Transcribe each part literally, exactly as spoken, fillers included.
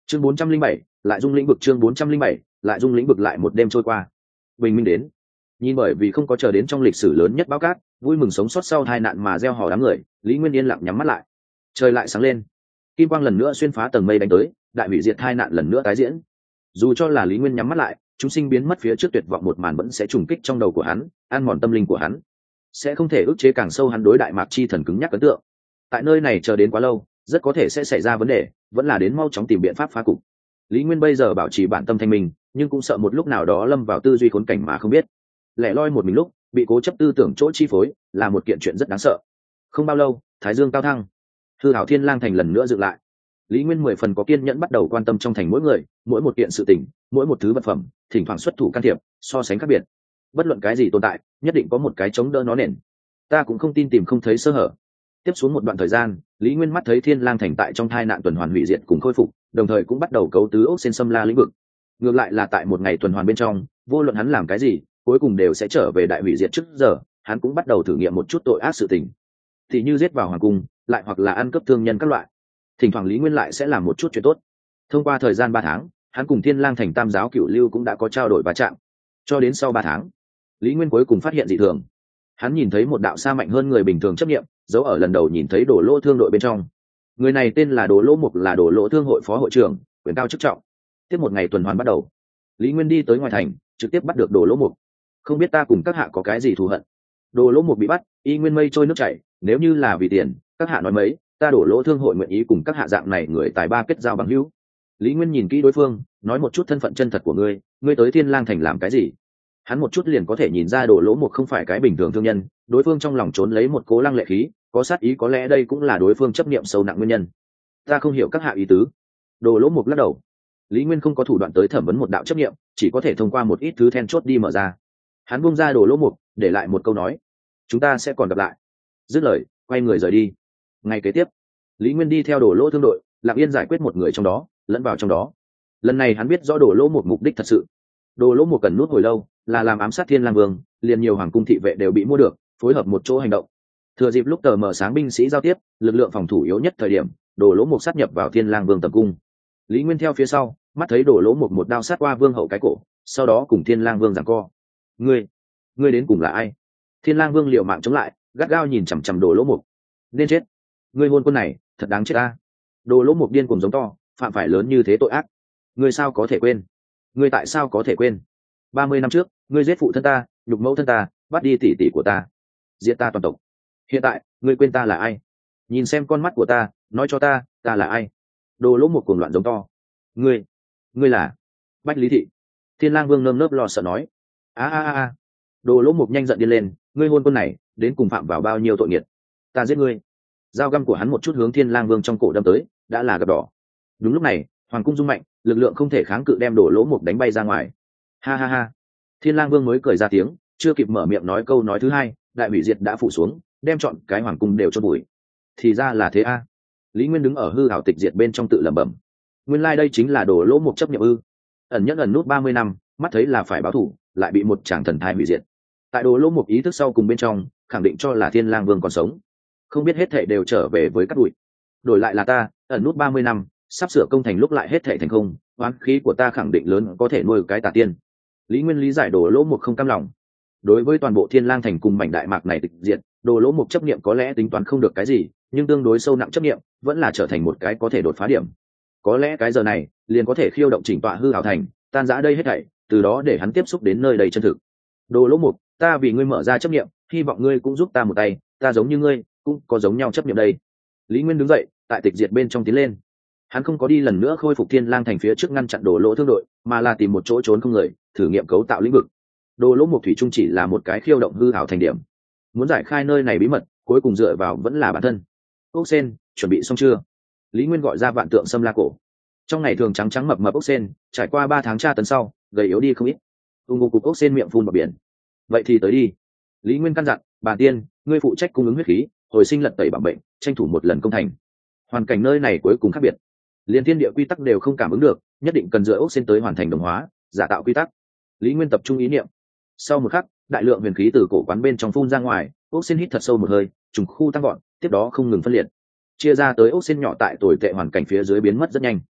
chương bốn trăm linh bảy lại dung lĩnh vực chương bốn trăm linh bảy lại dung lĩnh vực lại một đêm trôi qua. Bình minh đến, nhìn bởi vì không có chờ đến trong lịch sử lớn nhất báo cát vui mừng sống sót sau tai nạn mà gieo hò đám người, Lý Nguyên yên lặng nhắm mắt lại. Trời lại sáng lên, kim quang lần nữa xuyên phá tầng mây đánh tới, đại hủy diệt tai nạn lần nữa tái diễn. Dù cho là Lý Nguyên nhắm mắt lại, chúng sinh biến mất phía trước tuyệt vọng một màn vẫn sẽ trùng kích trong đầu của hắn, ăn mòn tâm linh của hắn, sẽ không thể ức chế càng sâu hắn đối đại mạc chi thần cứng nhắc ấn tượng. Tại nơi này chờ đến quá lâu, rất có thể sẽ xảy ra vấn đề, vẫn là đến mau chóng tìm biện pháp phá cục. Lý Nguyên bây giờ bảo trì bản tâm thanh minh, nhưng cũng sợ một lúc nào đó lâm vào tư duy khốn cảnh mà không biết. Lẻ loi một mình lúc bị cố chấp tư tưởng chỗ chi phối là một kiện chuyện rất đáng sợ. Không bao lâu, thái dương cao thăng, hư hảo thiên lang thành lần nữa dựng lại. Lý Nguyên mười phần có kiên nhẫn bắt đầu quan tâm trong thành mỗi người, mỗi một kiện sự tình, mỗi một thứ vật phẩm, thỉnh thoảng xuất thủ can thiệp, so sánh khác biệt. Bất luận cái gì tồn tại, nhất định có một cái chống đỡ nó nền. Ta cũng không tin tìm không thấy sơ hở. Tiếp xuống một đoạn thời gian, Lý Nguyên mắt thấy thiên lang thành tại trong thai nạn tuần hoàn hủy diệt cùng khôi phục, đồng thời cũng bắt đầu cấu tứ ốc sen xâm la lĩnh vực. Ngược lại là tại một ngày tuần hoàn bên trong, vô luận hắn làm cái gì, cuối cùng đều sẽ trở về đại hủy diệt trước giờ. Hắn cũng bắt đầu thử nghiệm một chút tội ác sự tình, thì như giết vào hoàng cung, lại hoặc là ăn cướp thương nhân các loại. Thỉnh thoảng Lý Nguyên lại sẽ làm một chút chuyện tốt. Thông qua thời gian ba tháng, hắn cùng thiên lang thành tam giáo cửu lưu cũng đã có trao đổi va chạm. Cho đến sau ba tháng, Lý Nguyên cuối cùng phát hiện dị thường. Hắn nhìn thấy một đạo xa mạnh hơn người bình thường chấp nghiệm, giấu ở lần đầu nhìn thấy Đồ Lỗ Thương đội bên trong. Người này tên là Đồ Lỗ Mục, là Đồ Lỗ Thương hội phó hội trưởng, quyền cao chức trọng. Tiếp một ngày tuần hoàn bắt đầu, Lý Nguyên đi tới ngoài thành, trực tiếp bắt được Đồ Lỗ Mục. Không biết ta cùng các hạ có cái gì thù hận? Đồ Lỗ Mục bị bắt, y nguyên mây trôi nước chảy, nếu như là vì tiền, các hạ nói mấy, ta Đổ Lỗ Thương hội nguyện ý cùng các hạ dạng này người tài ba kết giao bằng hữu. Lý Nguyên nhìn kỹ đối phương, nói một chút thân phận chân thật của ngươi, ngươi tới Thiên Lang thành làm cái gì? Hắn một chút liền có thể nhìn ra Đồ Lỗ Mục không phải cái bình thường thương nhân, đối phương trong lòng trốn lấy một cố lăng lệ khí, có sát ý, có lẽ đây cũng là đối phương chấp niệm sâu nặng nguyên nhân. Ta không hiểu các hạ ý tứ. Đồ Lỗ Mục lắc đầu. Lý Nguyên không có thủ đoạn tới thẩm vấn một đạo chấp niệm, chỉ có thể thông qua một ít thứ then chốt đi mở ra. Hắn buông ra Đồ Lỗ Mục, để lại một câu nói: chúng ta sẽ còn gặp lại. Dứt lời, quay người rời đi. Ngày kế tiếp, Lý Nguyên đi theo Đồ Lỗ Thương đội, lặng yên giải quyết một người trong đó, lẫn vào trong đó. Lần này hắn biết rõ Đồ Lỗ một mục đích thật sự. Đồ Lỗ một cần nút hồi lâu, là làm ám sát Thiên Lang Vương, liền nhiều hoàng cung thị vệ đều bị mua được, phối hợp một chỗ hành động. Thừa dịp lúc tờ mở sáng binh sĩ giao tiếp, lực lượng phòng thủ yếu nhất thời điểm, Đồ Lỗ một sát nhập vào Thiên Lang Vương tầm cung. Lý Nguyên theo phía sau, mắt thấy Đồ Lỗ một một đao sát qua vương hậu cái cổ, sau đó cùng Thiên Lang Vương giằng co. Ngươi, ngươi đến cùng là ai? Thiên Lang Vương liều mạng chống lại, gắt gao nhìn chằm chằm Đồ Lỗ một. Nên chết. Ngươi hôn quân này thật đáng chết ta. Đồ Lỗ Mục điên cùng giống to, phạm phải lớn như thế tội ác, ngươi sao có thể quên? Ngươi tại sao có thể quên? ba mươi năm trước, ngươi giết phụ thân ta, nhục mẫu thân ta, bắt đi tỷ tỷ của ta, giết ta toàn tộc. Hiện tại, ngươi quên ta là ai? Nhìn xem con mắt của ta, nói cho ta, ta là ai? Đồ Lỗ Mục cuồng loạn giống to. Ngươi, ngươi là Bách Lý Thị. Thiên Lang Vương nơm nớp lo sợ nói. A a a. Đồ Lỗ Mục nhanh giận điên lên, ngươi hôn quân này, đến cùng phạm vào bao nhiêu tội nghiệt? Ta giết ngươi. Dao găm của hắn một chút hướng Thiên Lang Vương trong cổ đâm tới, đã là gặp đỏ. Đúng lúc này, hoàng cung rung mạnh, lực lượng không thể kháng cự đem Đồ Lỗ Mục đánh bay ra ngoài. Ha ha ha. Thiên Lang Vương mới cười ra tiếng, chưa kịp mở miệng nói câu nói thứ hai, đại hủy diệt đã phủ xuống, đem chọn cái hoàng cung đều chôn bụi. Thì ra là thế a. Lý Nguyên đứng ở hư ảo tịch diệt bên trong tự lẩm bẩm. Nguyên lai like đây chính là Đồ Lỗ Mục chấp niệm ư? Ẩn nhẫn ẩn nút ba mươi năm, mắt thấy là phải báo thù, lại bị một tràng thần thai hủy diệt. Tại Đồ Lỗ Mục ý thức sau cùng bên trong, khẳng định cho là Thiên Lang Vương còn sống, không biết hết thảy đều trở về với cát bụi. Đổi lại là ta, ẩn nút ba mươi năm, sắp sửa công thành lúc lại hết thảy thành không, oán khí của ta khẳng định lớn có thể nuôi cái tà tiên. Lý Nguyên lý giải Đồ Lỗ Mục không cam lòng. Đối với toàn bộ Thiên Lang thành cùng mảnh đại mạc này tịch diệt, Đồ Lỗ Mục chấp niệm có lẽ tính toán không được cái gì, nhưng tương đối sâu nặng chấp niệm vẫn là trở thành một cái có thể đột phá điểm. Có lẽ cái giờ này liền có thể khiêu động chỉnh tọa hư ảo thành, tan rã đây hết thảy, từ đó để hắn tiếp xúc đến nơi đầy chân thực. Đồ Lỗ Mục, ta vì ngươi mở ra chấp niệm, hy vọng ngươi cũng giúp ta một tay, ta giống như ngươi, cũng có giống nhau chấp niệm đây. Lý Nguyên đứng dậy, tại tịch diệt bên trong tiến lên. Hắn không có đi lần nữa khôi phục Thiên Lang thành phía trước ngăn chặn Đồ Lỗ Thương đội, mà là tìm một chỗ trốn không người, thử nghiệm cấu tạo lĩnh vực. Đồ Lỗ Mục thủy chung chỉ là một cái khiêu động hư ảo thành điểm. Muốn giải khai nơi này bí mật, cuối cùng dựa vào vẫn là bản thân. Ốc sen, chuẩn bị xong chưa? Lý Nguyên gọi ra vạn tượng xâm la cổ. Trong ngày thường trắng trắng mập mập ốc sen, trải qua ba tháng tra tấn sau, gầy yếu đi không ít. Ung ngô cục ốc sen miệng phun vào biển. Vậy thì tới đi. Lý Nguyên căn dặn, bà tiên, ngươi phụ trách cung ứng huyết khí, hồi sinh lật tẩy bằng bệnh, tranh thủ một lần công thành. Hoàn cảnh nơi này cuối cùng khác biệt, liên thiên địa quy tắc đều không cảm ứng được, nhất định cần dựa ốc sen tới hoàn thành đồng hóa, giả tạo quy tắc. Lý Nguyên tập trung ý niệm. Sau một khắc, đại lượng huyền khí từ cổ quán bên trong phun ra ngoài, ốc sen hít thật sâu một hơi, trùng khu tăng gọn, tiếp đó không ngừng phân liệt. Chia ra tới ốc sen nhỏ tại tồi tệ hoàn cảnh phía dưới biến mất rất nhanh.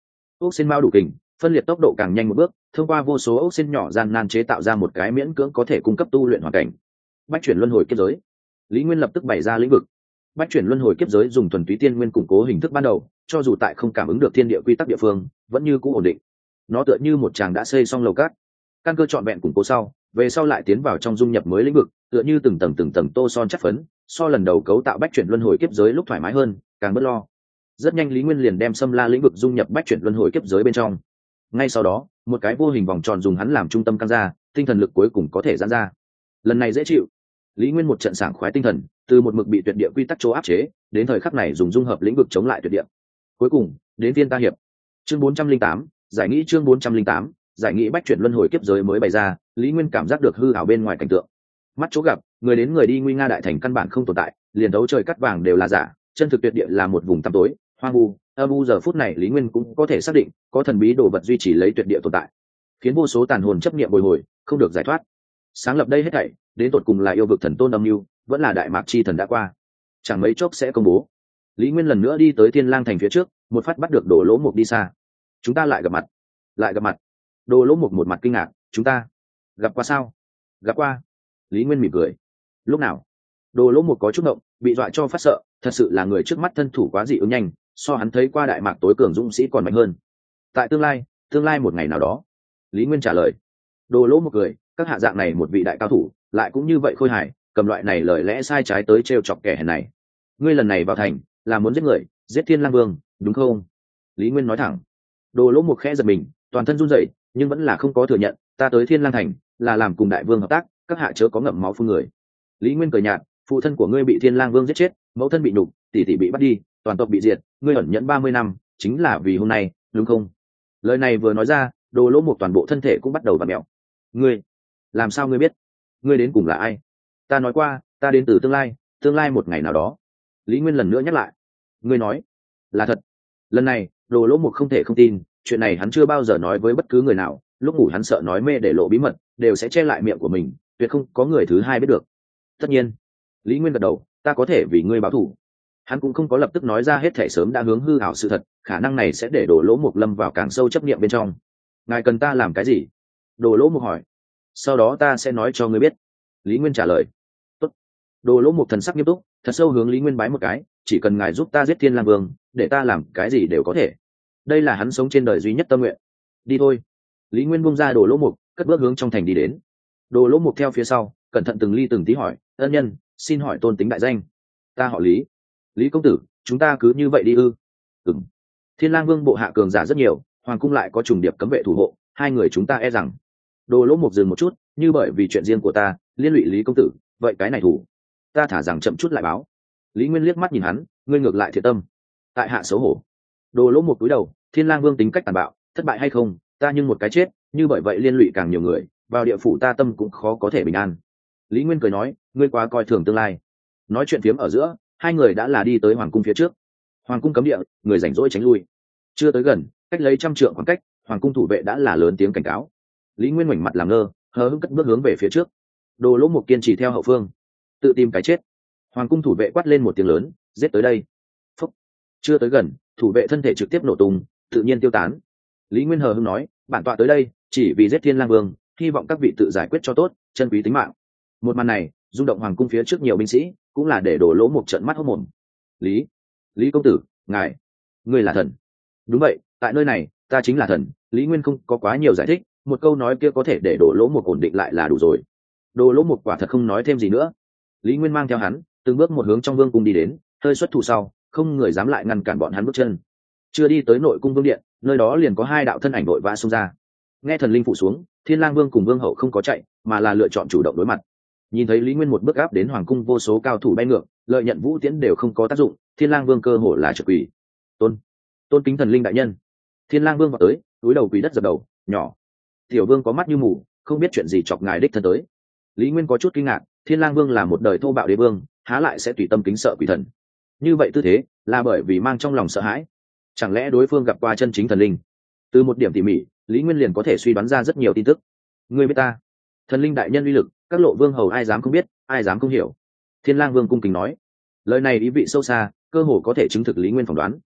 ốc xin mao đủ kình, phân liệt tốc độ càng nhanh một bước, thông qua vô số ốc xin nhỏ gian nan chế tạo ra một cái miễn cưỡng có thể cung cấp tu luyện hoàn cảnh. Bách chuyển luân hồi kiếp giới. Lý Nguyên lập tức bày ra lĩnh vực. Bách chuyển luân hồi kiếp giới dùng thuần túy tiên nguyên củng cố hình thức ban đầu, cho dù tại không cảm ứng được thiên địa quy tắc địa phương, vẫn như cũ ổn định. Nó tựa như một chàng đã xây xong lầu cát, căn cơ trọn vẹn củng cố sau, về sau lại tiến vào trong dung nhập mới lĩnh vực, tựa như từng tầng từng tầng tô son chất phấn, so lần đầu cấu tạo bách chuyển luân hồi kiếp giới lúc thoải mái hơn, càng bớt lo. Rất nhanh Lý Nguyên liền đem xâm la lĩnh vực dung nhập bách chuyển luân hồi kiếp giới bên trong. Ngay sau đó, một cái vô hình vòng tròn dùng hắn làm trung tâm căng ra, tinh thần lực cuối cùng có thể giãn ra. Lần này dễ chịu. Lý Nguyên một trận sảng khoái tinh thần, từ một mực bị tuyệt địa quy tắc chỗ áp chế, đến thời khắc này dùng dung hợp lĩnh vực chống lại tuyệt địa. Cuối cùng, đến tiên ta hiệp. Chương bốn trăm linh tám, giải nghĩ chương bốn trăm linh tám, giải nghĩ bách chuyển luân hồi kiếp giới mới bày ra, Lý Nguyên cảm giác được hư ảo bên ngoài cảnh tượng. Mắt chỗ gặp, người đến người đi nguy nga đại thành căn bản không tồn tại, liền đấu trời cắt vàng đều là giả, chân thực tuyệt địa là một vùng tăm tối, hoang vu, âm u. Giờ phút này Lý Nguyên cũng có thể xác định, có thần bí đồ vật duy trì lấy tuyệt địa tồn tại, khiến vô số tàn hồn chấp niệm bồi hồi, không được giải thoát. Sáng lập đây hết thảy, đến tột cùng là yêu vực thần tôn âm mưu, vẫn là đại mạc chi thần đã qua, chẳng mấy chốc sẽ công bố. Lý Nguyên lần nữa đi tới Thiên Lang thành phía trước, một phát bắt được Đồ Lỗ Mục đi xa. Chúng ta lại gặp mặt. Lại gặp mặt. Đồ Lỗ Mục một mặt kinh ngạc, chúng ta gặp qua sao? Gặp qua. Lý Nguyên mỉm cười. Lúc nào? Đồ Lỗ Mục có chút động, bị dọa cho phát sợ, thật sự là người trước mắt thân thủ quá dị ứng nhanh, so hắn thấy qua đại mạc tối cường dũng sĩ còn mạnh hơn. Tại tương lai, tương lai một ngày nào đó. Lý Nguyên trả lời. Đồ Lỗ Mục cười, các hạ dạng này một vị đại cao thủ, lại cũng như vậy khôi hài, cầm loại này lời lẽ sai trái tới trêu chọc kẻ hèn này. Ngươi lần này vào thành, là muốn giết người, giết Thiên Lang Vương, đúng không? Lý Nguyên nói thẳng. Đồ Lỗ Mục khẽ giật mình, toàn thân run rẩy, nhưng vẫn là không có thừa nhận, ta tới Thiên Lang thành, là làm cùng đại vương hợp tác, các hạ chớ có ngậm máu phun người. Lý Nguyên cười nhạt, phụ thân của ngươi bị Thiên Lang Vương giết chết, mẫu thân bị nhục, tỷ tỷ bị bắt đi, toàn tộc bị diệt, ngươi ẩn nhẫn ba mươi năm, chính là vì hôm nay, đúng không? Lời này vừa nói ra, Đồ Lỗ Mục toàn bộ thân thể cũng bắt đầu vặn mèo. Ngươi, làm sao ngươi biết? Ngươi đến cùng là ai? Ta nói qua, ta đến từ tương lai, tương lai một ngày nào đó. Lý Nguyên lần nữa nhắc lại. Ngươi nói là thật. Lần này Đồ Lỗ Mục không thể không tin, chuyện này hắn chưa bao giờ nói với bất cứ người nào, lúc ngủ hắn sợ nói mê để lộ bí mật, đều sẽ che lại miệng của mình, tuyệt không có người thứ hai biết được. Tất nhiên. Lý Nguyên gật đầu, ta có thể vì ngươi báo thù. Hắn cũng không có lập tức nói ra hết thể, sớm đã hướng hư ảo sự thật, khả năng này sẽ để Đồ Lỗ Mục lâm vào càng sâu chấp niệm bên trong. Ngài cần ta làm cái gì? Đồ Lỗ Mục hỏi. Sau đó ta sẽ nói cho ngươi biết. Lý Nguyên trả lời. Tốt. Đồ Lỗ Mục thần sắc nghiêm túc, thật sâu hướng Lý Nguyên bái một cái, chỉ cần ngài giúp ta giết Thiên Lang Vương, để ta làm cái gì đều có thể. Đây là hắn sống trên đời duy nhất tâm nguyện. Đi thôi. Lý Nguyên buông ra Đồ Lỗ Mục, cất bước hướng trong thành đi đến. Đồ Lỗ Mục theo phía sau, cẩn thận từng ly từng tí hỏi, ân nhân, xin hỏi tôn tính đại danh. Ta họ Lý. Lý công tử, chúng ta cứ như vậy đi ư? Ừm. Thiên Lang Vương bộ hạ cường giả rất nhiều, hoàng cung lại có trùng điệp cấm vệ thủ hộ, hai người chúng ta e rằng. Đồ Lỗ Mục dừng một chút, như bởi vì chuyện riêng của ta liên lụy Lý công tử, vậy cái này thủ ta thả rằng chậm chút lại báo. Lý Nguyên liếc mắt nhìn hắn, ngươi ngược lại thiệt tâm. Tại hạ xấu hổ. Đồ Lỗ Mục cúi đầu, Thiên Lang Vương tính cách tàn bạo, thất bại hay không, ta nhưng một cái chết, như bởi vậy liên lụy càng nhiều người, vào địa phủ ta tâm cũng khó có thể bình an. Lý Nguyên cười nói, ngươi quá coi thường tương lai. Nói chuyện phiếm ở giữa, hai người đã là đi tới hoàng cung phía trước. Hoàng cung cấm địa, người rảnh rỗi tránh lui. Chưa tới gần, cách lấy trăm trượng khoảng cách, hoàng cung thủ vệ đã là lớn tiếng cảnh cáo. Lý Nguyên ngoảnh mặt làm ngơ, hờ hững cất bước hướng về phía trước. Đồ Lỗ Mục kiên trì theo hậu phương, tự tìm cái chết. Hoàng cung thủ vệ quát lên một tiếng lớn, giết tới đây. Phúc. Chưa tới gần, thủ vệ thân thể trực tiếp nổ tung, tự nhiên tiêu tán. Lý Nguyên hờ hững nói, bản tọa tới đây chỉ vì giết Thiên Lang Vương, hy vọng các vị tự giải quyết cho tốt, chân quý tính mạng. Một màn này rung động hoàng cung phía trước nhiều binh sĩ, cũng là để Đồ Lỗ Mục trợn mắt hốt mồm. Lý, Lý công tử, ngài, ngươi là thần? Đúng vậy, tại nơi này, ta chính là thần. Lý Nguyên không có quá nhiều giải thích, một câu nói kia có thể để Đồ Lỗ Mục ổn định lại là đủ rồi. Đồ Lỗ Mục quả thật không nói thêm gì nữa. Lý Nguyên mang theo hắn từng bước một hướng trong vương cung đi đến, hơi xuất thủ sau, không người dám lại ngăn cản bọn hắn bước chân. Chưa đi tới nội cung vương điện, nơi đó liền có hai đạo thân ảnh đội vã xông ra. Nghe thần linh phụ xuống, Thiên Lang Vương cùng vương hậu không có chạy, mà là lựa chọn chủ động đối mặt. Nhìn thấy Lý Nguyên một bước áp đến hoàng cung, vô số cao thủ bay ngược, lợi nhận vũ tiễn đều không có tác dụng, Thiên Lang Vương cơ hồ là trật quỷ. Tôn, tôn kính thần linh đại nhân. Thiên Lang Vương vào tới, cúi đầu quỳ đất dập đầu, nhỏ. Tiểu vương có mắt như mù, không biết chuyện gì chọc ngài đích thân tới. Lý Nguyên có chút kinh ngạc, Thiên Lang Vương là một đời thô bạo đế vương, há lại sẽ tùy tâm kính sợ quỷ thần. Như vậy tư thế, là bởi vì mang trong lòng sợ hãi. Chẳng lẽ đối phương gặp qua chân chính thần linh? Từ một điểm tỉ mỉ, Lý Nguyên liền có thể suy đoán ra rất nhiều tin tức. Ngươi biết ta? Thần linh đại nhân uy lực, các lộ vương hầu ai dám không biết, ai dám không hiểu. Thiên Lang Vương cung kính nói. Lời này ý vị sâu xa, cơ hồ có thể chứng thực Lý Nguyên phỏng đoán.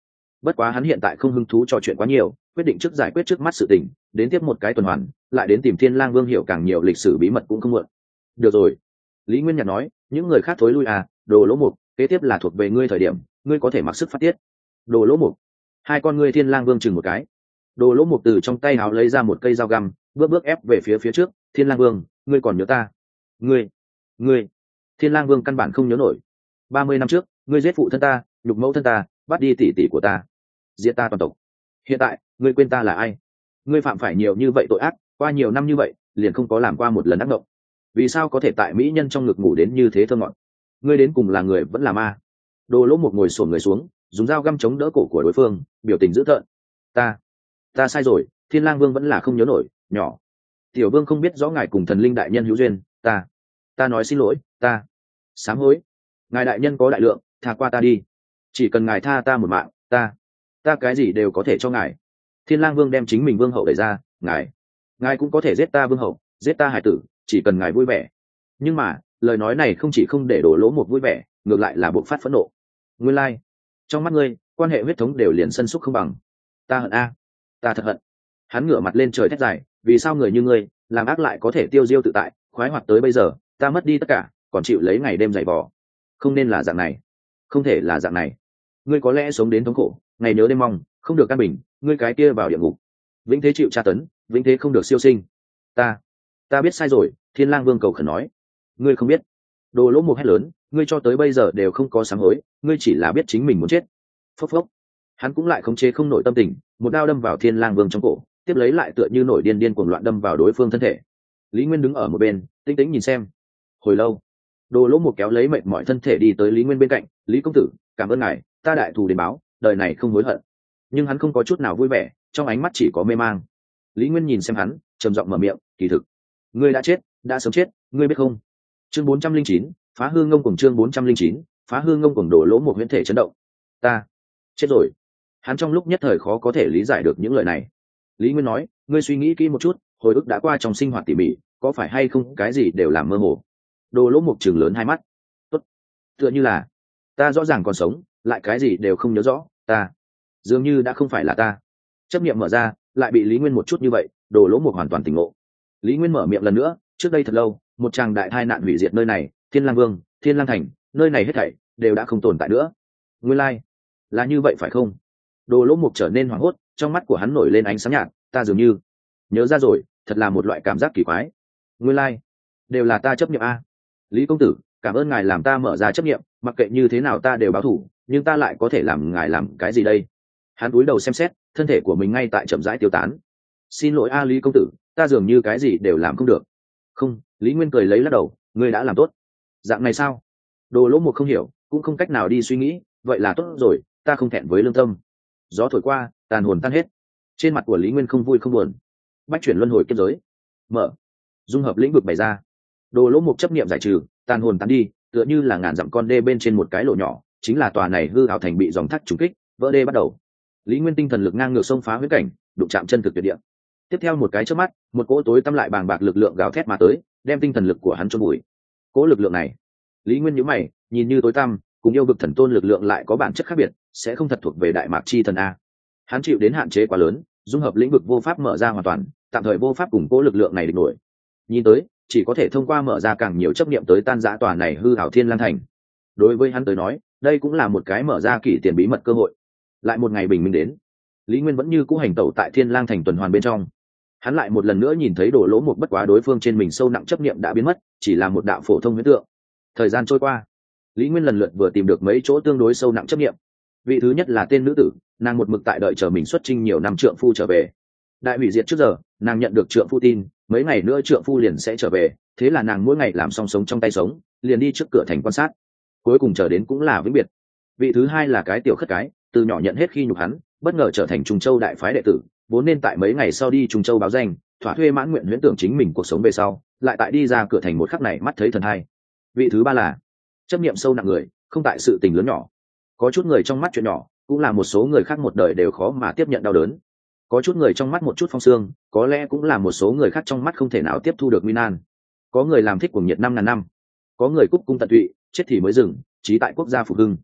bất quá hắn hiện tại không hứng thú trò chuyện quá nhiều, quyết định trước giải quyết trước mắt sự tình, đến tiếp một cái tuần hoàn lại đến tìm Thiên Lang Vương hiểu càng nhiều lịch sử bí mật cũng không muộn. Được rồi, Lý Nguyên Nhạc nói, những người khác thối lui à, Đồ Lỗ Mục, kế tiếp là thuộc về ngươi thời điểm, ngươi có thể mặc sức phát tiết. Đồ Lỗ Mục, hai con ngươi Thiên Lang Vương chừng một cái. Đồ Lỗ Mục từ trong tay áo lấy ra một cây dao găm, bước bước ép về phía phía trước. Thiên Lang Vương, ngươi còn nhớ ta? Ngươi, ngươi. Thiên Lang Vương căn bản không nhớ nổi. Ba mươi năm trước, ngươi giết phụ thân ta, nhục mẫu thân ta, bắt đi tỷ tỷ của ta, giết ta toàn tộc. Hiện tại, ngươi quên ta là ai? Ngươi phạm phải nhiều như vậy tội ác, qua nhiều năm như vậy, liền không có làm qua một lần ác mộng. Vì sao có thể tại mỹ nhân trong ngực ngủ đến như thế thơ ngọt? Ngươi đến cùng là người vẫn là ma? Đồ Lỗ Mục ngồi xổm người xuống, dùng dao găm chống đỡ cổ của đối phương, biểu tình dữ tợn. Ta, ta sai rồi. Thiên Lang Vương vẫn là không nhớ nổi. Nhỏ tiểu vương không biết rõ ngài cùng thần linh đại nhân hữu duyên, ta ta nói xin lỗi, ta sám hối. Ngài đại nhân có đại lượng, tha qua ta đi. Chỉ cần ngài tha ta một mạng, ta ta cái gì đều có thể cho ngài. Thiên Lang Vương đem chính mình vương hậu đẩy ra. Ngài ngài cũng có thể giết ta vương hậu, giết ta hải tử, chỉ cần ngài vui vẻ. Nhưng mà lời nói này không chỉ không để Đồ Lỗ Mục vui vẻ, ngược lại là bộc phát phẫn nộ. Nguyên lai like. Trong mắt ngươi, quan hệ huyết thống đều liền sân xúc không bằng. Ta hận a, ta thật hận. Hắn ngửa mặt lên trời thét dài, vì sao người như ngươi làm ác lại có thể tiêu diêu tự tại, khoái hoạt tới bây giờ, ta mất đi tất cả, còn chịu lấy ngày đêm dày vò. Không nên là dạng này, không thể là dạng này. Ngươi có lẽ sống đến thống khổ, ngày nhớ đêm mong, không được căn bình, ngươi cái kia vào địa ngục, vĩnh thế chịu tra tấn, vĩnh thế không được siêu sinh. Ta, ta biết sai rồi. Thiên Lang Vương cầu khẩn nói. Ngươi không biết. Đồ Lỗ Mục hét lớn, ngươi cho tới bây giờ đều không có sám hối, ngươi chỉ là biết chính mình muốn chết. Phốc phốc. Hắn cũng lại khống chế không nổi tâm tình, một đao đâm vào Thiên Lang Vương trong cổ, tiếp lấy lại tựa như nổi điên điên cuồng loạn đâm vào đối phương thân thể. Lý Nguyên đứng ở một bên, tĩnh tĩnh nhìn xem. Hồi lâu, Đồ Lỗ Mục kéo lấy mệt mỏi thân thể đi tới Lý Nguyên bên cạnh. Lý công tử, cảm ơn ngài, ta đại thù đến báo, đời này không hối hận. Nhưng hắn không có chút nào vui vẻ, trong ánh mắt chỉ có mê mang. Lý Nguyên nhìn xem hắn, trầm giọng mở miệng, kỳ thực ngươi đã chết, đã sớm chết, ngươi biết không? Chương bốn trăm linh chín, phá hư ngông cuồng. Chương bốn trăm linh chín, phá hư ngông cuồng. Đồ Lỗ Mục huyễn thể chấn động. Ta chết rồi. Hắn trong lúc nhất thời khó có thể lý giải được những lời này. Lý Nguyên nói, ngươi suy nghĩ kỹ một chút, hồi ức đã qua trong sinh hoạt tỉ mỉ, có phải hay không cái gì đều làm mơ hồ. Đồ Lỗ Mục trừng lớn hai mắt. Tốt, tựa như là ta rõ ràng còn sống, lại cái gì đều không nhớ rõ. Ta dường như đã không phải là ta. Chấp niệm mở ra, lại bị Lý Nguyên một chút như vậy, Đồ Lỗ Mục hoàn toàn tỉnh ngộ. Lý Nguyên mở miệng lần nữa, trước đây thật lâu, một tràng đại tai nạn hủy diệt nơi này, Thiên Lang Vương, Thiên Lang Thành, nơi này hết thảy đều đã không tồn tại nữa. Nguyên lai like. Là như vậy phải không? Đồ Lỗ Mục trở nên hoảng hốt, trong mắt của hắn nổi lên ánh sáng nhạt. Ta dường như nhớ ra rồi, thật là một loại cảm giác kỳ quái. Nguyên lai like. Đều là ta chấp niệm a. Lý công tử, cảm ơn ngài làm ta mở ra chấp niệm, mặc kệ như thế nào ta đều báo thù, nhưng ta lại có thể làm ngài làm cái gì đây? Hắn cúi đầu xem xét, thân thể của mình ngay tại chậm rãi tiêu tán. Xin lỗi a Lý công tử, ta dường như cái gì đều làm không được. Không, Lý Nguyên cười lấy lắc đầu, ngươi đã làm tốt. Dạng này sao? Đồ Lỗ Mục không hiểu, cũng không cách nào đi suy nghĩ, vậy là tốt rồi, ta không thẹn với lương tâm. Gió thổi qua, tàn hồn tan hết. Trên mặt của Lý Nguyên không vui không buồn. Bách chuyển luân hồi kiếp giới, mở, dung hợp lĩnh vực bày ra. Đồ Lỗ Mục chấp niệm giải trừ, tàn hồn tan đi, tựa như là ngàn dặm con đê bên trên một cái lỗ nhỏ, chính là tòa này hư ảo thành bị dòng thác trùng kích, vỡ đê bắt đầu. Lý Nguyên tinh thần lực ngang ngược xông phá huyễn cảnh, đụng chạm chân thực tuyệt địa. Tiếp theo một cái chớp mắt, một cỗ tối tăm lại bàng bạc lực lượng gào thét mà tới, đem tinh thần lực của hắn chôn bụi. Cỗ lực lượng này, Lý Nguyên nhíu mày, nhìn như tối tăm, cùng yêu vực thần tôn lực lượng lại có bản chất khác biệt, sẽ không thật thuộc về đại mạc chi thần a. Hắn chịu đến hạn chế quá lớn, dung hợp lĩnh vực vô pháp mở ra hoàn toàn, tạm thời vô pháp củng cố lực lượng này địch nổi. Nhìn tới, chỉ có thể thông qua mở ra càng nhiều chấp niệm tới tan rã tòa này hư ảo Thiên Lang Thành. Đối với hắn tới nói, đây cũng là một cái mở ra kỷ tiền bí mật cơ hội. Lại một ngày bình minh đến, Lý Nguyên vẫn như cũ hành tẩu tại Thiên Lang Thành tuần hoàn bên trong. Hắn lại một lần nữa nhìn thấy Đồ Lỗ Mục, bất quá đối phương trên mình sâu nặng chấp niệm đã biến mất, chỉ là một đạo phổ thông huyễn tượng. Thời gian trôi qua, Lý Nguyên lần lượt vừa tìm được mấy chỗ tương đối sâu nặng chấp niệm. Vị thứ nhất là tên nữ tử, nàng một mực tại đợi chờ mình xuất chinh nhiều năm trượng phu trở về. Đại hủy diệt trước giờ, nàng nhận được trượng phu tin, mấy ngày nữa trượng phu liền sẽ trở về, thế là nàng mỗi ngày làm xong sống trong tay sống, liền đi trước cửa thành quan sát. Cuối cùng chờ đến cũng là vĩnh biệt. Vị thứ hai là cái tiểu khất cái, từ nhỏ nhận hết khi nhục hắn, bất ngờ trở thành Trung Châu đại phái đệ tử, vốn nên tại mấy ngày sau đi Trung Châu báo danh, thỏa thuê mãn nguyện huyễn tưởng chính mình cuộc sống về sau, lại tại đi ra cửa thành một khắc này mắt thấy thần hai. Vị thứ ba là chấp niệm sâu nặng người, không tại sự tình lớn nhỏ. Có chút người trong mắt chuyện nhỏ, cũng là một số người khác một đời đều khó mà tiếp nhận đau đớn. Có chút người trong mắt một chút phong sương, có lẽ cũng là một số người khác trong mắt không thể nào tiếp thu được nguy nan. Có người làm thích cuồng nhiệt năm ngàn năm, có người cúc cung tận tụy, chết thì mới dừng, chí tại quốc gia phục hưng.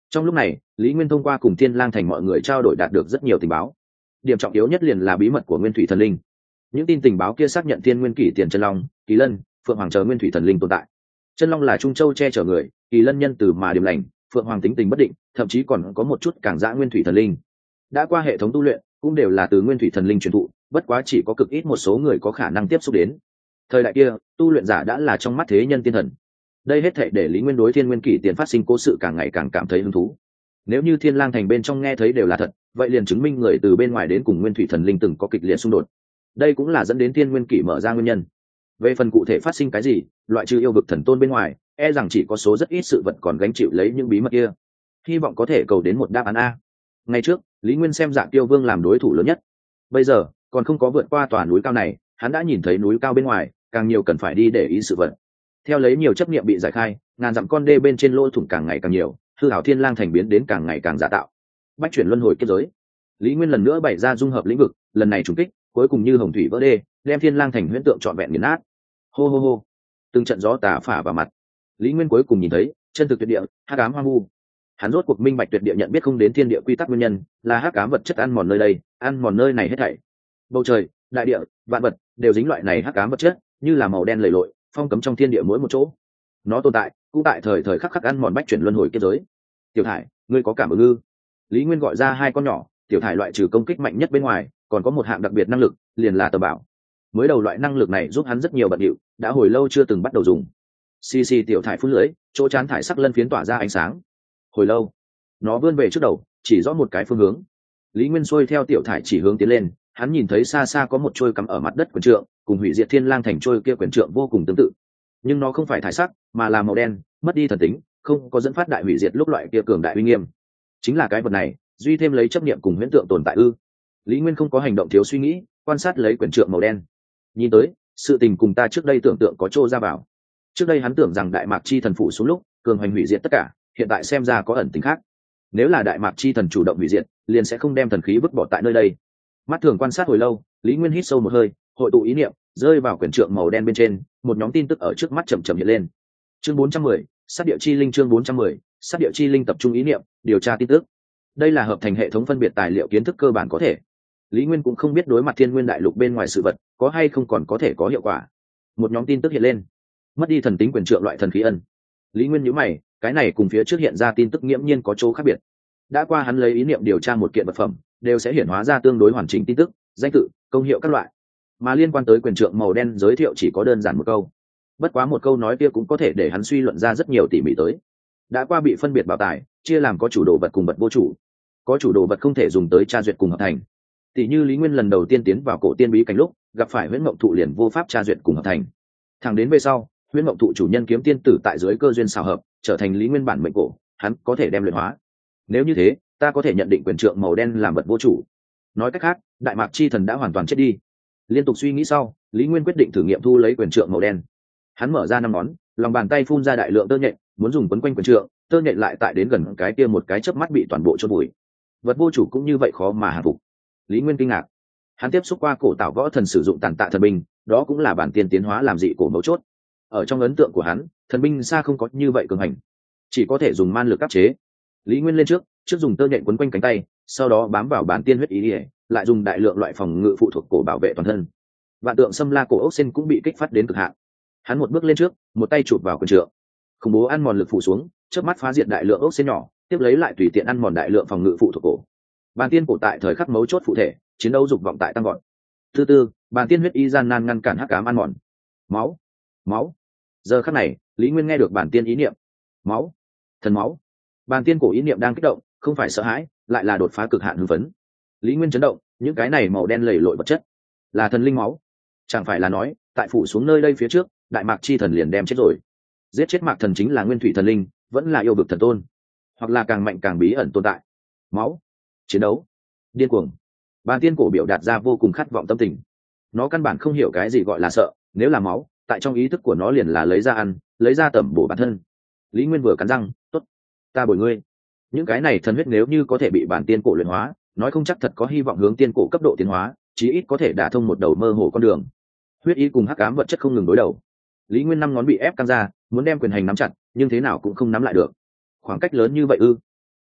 Trong lúc này Lý Nguyên thông qua cùng Thiên Lang Thành mọi người trao đổi đạt được rất nhiều tình báo. Điểm trọng yếu nhất liền là bí mật của Nguyên Thủy Thần Linh. Những tin tình báo kia xác nhận Thiên Nguyên Kỷ Tiền Chân Long, Kỳ Lân, Phượng Hoàng chờ Nguyên Thủy Thần Linh tồn tại. Chân Long là Trung Châu che chở người, Kỳ Lân nhân từ mà điềm lành, Phượng Hoàng tính tình bất định, thậm chí còn có một chút càng dã Nguyên Thủy Thần Linh. Đã qua hệ thống tu luyện, cũng đều là từ Nguyên Thủy Thần Linh truyền thụ, bất quá chỉ có cực ít một số người có khả năng tiếp xúc đến. Thời đại kia, tu luyện giả đã là trong mắt thế nhân tiên thần. Đây hết thảy để Lý Nguyên đối Thiên Nguyên Kỷ Tiền phát sinh cố sự càng ngày càng cảm thấy hứng thú. Nếu như Thiên Lang Thành bên trong nghe thấy đều là thật, vậy liền chứng minh người từ bên ngoài đến cùng Nguyên Thủy Thần Linh từng có kịch liệt xung đột. Đây cũng là dẫn đến Thiên Nguyên Kỷ mở ra nguyên nhân. Về phần cụ thể phát sinh cái gì, loại trừ yêu vực thần tôn bên ngoài, e rằng chỉ có số rất ít sự vật còn gánh chịu lấy những bí mật kia. Hy vọng có thể cầu đến một đáp án a. Ngày trước, Lý Nguyên xem Dạ Tiêu Vương làm đối thủ lớn nhất. Bây giờ, còn không có vượt qua tòa núi cao này, hắn đã nhìn thấy núi cao bên ngoài, càng nhiều cần phải đi để ý sự vật. Theo lấy nhiều chấp niệm bị giải khai, ngàn dặm con đê bên trên lỗ thủng càng ngày càng nhiều, hư ảo Thiên Lang Thành biến đến càng ngày càng giả tạo. Bách chuyển luân hồi kết giới. Lý Nguyên lần nữa bày ra dung hợp lĩnh vực, lần này trùng kích, cuối cùng như hồng thủy vỡ đê, đem Thiên Lang Thành huyễn tượng trọn vẹn nghiền nát. Hô hô hô. Từng trận gió tà phả vào mặt. Lý Nguyên cuối cùng nhìn thấy chân thực tuyệt địa, hắc ám hoang vu. Hắn rốt cuộc minh bạch tuyệt địa nhận biết không đến thiên địa quy tắc nguyên nhân, là hắc ám vật chất ăn mòn nơi đây, ăn mòn nơi này hết thảy. Bầu trời, đại địa, vạn vật đều dính loại này hắc ám vật chất, như là màu đen lầy lội, phong cấm trong thiên địa mỗi một chỗ. Nó tồn tại, cũng tại thời thời khắc khắc ăn mòn bách chuyển luân hồi kết giới. Tiểu Thải, ngươi có cảm ứng ư? Lý Nguyên gọi ra hai con nhỏ, Tiểu Thải loại trừ công kích mạnh nhất bên ngoài, còn có một hạng đặc biệt năng lực, liền là tờ bảo. Mới đầu loại năng lực này giúp hắn rất nhiều bận điệu, đã hồi lâu chưa từng bắt đầu dùng. Xì xì Tiểu Thải phun lưỡi, chỗ chán thải sắc lân phiến tỏa ra ánh sáng. Hồi lâu, nó vươn về trước đầu, chỉ rõ một cái phương hướng. Lý Nguyên xuôi theo Tiểu Thải chỉ hướng tiến lên, hắn nhìn thấy xa xa có một trôi cắm ở mặt đất quyền trượng, cùng hủy diệt Thiên Lang Thành trôi kia quyền trượng vô cùng tương tự. Nhưng nó không phải thải sắc, mà là màu đen, mất đi thần tính, không có dẫn phát đại hủy diệt lúc loại kia cường đại uy nghiêm. Chính là cái vật này, duy thêm lấy chấp niệm cùng huyễn tượng tồn tại ư? Lý Nguyên không có hành động thiếu suy nghĩ, quan sát lấy quyền trượng màu đen. Nhìn tới, sự tình cùng ta trước đây tưởng tượng có trô ra vào. Trước đây hắn tưởng rằng Đại Mạc Chi Thần phủ xuống lúc, cường hành hủy diệt tất cả, hiện tại xem ra có ẩn tình khác. Nếu là Đại Mạc Chi Thần chủ động hủy diệt, liền sẽ không đem thần khí vứt bỏ tại nơi đây. Mắt thường quan sát hồi lâu, Lý Nguyên hít sâu một hơi, hội tụ ý niệm, rơi vào quyển trượng màu đen bên trên, một nhóm tin tức ở trước mắt chậm chậm hiện lên. Chương bốn trăm mười, sát địa chi linh. Chương bốn trăm mười, sát địa chi linh. Tập trung ý niệm, điều tra tin tức. Đây là hợp thành hệ thống phân biệt tài liệu kiến thức cơ bản có thể. Lý Nguyên cũng không biết đối mặt Thiên Nguyên đại lục bên ngoài sự vật, có hay không còn có thể có hiệu quả. Một nhóm tin tức hiện lên. Mất đi thần tính quyền trượng loại thần khí ân. Lý Nguyên nhíu mày, cái này cùng phía trước hiện ra tin tức nghiễm nhiên có chỗ khác biệt. Đã qua hắn lấy ý niệm điều tra một kiện vật phẩm, đều sẽ hiển hóa ra tương đối hoàn chỉnh tin tức, danh tự, công hiệu các loại. Mà liên quan tới quyền trượng màu đen giới thiệu chỉ có đơn giản một câu. Bất quá một câu nói kia cũng có thể để hắn suy luận ra rất nhiều tỉ mỉ tới. Đã qua bị phân biệt bảo tài, chia làm có chủ đồ vật cùng vật vô chủ. Có chủ đồ vật không thể dùng tới tra duyệt cùng hợp thành. Tỷ như Lý Nguyên lần đầu tiên tiến vào cổ tiên bí cảnh lúc, gặp phải Huyễn Mộng Thụ liền vô pháp tra duyệt cùng hợp thành. Thẳng đến về sau, Huyễn Mộng Thụ chủ nhân kiếm tiên tử tại dưới cơ duyên xào hợp, trở thành Lý Nguyên bản mệnh cổ, hắn có thể đem luyện hóa. Nếu như thế, ta có thể nhận định quyền trượng màu đen làm vật vô chủ. Nói cách khác, Đại Mạc Chi Thần đã hoàn toàn chết đi. Liên tục suy nghĩ sau, Lý Nguyên quyết định thử nghiệm thu lấy quyền trượng màu đen. Hắn mở ra năm ngón, lòng bàn tay phun ra đại lượng tơ nhện, muốn dùng quấn quanh quyền trượng, tơ nhện lại tại đến gần cái kia một cái chớp mắt bị toàn bộ chôn bụi. Vật vô chủ cũng như vậy khó mà hạ phục. Lý Nguyên kinh ngạc. Hắn tiếp xúc qua cổ tạo võ thần sử dụng tàn tạ thần binh, đó cũng là bản tiên tiến hóa làm dị cổ mấu chốt. Ở trong ấn tượng của hắn, thần binh xa không có như vậy cường hành, chỉ có thể dùng man lực áp chế. Lý Nguyên lên trước, trước dùng tơ nhện quấn quanh cánh tay, sau đó bám vào bản tiên huyết ý ỉa, lại dùng đại lượng loại phòng ngự phụ thuộc cổ bảo vệ toàn thân. Vạn tượng xâm la cổ ốc sen cũng bị kích phát đến cực hạn. Hắn một bước lên trước, một tay chụp vào quyền trượng, khủng bố ăn mòn lực phủ xuống, chớp mắt phá diệt đại lượng ốc sen nhỏ, tiếp lấy lại tùy tiện ăn mòn đại lượng phòng ngự phụ thuộc cổ. Bàn tiên cổ tại thời khắc mấu chốt phụ thể, chiến đấu dục vọng tại tăng gọn. Thứ tư, bàn tiên huyết y gian nan ngăn cản hắc ám ăn mòn. Máu, máu. Giờ khắc này, Lý Nguyên nghe được bản tiên ý niệm. Máu, thần máu. Bàn tiên cổ ý niệm đang kích động, không phải sợ hãi, lại là đột phá cực hạn hưng phấn. Lý Nguyên chấn động, những cái này màu đen lầy lội vật chất, là thần linh máu. Chẳng phải là nói, tại phủ xuống nơi đây phía trước, Đại Mạc Chi Thần liền đem chết rồi. Giết chết Mạc Thần chính là Nguyên Thủy Thần Linh, vẫn là yêu vực thần tôn, hoặc là càng mạnh càng bí ẩn tồn tại. Máu, chiến đấu, điên cuồng. Bàn tiên cổ biểu đạt ra vô cùng khát vọng tâm tình. Nó căn bản không hiểu cái gì gọi là sợ, nếu là máu, tại trong ý thức của nó liền là lấy ra ăn, lấy ra tẩm bổ bản thân. Lý Nguyên vừa cắn răng, tốt, ta bồi ngươi. Những cái này thần huyết nếu như có thể bị bản tiên cổ luyện hóa, nói không chắc thật có hy vọng hướng tiên cổ cấp độ tiến hóa, chí ít có thể đả thông một đầu mơ hồ con đường. Huyết ý cùng hắc ám vật chất không ngừng đối đầu. Lý Nguyên năm ngón bị ép căng ra, muốn đem quyền hành nắm chặt, nhưng thế nào cũng không nắm lại được. Khoảng cách lớn như vậy ư?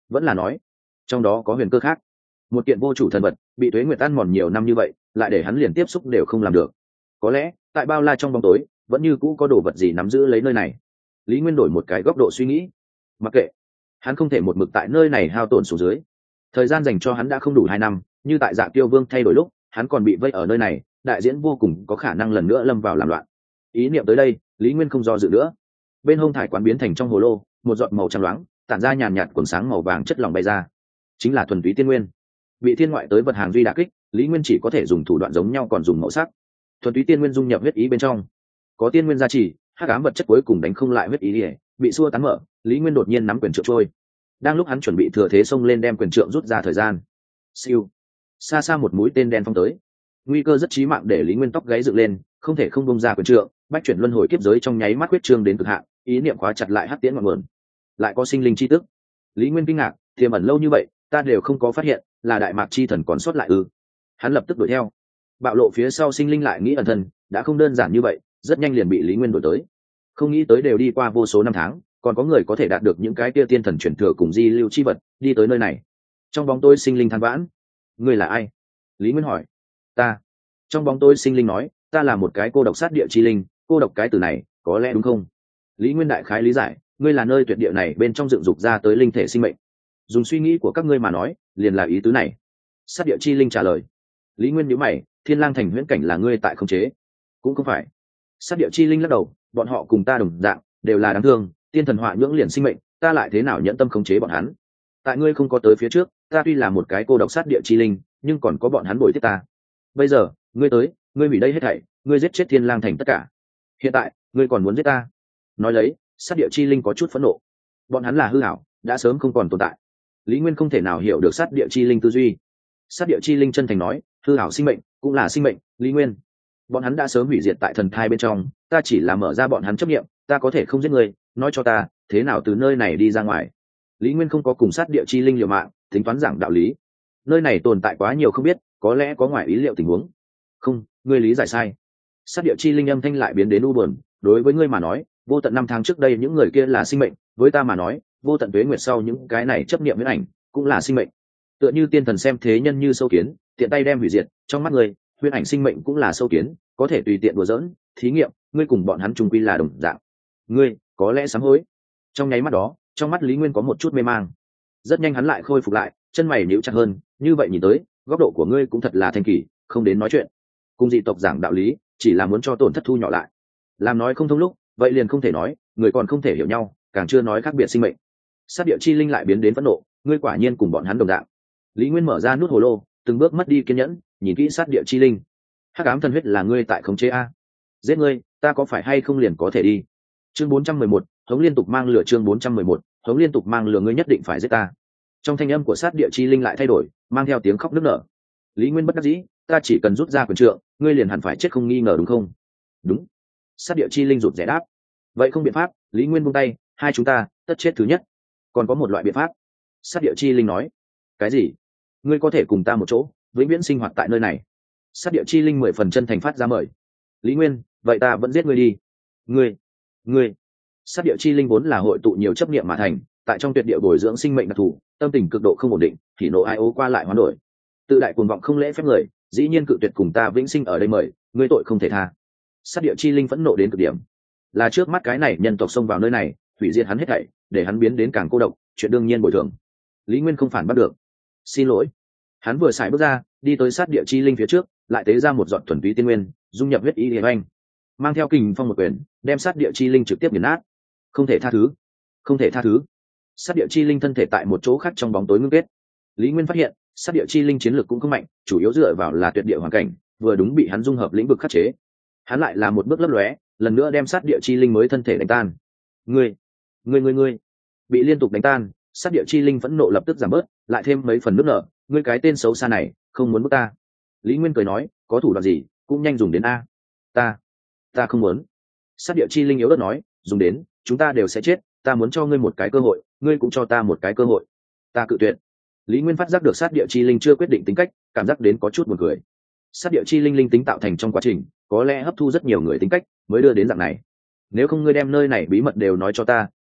vẫn là nói trong đó có huyền cơ khác, một kiện vô chủ thần vật bị tuế nguyệt ăn mòn nhiều năm như vậy lại để hắn liền tiếp xúc đều không làm được. Có lẽ tại bao la trong bóng tối vẫn như cũ có đồ vật gì nắm giữ lấy nơi này. Lý Nguyên đổi một cái góc độ suy nghĩ. Mặc kệ, hắn không thể một mực tại nơi này hao tổn xuống dưới. Thời gian dành cho hắn đã không đủ hai năm, như tại Dạ Tiêu Vương thay đổi lúc hắn còn bị vây ở nơi này, đại diễn vô cùng có khả năng lần nữa lâm vào làm loạn. Ý niệm tới đây, Lý Nguyên không do dự nữa. Bên hông thải quán biến thành trong hồ lô, một giọt màu trắng loáng tản ra nhàn nhạt quần sáng màu vàng chất lỏng bay ra, chính là thuần túy tiên nguyên. Bị thiên ngoại tới vật hàng duy đả kích, Lý Nguyên chỉ có thể dùng thủ đoạn giống nhau còn dùng màu sắc. Thuần túy tiên nguyên dung nhập huyết ý bên trong, có tiên nguyên gia trì, hắc ám vật chất cuối cùng đánh không lại huyết ý ỉa, bị xua tán mở. Lý Nguyên đột nhiên nắm quyền trượng trôi. Đang lúc hắn chuẩn bị thừa thế xông lên đem quyền trượng rút ra thời gian, siêu, xa xa một mũi tên đen phong tới. Nguy cơ rất chí mạng để Lý Nguyên tóc gáy dựng lên, không thể không bông ra quyền trượng. Bách chuyển luân hồi kiếp giới trong nháy mắt quyết trương đến cực hạn, ý niệm khóa chặt lại hắc tiễn ngọn nguồn. Lại có sinh linh chi tức. Lý Nguyên kinh ngạc, tiềm ẩn lâu như vậy ta đều không có phát hiện, là đại mạc chi thần còn sót lại ư? Hắn lập tức đuổi theo. Bạo lộ phía sau sinh linh lại nghĩ ẩn thân, đã không đơn giản như vậy, rất nhanh liền bị Lý Nguyên đuổi tới. Không nghĩ tới đều đi qua vô số năm tháng, còn có người có thể đạt được những cái kia tiên thần chuyển thừa cùng di lưu chi vật, đi tới nơi này. Trong bóng tối sinh linh than vãn. Ngươi là ai? Lý Nguyên hỏi. Ta. Trong bóng tối sinh linh nói, ta là một cái cô độc sát địa chi linh. Cô độc cái từ này có lẽ đúng không? Lý Nguyên đại khái lý giải, ngươi là nơi tuyệt địa này bên trong dựng dục ra tới linh thể sinh mệnh. Dùng suy nghĩ của các ngươi mà nói, liền là ý tứ này. Sát địa chi linh trả lời. Lý Nguyên nhíu mày, Thiên Lang thành huyễn cảnh là ngươi tại khống chế? Cũng không phải. Sát địa chi linh lắc đầu, bọn họ cùng ta đồng dạng, đều là đáng thương, tiên thần họa nhưỡng liền sinh mệnh, ta lại thế nào nhẫn tâm khống chế bọn hắn? Tại ngươi không có tới phía trước, ta tuy là một cái cô độc sát địa chi linh, nhưng còn có bọn hắn bồi tiếp ta. Bây giờ, ngươi tới, ngươi hủy đây hết thảy, ngươi giết chết Thiên Lang thành tất cả. Hiện tại, ngươi còn muốn giết ta? Nói lấy, sát địa chi linh có chút phẫn nộ. Bọn hắn là hư ảo, đã sớm không còn tồn tại. Lý Nguyên không thể nào hiểu được sát địa chi linh tư duy. Sát địa chi linh chân thành nói, hư ảo sinh mệnh cũng là sinh mệnh, Lý Nguyên. Bọn hắn đã sớm hủy diệt tại thần thai bên trong, ta chỉ là mở ra bọn hắn chấp nghiệm, ta có thể không giết người, nói cho ta, thế nào từ nơi này đi ra ngoài? Lý Nguyên không có cùng sát địa chi linh liều mạng, tính toán giảng đạo lý. Nơi này tồn tại quá nhiều không biết, có lẽ có ngoài ý liệu tình huống. Không, ngươi lý giải sai. Sát địa chi linh âm thanh lại biến đến u buồn, đối với ngươi mà nói, vô tận năm tháng trước đây những người kia là sinh mệnh, với ta mà nói, vô tận tuế nguyệt sau những cái này chấp niệm huyễn ảnh cũng là sinh mệnh. Tựa như tiên thần xem thế nhân như sâu kiến, tiện tay đem hủy diệt, trong mắt ngươi, huyễn ảnh sinh mệnh cũng là sâu kiến, có thể tùy tiện đùa giỡn, thí nghiệm, ngươi cùng bọn hắn chung quy là đồng dạng. Ngươi, có lẽ sám hối. Trong nháy mắt đó, trong mắt Lý Nguyên có một chút mê mang. Rất nhanh hắn lại khôi phục lại, chân mày nhíu chặt hơn, như vậy nhìn tới, góc độ của ngươi cũng thật là thanh kỳ, không đến nói chuyện. Cùng dị tộc giảng đạo lý, chỉ là muốn cho tổn thất thu nhỏ lại. Làm nói không thông lúc, vậy liền không thể nói, người còn không thể hiểu nhau, càng chưa nói khác biệt sinh mệnh. Sát địa chi linh lại biến đến phẫn nộ, ngươi quả nhiên cùng bọn hắn đồng dạng. Lý Nguyên mở ra nút hồ lô, từng bước mất đi kiên nhẫn, nhìn kỹ sát địa chi linh. Hắc ám thần huyết là ngươi tại khống chế a? Giết ngươi, ta có phải hay không liền có thể đi? Chương bốn trăm mười một, hống liên tục mang lửa. Chương bốn trăm mười một, hống liên tục mang lửa, ngươi nhất định phải giết ta. Trong thanh âm của sát địa chi linh lại thay đổi, mang theo tiếng khóc nức nở. Lý Nguyên bất đắc dĩ, ta chỉ cần rút ra quyền trượng, ngươi liền hẳn phải chết không nghi ngờ đúng không? Đúng. Sát địa chi linh rụt rẻ đáp. Vậy không biện pháp, Lý Nguyên buông tay, hai chúng ta tất chết thứ nhất. Còn có một loại biện pháp. Sát địa chi linh nói. Cái gì? Ngươi có thể cùng ta một chỗ, vĩnh viễn sinh hoạt tại nơi này. Sát địa chi linh mười phần chân thành phát ra mời. Lý Nguyên, vậy ta vẫn giết ngươi đi. Ngươi, ngươi. Sát địa chi linh vốn là hội tụ nhiều chấp niệm mà thành, tại trong tuyệt địa bồi dưỡng sinh mệnh đặc thù, tâm tình cực độ không ổn định, thì nộ ai ố qua lại hoán đổi. Tự đại cuồng vọng không lễ phép người, dĩ nhiên cự tuyệt cùng ta vĩnh sinh ở đây mời, ngươi tội không thể tha. Sát địa chi linh phẫn nộ đến cực điểm. Là trước mắt cái này nhân tộc xông vào nơi này, hủy diệt hắn hết thảy, để hắn biến đến càng cô độc, chuyện đương nhiên bồi thường. Lý Nguyên không phản bắt được. Xin lỗi. Hắn vừa xài bước ra, đi tới sát địa chi linh phía trước, lại tế ra một giọt thuần túy tiên nguyên, dung nhập huyết ý địa anh, mang theo kình phong một quyền, đem sát địa chi linh trực tiếp nghiền nát. Không thể tha thứ, không thể tha thứ. Sát địa chi linh thân thể tại một chỗ khác trong bóng tối ngưng kết. Lý Nguyên phát hiện, sát địa chi linh chiến lược cũng không mạnh, chủ yếu dựa vào là tuyệt địa hoàn cảnh, vừa đúng bị hắn dung hợp lĩnh vực khắc chế. Hắn lại là một bước lấp lóe, lần nữa đem sát địa chi linh mới thân thể đánh tan. Ngươi, ngươi ngươi ngươi, bị liên tục đánh tan, sát địa chi linh phẫn nộ lập tức giảm bớt, lại thêm mấy phần nước nở. Ngươi cái tên xấu xa này, không muốn bước ta. Lý Nguyên cười nói, có thủ đoạn gì, cũng nhanh dùng đến a. Ta, ta không muốn. Sát địa chi linh yếu ớt nói, dùng đến, chúng ta đều sẽ chết. Ta muốn cho ngươi một cái cơ hội, ngươi cũng cho ta một cái cơ hội. Ta cự tuyệt. Lý Nguyên phát giác được sát địa chi linh chưa quyết định tính cách, cảm giác đến có chút buồn cười. Sát địa chi linh linh tính tạo thành trong quá trình, có lẽ hấp thu rất nhiều người tính cách, mới đưa đến dạng này. Nếu không ngươi đem nơi này bí mật đều nói cho ta,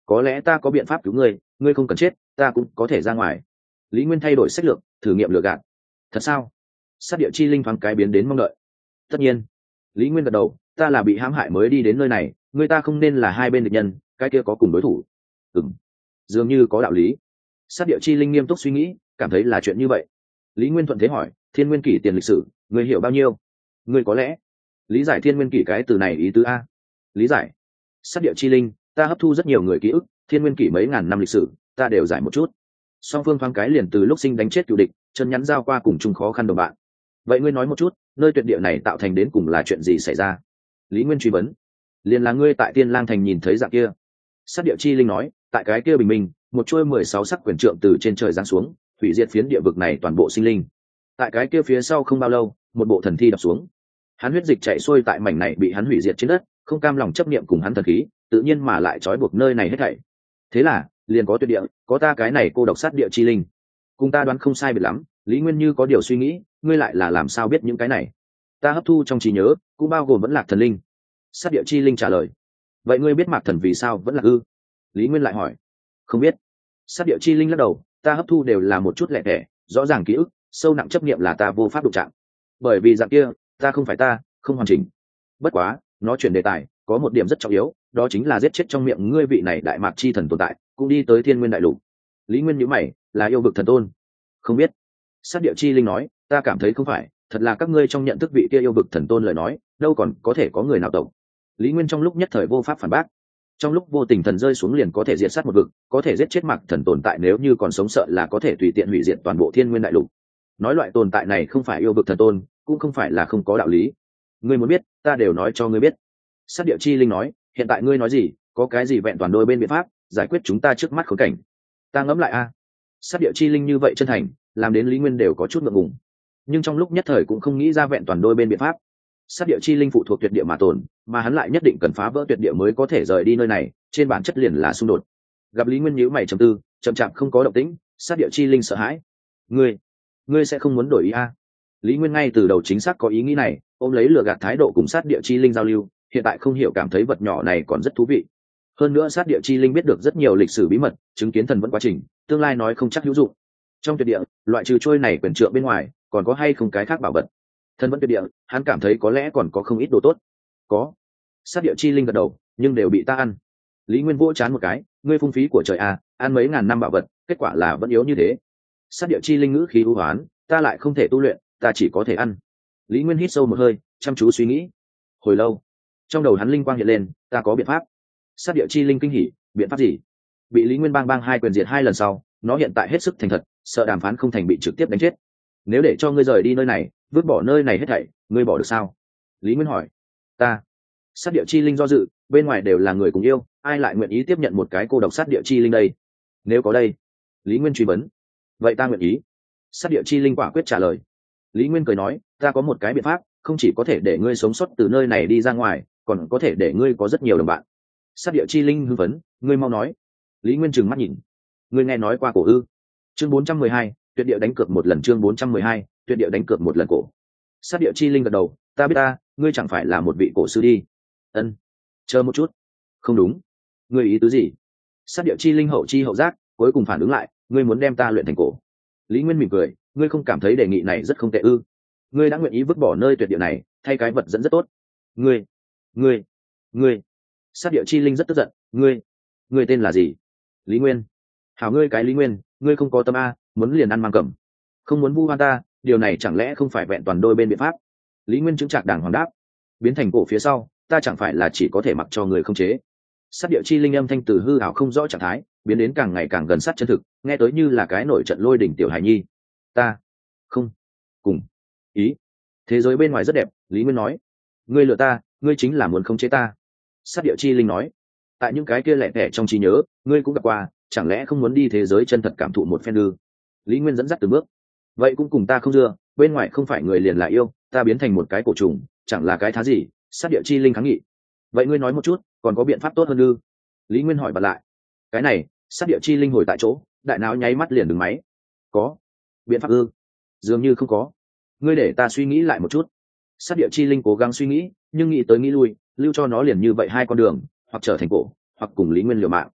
có lẽ ta có biện pháp cứu ngươi, ngươi không cần chết, ta cũng có thể ra ngoài. Lý Nguyên thay đổi sách lược, thử nghiệm lừa gạt. Thật sao? Sát địa chi linh thoáng cái biến đến mong đợi. Tất nhiên. Lý Nguyên gật đầu, ta là bị hãm hại mới đi đến nơi này, người ta không nên là hai bên địch nhân, cái kia có cùng đối thủ. Ừm, dường như có đạo lý. Sát địa chi linh nghiêm túc suy nghĩ, cảm thấy là chuyện như vậy. Lý Nguyên thuận thế hỏi, thiên nguyên kỷ tiền lịch sử, người hiểu bao nhiêu? Người có lẽ lý giải thiên nguyên kỷ cái từ này ý tứ a. Lý giải. Sát địa chi linh, ta hấp thu rất nhiều người ký ức, thiên nguyên kỷ mấy ngàn năm lịch sử ta đều giải một chút. Song phương thoáng cái liền từ lúc sinh đánh chết cựu địch, chân nhắn giao qua cùng chung khó khăn đồng bạn. Vậy ngươi nói một chút, nơi tuyệt địa này tạo thành đến cùng là chuyện gì xảy ra? Lý Nguyên truy vấn. Liền là ngươi tại Tiên Lang thành nhìn thấy dạng kia. Sát địa chi linh nói, tại cái kia bình minh, một chuôi mười sáu sắc quyền trượng từ trên trời giáng xuống, hủy diệt phiến địa vực này toàn bộ sinh linh. Tại cái kia phía sau không bao lâu, một bộ thần thi đập xuống. Hắn huyết dịch chảy xuôi tại mảnh này bị hắn hủy diệt trên đất, không cam lòng chấp niệm cùng hắn thần khí, tự nhiên mà lại trói buộc nơi này hết thảy. Thế là, liền có tuyệt địa, có ta cái này cô độc sát địa chi linh. Cùng ta đoán không sai biệt lắm, Lý Nguyên như có điều suy nghĩ, ngươi lại là làm sao biết những cái này? Ta hấp thu trong trí nhớ, cũng bao gồm vẫn lạc thần linh. Sát địa chi linh trả lời. Vậy ngươi biết mạc thần vì sao vẫn là ư? Lý Nguyên lại hỏi. Không biết. Sát địa chi linh lắc đầu, ta hấp thu đều là một chút lẻ tẻ, rõ ràng ký ức, sâu nặng chấp niệm là ta vô pháp đụng chạm. Bởi vì dạng kia, ta không phải ta, không hoàn chỉnh. Bất quá, nó chuyển đề tài, có một điểm rất trọng yếu, đó chính là giết chết trong miệng ngươi vị này đại mạc chi thần tồn tại, cũng đi tới thiên nguyên đại lục. Lý Nguyên nhíu mày, là yêu vực thần tôn? Không biết. Sát địa chi linh nói, ta cảm thấy không phải, thật là các ngươi trong nhận thức vị kia yêu vực thần tôn lời nói, đâu còn có thể có người nào tộc. Lý Nguyên trong lúc nhất thời vô pháp phản bác. Trong lúc vô tình thần rơi xuống liền có thể diệt sát một vực, có thể giết chết mạc thần tồn tại, nếu như còn sống sợ là có thể tùy tiện hủy diệt toàn bộ thiên nguyên đại lục. Nói loại tồn tại này không phải yêu vực thần tôn, cũng không phải là không có đạo lý. Ngươi muốn biết, ta đều nói cho ngươi biết. Sát địa chi linh nói, hiện tại ngươi nói gì, có cái gì vẹn toàn đôi bên biện pháp giải quyết chúng ta trước mắt khốn cảnh? Ta ngẫm lại a. Sát địa chi linh như vậy chân thành, làm đến Lý Nguyên đều có chút ngượng ngùng, nhưng trong lúc nhất thời cũng không nghĩ ra vẹn toàn đôi bên biện pháp. Sát địa chi linh phụ thuộc tuyệt địa mà tồn, mà hắn lại nhất định cần phá vỡ tuyệt địa mới có thể rời đi nơi này, trên bản chất liền là xung đột. Gặp Lý Nguyên nhíu mày trầm tư, chậm chạp không có động tĩnh, sát địa chi linh sợ hãi. Ngươi, ngươi sẽ không muốn đổi ý a? Lý Nguyên ngay từ đầu chính xác có ý nghĩ này, ôm lấy lừa gạt thái độ cùng sát địa chi linh giao lưu, hiện tại không hiểu cảm thấy vật nhỏ này còn rất thú vị. Hơn nữa sát địa chi linh biết được rất nhiều lịch sử bí mật, chứng kiến thần vẫn quá trình, tương lai nói không chắc hữu dụng. Trong tuyệt địa, loại trừ trôi này quyền trượng bên ngoài, còn có hay không cái khác bảo vật? Thần vẫn tuyệt địa, hắn cảm thấy có lẽ còn có không ít đồ tốt. Có. Sát địa chi linh gật đầu, nhưng đều bị ta ăn. Lý Nguyên vỗ chán một cái, ngươi phung phí của trời à, ăn mấy ngàn năm bảo vật, kết quả là vẫn yếu như thế. Sát địa chi linh ngữ khí u hoán, ta lại không thể tu luyện, ta chỉ có thể ăn. Lý Nguyên hít sâu một hơi, chăm chú suy nghĩ. Hồi lâu, trong đầu hắn linh quang hiện lên, ta có biện pháp. Sát địa chi linh kinh hỉ, biện pháp gì? Bị Lý Nguyên bang bang hai quyền diệt hai lần sau, nó hiện tại hết sức thành thật, sợ đàm phán không thành bị trực tiếp đánh chết. Nếu để cho ngươi rời đi nơi này, vứt bỏ nơi này hết thảy, ngươi bỏ được sao? Lý Nguyên hỏi. Ta. Sát địa chi linh do dự, bên ngoài đều là người cùng yêu, ai lại nguyện ý tiếp nhận một cái cô độc sát địa chi linh đây? Nếu có đây. Lý Nguyên truy vấn. Vậy ta nguyện ý. Sát địa chi linh quả quyết trả lời. Lý Nguyên cười nói, ta có một cái biện pháp, không chỉ có thể để ngươi sống sót từ nơi này đi ra ngoài, còn có thể để ngươi có rất nhiều đồng bạn. Sát địa chi linh hưng phấn, ngươi mau nói. Lý Nguyên trừng mắt nhìn. Ngươi nghe nói qua cổ ư? Chương bốn trăm mười hai, tuyệt địa đánh cược một lần. Chương bốn trăm mười hai, tuyệt địa đánh cược một lần cổ. Sát địa chi linh gật đầu, ta biết ta, ngươi chẳng phải là một vị cổ sư đi. Ân. Chờ một chút. Không đúng. Ngươi ý tứ gì? Sát địa chi linh hậu chi hậu giác, cuối cùng phản ứng lại, ngươi muốn đem ta luyện thành cổ. Lý Nguyên mỉm cười, ngươi không cảm thấy đề nghị này rất không tệ ư? Ngươi đã nguyện ý vứt bỏ nơi tuyệt địa này, thay cái vật dẫn rất tốt. Ngươi, ngươi, ngươi. Sát địa chi linh rất tức giận, ngươi, ngươi tên là gì? Lý Nguyên. Hảo ngươi cái Lý Nguyên, ngươi không có tâm a, muốn liền ăn mang cầm. Không muốn vu oan ta, điều này chẳng lẽ không phải vẹn toàn đôi bên biện pháp? Lý Nguyên chứng trạc đàng hoàng đáp. Biến thành cổ phía sau, ta chẳng phải là chỉ có thể mặc cho người không chế. Sát địa chi linh âm thanh từ hư ảo không rõ trạng thái, biến đến càng ngày càng gần sát chân thực, nghe tới như là cái nổi trận lôi đỉnh tiểu hài nhi. Ta không cùng ý. Thế giới bên ngoài rất đẹp, Lý Nguyên nói. Ngươi lừa ta, ngươi chính là muốn khống chế ta. Sát địa chi linh nói. Tại những cái kia lẻ tẻ trong trí nhớ, ngươi cũng gặp qua, chẳng lẽ không muốn đi thế giới chân thật cảm thụ một phen ư? Lý Nguyên dẫn dắt từng bước. Vậy cũng cùng ta không dưa, bên ngoài không phải người liền là yêu, ta biến thành một cái cổ trùng, chẳng là cái thá gì? Sát địa chi linh kháng nghị. Vậy ngươi nói một chút, còn có biện pháp tốt hơn ư? Lý Nguyên hỏi bật lại. Cái này, sát địa chi linh hồi tại chỗ, đại não nháy mắt liền đứng máy. Có biện pháp ư? Dường như không có. Ngươi để ta suy nghĩ lại một chút. Sát địa chi linh cố gắng suy nghĩ, nhưng nghĩ tới nghĩ lui, lưu cho nó liền như vậy hai con đường, hoặc trở thành cổ, hoặc cùng Lý Nguyên liều mạng.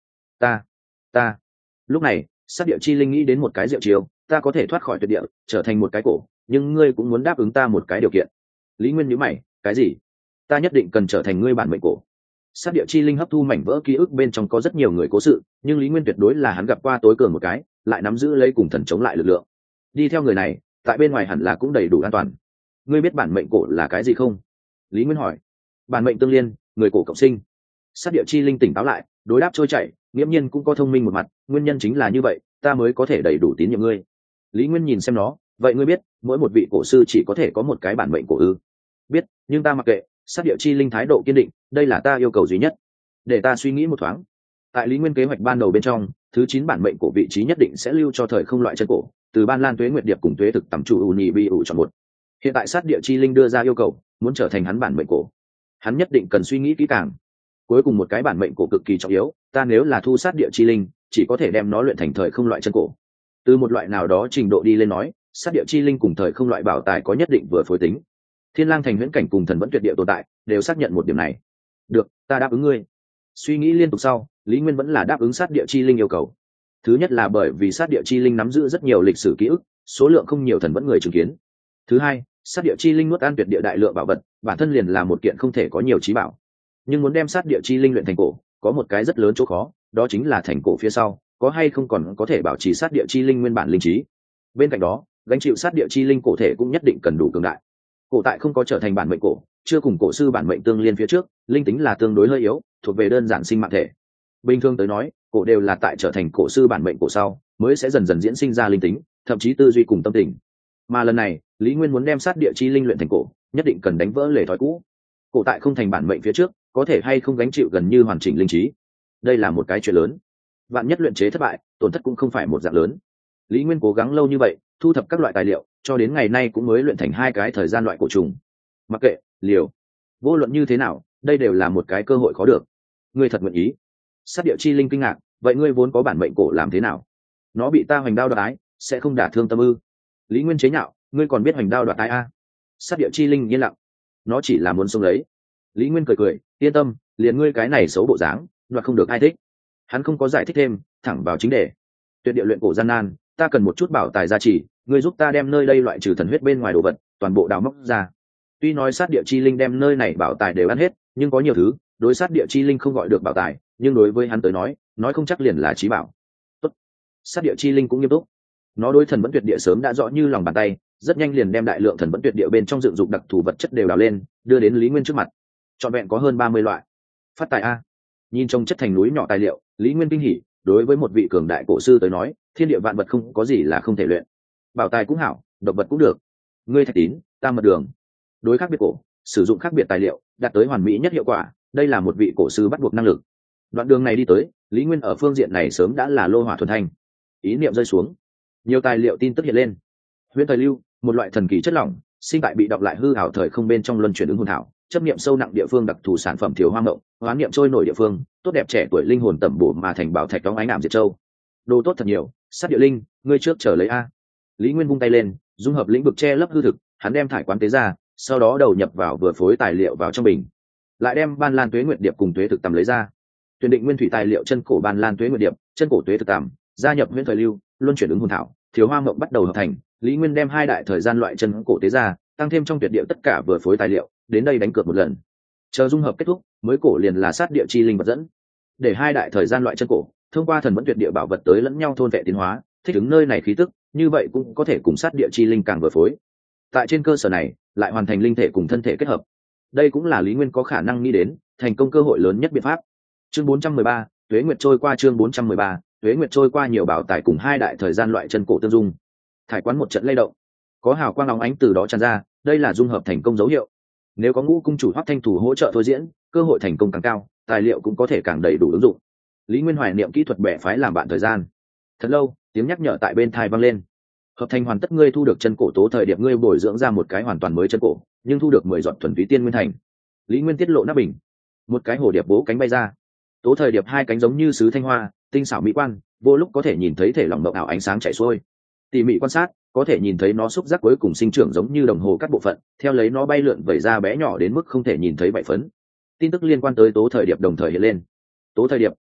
ta ta lúc này sát địa chi linh nghĩ đến một cái diệu chiêu, ta có thể thoát khỏi tuyệt địa trở thành một cái cổ, nhưng ngươi cũng muốn đáp ứng ta một cái điều kiện. Lý Nguyên nhíu mày, cái gì? Ta nhất định cần trở thành ngươi bản mệnh cổ. Sát địa chi linh hấp thu mảnh vỡ ký ức bên trong có rất nhiều người cố sự, nhưng Lý Nguyên tuyệt đối là hắn gặp qua tối cường một cái, lại nắm giữ lấy cùng thần chống lại lực lượng. Đi theo người này, tại bên ngoài hẳn là cũng đầy đủ an toàn. Ngươi biết bản mệnh cổ là cái gì không? Lý Nguyên hỏi. Bản mệnh tương liên, người cổ cộng sinh. Sát địa chi linh tỉnh táo lại, đối đáp trôi chảy, nghiễm nhiên cũng có thông minh một mặt, nguyên nhân chính là như vậy, ta mới có thể đầy đủ tín nhiệm ngươi. Lý Nguyên nhìn xem nó, vậy ngươi biết, mỗi một vị cổ sư chỉ có thể có một cái bản mệnh cổ ư? Biết, nhưng ta mặc kệ. Sát địa chi linh thái độ kiên định, đây là ta yêu cầu duy nhất. Để ta suy nghĩ một thoáng. Tại Lý Nguyên kế hoạch ban đầu bên trong, thứ chín bản mệnh cổ vị trí nhất định sẽ lưu cho thời không loại chân cổ, từ Ban Lan Tuế Nguyệt Điệp cùng Tuế Thực Tầm Chủ Uni Bi ủ chọn một. Hiện tại sát địa chi linh đưa ra yêu cầu, muốn trở thành hắn bản mệnh cổ, hắn nhất định cần suy nghĩ kỹ càng. Cuối cùng một cái bản mệnh cổ cực kỳ trọng yếu, ta nếu là thu sát địa chi linh, chỉ có thể đem nó luyện thành thời không loại chân cổ. Từ một loại nào đó trình độ đi lên nói, sát địa chi linh cùng thời không loại bảo tài có nhất định vừa phối tính. Thiên Lang Thành huyễn cảnh cùng thần vẫn tuyệt địa tồn tại, đều xác nhận một điểm này. Được, ta đáp ứng ngươi. Suy nghĩ liên tục sau, Lý Nguyên vẫn là đáp ứng sát địa chi linh yêu cầu. Thứ nhất là bởi vì sát địa chi linh nắm giữ rất nhiều lịch sử ký ức, số lượng không nhiều thần vẫn người chứng kiến. Thứ hai, sát địa chi linh nuốt ăn tuyệt địa đại lượng bảo vật, bản thân liền là một kiện không thể có nhiều trí bảo. Nhưng muốn đem sát địa chi linh luyện thành cổ, có một cái rất lớn chỗ khó, đó chính là thành cổ phía sau có hay không còn có thể bảo trì sát địa chi linh nguyên bản linh trí. Bên cạnh đó, gánh chịu sát địa chi linh cổ thể cũng nhất định cần đủ cường đại. Cổ tại không có trở thành bản mệnh cổ, chưa cùng cổ sư bản mệnh tương liên phía trước, linh tính là tương đối hơi yếu, thuộc về đơn giản sinh mạng thể. Bình thường tới nói, cổ đều là tại trở thành cổ sư bản mệnh cổ sau, mới sẽ dần dần diễn sinh ra linh tính, thậm chí tư duy cùng tâm tình. Mà lần này, Lý Nguyên muốn đem sát địa chi linh luyện thành cổ, nhất định cần đánh vỡ lề thói cũ. Cổ tại không thành bản mệnh phía trước, có thể hay không gánh chịu gần như hoàn chỉnh linh trí. Đây là một cái chuyện lớn. Vạn nhất luyện chế thất bại, tổn thất cũng không phải một dạng lớn. Lý Nguyên cố gắng lâu như vậy, thu thập các loại tài liệu, cho đến ngày nay cũng mới luyện thành hai cái thời gian loại cổ trùng. Mặc kệ, liều. Vô luận như thế nào, đây đều là một cái cơ hội khó được. Ngươi thật nguyện ý? Sát địa chi linh kinh ngạc, vậy ngươi vốn có bản mệnh cổ làm thế nào? Nó bị ta hoành đao đoạt ái, sẽ không đả thương tâm ư? Lý Nguyên chế nhạo, ngươi còn biết hoành đao đoạt ái a? Sát địa chi linh yên lặng. Nó chỉ là muốn sống lấy. Lý Nguyên cười cười, yên tâm, liền ngươi cái này xấu bộ dáng, đoạt không được ai thích. Hắn không có giải thích thêm, thẳng vào chính đề. Tuyệt địa luyện cổ gian nan, ta cần một chút bảo tài gia trì, ngươi giúp ta đem nơi đây loại trừ thần huyết bên ngoài đồ vật, toàn bộ đào móc ra. Tuy nói sát địa chi linh đem nơi này bảo tài đều ăn hết, nhưng có nhiều thứ, đối sát địa chi linh không gọi được bảo tài, nhưng đối với hắn tới nói, nói không chắc liền là trí bảo. Tốt. Sát địa chi linh cũng nghiêm túc. Nó đối thần vẫn tuyệt địa sớm đã rõ như lòng bàn tay, rất nhanh liền đem đại lượng thần vẫn tuyệt địa bên trong dựng dục đặc thù vật chất đều đào lên, đưa đến Lý Nguyên trước mặt. Trọn vẹn có hơn ba mươi loại. Phát tài a. Nhìn trông chất thành núi nhỏ tài liệu, Lý Nguyên kinh hỉ, đối với một vị cường đại cổ sư tới nói, thiên địa vạn vật không có gì là không thể luyện. Bảo tài cũng hảo, độc vật cũng được. Ngươi thạch tín, ta mật đường. Đối khác biệt cổ, sử dụng khác biệt tài liệu, đạt tới hoàn mỹ nhất hiệu quả, đây là một vị cổ sư bắt buộc năng lực. Đoạn đường này đi tới, Lý Nguyên ở phương diện này sớm đã là lô hỏa thuần thanh. Ý niệm rơi xuống, nhiều tài liệu tin tức hiện lên. Huyễn thời lưu, một loại thần kỳ chất lỏng, sinh tại bị đọc lại hư ảo thời không bên trong luân chuyển ứng hồn thảo, chấp niệm sâu nặng địa phương đặc thù sản phẩm thiếu hoa mộng, hoán niệm trôi nổi địa phương, tốt đẹp trẻ tuổi linh hồn tẩm bổ mà thành bảo thạch đóng ánh ảm diệt châu. Đồ tốt thật nhiều, sát địa linh, ngươi trước chờ lấy a. Lý Nguyên vung tay lên, dung hợp lĩnh vực che lấp hư thực, hắn đem thải quán tế ra, sau đó đầu nhập vào vừa phối tài liệu vào trong bình, lại đem Ban Lan Tuế Nguyệt Điệp cùng Tuế Thực Tầm lấy ra. Tuyển định nguyên thủy tài liệu chân cổ Ban Lan Tuế Nguyệt Điệp, chân cổ Tuế Thực Tầm, gia nhập huyễn thời lưu, luân chuyển ứng hồn thảo, thiếu hoa mộng bắt đầu hợp thành. Lý Nguyên đem hai đại thời gian loại chân cổ tế ra, tăng thêm trong tuyệt địa tất cả vừa phối tài liệu, đến đây đánh cược một lần. Chờ dung hợp kết thúc, mới cổ liền là sát địa chi linh vật dẫn, để hai đại thời gian loại chân cổ thông qua thần vẫn tuyệt địa bảo vật tới lẫn nhau thôn vệ tiến hóa, thích ứng nơi này khí tức, như vậy cũng có thể cùng sát địa chi linh càng vừa phối. Tại trên cơ sở này, lại hoàn thành linh thể cùng thân thể kết hợp. Đây cũng là Lý Nguyên có khả năng nghĩ đến thành công cơ hội lớn nhất biện pháp. Chương bốn trăm mười ba, Tuế Nguyệt trôi qua. Chương bốn trăm mười ba, Tuế Nguyệt trôi qua, nhiều bảo tài cùng hai đại thời gian loại chân cổ tương dung. Thải quán một trận lay động, có hào quang óng ánh từ đó tràn ra, đây là dung hợp thành công dấu hiệu. Nếu có Ngũ cung chủ Hoắc Thanh Thủ hỗ trợ thôi diễn, cơ hội thành công càng cao, tài liệu cũng có thể càng đầy đủ ứng dụng. Lý Nguyên hoài niệm kỹ thuật bẻ phái làm bạn thời gian. Thật lâu, tiếng nhắc nhở tại bên tai vang lên. Hợp thành hoàn tất, ngươi thu được chân cổ tố thời điểm, ngươi bồi dưỡng ra một cái hoàn toàn mới chân cổ, nhưng thu được mười giọt thuần túy tiên nguyên thành. Lý Nguyên tiết lộ nắp bình, một cái hồ điệp bố cánh bay ra. Tố thời điệp hai cánh giống như sứ thanh hoa, tinh xảo mỹ quan, vô lúc có thể nhìn thấy thể lỏng mộng ảo ánh sáng chảy xuôi. Tỉ mỉ quan sát, có thể nhìn thấy nó xúc giác cuối cùng sinh trưởng giống như đồng hồ các bộ phận, theo lấy nó bay lượn vẩy ra bé nhỏ đến mức không thể nhìn thấy bảy phấn. Tin tức liên quan tới tố thời điệp đồng thời hiện lên. Tố thời điệp,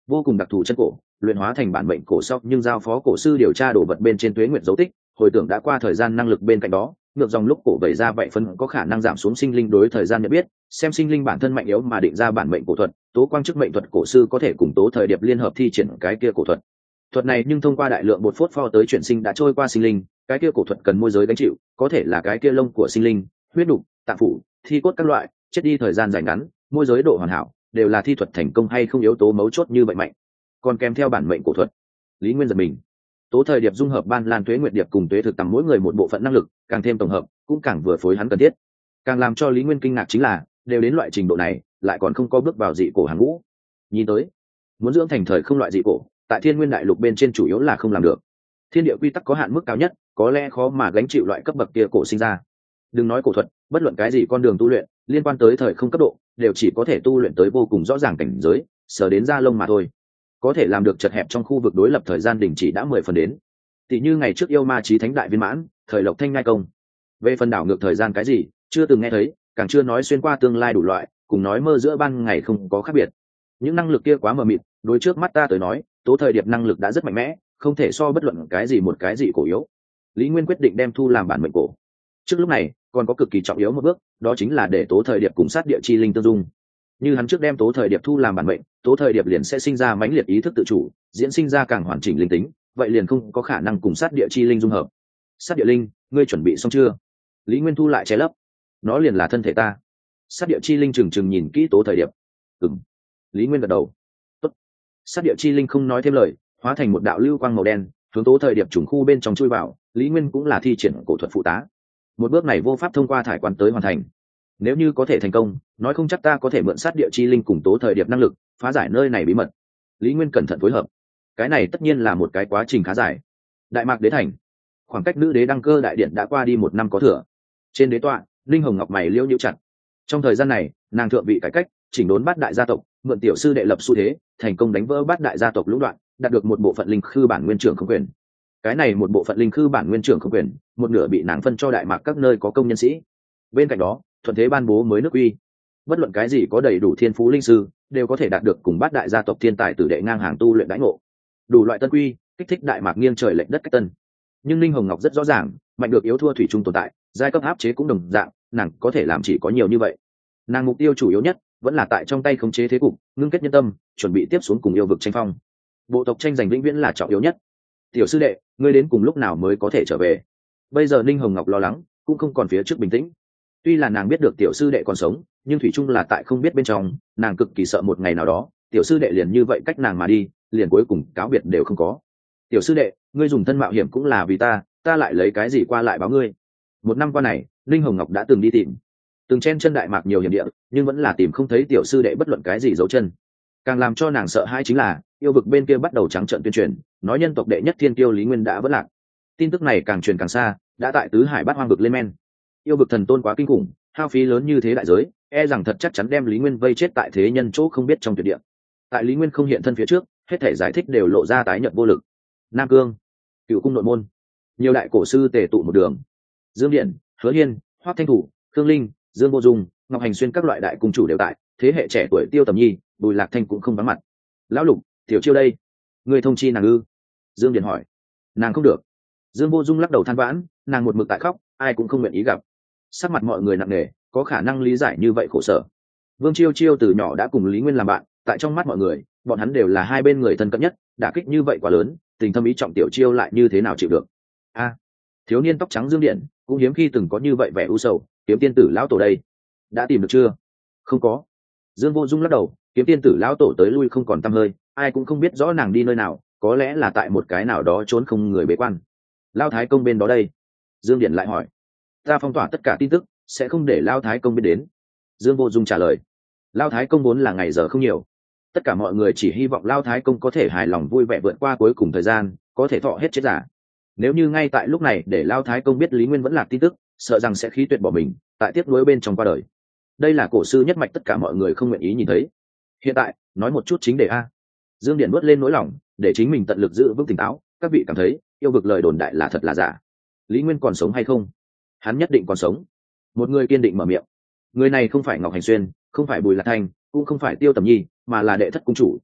vô cùng đặc thù chân cổ, luyện hóa thành bản mệnh cổ sau nhưng giao phó cổ sư điều tra đồ vật bên trên tuế nguyệt dấu tích, hồi tưởng đã qua thời gian năng lực bên cạnh đó, ngược dòng lúc cổ vẩy ra vậy phân có khả năng giảm xuống sinh linh đối thời gian nhận biết, xem sinh linh bản thân mạnh yếu mà định ra bản mệnh cổ thuật, tố quang chức mệnh thuật cổ sư có thể cùng tố thời điệp liên hợp thi triển cái kia cổ thuật. Thuật này nhưng thông qua đại lượng bột phốt pho tới chuyển sinh đã trôi qua sinh linh, cái kia cổ thuật cần môi giới gánh chịu, có thể là cái kia lông của sinh linh, huyết đục, tạng phủ, thi cốt các loại, chết đi thời gian dài ngắn, môi giới độ hoàn hảo, đều là thi thuật thành công hay không yếu tố mấu chốt như vậy mạnh. Còn kèm theo bản mệnh cổ thuật. Lý Nguyên giật mình. Tố thời điệp dung hợp ban lan tuế nguyệt điệp cùng tuế thực tầm mỗi người một bộ phận năng lực, càng thêm tổng hợp, cũng càng vừa phối hắn cần thiết. Càng làm cho Lý Nguyên kinh ngạc chính là, đều đến loại trình độ này, lại còn không có bước vào dị cổ hàng ngũ. Nhìn tới, muốn dưỡng thành thời không loại dị cổ, tại Thiên Nguyên đại lục bên trên chủ yếu là không làm được. Thiên địa quy tắc có hạn mức cao nhất, có lẽ khó mà gánh chịu loại cấp bậc kia cổ sinh ra. Đừng nói cổ thuật, bất luận cái gì con đường tu luyện, liên quan tới thời không cấp độ, đều chỉ có thể tu luyện tới vô cùng rõ ràng cảnh giới, sở đến da lông mà thôi. Có thể làm được chật hẹp trong khu vực đối lập thời gian đình chỉ đã mười phần đến. Tỷ như ngày trước yêu ma chí thánh đại viên mãn, thời lộc thanh ngai công. Về phần đảo ngược thời gian cái gì, chưa từng nghe thấy, càng chưa nói xuyên qua tương lai đủ loại, cùng nói mơ giữa ban ngày không có khác biệt. Những năng lực kia quá mờ mịt, đối trước mắt ta tới nói, tố thời điệp năng lực đã rất mạnh mẽ, không thể so bất luận cái gì một cái gì cổ yếu. Lý Nguyên quyết định đem thu làm bản mệnh cổ. Trước lúc này, còn có cực kỳ trọng yếu một bước, đó chính là để tố thời điệp cùng sát địa chi linh tương dung. Như hắn trước đem tố thời điệp thu làm bản mệnh, tố thời điệp liền sẽ sinh ra mãnh liệt ý thức tự chủ, diễn sinh ra càng hoàn chỉnh linh tính, vậy liền không có khả năng cùng sát địa chi linh dung hợp. Sát địa linh, ngươi chuẩn bị xong chưa? Lý Nguyên thu lại che lấp. Nó liền là thân thể ta. Sát địa chi linh trừng trừng nhìn kỹ tố thời điệp. Ừm. Lý Nguyên gật đầu. Tốt. Sát địa chi linh không nói thêm lời, hóa thành một đạo lưu quang màu đen, hướng tố thời điệp trùng khu bên trong chui vào. Lý Nguyên cũng là thi triển cổ thuật phụ tá. Một bước này vô pháp thông qua thải quan tới hoàn thành. Nếu như có thể thành công, nói không chắc ta có thể mượn sát địa chi linh cùng tố thời điệp năng lực, phá giải nơi này bí mật. Lý Nguyên cẩn thận phối hợp. Cái này tất nhiên là một cái quá trình khá dài. Đại Mạc đế thành, khoảng cách nữ đế đăng cơ đại điện đã qua đi một năm có thừa. Trên đế tọa, Linh Hồng Ngọc mày liễu nhíu chặt. Trong thời gian này, nàng thượng vị cải cách, chỉnh đốn bát đại gia tộc, mượn tiểu sư đệ lập xu thế, thành công đánh vỡ bát đại gia tộc lũng đoạn, đạt được một bộ phận linh khư bản nguyên trưởng không quyền. Cái này một bộ phận linh khư bản nguyên trưởng không quyền, một nửa bị nàng phân cho Đại Mạc các nơi có công nhân sĩ. Bên cạnh đó, thuận thế ban bố mới nước uy. Bất luận cái gì có đầy đủ thiên phú linh sư, đều có thể đạt được cùng bát đại gia tộc thiên tài tử đệ ngang hàng tu luyện đãi ngộ. Đủ loại tân quy, kích thích Đại Mạc nghiêng trời lệch đất cách tân. Nhưng Linh Hồng Ngọc rất rõ ràng, mạnh được yếu thua thủy chung tồn tại, giai cấp áp chế cũng đồng dạng, nàng có thể làm chỉ có nhiều như vậy. Nàng mục tiêu chủ yếu nhất vẫn là tại trong tay khống chế thế cục, ngưng kết nhân tâm, chuẩn bị tiếp xuống cùng yêu vực tranh phong. Bộ tộc tranh giành vĩnh viễn là trọng yếu nhất. Tiểu sư đệ, ngươi đến cùng lúc nào mới có thể trở về? Bây giờ Linh Hồng Ngọc lo lắng, cũng không còn phía trước bình tĩnh. Tuy là nàng biết được tiểu sư đệ còn sống, nhưng thủy chung là tại không biết bên trong, nàng cực kỳ sợ một ngày nào đó, tiểu sư đệ liền như vậy cách nàng mà đi, liền cuối cùng cáo biệt đều không có. Tiểu sư đệ, ngươi dùng thân mạo hiểm cũng là vì ta, ta lại lấy cái gì qua lại báo ngươi? Một năm qua này, Linh Hồng Ngọc đã từng đi tìm, từng chen chân Đại Mạc nhiều hiểm địa, nhưng vẫn là tìm không thấy tiểu sư đệ bất luận cái gì dấu chân. Càng làm cho nàng sợ hãi chính là, yêu vực bên kia bắt đầu trắng trợn tuyên truyền, nói nhân tộc đệ nhất thiên tiêu Lý Nguyên đã vỡ lạc. Tin tức này càng truyền càng xa, đã tại tứ hải bát hoang vực lên men. Yêu vực thần tôn quá kinh khủng, hao phí lớn như thế đại giới, e rằng thật chắc chắn đem Lý Nguyên vây chết tại thế nhân chỗ không biết trong tuyệt địa. Tại Lý Nguyên không hiện thân phía trước, hết thể giải thích đều lộ ra tái nhợt vô lực. Nam Cương, Cựu cung nội môn, nhiều đại cổ sư tề tụ một đường. Dương Điện, Hứa Hiên, Hoắc Thanh Thủ, Khương Linh, Dương Vô Dung, Ngọc Hành Xuyên các loại đại cung chủ đều tại, thế hệ trẻ tuổi Tiêu Tầm Nhi, Bùi Lạc Thanh cũng không vắng mặt. Lão Lục, Tiểu Chiêu đây, người thông chi nàng ư? Dương Điện hỏi. Nàng không được. Dương Vô Dung lắc đầu than vãn, nàng một mực tại khóc, ai cũng không nguyện ý gặp. Sắc mặt mọi người nặng nề, có khả năng lý giải như vậy khổ sở. Vương Chiêu Chiêu từ nhỏ đã cùng Lý Nguyên làm bạn, tại trong mắt mọi người, bọn hắn đều là hai bên người thân cận nhất, đả kích như vậy quá lớn, tình thâm ý trọng Tiểu Chiêu lại như thế nào chịu được? A, thiếu niên tóc trắng Dương Điện, cũng hiếm khi từng có như vậy vẻ u sầu. Kiếm tiên tử lão tổ đây, đã tìm được chưa? Không có. Dương Vô Dung lắc đầu, kiếm tiên tử lão tổ tới lui không còn tăm hơi, ai cũng không biết rõ nàng đi nơi nào, có lẽ là tại một cái nào đó trốn không người bế quan. Lao Thái công bên đó đây? Dương Điện lại hỏi. Ta phong tỏa tất cả tin tức, sẽ không để Lao Thái công biết đến. Dương Vô Dung trả lời. Lao Thái công vốn là ngày giờ không nhiều, tất cả mọi người chỉ hy vọng Lao Thái công có thể hài lòng vui vẻ vượt qua cuối cùng thời gian, có thể thọ hết chết giả. Nếu như ngay tại lúc này để Lao Thái công biết Lý Nguyên vẫn lạc tin tức, sợ rằng sẽ khí tuyệt bỏ mình, tại tiếp nối bên trong qua đời. Đây là cổ sư nhất mạch tất cả mọi người không nguyện ý nhìn thấy. Hiện tại, nói một chút chính đề a. Dương Điện nuốt lên nỗi lòng, để chính mình tận lực giữ vững tỉnh táo. Các vị cảm thấy yêu vực lời đồn đại là thật là giả? Lý Nguyên còn sống hay không? Hắn nhất định còn sống. Một người kiên định mở miệng. Người này không phải Ngọc Hành Xuyên, không phải Bùi Lạc Thanh, cũng không phải Tiêu Tầm Nhi, mà là đệ thất cung chủ.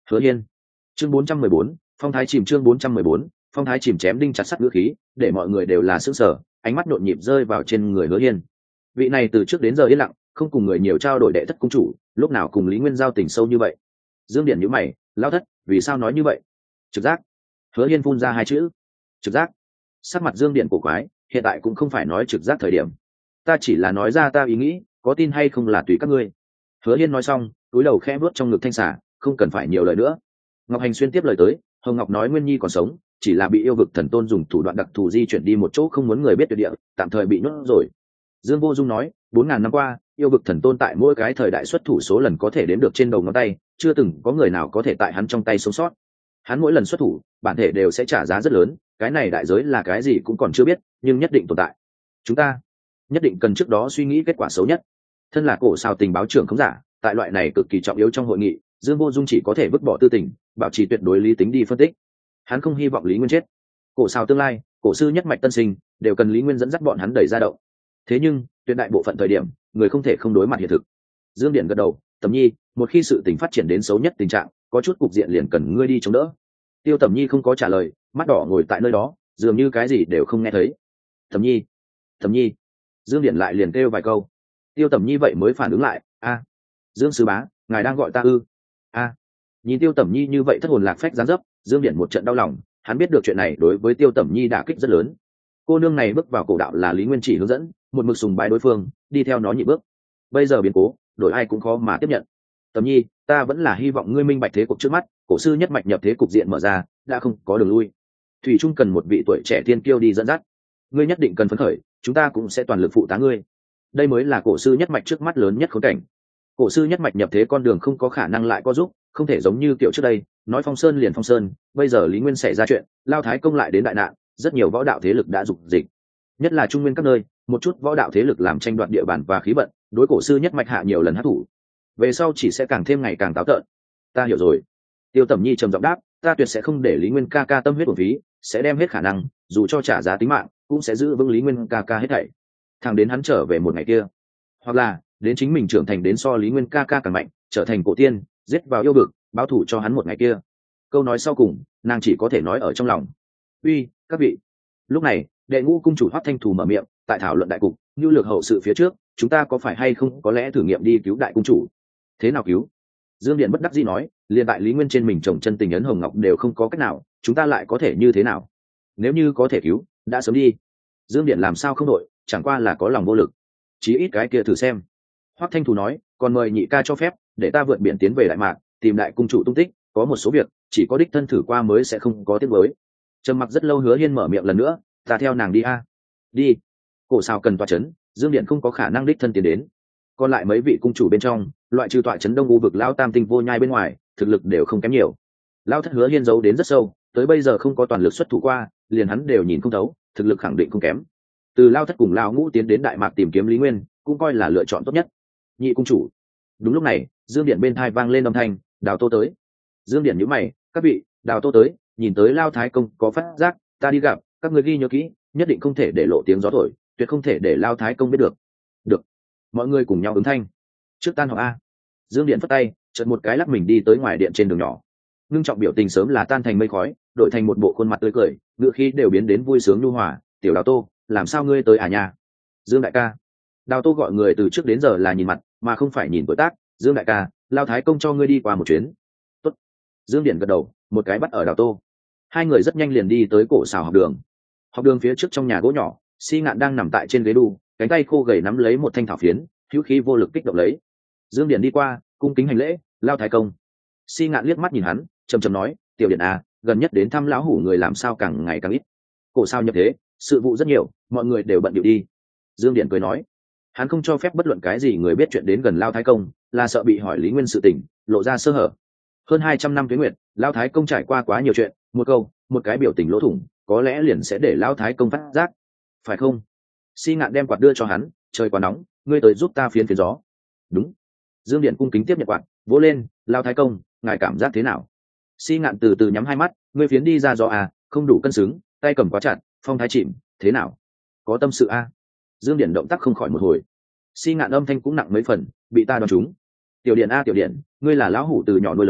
Hứa Hiên. Chương bốn trăm mười bốn, phong thái chìm chương bốn trăm mười bốn, phong thái chìm chém đinh chặt sắt ngữ khí, để mọi người đều là sững sờ, ánh mắt nhộn nhịp rơi vào trên người Hứa Hiên. Vị này từ trước đến giờ yên lặng, không cùng người nhiều trao đổi đệ thất cung chủ, lúc nào cùng Lý Nguyên giao tình sâu như vậy. Dương Điển nhíu mày, lão thất, vì sao nói như vậy? Trực giác. Hứa Hiên phun ra hai chữ. Trực giác. Sắc mặt Dương Điển cổ quái, hiện tại cũng không phải nói trực giác thời điểm. Ta chỉ là nói ra ta ý nghĩ, có tin hay không là tùy các ngươi. Hứa Hiên nói xong, túi đầu khẽ vuốt trong ngực thanh xà, không cần phải nhiều lời nữa. Ngọc Hành Xuyên tiếp lời tới, Hồng Ngọc nói Nguyên Nhi còn sống, chỉ là bị yêu vực thần tôn dùng thủ đoạn đặc thù di chuyển đi một chỗ không muốn người biết tuyệt địa, tạm thời bị nhốt rồi. Dương Vô Dung nói, bốn ngàn năm qua, yêu vực thần tôn tại mỗi cái thời đại xuất thủ số lần có thể đếm được trên đầu ngón tay, chưa từng có người nào có thể tại hắn trong tay sống sót. Hắn mỗi lần xuất thủ, bản thể đều sẽ trả giá rất lớn, cái này đại giới là cái gì cũng còn chưa biết, nhưng nhất định tồn tại. Chúng ta nhất định cần trước đó suy nghĩ kết quả xấu nhất. Thân là cổ sao tình báo trưởng không giả, tại loại này cực kỳ trọng yếu trong hội nghị, Dương Vô Dung chỉ có thể vứt bỏ tư tình, bảo trì tuyệt đối lý tính đi phân tích. Hắn không hy vọng Lý Nguyên chết. Cổ sao tương lai, cổ sư nhất mạch tân sinh, đều cần Lý Nguyên dẫn dắt bọn hắn đẩy ra động. Thế nhưng, tuyệt đại bộ phận thời điểm, người không thể không đối mặt hiện thực. Dương Điển gật đầu, Tầm Nhi, một khi sự tình phát triển đến xấu nhất tình trạng, có chút cục diện liền cần ngươi đi chống đỡ. Tiêu Tầm Nhi không có trả lời, mắt đỏ ngồi tại nơi đó, dường như cái gì đều không nghe thấy. Tầm Nhi, Tầm Nhi. Dương Điển lại liền kêu vài câu. Tiêu Tầm Nhi vậy mới phản ứng lại, a, Dương sư bá, ngài đang gọi ta ư? A. Nhìn Tiêu Tầm Nhi như vậy thất hồn lạc phách dáng dấp, Dương Điển một trận đau lòng, hắn biết được chuyện này đối với Tiêu Tầm Nhi đả kích rất lớn. Cô nương này bước vào cổ đạo là Lý Nguyên chỉ hướng dẫn, một mực sùng bái đối phương, đi theo nó nhị bước. Bây giờ biến cố, đổi ai cũng khó mà tiếp nhận. Tầm Nhi, ta vẫn là hy vọng ngươi minh bạch thế cục trước mắt, cổ sư nhất mạch nhập thế cục diện mở ra, đã không có đường lui. Thủy Trung cần một vị tuổi trẻ thiên kiêu đi dẫn dắt. Ngươi nhất định cần phấn khởi, chúng ta cũng sẽ toàn lực phụ tá ngươi. Đây mới là cổ sư nhất mạch trước mắt lớn nhất khốn cảnh. Cổ sư nhất mạch nhập thế con đường không có khả năng lại có giúp, không thể giống như kiểu trước đây, nói phong sơn liền phong sơn, bây giờ Lý Nguyên xảy ra chuyện, Lao Thái công lại đến đại nạn, rất nhiều võ đạo thế lực đã dục dịch. Nhất là trung nguyên các nơi, một chút võ đạo thế lực làm tranh đoạt địa bàn và khí vận, đối cổ sư nhất mạch hạ nhiều lần hấp thủ. Về sau chỉ sẽ càng thêm ngày càng táo tợn. Ta hiểu rồi. Tiêu Tầm Nhi trầm giọng đáp, ta tuyệt sẽ không để Lý Nguyên ca ca tâm huyết uổng phí, sẽ đem hết khả năng, dù cho trả giá tính mạng, cũng sẽ giữ vững Lý Nguyên ca ca hết thảy. Thẳng đến hắn trở về một ngày kia, hoặc là đến chính mình trưởng thành đến so Lý Nguyên ca ca càng mạnh, trở thành cổ tiên, giết vào yêu vực, báo thù cho hắn một ngày kia. Câu nói sau cùng, nàng chỉ có thể nói ở trong lòng. Uy, các vị. Lúc này, đệ ngũ cung chủ Hoắc Thanh Thù mở miệng, tại thảo luận đại cục, nhu lược hậu sự phía trước, chúng ta có phải hay không có lẽ thử nghiệm đi cứu đại cung chủ? Thế nào cứu? Dương Điện bất đắc dĩ nói, liền tại Lý Nguyên trên mình trồng chân tình ấn hồng ngọc đều không có cách nào, chúng ta lại có thể như thế nào? Nếu như có thể cứu, đã sớm đi. Dương Điện làm sao không đội, chẳng qua là có lòng vô lực. Chí ít cái kia thử xem. Hoắc Thanh Thù nói, còn mời nhị ca cho phép, để ta vượt biển tiến về Đại Mạc, tìm đại cung chủ tung tích, có một số việc chỉ có đích thân thử qua mới sẽ không có tiếng mới. Trầm mặc rất lâu Hứa Hiên mở miệng lần nữa, ta theo nàng đi a. Đi. Cổ sao cần tọa chấn, Dương Điện không có khả năng đích thân tiến đến. Còn lại mấy vị cung chủ bên trong, loại trừ tọa chấn Đông U vực lão tam tinh vô nhai bên ngoài, thực lực đều không kém nhiều. Lão thất Hứa Hiên giấu đến rất sâu, tới bây giờ không có toàn lực xuất thủ qua, liền hắn đều nhìn không thấu, thực lực khẳng định không kém. Từ Lão thất cùng lão ngũ tiến đến Đại Mạc tìm kiếm Lý Nguyên, cũng coi là lựa chọn tốt nhất. Nhị cung chủ. Đúng lúc này, Dương Điện bên tai vang lên âm thanh, Đào Tô tới. Dương Điện nhíu mày, các vị, Đào Tô tới, nhìn tới Lao Thái công có phát giác, ta đi gặp, các người ghi nhớ kỹ, nhất định không thể để lộ tiếng gió thổi, tuyệt không thể để Lao Thái công biết được. Được. Mọi người cùng nhau ứng thanh. Trước tan họp a. Dương Điện phất tay, chợt một cái lắc mình đi tới ngoài điện trên đường nhỏ. Ngưng trọng biểu tình sớm là tan thành mây khói, đổi thành một bộ khuôn mặt tươi cười, ngựa khí đều biến đến vui sướng nhu hòa. Tiểu Đào Tô, làm sao ngươi tới à nhà? Dương đại ca. Đào Tô gọi người từ trước đến giờ là nhìn mặt, mà không phải nhìn tuổi tác. Dương đại ca, Lao Thái công cho ngươi đi qua một chuyến. Tốt. Dương Điện gật đầu, một cái bắt ở Đào Tô. Hai người rất nhanh liền đi tới cổ xào học đường. Học đường phía trước trong nhà gỗ nhỏ, Si Ngạn đang nằm tại trên ghế đu, cánh tay khô gầy nắm lấy một thanh thảo phiến, hữu khí vô lực kích động lấy. Dương Điện đi qua, cung kính hành lễ, Lao Thái công. Si Ngạn liếc mắt nhìn hắn, trầm trầm nói, tiểu điện à, gần nhất đến thăm lão hủ người làm sao càng ngày càng ít. Cổ sao nhập thế, sự vụ rất nhiều, mọi người đều bận điệu đi. Dương Điện cười nói, hắn không cho phép bất luận cái gì người biết chuyện đến gần Lao Thái công, là sợ bị hỏi Lý Nguyên sự tình, lộ ra sơ hở. Hơn hai trăm năm tuế nguyệt, Lao Thái công trải qua quá nhiều chuyện, một câu, một cái biểu tình lỗ thủng, có lẽ liền sẽ để Lao Thái công phát giác, phải không? Si Ngạn đem quạt đưa cho hắn, trời quá nóng, ngươi tới giúp ta phiến phiến gió. Đúng. Dương Điện cung kính tiếp nhận quạt, vỗ lên, Lao Thái công, ngài cảm giác thế nào? Si Ngạn từ từ nhắm hai mắt, ngươi phiến đi ra gió à, không đủ cân xứng, tay cầm quá chặt, phong thái chìm, thế nào? Có tâm sự à? Dương Điện động tác không khỏi một hồi. Si Ngạn âm thanh cũng nặng mấy phần, bị ta đoán trúng. Tiểu Điện a tiểu Điện, ngươi là lão hủ từ nhỏ nuôi lớn, ta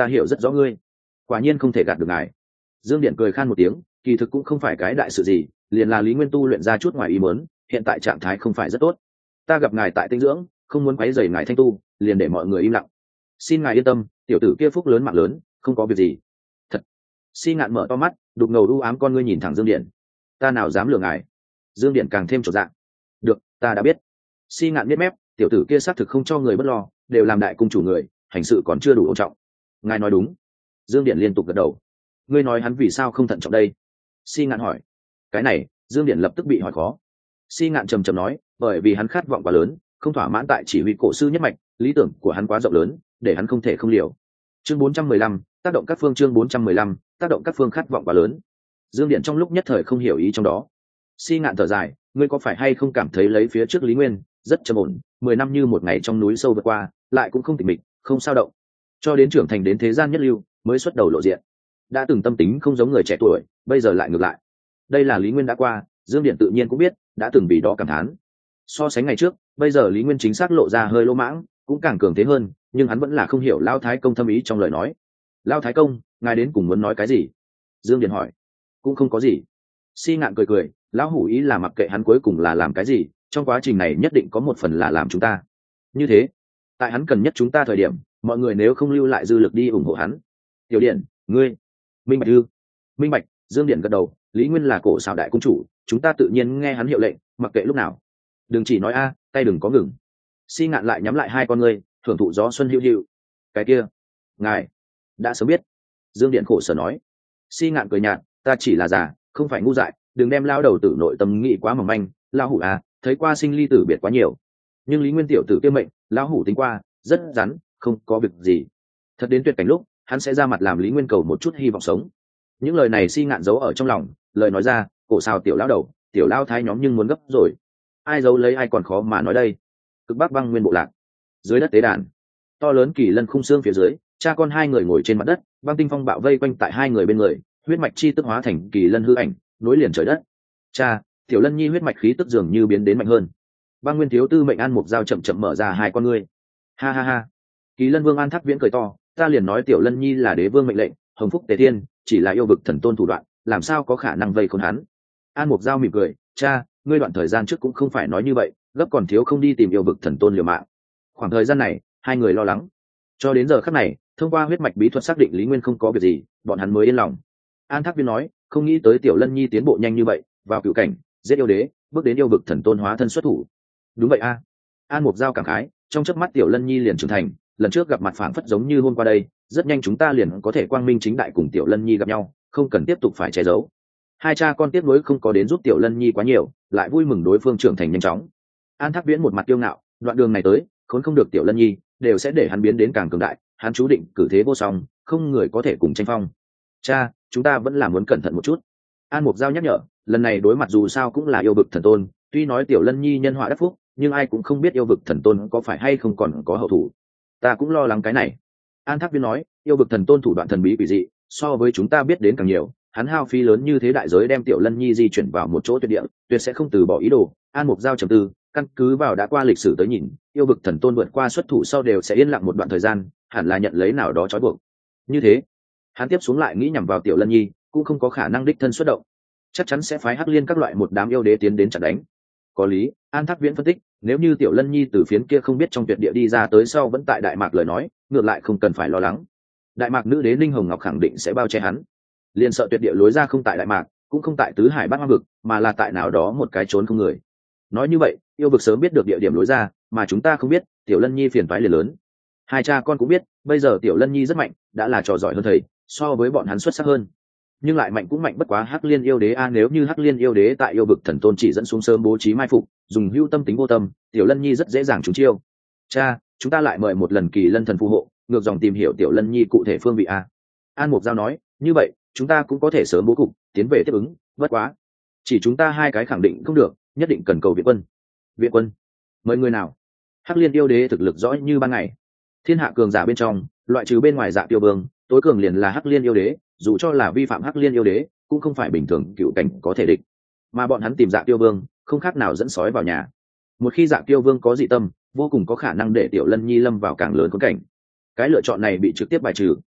ta hiểu rất rõ ngươi, quả nhiên không thể gạt được ngài. Dương Điện cười khan một tiếng, kỳ thực cũng không phải cái đại sự gì, liền là Lý Nguyên tu luyện ra chút ngoài ý muốn, hiện tại trạng thái không phải rất tốt. Ta gặp ngài tại tinh dưỡng, không muốn quấy rầy ngài thanh tu, liền để mọi người im lặng. Xin ngài yên tâm, tiểu tử kia phúc lớn mạng lớn, không có việc gì. Thật. Si Ngạn mở to mắt, đục ngầu u ám con ngươi nhìn thẳng Dương Điện. Ta nào dám lừa ngài. Dương Điện càng thêm chột dạ. Được, ta đã biết. Si Ngạn biết mép, tiểu tử kia xác thực không cho người bất lo, đều làm đại cung chủ người, hành sự còn chưa đủ ổn trọng. Ngài nói đúng. Dương Điện liên tục gật đầu. Ngươi nói hắn vì sao không thận trọng đây? Si Ngạn hỏi. Cái này, Dương Điện lập tức bị hỏi khó. Si Ngạn trầm trầm nói, bởi vì hắn khát vọng quá lớn, không thỏa mãn tại chỉ huy cổ sư nhất mạch, lý tưởng của hắn quá rộng lớn, để hắn không thể không liều. Chương bốn trăm mười lăm, tác động các phương chương bốn trăm mười lăm, tác động các phương khát vọng quá lớn. Dương Điện trong lúc nhất thời không hiểu ý trong đó. Si Ngạn thở dài, ngươi có phải hay không cảm thấy lấy phía trước Lý Nguyên rất trầm ổn, mười năm như một ngày trong núi sâu vượt qua, lại cũng không tịch mịch, không sao động, cho đến trưởng thành đến thế gian nhất lưu, mới xuất đầu lộ diện. Đã từng tâm tính không giống người trẻ tuổi, bây giờ lại ngược lại. Đây là Lý Nguyên đã qua, Dương Điện tự nhiên cũng biết, đã từng vì đó cảm thán. So sánh ngày trước, bây giờ Lý Nguyên chính xác lộ ra hơi lỗ mãng, cũng càng cường thế hơn, nhưng hắn vẫn là không hiểu Lao Thái Công thâm ý trong lời nói. Lao Thái Công, ngài đến cùng muốn nói cái gì? Dương Điện hỏi. Cũng không có gì. Si Ngạn cười cười, lão hủ ý là mặc kệ hắn cuối cùng là làm cái gì, trong quá trình này nhất định có một phần là làm chúng ta. Như thế, tại hắn cần nhất chúng ta thời điểm, mọi người nếu không lưu lại dư lực đi ủng hộ hắn. Tiểu Điện, ngươi, minh bạch ư? Minh bạch. Dương Điện gật đầu. Lý Nguyên là cổ xào đại cung chủ, chúng ta tự nhiên nghe hắn hiệu lệnh, mặc kệ lúc nào. Đừng chỉ nói a, tay đừng có ngừng. Si Ngạn lại nhắm lại hai con ngươi, thưởng thụ gió xuân hữu hữu. Cái kia, ngài đã sớm biết. Dương Điện khổ sở nói. Si Ngạn cười nhạt, ta chỉ là già, không phải ngu dại, đừng đem lao đầu tử nội tâm nghĩ quá mỏng manh. Lao hủ à, thấy qua sinh ly tử biệt quá nhiều, nhưng Lý Nguyên tiểu tử kia mệnh, lão hủ tính qua, rất rắn, không có việc gì. Thật đến tuyệt cảnh lúc, hắn sẽ ra mặt làm Lý Nguyên cầu một chút hy vọng sống. Những lời này Si Ngạn giấu ở trong lòng, lời nói ra, cổ sao tiểu lão đầu, tiểu lao thái nhóm nhưng muốn gấp rồi. Ai giấu lấy ai còn khó mà nói đây. Cực Bắc Băng Nguyên bộ lạc, dưới đất tế đàn, to lớn kỳ lân khung xương phía dưới, cha con hai người ngồi trên mặt đất, băng tinh phong bạo vây quanh tại hai người bên người, huyết mạch chi tức hóa thành kỳ lân hư ảnh, nối liền trời đất. Cha, tiểu lân nhi huyết mạch khí tức dường như biến đến mạnh hơn. Băng Nguyên thiếu tư mệnh An Mục Dao chậm chậm mở ra hai con ngươi. Ha ha ha. Kỳ Lân Vương An Thác Viễn cười to, ta liền nói tiểu lân nhi là đế vương mệnh lệnh, hồng phúc tề thiên, chỉ là yêu vực thần tôn thủ đoạn, làm sao có khả năng vây khốn hắn. An Mục Dao mỉm cười, cha, ngươi đoạn thời gian trước cũng không phải nói như vậy, gấp còn thiếu không đi tìm yêu vực thần tôn liều mạng. Khoảng thời gian này, hai người lo lắng. Cho đến giờ khắc này, thông qua huyết mạch bí thuật xác định Lý Nguyên không có việc gì, bọn hắn mới yên lòng. An Thác Viễn nói, không nghĩ tới tiểu lân nhi tiến bộ nhanh như vậy, vào cựu cảnh, giết yêu đế, bước đến yêu vực thần tôn hóa thân xuất thủ. Đúng vậy a. An Mục Dao cảm khái, trong chớp mắt tiểu lân nhi liền trưởng thành, lần trước gặp mặt phảng phất giống như hôm qua đây, rất nhanh chúng ta liền có thể quang minh chính đại cùng tiểu lân nhi gặp nhau, không cần tiếp tục phải che giấu. Hai cha con tiếp nối không có đến giúp tiểu lân nhi quá nhiều, lại vui mừng đối phương trưởng thành nhanh chóng. An Thác Viễn một mặt kiêu ngạo, đoạn đường này tới, khốn không được tiểu lân nhi, đều sẽ để hắn biến đến càng cường đại, hắn chú định cử thế vô song, không người có thể cùng tranh phong. Cha, chúng ta vẫn là muốn cẩn thận một chút. An Mục Dao nhắc nhở, lần này đối mặt dù sao cũng là yêu vực thần tôn, tuy nói tiểu lân nhi nhân họa đắc phúc, nhưng ai cũng không biết yêu vực thần tôn có phải hay không còn có hậu thủ. Ta cũng lo lắng cái này. An Thác Viễn nói, yêu vực thần tôn thủ đoạn thần bí quỷ dị, so với chúng ta biết đến càng nhiều, hắn hao phí lớn như thế đại giới đem tiểu lân nhi di chuyển vào một chỗ tuyệt địa, tuyệt sẽ không từ bỏ ý đồ. An Mục Dao trầm tư, căn cứ vào đã qua lịch sử tới nhìn, yêu vực thần tôn vượt qua xuất thủ sau đều sẽ yên lặng một đoạn thời gian, hẳn là nhận lấy nào đó trói buộc. Như thế, hắn tiếp xuống lại nghĩ nhằm vào tiểu lân nhi, cũng không có khả năng đích thân xuất động, chắc chắn sẽ phái Hắc Liên các loại một đám yêu đế tiến đến chặn đánh. Có lý. An Thác Viễn phân tích, nếu như tiểu lân nhi từ phiến kia không biết trong tuyệt địa đi ra tới sau vẫn tại Đại Mạc lời nói, ngược lại không cần phải lo lắng. Đại Mạc nữ đế Ninh Hồng Ngọc khẳng định sẽ bao che hắn, liền sợ tuyệt địa lối ra không tại Đại Mạc, cũng không tại tứ hải bát hoang vực, mà là tại nào đó một cái trốn không người. Nói như vậy, yêu vực sớm biết được địa điểm lối ra, mà chúng ta không biết, tiểu lân nhi phiền toái liền lớn. Hai cha con cũng biết, bây giờ tiểu lân nhi rất mạnh, đã là trò giỏi hơn thầy, so với bọn hắn xuất sắc hơn, nhưng lại mạnh cũng mạnh bất quá Hắc Liên yêu đế a. Nếu như Hắc Liên yêu đế tại yêu vực thần tôn chỉ dẫn xuống sớm bố trí mai phục, dùng hưu tâm tính vô tâm, tiểu lân nhi rất dễ dàng trúng chiêu. Cha, chúng ta lại mời một lần kỳ lân thần phù hộ, ngược dòng tìm hiểu tiểu lân nhi cụ thể phương vị a. An Mục Dao nói, như vậy chúng ta cũng có thể sớm bố cục tiến về tiếp ứng. Bất quá, chỉ chúng ta hai cái khẳng định không được, nhất định cần cầu viện quân. Viện quân? Mời người nào? Hắc Liên yêu đế thực lực rõ như ban ngày, thiên hạ cường giả bên trong, loại trừ bên ngoài Dạ Tiêu Vương, tối cường liền là Hắc Liên yêu đế, dù cho là vi phạm Hắc Liên yêu đế, cũng không phải bình thường cựu cảnh có thể địch. Mà bọn hắn tìm Dạ Tiêu Vương, không khác nào dẫn sói vào nhà. Một khi Dạ Tiêu Vương có dị tâm, vô cùng có khả năng để tiểu lân nhi lâm vào càng lớn khốn cảnh. Cái lựa chọn này bị trực tiếp bài trừ.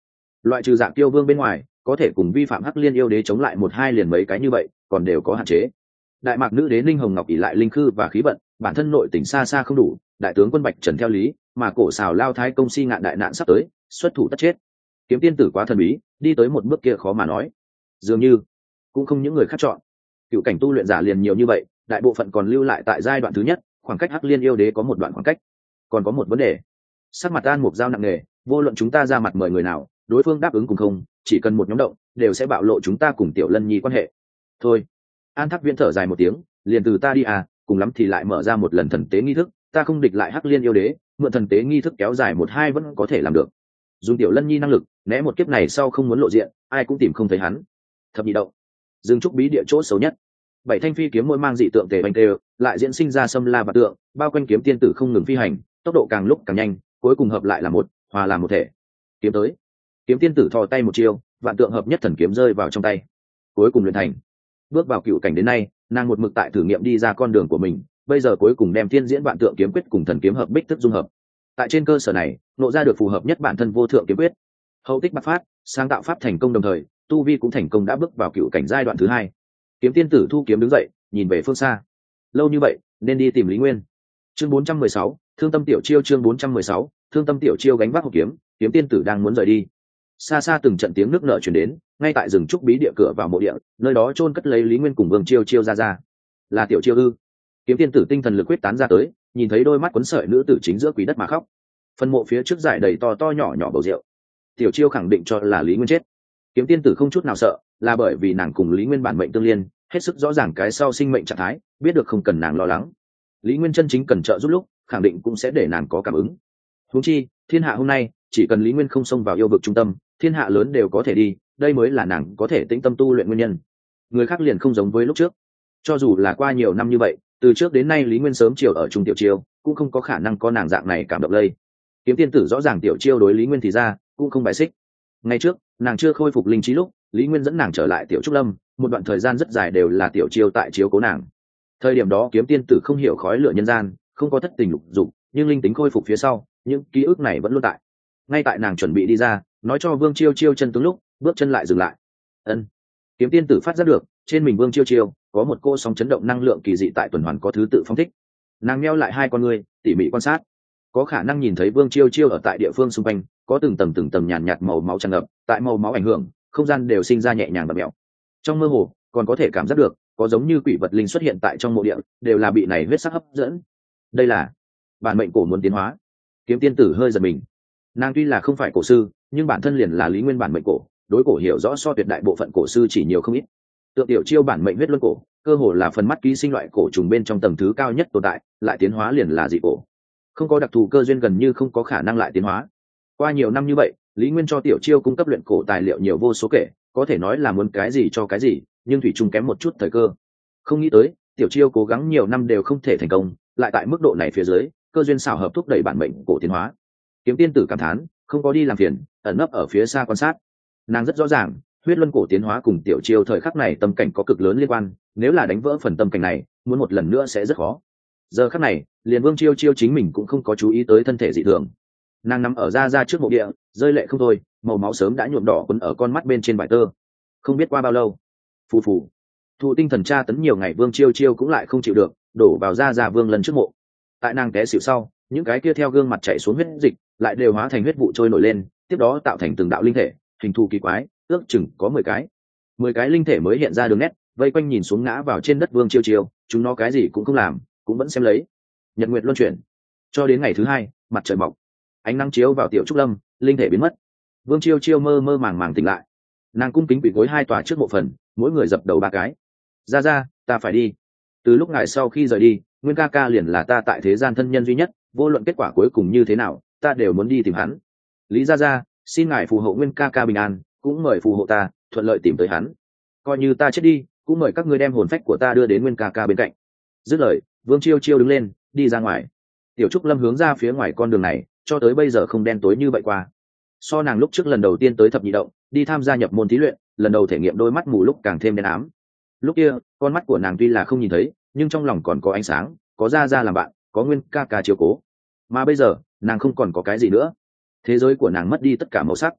loại trừ dạng tiêu vương bên ngoài có thể cùng vi phạm hắc liên yêu đế chống lại một hai liền mấy cái như vậy còn đều có hạn chế. Đại mạc nữ đế linh hồng ngọc ỷ lại linh khư và khí vận, bản thân nội tình xa xa không đủ, đại tướng quân bạch trần theo lý mà cổ xào lao thái công si ngạn đại nạn sắp tới, xuất thủ tất chết. Kiếm tiên tử quá thần bí, đi tới một bước kia khó mà nói, dường như cũng không những người khác chọn. Cựu cảnh tu luyện giả liền nhiều như vậy, đại bộ phận còn lưu lại tại giai đoạn thứ nhất, khoảng cách hắc liên yêu đế có một đoạn khoảng cách. Còn có một vấn đề, sắc mặt An Mục Giao nặng nề, vô luận chúng ta ra mặt mời người nào, đối phương đáp ứng cùng không, chỉ cần một nhóm động đều sẽ bạo lộ chúng ta cùng Tiểu Lân Nhi quan hệ. Thôi. An Thác Viễn thở dài một tiếng, liền từ ta đi à, cùng lắm thì lại mở ra một lần thần tế nghi thức, ta không địch lại hắc liên yêu đế, mượn thần tế nghi thức kéo dài một hai vẫn có thể làm được. Dùng Tiểu Lân Nhi năng lực, né một kiếp này sau không muốn lộ diện, ai cũng tìm không thấy hắn. Thập nhị động, Dương Trúc bí địa chỗ xấu nhất. Bảy thanh phi kiếm mỗi mang dị tượng tề bành tề, lại diễn sinh ra xâm la và tượng, bao quanh kiếm tiên tử không ngừng phi hành, tốc độ càng lúc càng nhanh, cuối cùng hợp lại là một, hòa làm một thể. Kiếm tới. Kiếm tiên tử thò tay một chiêu, vạn tượng hợp nhất thần kiếm rơi vào trong tay. Cuối cùng luyện thành. Bước vào cựu cảnh đến nay, nàng một mực tại thử nghiệm đi ra con đường của mình, bây giờ cuối cùng đem thiên diễn vạn tượng kiếm quyết cùng thần kiếm hợp bích thức dung hợp. Tại trên cơ sở này, nộ ra được phù hợp nhất bản thân vô thượng kiếm quyết. Hậu tích bạc phát, sáng tạo pháp thành công đồng thời, tu vi cũng thành công đã bước vào cựu cảnh giai đoạn thứ hai. Kiếm tiên tử thu kiếm đứng dậy, nhìn về phương xa. Lâu như vậy, nên đi tìm Lý Nguyên. Chương bốn trăm mười sáu, Thương Tâm Tiểu Chiêu chương bốn trăm mười sáu, Thương Tâm Tiểu Chiêu gánh vác hộp kiếm, kiếm tiên tử đang muốn rời đi. Xa xa từng trận tiếng nước nở truyền đến, ngay tại rừng trúc bí địa cửa vào mộ địa, nơi đó chôn cất lấy Lý Nguyên cùng Vương Chiêu Chiêu ra ra. Là Tiểu Chiêu ư? Kiếm tiên tử tinh thần lực quyết tán ra tới, nhìn thấy đôi mắt quấn sợi nữ tử chính giữa quý đất mà khóc. Phần mộ phía trước dải đầy to to nhỏ nhỏ bầu rượu. Tiểu Chiêu khẳng định cho là Lý Nguyên chết. Kiếm tiên tử không chút nào sợ, là bởi vì nàng cùng Lý Nguyên bản mệnh tương liên, hết sức rõ ràng cái sau sinh mệnh trạng thái, biết được không cần nàng lo lắng. Lý Nguyên chân chính cần trợ giúp lúc, khẳng định cũng sẽ để nàng có cảm ứng. Huống chi, thiên hạ hôm nay, chỉ cần Lý Nguyên không xông vào yêu vực trung tâm, thiên hạ lớn đều có thể đi, đây mới là nàng có thể tĩnh tâm tu luyện nguyên nhân. Người khác liền không giống với lúc trước. Cho dù là qua nhiều năm như vậy, từ trước đến nay Lý Nguyên sớm chiều ở Trung Tiểu Chiêu, cũng không có khả năng có nàng dạng này cảm động lây. Kiếm tiên tử rõ ràng Tiểu Chiêu đối Lý Nguyên thì ra, cũng không bài xích. Ngày trước, nàng chưa khôi phục linh trí lúc, Lý Nguyên dẫn nàng trở lại Tiểu Trúc Lâm, một đoạn thời gian rất dài đều là Tiểu Chiêu tại chiếu cố nàng. Thời điểm đó kiếm tiên tử không hiểu khói lửa nhân gian, không có thất tình lục dục, nhưng linh tính khôi phục phía sau, những ký ức này vẫn luôn tại. Ngay tại nàng chuẩn bị đi ra, nói cho Vương Chiêu Chiêu chân tướng lúc, bước chân lại dừng lại. Ân. Kiếm tiên tử phát giác được, trên mình Vương Chiêu Chiêu có một cô sóng chấn động năng lượng kỳ dị tại tuần hoàn có thứ tự phóng thích. Nàng nheo lại hai con ngươi, tỉ mỉ quan sát, có khả năng nhìn thấy Vương Chiêu Chiêu ở tại địa phương xung quanh, có từng tầng từng tầng nhàn nhạt màu máu tràn ngập, tại màu máu ảnh hưởng, không gian đều sinh ra nhẹ nhàng và mèo. Trong mơ hồ, còn có thể cảm giác được, có giống như quỷ vật linh xuất hiện tại trong mộ địa, đều là bị này huyết sắc hấp dẫn. Đây là bản mệnh cổ muốn tiến hóa. Kiếm tiên tử hơi giật mình. Nàng tuy là không phải cổ sư, nhưng bản thân liền là Lý Nguyên bản mệnh cổ, đối cổ hiểu rõ so tuyệt đại bộ phận cổ sư chỉ nhiều không ít. Tượng Tiểu Chiêu bản mệnh huyết luân cổ, cơ hồ là phần mắt ký sinh loại cổ trùng bên trong tầng thứ cao nhất tồn tại, lại tiến hóa liền là dị cổ. Không có đặc thù cơ duyên gần như không có khả năng lại tiến hóa. Qua nhiều năm như vậy, Lý Nguyên cho Tiểu Chiêu cung cấp luyện cổ tài liệu nhiều vô số kể, có thể nói là muốn cái gì cho cái gì, nhưng thủy chung kém một chút thời cơ. Không nghĩ tới, Tiểu Chiêu cố gắng nhiều năm đều không thể thành công, lại tại mức độ này phía dưới, cơ duyên xảo hợp thúc đẩy bản mệnh cổ tiến hóa. Kiếm tiên tử cảm thán, không có đi làm phiền, ẩn nấp ở phía xa quan sát. Nàng rất rõ ràng, huyết luân cổ tiến hóa cùng Tiểu Chiêu thời khắc này tâm cảnh có cực lớn liên quan, nếu là đánh vỡ phần tâm cảnh này, muốn một lần nữa sẽ rất khó. Giờ khắc này, liền Vương Chiêu Chiêu chính mình cũng không có chú ý tới thân thể dị thường. Nàng nằm ở ra ra trước mộ địa, rơi lệ không thôi, màu máu sớm đã nhuộm đỏ quấn ở con mắt bên trên vải tơ. Không biết qua bao lâu, phù phù, thụ tinh thần tra tấn nhiều ngày, Vương Chiêu Chiêu cũng lại không chịu được, đổ vào ra ra Vương lần trước mộ. Tại nàng té xỉu sau, những cái kia theo gương mặt chảy xuống huyết dịch lại đều hóa thành huyết vụ trôi nổi lên, tiếp đó tạo thành từng đạo linh thể, hình thù kỳ quái, ước chừng có mười cái. Mười cái linh thể mới hiện ra đường nét, vây quanh nhìn xuống ngã vào trên đất Vương Chiêu Chiêu, chúng nó cái gì cũng không làm, cũng vẫn xem lấy. Nhật nguyệt luân chuyển, cho đến ngày thứ hai, mặt trời mọc, ánh nắng chiếu vào Tiểu Trúc Lâm, linh thể biến mất. Vương Chiêu Chiêu mơ mơ màng màng tỉnh lại, nàng cung kính quỳ gối hai tòa trước mộ phần, mỗi người dập đầu ba cái. Ra ra, ta phải đi. Từ lúc ngài sau khi rời đi, Nguyên ca ca liền là ta tại thế gian thân nhân duy nhất, vô luận kết quả cuối cùng như thế nào, ta đều muốn đi tìm hắn. Lý ra ra, xin ngài phù hộ Nguyên ca ca bình an, cũng mời phù hộ ta thuận lợi tìm tới hắn. Coi như ta chết đi, cũng mời các ngươi đem hồn phách của ta đưa đến Nguyên ca ca bên cạnh. Dứt lời, Vương Chiêu Chiêu đứng lên, đi ra ngoài. Tiểu Trúc Lâm hướng ra phía ngoài con đường này, cho tới bây giờ không đen tối như vậy qua. So nàng lúc trước lần đầu tiên tới thập nhị động, đi tham gia nhập môn thí luyện, lần đầu thể nghiệm đôi mắt mù lúc càng thêm đen ám. Lúc kia, con mắt của nàng tuy là không nhìn thấy, nhưng trong lòng còn có ánh sáng, có ra ra làm bạn, có Nguyên ca ca chiếu cố. Mà bây giờ, nàng không còn có cái gì nữa. Thế giới của nàng mất đi tất cả màu sắc.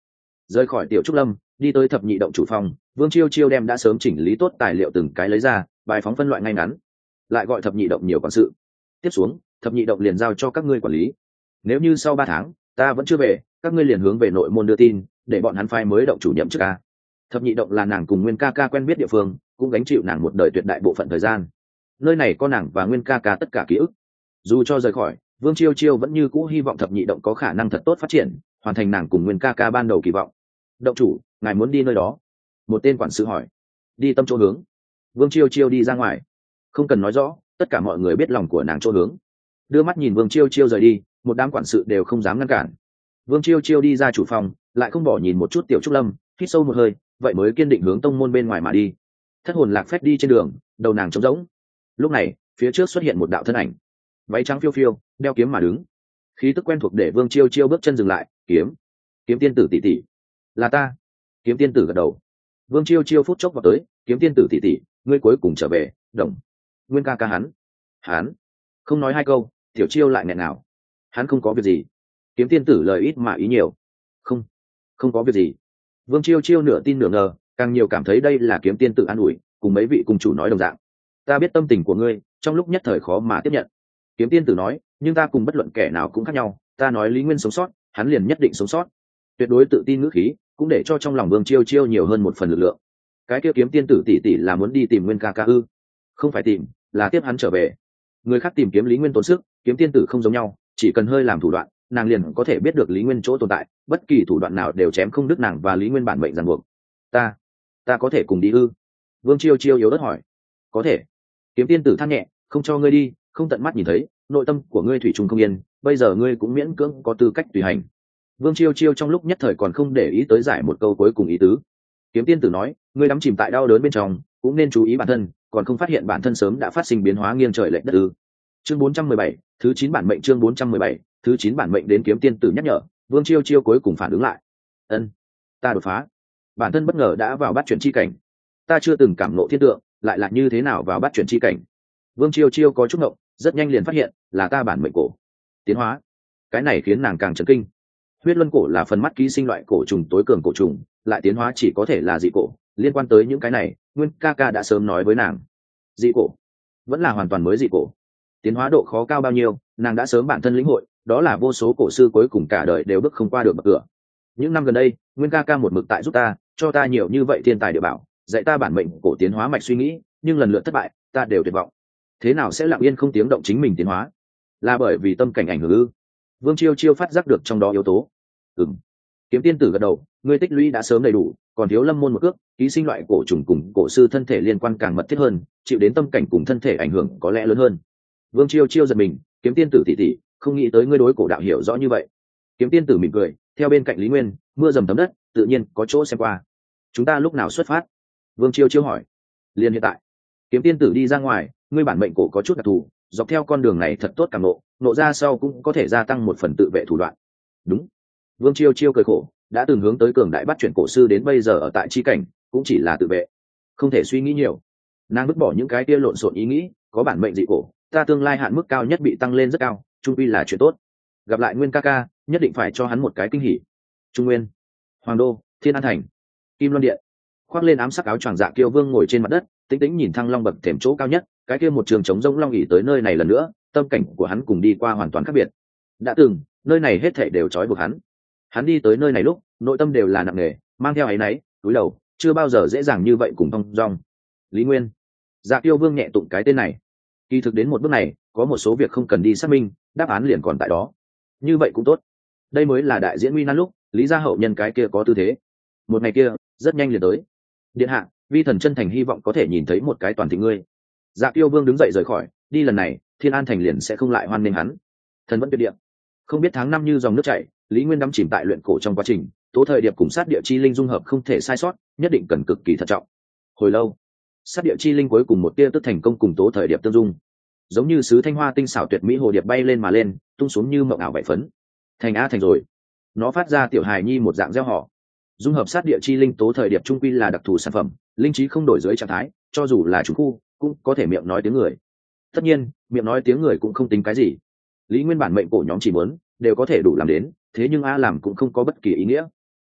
Rời khỏi tiểu trúc lâm, đi tới thập nhị động chủ phòng, Vương Chiêu Chiêu đem đã sớm chỉnh lý tốt tài liệu từng cái lấy ra, bài phóng phân loại ngay ngắn, lại gọi thập nhị động nhiều quản sự. Tiếp xuống, thập nhị động liền giao cho các ngươi quản lý. Nếu như sau ba tháng ta vẫn chưa về, các ngươi liền hướng về nội môn đưa tin, để bọn hắn phái mới động chủ nhậm chức ca. Thập nhị động là nàng cùng Nguyên ca ca quen biết địa phương, cũng gánh chịu nàng một đời tuyệt đại bộ phận thời gian. Nơi này có nàng và Nguyên ca ca tất cả ký ức. Dù cho rời khỏi, Vương Chiêu Chiêu vẫn như cũ hy vọng thập nhị động có khả năng thật tốt phát triển, hoàn thành nàng cùng Nguyên ca ca ban đầu kỳ vọng. Động chủ, ngài muốn đi nơi đó? Một tên quản sự hỏi. Đi tâm chỗ hướng. Vương Chiêu Chiêu đi ra ngoài. Không cần nói rõ, tất cả mọi người biết lòng của nàng chỗ hướng. Đưa mắt nhìn Vương Chiêu Chiêu rời đi, một đám quản sự đều không dám ngăn cản. Vương Chiêu Chiêu đi ra chủ phòng, lại không bỏ nhìn một chút tiểu trúc lâm, hít sâu một hơi, vậy mới kiên định hướng tông môn bên ngoài mà đi. Thất hồn lạc phép đi trên đường, đầu nàng trống rỗng. Lúc này, phía trước xuất hiện một đạo thân ảnh, váy trắng phiêu phiêu, đeo kiếm mà đứng. Khí tức quen thuộc để Vương Chiêu Chiêu bước chân dừng lại. Kiếm, kiếm tiên tử tỷ tỷ, là ta. Kiếm tiên tử gật đầu. Vương Chiêu Chiêu phút chốc vào tới. Kiếm tiên tử tỷ tỷ, ngươi cuối cùng trở về. Đồng Nguyên ca ca hắn hắn không nói hai câu, tiểu Chiêu lại nghẹn nào. Hắn không có việc gì. Kiếm tiên tử lời ít mà ý nhiều. Không, không có việc gì. Vương Chiêu Chiêu nửa tin nửa ngờ, càng nhiều cảm thấy đây là kiếm tiên tử an ủi, cùng mấy vị cung chủ nói đồng dạng. Ta biết tâm tình của ngươi, trong lúc nhất thời khó mà tiếp nhận. Kiếm tiên tử nói, nhưng ta cùng bất luận kẻ nào cũng khác nhau, ta nói Lý Nguyên sống sót, hắn liền nhất định sống sót. Tuyệt đối tự tin ngữ khí, cũng để cho trong lòng Vương Chiêu Chiêu nhiều hơn một phần lực lượng. Cái kia kiếm tiên tử tỷ tỷ là muốn đi tìm Nguyên ca ca ư? Không phải tìm, là tiếp hắn trở về. Người khác tìm kiếm Lý Nguyên tốn sức, kiếm tiên tử không giống nhau, chỉ cần hơi làm thủ đoạn, nàng liền có thể biết được Lý Nguyên chỗ tồn tại, bất kỳ thủ đoạn nào đều chém không đứt nàng và Lý Nguyên bản mệnh ràng buộc. Ta, ta có thể cùng đi ư? Vương Chiêu Chiêu yếu ớt hỏi. Có thể. Kiếm tiên tử than nhẹ, không cho ngươi đi, không tận mắt nhìn thấy, nội tâm của ngươi thủy chung không yên, bây giờ ngươi cũng miễn cưỡng có tư cách tùy hành. Vương Chiêu Chiêu trong lúc nhất thời còn không để ý tới giải một câu cuối cùng ý tứ. Kiếm tiên tử nói, ngươi đắm chìm tại đau đớn bên trong, cũng nên chú ý bản thân, còn không phát hiện bản thân sớm đã phát sinh biến hóa nghiêng trời lệch đất ư? Chương bốn trăm mười bảy, thứ chín bản mệnh. Chương bốn trăm mười bảy, thứ chín bản mệnh. Đến kiếm tiên tử nhắc nhở, Vương Chiêu Chiêu cuối cùng phản ứng lại. Ân, ta đột phá. Bản thân bất ngờ đã vào bát chuyển chi cảnh. Ta chưa từng cảm ngộ thiên tượng, lại là như thế nào vào bát chuyển chi cảnh? Vương Chiêu Chiêu có chút ngộng, rất nhanh liền phát hiện là ta bản mệnh cổ tiến hóa. Cái này khiến nàng càng chấn kinh. Huyết luân cổ là phần mắt ký sinh loại cổ trùng tối cường cổ trùng, lại tiến hóa chỉ có thể là dị cổ. Liên quan tới những cái này, Nguyên ca ca đã sớm nói với nàng. Dị cổ vẫn là hoàn toàn mới dị cổ. Tiến hóa độ khó cao bao nhiêu, nàng đã sớm bản thân lĩnh hội, đó là vô số cổ sư cuối cùng cả đời đều bước không qua được bậc cửa. Những năm gần đây, Nguyên ca ca một mực tại giúp ta, cho ta nhiều như vậy thiên tài địa bảo, dạy ta bản mệnh cổ tiến hóa mạch suy nghĩ, nhưng lần lượt thất bại, ta đều tuyệt vọng. Thế nào sẽ lặng yên không tiếng động chính mình tiến hóa? Là bởi vì tâm cảnh ảnh hưởng ư? Vương Chiêu Chiêu phát giác được trong đó yếu tố. Ừm. Kiếm tiên tử gật đầu, ngươi tích lũy đã sớm đầy đủ, còn thiếu lâm môn một cước, ký sinh loại cổ trùng cùng cổ sư thân thể liên quan càng mật thiết hơn, chịu đến tâm cảnh cùng thân thể ảnh hưởng có lẽ lớn hơn. Vương Chiêu Chiêu giật mình, kiếm tiên tử tỷ tỷ, không nghĩ tới ngươi đối cổ đạo hiểu rõ như vậy. Kiếm tiên tử mỉm cười, theo bên cạnh Lý Nguyên, mưa dầm thấm đất, tự nhiên có chỗ xem qua. Chúng ta lúc nào xuất phát? Vương Chiêu Chiêu hỏi. Liền hiện tại. Kiếm tiên tử đi ra ngoài, ngươi bản mệnh cổ có chút đặc thù, dọc theo con đường này thật tốt cảm nộ, nộ ra sau cũng có thể gia tăng một phần tự vệ thủ đoạn. Đúng. Vương Chiêu Chiêu cười khổ, đã từng hướng tới cường đại bắt chuyển cổ sư đến bây giờ ở tại chi cảnh, cũng chỉ là tự vệ, không thể suy nghĩ nhiều. Nàng vứt bỏ những cái kia lộn xộn ý nghĩ, có bản mệnh dị cổ, ta tương lai hạn mức cao nhất bị tăng lên rất cao, trung quy là chuyện tốt. Gặp lại Nguyên ca ca, nhất định phải cho hắn một cái kinh hỉ. Trung Nguyên, Hoàng Đô, Thiên An Thành, Kim Loan Điện. Khoác lên ám sắc áo choàng dạ kiêu vương ngồi trên mặt đất, tĩnh tĩnh nhìn thăng long bậc thềm chỗ cao nhất, cái kia một trường trống rỗng long ỉ tới nơi này lần nữa, tâm cảnh của hắn cùng đi qua hoàn toàn khác biệt. Đã từng, nơi này hết thảy đều trói buộc hắn. Hắn đi tới nơi này lúc, nội tâm đều là nặng nề, mang theo áy náy, túi đầu, chưa bao giờ dễ dàng như vậy cùng thong dong. Lý Nguyên. Dạ kiêu vương nhẹ tụng cái tên này. Kỳ thực đến một bước này, có một số việc không cần đi xác minh, đáp án liền còn tại đó. Như vậy cũng tốt. Đây mới là đại diễn nguy nan lúc, Lý gia hậu nhân cái kia có tư thế. Một ngày kia, rất nhanh liền tới. Điện hạ, vi thần chân thành hy vọng có thể nhìn thấy một cái toàn thịnh ngươi. Dạ kiêu vương đứng dậy rời khỏi, đi lần này, Thiên An Thành liền sẽ không lại hoan nghênh hắn. Thần vẫn tuyệt địa. Không biết tháng năm như dòng nước chảy, Lý Nguyên đắm chìm tại luyện cổ trong quá trình, tố thời điệp cùng sát địa chi linh dung hợp không thể sai sót, nhất định cần cực kỳ thận trọng. Hồi lâu, sát địa chi linh cuối cùng một tia tức thành công cùng tố thời điệp tương dung, giống như sứ thanh hoa tinh xảo tuyệt mỹ hồ điệp bay lên mà lên, tung xuống như mộng ảo vậy phấn. Thành a thành rồi. Nó phát ra tiểu hài nhi một dạng gieo họ. Dung hợp sát địa chi linh tố thời điệp trung quy là đặc thù sản phẩm, linh trí không đổi dưới trạng thái, cho dù là chủ khu cũng có thể miệng nói tiếng người. Tất nhiên, miệng nói tiếng người cũng không tính cái gì. Lý Nguyên bản mệnh cổ nhóm chỉ muốn đều có thể đủ làm đến, thế nhưng a làm cũng không có bất kỳ ý nghĩa.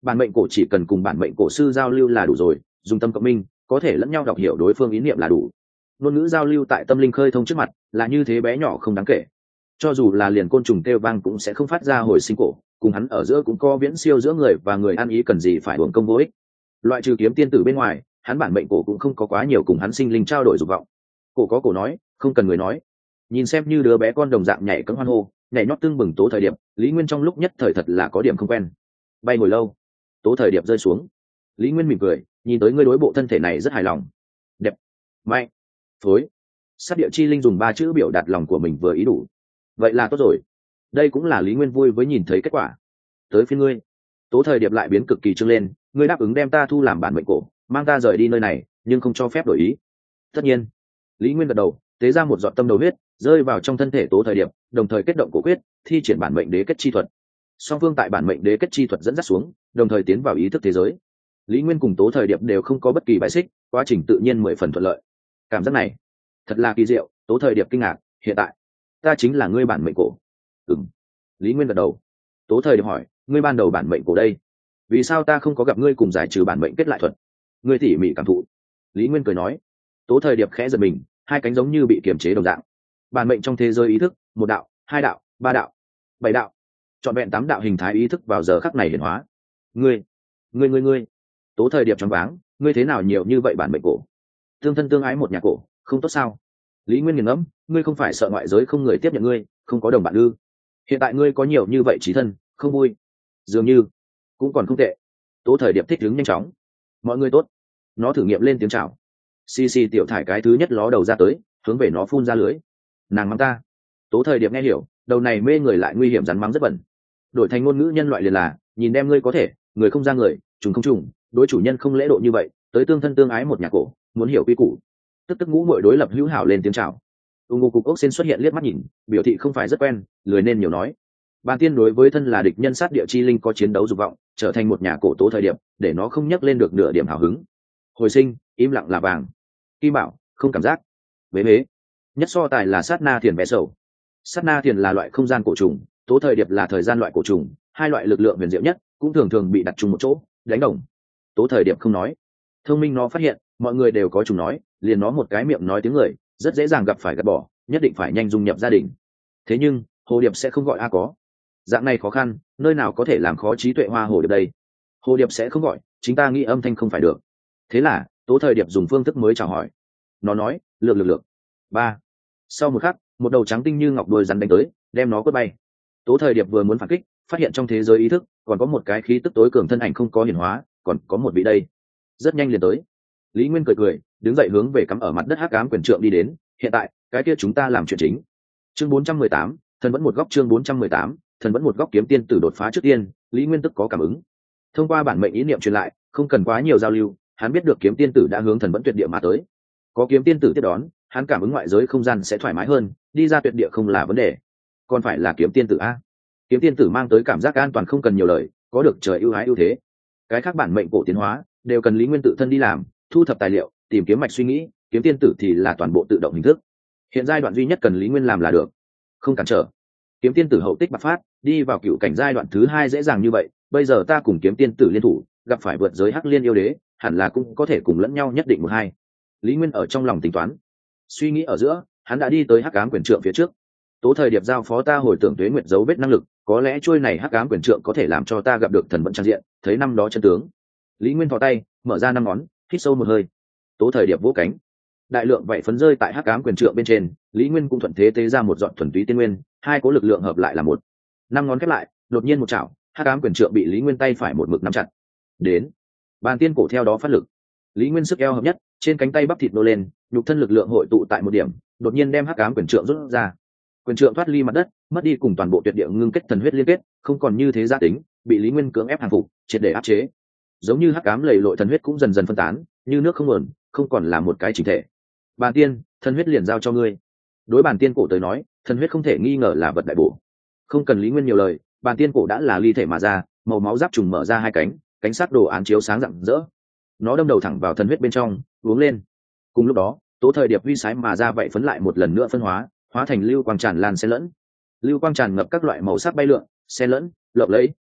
bản mệnh cổ chỉ cần cùng bản mệnh cổ sư giao lưu là đủ rồi, dùng tâm cộng minh có thể lẫn nhau đọc hiểu đối phương ý niệm là đủ. Ngôn ngữ giao lưu tại tâm linh khơi thông trước mặt là như thế bé nhỏ không đáng kể, cho dù là liền côn trùng kêu vang cũng sẽ không phát ra hồi sinh cổ, cùng hắn ở giữa cũng có viễn siêu giữa người và người ăn ý, cần gì phải uổng công vô ích. Loại trừ kiếm tiên tử bên ngoài, hắn bản mệnh cổ cũng không có quá nhiều cùng hắn sinh linh trao đổi dục vọng. Cổ có cổ nói, không cần người nói. Nhìn xem như đứa bé con đồng dạng nhảy cẫng hoan hô, nhảy nhót tưng bừng Tố Thời Điệp, Lý Nguyên trong lúc nhất thời thật là có điểm không quen. Bay ngồi lâu, Tố Thời Điệp rơi xuống. Lý Nguyên mỉm cười, nhìn tới ngươi đối bộ thân thể này rất hài lòng. Đẹp, mạnh, phối. Sát địa chi linh dùng ba chữ biểu đạt lòng của mình vừa ý đủ. Vậy là tốt rồi. Đây cũng là Lý Nguyên vui với nhìn thấy kết quả. Tới phiên ngươi. Tố Thời Điệp lại biến cực kỳ trưng lên, ngươi đáp ứng đem ta thu làm bản mệnh cổ, mang ta rời đi nơi này, nhưng không cho phép đổi ý. Tất nhiên. Lý Nguyên gật đầu, tế ra một giọt tâm đầu huyết, rơi vào trong thân thể Tố Thời Điệp, đồng thời kết động cổ quyết, thi triển bản mệnh đế kết chi thuật. Song phương tại bản mệnh đế kết chi thuật dẫn dắt xuống, đồng thời tiến vào ý thức thế giới. Lý Nguyên cùng Tố Thời Điệp đều không có bất kỳ bài xích, quá trình tự nhiên mười phần thuận lợi. Cảm giác này thật là kỳ diệu. Tố Thời Điệp kinh ngạc, hiện tại ta chính là ngươi bản mệnh cổ. Ừm. Lý Nguyên gật đầu. Tố Thời Điệp hỏi, ngươi ban đầu bản mệnh cổ đây, vì sao ta không có gặp ngươi cùng giải trừ bản mệnh kết lại thuật? Ngươi tỉ mỉ cảm thụ. Lý Nguyên cười nói. Tố Thời Điệp khẽ giật mình, hai cánh giống như bị kiềm chế đồng dạng. Bản mệnh trong thế giới ý thức, một đạo, hai đạo, ba đạo, bảy đạo, trọn vẹn tám đạo hình thái ý thức vào giờ khắc này hiển hóa. Ngươi, ngươi ngươi ngươi. Tố Thời Điệp choáng váng, ngươi thế nào nhiều như vậy bản mệnh cổ? Tương thân tương ái một nhà cổ, không tốt sao? Lý Nguyên nghiền ngẫm, ngươi không phải sợ ngoại giới không người tiếp nhận ngươi, không có đồng bạn ư? Hiện tại ngươi có nhiều như vậy chí thân, không vui? Dường như cũng còn không tệ. Tố Thời Điệp thích ứng nhanh chóng. Mọi người tốt. Nó thử nghiệm lên tiếng chào. Xì xì tiểu thải cái thứ nhất ló đầu ra tới, hướng về nó phun ra lưới. Nàng mắng ta. Tố Thời Điệp nghe hiểu, đầu này mê người lại nguy hiểm rắn mắng rất bẩn. Đổi thành ngôn ngữ nhân loại liền là, nhìn đem ngươi có thể, người không ra người, trùng không trùng, đối chủ nhân không lễ độ như vậy, tới tương thân tương ái một nhà cổ, muốn hiểu quy củ. Tức tức ngũ muội đối lập hữu hảo lên tiếng chào. Ung ngô cục ốc sen xuất hiện liếc mắt nhìn, biểu thị không phải rất quen, lười nên nhiều nói. Bàn tiên đối với thân là địch nhân sát địa chi linh có chiến đấu dục vọng, trở thành một nhà cổ Tố Thời Điệp, để nó không nhắc lên được nửa điểm hào hứng. Hồi sinh, im lặng là vàng. Kim bảo, không cảm giác. Vế vế. Nhất so tài là sát na thiền vẽ sầu. Sát na thiền là loại không gian cổ trùng, Tố Thời Điệp là thời gian loại cổ trùng, hai loại lực lượng huyền diệu nhất, cũng thường thường bị đặt chung một chỗ, đánh đồng. Tố Thời Điệp không nói. Thông minh nó phát hiện, mọi người đều có trùng nói, liền nó một cái miệng nói tiếng người, rất dễ dàng gặp phải gạt bỏ, nhất định phải nhanh dung nhập gia đình. Thế nhưng, Hồ Điệp sẽ không gọi a có. Dạng này khó khăn, nơi nào có thể làm khó trí tuệ hoa hồ điệp đây? Hồ Điệp sẽ không gọi, chính ta nghĩ âm thanh không phải được. Thế là, Tố Thời Điệp dùng phương thức mới chào hỏi. Nó nói, lược lược lược. Ba. Sau một khắc, một đầu trắng tinh như ngọc đuôi rắn đánh tới, đem nó quất bay. Tố Thời Điệp vừa muốn phản kích, phát hiện trong thế giới ý thức còn có một cái khí tức tối cường thân ảnh không có hiển hóa, còn có một vị đây. Rất nhanh liền tới. Lý Nguyên cười cười, đứng dậy hướng về cắm ở mặt đất hắc ám quyền trượng đi đến. Hiện tại, cái kia chúng ta làm chuyện chính. Chương bốn trăm mười tám, thần vẫn một góc. Chương bốn trăm mười tám, thần vẫn một góc. Kiếm tiên tử đột phá trước tiên, Lý Nguyên tức có cảm ứng. Thông qua bản mệnh ý niệm truyền lại, không cần quá nhiều giao lưu, hắn biết được kiếm tiên tử đã hướng thần vẫn tuyệt địa mà tới. Có kiếm tiên tử tiếp đón, hắn cảm ứng ngoại giới không gian sẽ thoải mái hơn, đi ra tuyệt địa không là vấn đề. Còn phải là kiếm tiên tử a. Kiếm tiên tử mang tới cảm giác an toàn không cần nhiều lời, có được trời ưu ái ưu thế. Cái khác bản mệnh cổ tiến hóa đều cần Lý Nguyên tự thân đi làm, thu thập tài liệu, tìm kiếm mạch suy nghĩ, kiếm tiên tử thì là toàn bộ tự động hình thức. Hiện giai đoạn duy nhất cần Lý Nguyên làm là được, không cản trở. Kiếm tiên tử hậu tích bạc phát, đi vào cựu cảnh giai đoạn thứ hai dễ dàng như vậy, bây giờ ta cùng kiếm tiên tử liên thủ, gặp phải vượt giới hắc liên yêu đế, hẳn là cũng có thể cùng lẫn nhau nhất định một hai. Lý Nguyên ở trong lòng tính toán, suy nghĩ ở giữa, hắn đã đi tới hắc ám quyền trượng phía trước. Tố Thời Điệp giao phó ta hồi tưởng tuế nguyệt dấu vết năng lực, có lẽ chuôi này hắc ám quyền trượng có thể làm cho ta gặp được thần vận trang diện, thấy năm đó chân tướng. Lý Nguyên thò tay, mở ra năm ngón, hít sâu một hơi. Tố Thời Điệp vỗ cánh, đại lượng vậy phấn rơi tại hắc ám quyền trượng bên trên. Lý Nguyên cũng thuận thế tế ra một dọn thuần túy tiên nguyên, hai cố lực lượng hợp lại là một. Năm ngón khép lại, đột nhiên một chảo, hắc ám quyền trượng bị Lý Nguyên tay phải một mực nắm chặt. Đến, bàn tiên cổ theo đó phát lực. Lý Nguyên sức eo hợp nhất, trên cánh tay bắp thịt nô lên, nhục thân lực lượng hội tụ tại một điểm, đột nhiên đem hắc ám quyền trượng rút ra. Quyền trượng thoát ly mặt đất, mất đi cùng toàn bộ tuyệt địa ngưng kết thần huyết liên kết, không còn như thế gia tính, bị Lý Nguyên cưỡng ép hàng phục, triệt để áp chế. Giống như hắc ám lầy lội thần huyết cũng dần dần phân tán, như nước không nguồn, không còn là một cái chỉnh thể. Bàn tiên, thần huyết liền giao cho ngươi. Đối bàn tiên cổ tới nói, thần huyết không thể nghi ngờ là vật đại bổ. Không cần Lý Nguyên nhiều lời, bàn tiên cổ đã là ly thể mà ra, màu máu giáp trùng mở ra hai cánh, cánh sắc đồ án chiếu sáng rạng rỡ. Nó đâm đầu thẳng vào thần huyết bên trong, uống lên. Cùng lúc đó, Tố Thời Điệp huy sái mà ra vậy phấn lại một lần nữa phân hóa, hóa thành lưu quang tràn lan xen lẫn. Lưu quang tràn ngập các loại màu sắc bay lượn, xen lẫn, lộng lẫy.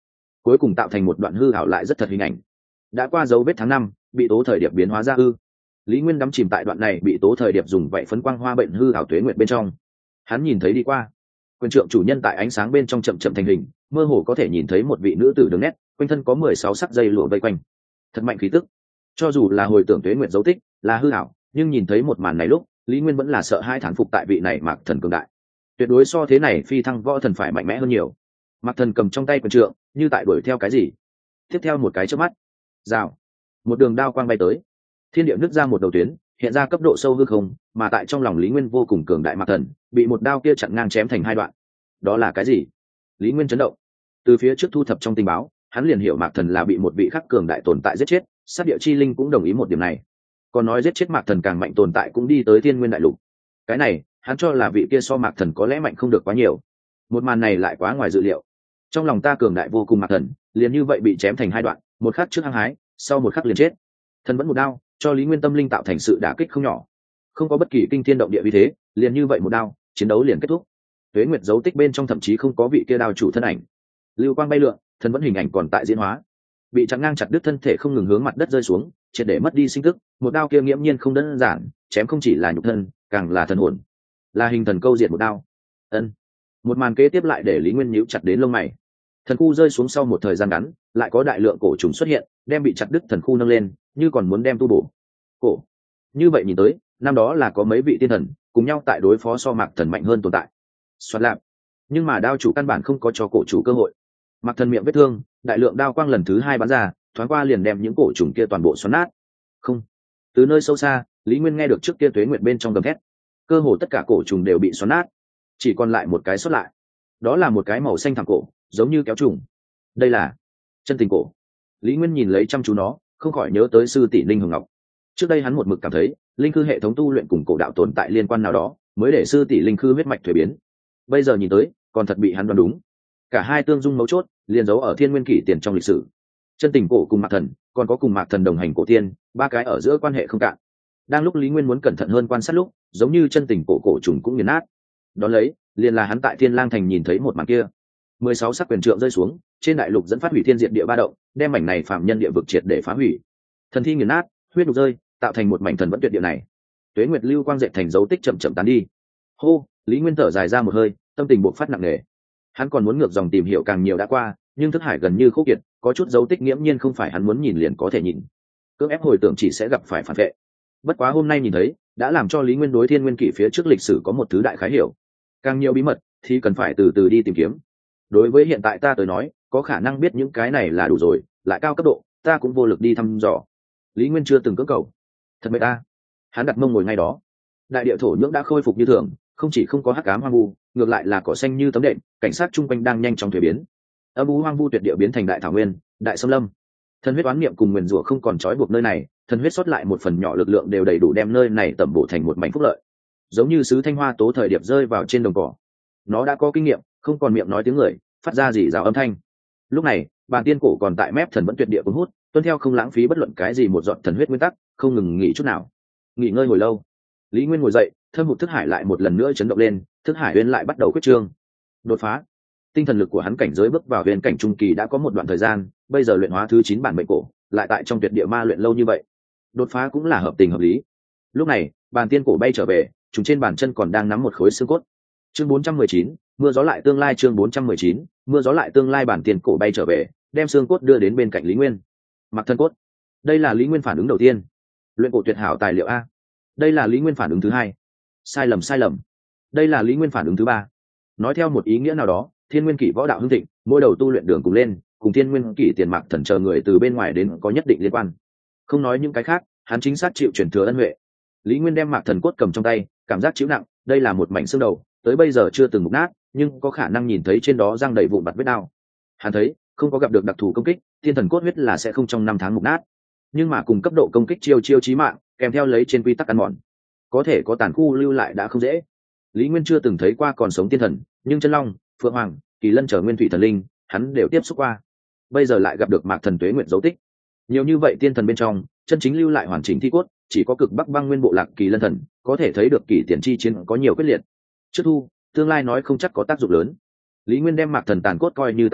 cuối cùng tạo thành một đoạn hư ảo lại rất thật hình ảnh. Đã qua dấu vết tháng năm, bị tố thời điệp biến hóa ra hư. Lý Nguyên đắm chìm tại đoạn này bị tố thời điệp dùng vậy phấn quang hoa bệnh hư ảo tuế nguyệt bên trong. Hắn nhìn thấy đi qua quyền trượng chủ nhân tại ánh sáng bên trong chậm chậm thành hình, mơ hồ có thể nhìn thấy một vị nữ tử đường nét, quanh thân có mười sáu sắc dây lụa vây quanh, thật mạnh khí tức. Cho dù là hồi tưởng tuế nguyệt dấu tích là hư ảo, nhưng nhìn thấy một màn này lúc Lý Nguyên vẫn là sợ hai thán phục tại vị này Mạc Thần cường đại, tuyệt đối so thế này phi thăng võ thần phải mạnh mẽ hơn nhiều. Mạc Thần cầm trong tay quyền trượng như tại đuổi theo cái gì. Tiếp theo một cái chớp mắt, rào, một đường đao quang bay tới, thiên địa nứt ra một đầu tuyến, hiện ra cấp độ sâu hư không, mà tại trong lòng Lý Nguyên vô cùng cường đại Mạc Thần bị một đao kia chặn ngang chém thành hai đoạn. Đó là cái gì? Lý Nguyên chấn động. Từ phía trước thu thập trong tình báo, hắn liền hiểu Mạc Thần là bị một vị khắc cường đại tồn tại giết chết, sát địa chi linh cũng đồng ý một điểm này. Còn nói giết chết Mạc Thần càng mạnh tồn tại cũng đi tới Thiên Nguyên đại lục. Cái này, hắn cho là vị kia so Mạc Thần có lẽ mạnh không được quá nhiều. Một màn này lại quá ngoài dự liệu. Trong lòng ta cường đại vô cùng Mạc Thần, liền như vậy bị chém thành hai đoạn, một khắc trước hăng hái, sau một khắc liền chết. Thần vẫn một đao, cho Lý Nguyên tâm linh tạo thành sự đả kích không nhỏ. Không có bất kỳ kinh thiên động địa uy thế, liền như vậy một đao, chiến đấu liền kết thúc. Tuế Nguyệt dấu tích bên trong thậm chí không có vị kia đao chủ thân ảnh. Lưu quang bay lượn, thần vẫn hình ảnh còn tại diễn hóa. Bị chặn ngang chặt đứt thân thể không ngừng hướng mặt đất rơi xuống, triệt để mất đi sinh tức, một đao kia nghiễm nhiên không đơn giản, chém không chỉ là nhục thân, càng là thần hồn. Là hình thần câu diệt một đao. Ân. Một màn kế tiếp lại để Lý Nguyên nhíu chặt đến lông mày. Thần khu rơi xuống sau một thời gian ngắn, lại có đại lượng cổ trùng xuất hiện, đem bị chặt đứt thần khu nâng lên, như còn muốn đem tu bổ. Cổ. Như vậy nhìn tới, năm đó là có mấy vị tiên thần cùng nhau tại đối phó so Mạc Thần mạnh hơn tồn tại. Xoát lạp. Nhưng mà đao chủ căn bản không có cho cổ chủ cơ hội. Mạc Thần miệng vết thương, đại lượng đao quang lần thứ hai bắn ra, thoáng qua liền đem những cổ trùng kia toàn bộ xoắn nát. Không. Từ nơi sâu xa, Lý Nguyên nghe được trước kia Tuế Nguyệt bên trong gầm thét. Cơ hồ tất cả cổ trùng đều bị xoắn nát, chỉ còn lại một cái sót lại. Đó là một cái màu xanh thẳm cổ, giống như kéo trùng. Đây là chân tình cổ. Lý Nguyên nhìn lấy chăm chú nó, không khỏi nhớ tới sư tỷ Linh Hồng Ngọc. Trước đây hắn một mực cảm thấy, linh khư hệ thống tu luyện cùng cổ đạo tồn tại liên quan nào đó, mới để sư tỷ linh khư huyết mạch thuế biến. Bây giờ nhìn tới, còn thật bị hắn đoán đúng. Cả hai tương dung mấu chốt, liền giấu ở Thiên Nguyên kỷ tiền trong lịch sử. Chân tình cổ cùng Mạc Thần, còn có cùng Mạc Thần đồng hành cổ tiên, ba cái ở giữa quan hệ không cạn. Đang lúc Lý Nguyên muốn cẩn thận hơn quan sát lúc, giống như chân tình cổ cổ trùng cũng nghiền nát. Đón lấy, liền là hắn tại Thiên Lang thành nhìn thấy một màn kia. mười sáu sắc quyền trượng rơi xuống, trên đại lục dẫn phát hủy thiên diệt địa ba động, đem mảnh này phạm nhân địa vực triệt để phá hủy. Thần thi nghiền nát, huyết đục rơi, tạo thành một mảnh thần vẫn tuyệt địa này. Tuế Nguyệt lưu quang dệt thành dấu tích chậm chậm tán đi. Hô, Lý Nguyên thở dài ra một hơi, tâm tình bộc phát nặng nề. Hắn còn muốn ngược dòng tìm hiểu càng nhiều đã qua, nhưng thức hải gần như khô kiệt, có chút dấu tích nghiễm nhiên không phải hắn muốn nhìn liền có thể nhìn. Cưỡng ép hồi tưởng chỉ sẽ gặp phải phản vệ. Bất quá hôm nay nhìn thấy, đã làm cho Lý Nguyên đối Thiên Nguyên kỷ phía trước lịch sử có một thứ đại khái hiểu. Càng nhiều bí mật thì cần phải từ từ đi tìm kiếm. Đối với hiện tại ta tới nói, có khả năng biết những cái này là đủ rồi, lại cao cấp độ, ta cũng vô lực đi thăm dò. Lý Nguyên chưa từng cưỡng cầu. Thật mệt ta. Hắn đặt mông ngồi ngay đó. Đại địa thổ nhưỡng đã khôi phục như thường, không chỉ không có hắc ám hoang vu, ngược lại là cỏ xanh như tấm đệm, cảnh sát chung quanh đang nhanh chóng thuế biến. Âm u hoang vu tuyệt địa biến thành đại thảo nguyên, đại sâm lâm. Thần huyết oán niệm cùng nguyền rủa không còn trói buộc nơi này, thần huyết xuất lại một phần nhỏ lực lượng đều đầy đủ đem nơi này tẩm bổ thành một mảnh phúc lợi. Giống như sứ thanh hoa tố thời điệp rơi vào trên đồng cỏ. Nó đã có kinh nghiệm, không còn miệng nói tiếng người, phát ra gì rào âm thanh. Lúc này, bàn tiên cổ còn tại mép thần vẫn tuyệt địa cuốn hút, tuân theo không lãng phí bất luận cái gì một giọt thần huyết nguyên tắc, không ngừng nghỉ chút nào. Nghỉ ngơi hồi lâu, Lý Nguyên ngồi dậy, thâm hụt thức hải lại một lần nữa chấn động lên, thức hải uyên lại bắt đầu quyết trương, đột phá. Tinh thần lực của hắn cảnh giới bước vào huyền cảnh trung kỳ đã có một đoạn thời gian, bây giờ luyện hóa thứ chín bản mệnh cổ, lại tại trong tuyệt địa ma luyện lâu như vậy, đột phá cũng là hợp tình hợp lý. Lúc này, bàn tiên cổ bay trở về, chúng trên bàn chân còn đang nắm một khối xương cốt. Chương bốn trăm mười chín, mưa gió lại tương lai. Chương bốn trăm mười chín, mưa gió lại tương lai. Bản tiên cổ bay trở về, đem xương cốt đưa đến bên cạnh Lý Nguyên. Mặc thân cốt. Đây là Lý Nguyên phản ứng đầu tiên. Luyện cổ tuyệt hảo tài liệu a. Đây là Lý Nguyên phản ứng thứ hai. Sai lầm sai lầm. Đây là Lý Nguyên phản ứng thứ ba. Nói theo một ý nghĩa nào đó, Thiên Nguyên kỷ võ đạo hưng thịnh, mỗi đầu tu luyện đường cùng lên, cùng Thiên Nguyên kỷ tiền Mạc Thần chờ người từ bên ngoài đến có nhất định liên quan. Không nói những cái khác, hắn chính xác chịu truyền thừa ân huệ. Lý Nguyên đem Mạc Thần cốt cầm trong tay, cảm giác chịu nặng, đây là một mảnh xương đầu, tới bây giờ chưa từng mục nát, nhưng có khả năng nhìn thấy trên đó răng đầy vụn vặt vết đao. Hắn thấy, không có gặp được đặc thù công kích, thiên thần cốt huyết là sẽ không trong năm tháng mục nát. Nhưng mà cùng cấp độ công kích chiêu chiêu chí mạng, kèm theo lấy trên quy tắc ăn mòn, có thể có tàn khu lưu lại đã không dễ. Lý Nguyên chưa từng thấy qua còn sống tiên thần, nhưng chân long, phượng hoàng, kỳ lân trở nguyên thủy thần linh, hắn đều tiếp xúc qua. Bây giờ lại gặp được Mạc Thần tuế nguyện dấu tích. Nhiều như vậy tiên thần bên trong, chân chính lưu lại hoàn chỉnh thi cốt, chỉ có cực bắc băng nguyên bộ lạc kỳ lân thần, có thể thấy được kỳ tiền chi chiến có nhiều quyết liệt. Trước thu, tương lai nói không chắc có tác dụng lớn. Lý Nguyên đem Mạc Thần tàn cốt coi như tài liệu,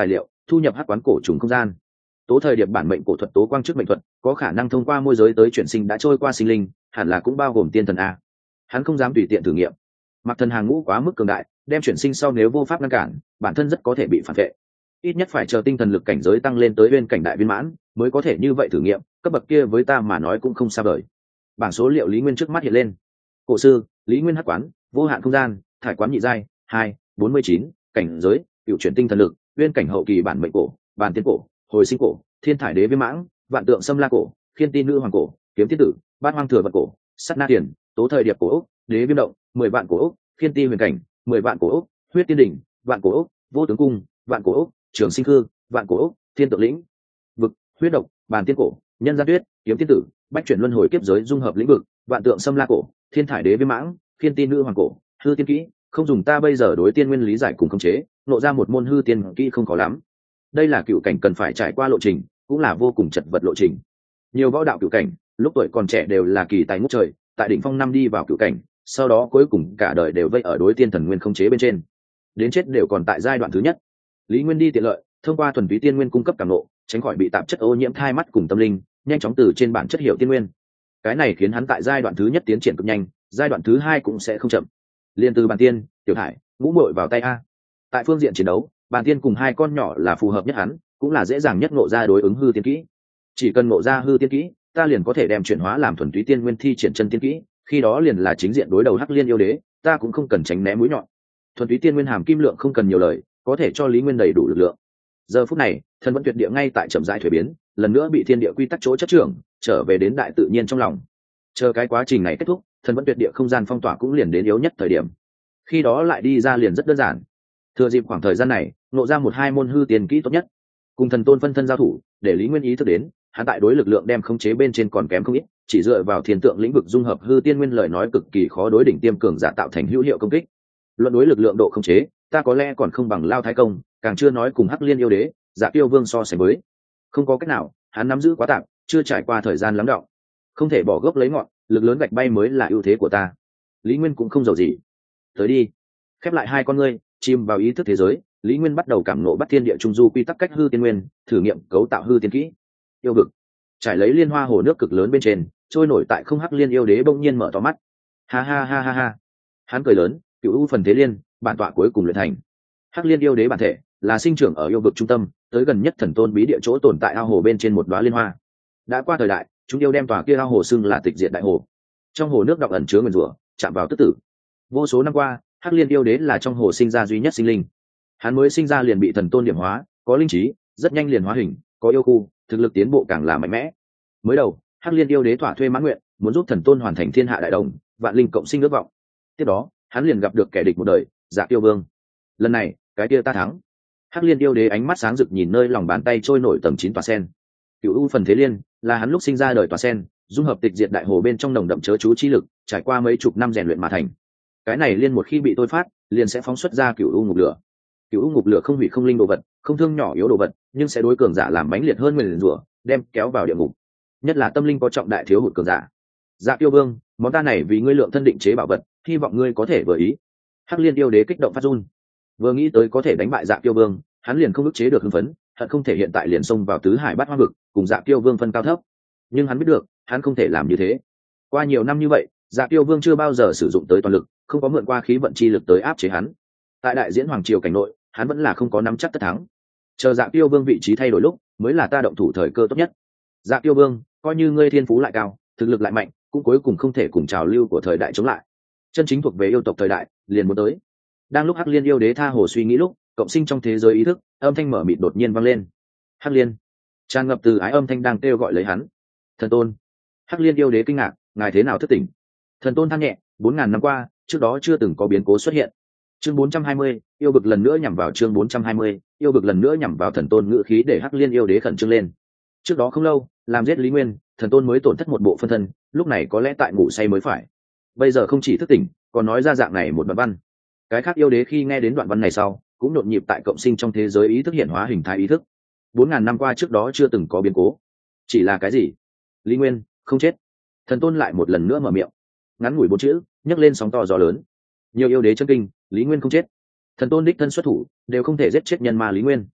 thu nhập hắc quán cổ trùng không gian. Tố thời điệp bản mệnh cổ thuật tố quang trước mệnh thuật có khả năng thông qua môi giới tới chuyển sinh đã trôi qua sinh linh, hẳn là cũng bao gồm tiên thần a. Hắn không dám tùy tiện thử nghiệm. Mặc thần hàng ngũ quá mức cường đại, đem chuyển sinh sau nếu vô pháp ngăn cản, bản thân rất có thể bị phản vệ. Ít nhất phải chờ tinh thần lực cảnh giới tăng lên tới bên cảnh đại viên mãn mới có thể như vậy thử nghiệm, cấp bậc kia với ta mà nói cũng không xa vời. Bảng số liệu Lý Nguyên trước mắt hiện lên. Cổ sư Lý Nguyên hắc quán, vô hạn không gian, thải quán nhị giai hai bốn mươi chín, cảnh giới cựu chuyển tinh thần lực, uyên cảnh hậu kỳ bản mệnh cổ, bàn tiên cổ, hồi sinh cổ, thiên thải đế viêm mãng, vạn tượng xâm la cổ, thiên ti nữ hoàng cổ, kiếm thiên tử, bát hoang thừa vật cổ, sắt na tiền, tố thời điệp cổ ốc, đế viêm động, mười vạn cổ ốc, thiên ti huyền cảnh, mười vạn cổ ốc, huyết tiên đỉnh, vạn cổ ốc, vô tướng cung, vạn cổ ốc, trường sinh cư, vạn cổ ốc, thiên tự lĩnh vực, huyết độc, bàn tiên cổ, nhân gian tuyết, kiếm thiên tử, bách chuyển luân hồi kiếp giới dung hợp lĩnh vực, vạn tượng xâm la cổ, thiên thải đế viêm mãng, thiên ti nữ hoàng cổ, hư tiên kỹ, không dùng ta bây giờ đối tiên nguyên lý giải cùng khống chế, nộ ra một môn hư tiên kỹ không khó lắm. Đây là cựu cảnh cần phải trải qua lộ trình, cũng là vô cùng chật vật lộ trình. Nhiều võ đạo cựu cảnh lúc tuổi còn trẻ đều là kỳ tài ngút trời, tại đỉnh phong năm đi vào cựu cảnh, sau đó cuối cùng cả đời đều vây ở đối tiên thần nguyên khống chế bên trên, đến chết đều còn tại giai đoạn thứ nhất. Lý Nguyên đi tiện lợi, thông qua thuần túy tiên nguyên cung cấp cảm nộ, tránh khỏi bị tạp chất ô nhiễm thai mắt cùng tâm linh, nhanh chóng từ trên bản chất hiểu tiên nguyên. Cái này khiến hắn tại giai đoạn thứ nhất tiến triển cực nhanh, giai đoạn thứ hai cũng sẽ không chậm. Liên từ bàn tiên, tiểu thải, ngũ muội vào tay a. Tại phương diện chiến đấu, bàn tiên cùng hai con nhỏ là phù hợp nhất hắn, cũng là dễ dàng nhất ngộ ra đối ứng hư tiên kỹ. Chỉ cần ngộ ra hư tiên kỹ, ta liền có thể đem chuyển hóa làm thuần túy tiên nguyên thi triển chân tiên kỹ, khi đó liền là chính diện đối đầu Hắc Liên yêu đế, ta cũng không cần tránh né mũi nhọn. Thuần túy tiên nguyên hàm kim lượng không cần nhiều lời, có thể cho Lý Nguyên đầy đủ lực lượng. Giờ phút này, thần vẫn tuyệt địa ngay tại chậm rãi thuế biến, lần nữa bị thiên địa quy tắc chỗ chất trưởng, trở về đến đại tự nhiên trong lòng. Chờ cái quá trình này kết thúc, thần vẫn tuyệt địa không gian phong tỏa cũng liền đến yếu nhất thời điểm. Khi đó lại đi ra liền rất đơn giản. Thừa dịp khoảng thời gian này, ngộ ra một hai môn hư tiên kỹ tốt nhất, cùng thần tôn phân thân giao thủ, để Lý Nguyên ý thức đến, hắn tại đối lực lượng đem khống chế bên trên còn kém không ít, chỉ dựa vào thiên tượng lĩnh vực dung hợp hư tiên nguyên lời nói cực kỳ khó đối đỉnh tiêm cường giả tạo thành hữu hiệu công kích. Luận đối lực lượng độ khống chế, ta có lẽ còn không bằng Lao Thái Công, càng chưa nói cùng Hắc Liên yêu đế, Dạ Tiêu Vương so sánh với. Không có cách nào, hắn nắm giữ quá tạm, chưa trải qua thời gian lắng đọng, không thể bỏ gốc lấy ngọn, lực lớn gạch bay mới là ưu thế của ta. Lý Nguyên cũng không giàu gì. Tới đi. Khép lại hai con ngươi, chìm vào ý thức thế giới, Lý Nguyên bắt đầu cảm ngộ bắt thiên địa trung du quy tắc cách hư tiên nguyên, thử nghiệm cấu tạo hư tiên kỹ. Yêu vực, trải lấy liên hoa hồ nước cực lớn bên trên, trôi nổi tại không Hắc Liên yêu đế bỗng nhiên mở to mắt. Ha ha ha ha ha. Hắn cười lớn, cựu u phần thế liên, bản tọa cuối cùng luyện thành. Hắc Liên yêu đế bản thể là sinh trưởng ở yêu vực trung tâm, tới gần nhất thần tôn bí địa chỗ tồn tại ao hồ bên trên một đóa liên hoa. Đã qua thời đại, chúng yêu đem tòa kia ao hồ xưng là tịch diệt đại hồ. Trong hồ nước đọng ẩn chứa nguyên rủa, chạm vào tức tử. Vô số năm qua, Hắc Liên yêu đế là trong hồ sinh ra duy nhất sinh linh. Hắn mới sinh ra liền bị thần tôn điểm hóa, có linh trí, rất nhanh liền hóa hình, có yêu khu, thực lực tiến bộ càng là mạnh mẽ. Mới đầu, Hắc Liên yêu đế thỏa thuê mãn nguyện, muốn giúp thần tôn hoàn thành thiên hạ đại đồng, vạn linh cộng sinh ước vọng. Tiếp đó, hắn liền gặp được kẻ địch một đời, Dạ Tiêu Vương. Lần này, cái kia ta thắng. Hắc Liên yêu đế ánh mắt sáng rực nhìn nơi lòng bàn tay trôi nổi tầng chín tòa sen. Cựu u phần thế liên là hắn lúc sinh ra đời tòa sen, dung hợp tịch diệt đại hồ bên trong nồng đậm chớ chú chi lực, trải qua mấy chục năm rèn luyện mà thành. Cái này liên một khi bị tôi phát, liền sẽ phóng xuất ra cựu u ngục lửa. Cựu u ngục lửa không hủy không linh đồ vật, không thương nhỏ yếu đồ vật, nhưng sẽ đối cường giả làm mãnh liệt hơn nguyền rủa, đem kéo vào địa ngục. Nhất là tâm linh có trọng đại thiếu hụt cường giả. Dạ Tiêu Vương, món ta này vì ngươi lượng thân định chế bảo vật, hy vọng ngươi có thể vừa ý. Hắc Liên yêu đế kích động phát run. Vừa nghĩ tới có thể đánh bại Dạ Tiêu Vương, hắn liền không ức chế được hưng phấn, hận không thể hiện tại liền xông vào tứ hải bát hoang vực, cùng Dạ Tiêu Vương phân cao thấp. Nhưng hắn biết được, hắn không thể làm như thế. Qua nhiều năm như vậy, Dạ Tiêu Vương chưa bao giờ sử dụng tới toàn lực, không có mượn qua khí vận chi lực tới áp chế hắn. Tại đại diễn hoàng triều cảnh nội, hắn vẫn là không có nắm chắc tất thắng. Chờ Dạ Tiêu Vương vị trí thay đổi lúc, mới là ta động thủ thời cơ tốt nhất. Dạ Tiêu Vương, coi như ngươi thiên phú lại cao, thực lực lại mạnh, cũng cuối cùng không thể cùng trào lưu của thời đại chống lại. Chân chính thuộc về yêu tộc thời đại, liền muốn tới. Đang lúc Hắc Liên yêu đế tha hồ suy nghĩ lúc, cộng sinh trong thế giới ý thức, âm thanh mở mịt đột nhiên vang lên. Hắc Liên, tràn ngập từ ái âm thanh đang kêu gọi lấy hắn. Thần tôn. Hắc Liên yêu đế kinh ngạc, ngài thế nào thức tỉnh? Thần tôn than nhẹ, bốn ngàn năm qua, trước đó chưa từng có biến cố xuất hiện. Chương bốn trăm hai mươi, yêu vực lần nữa nhằm vào chương bốn trăm hai mươi, yêu vực lần nữa nhằm vào thần tôn ngữ khí để Hắc Liên yêu đế khẩn trương lên. Trước đó không lâu, làm giết Lý Nguyên, thần tôn mới tổn thất một bộ phân thân, lúc này có lẽ tại ngủ say mới phải. Bây giờ không chỉ thức tỉnh, còn nói ra dạng này một đoạn văn. Cái khác yêu đế khi nghe đến đoạn văn này sau, cũng nhộn nhịp tại cộng sinh trong thế giới ý thức hiện hóa hình thái ý thức. Bốn ngàn năm qua trước đó chưa từng có biến cố. Chỉ là cái gì? Lý Nguyên không chết. Thần tôn lại một lần nữa mở miệng, ngắn ngủi bốn chữ, nhấc lên sóng to gió lớn. Nhiều yêu đế chân kinh, Lý Nguyên không chết. Thần tôn đích thân xuất thủ, đều không thể giết chết nhân ma Lý Nguyên.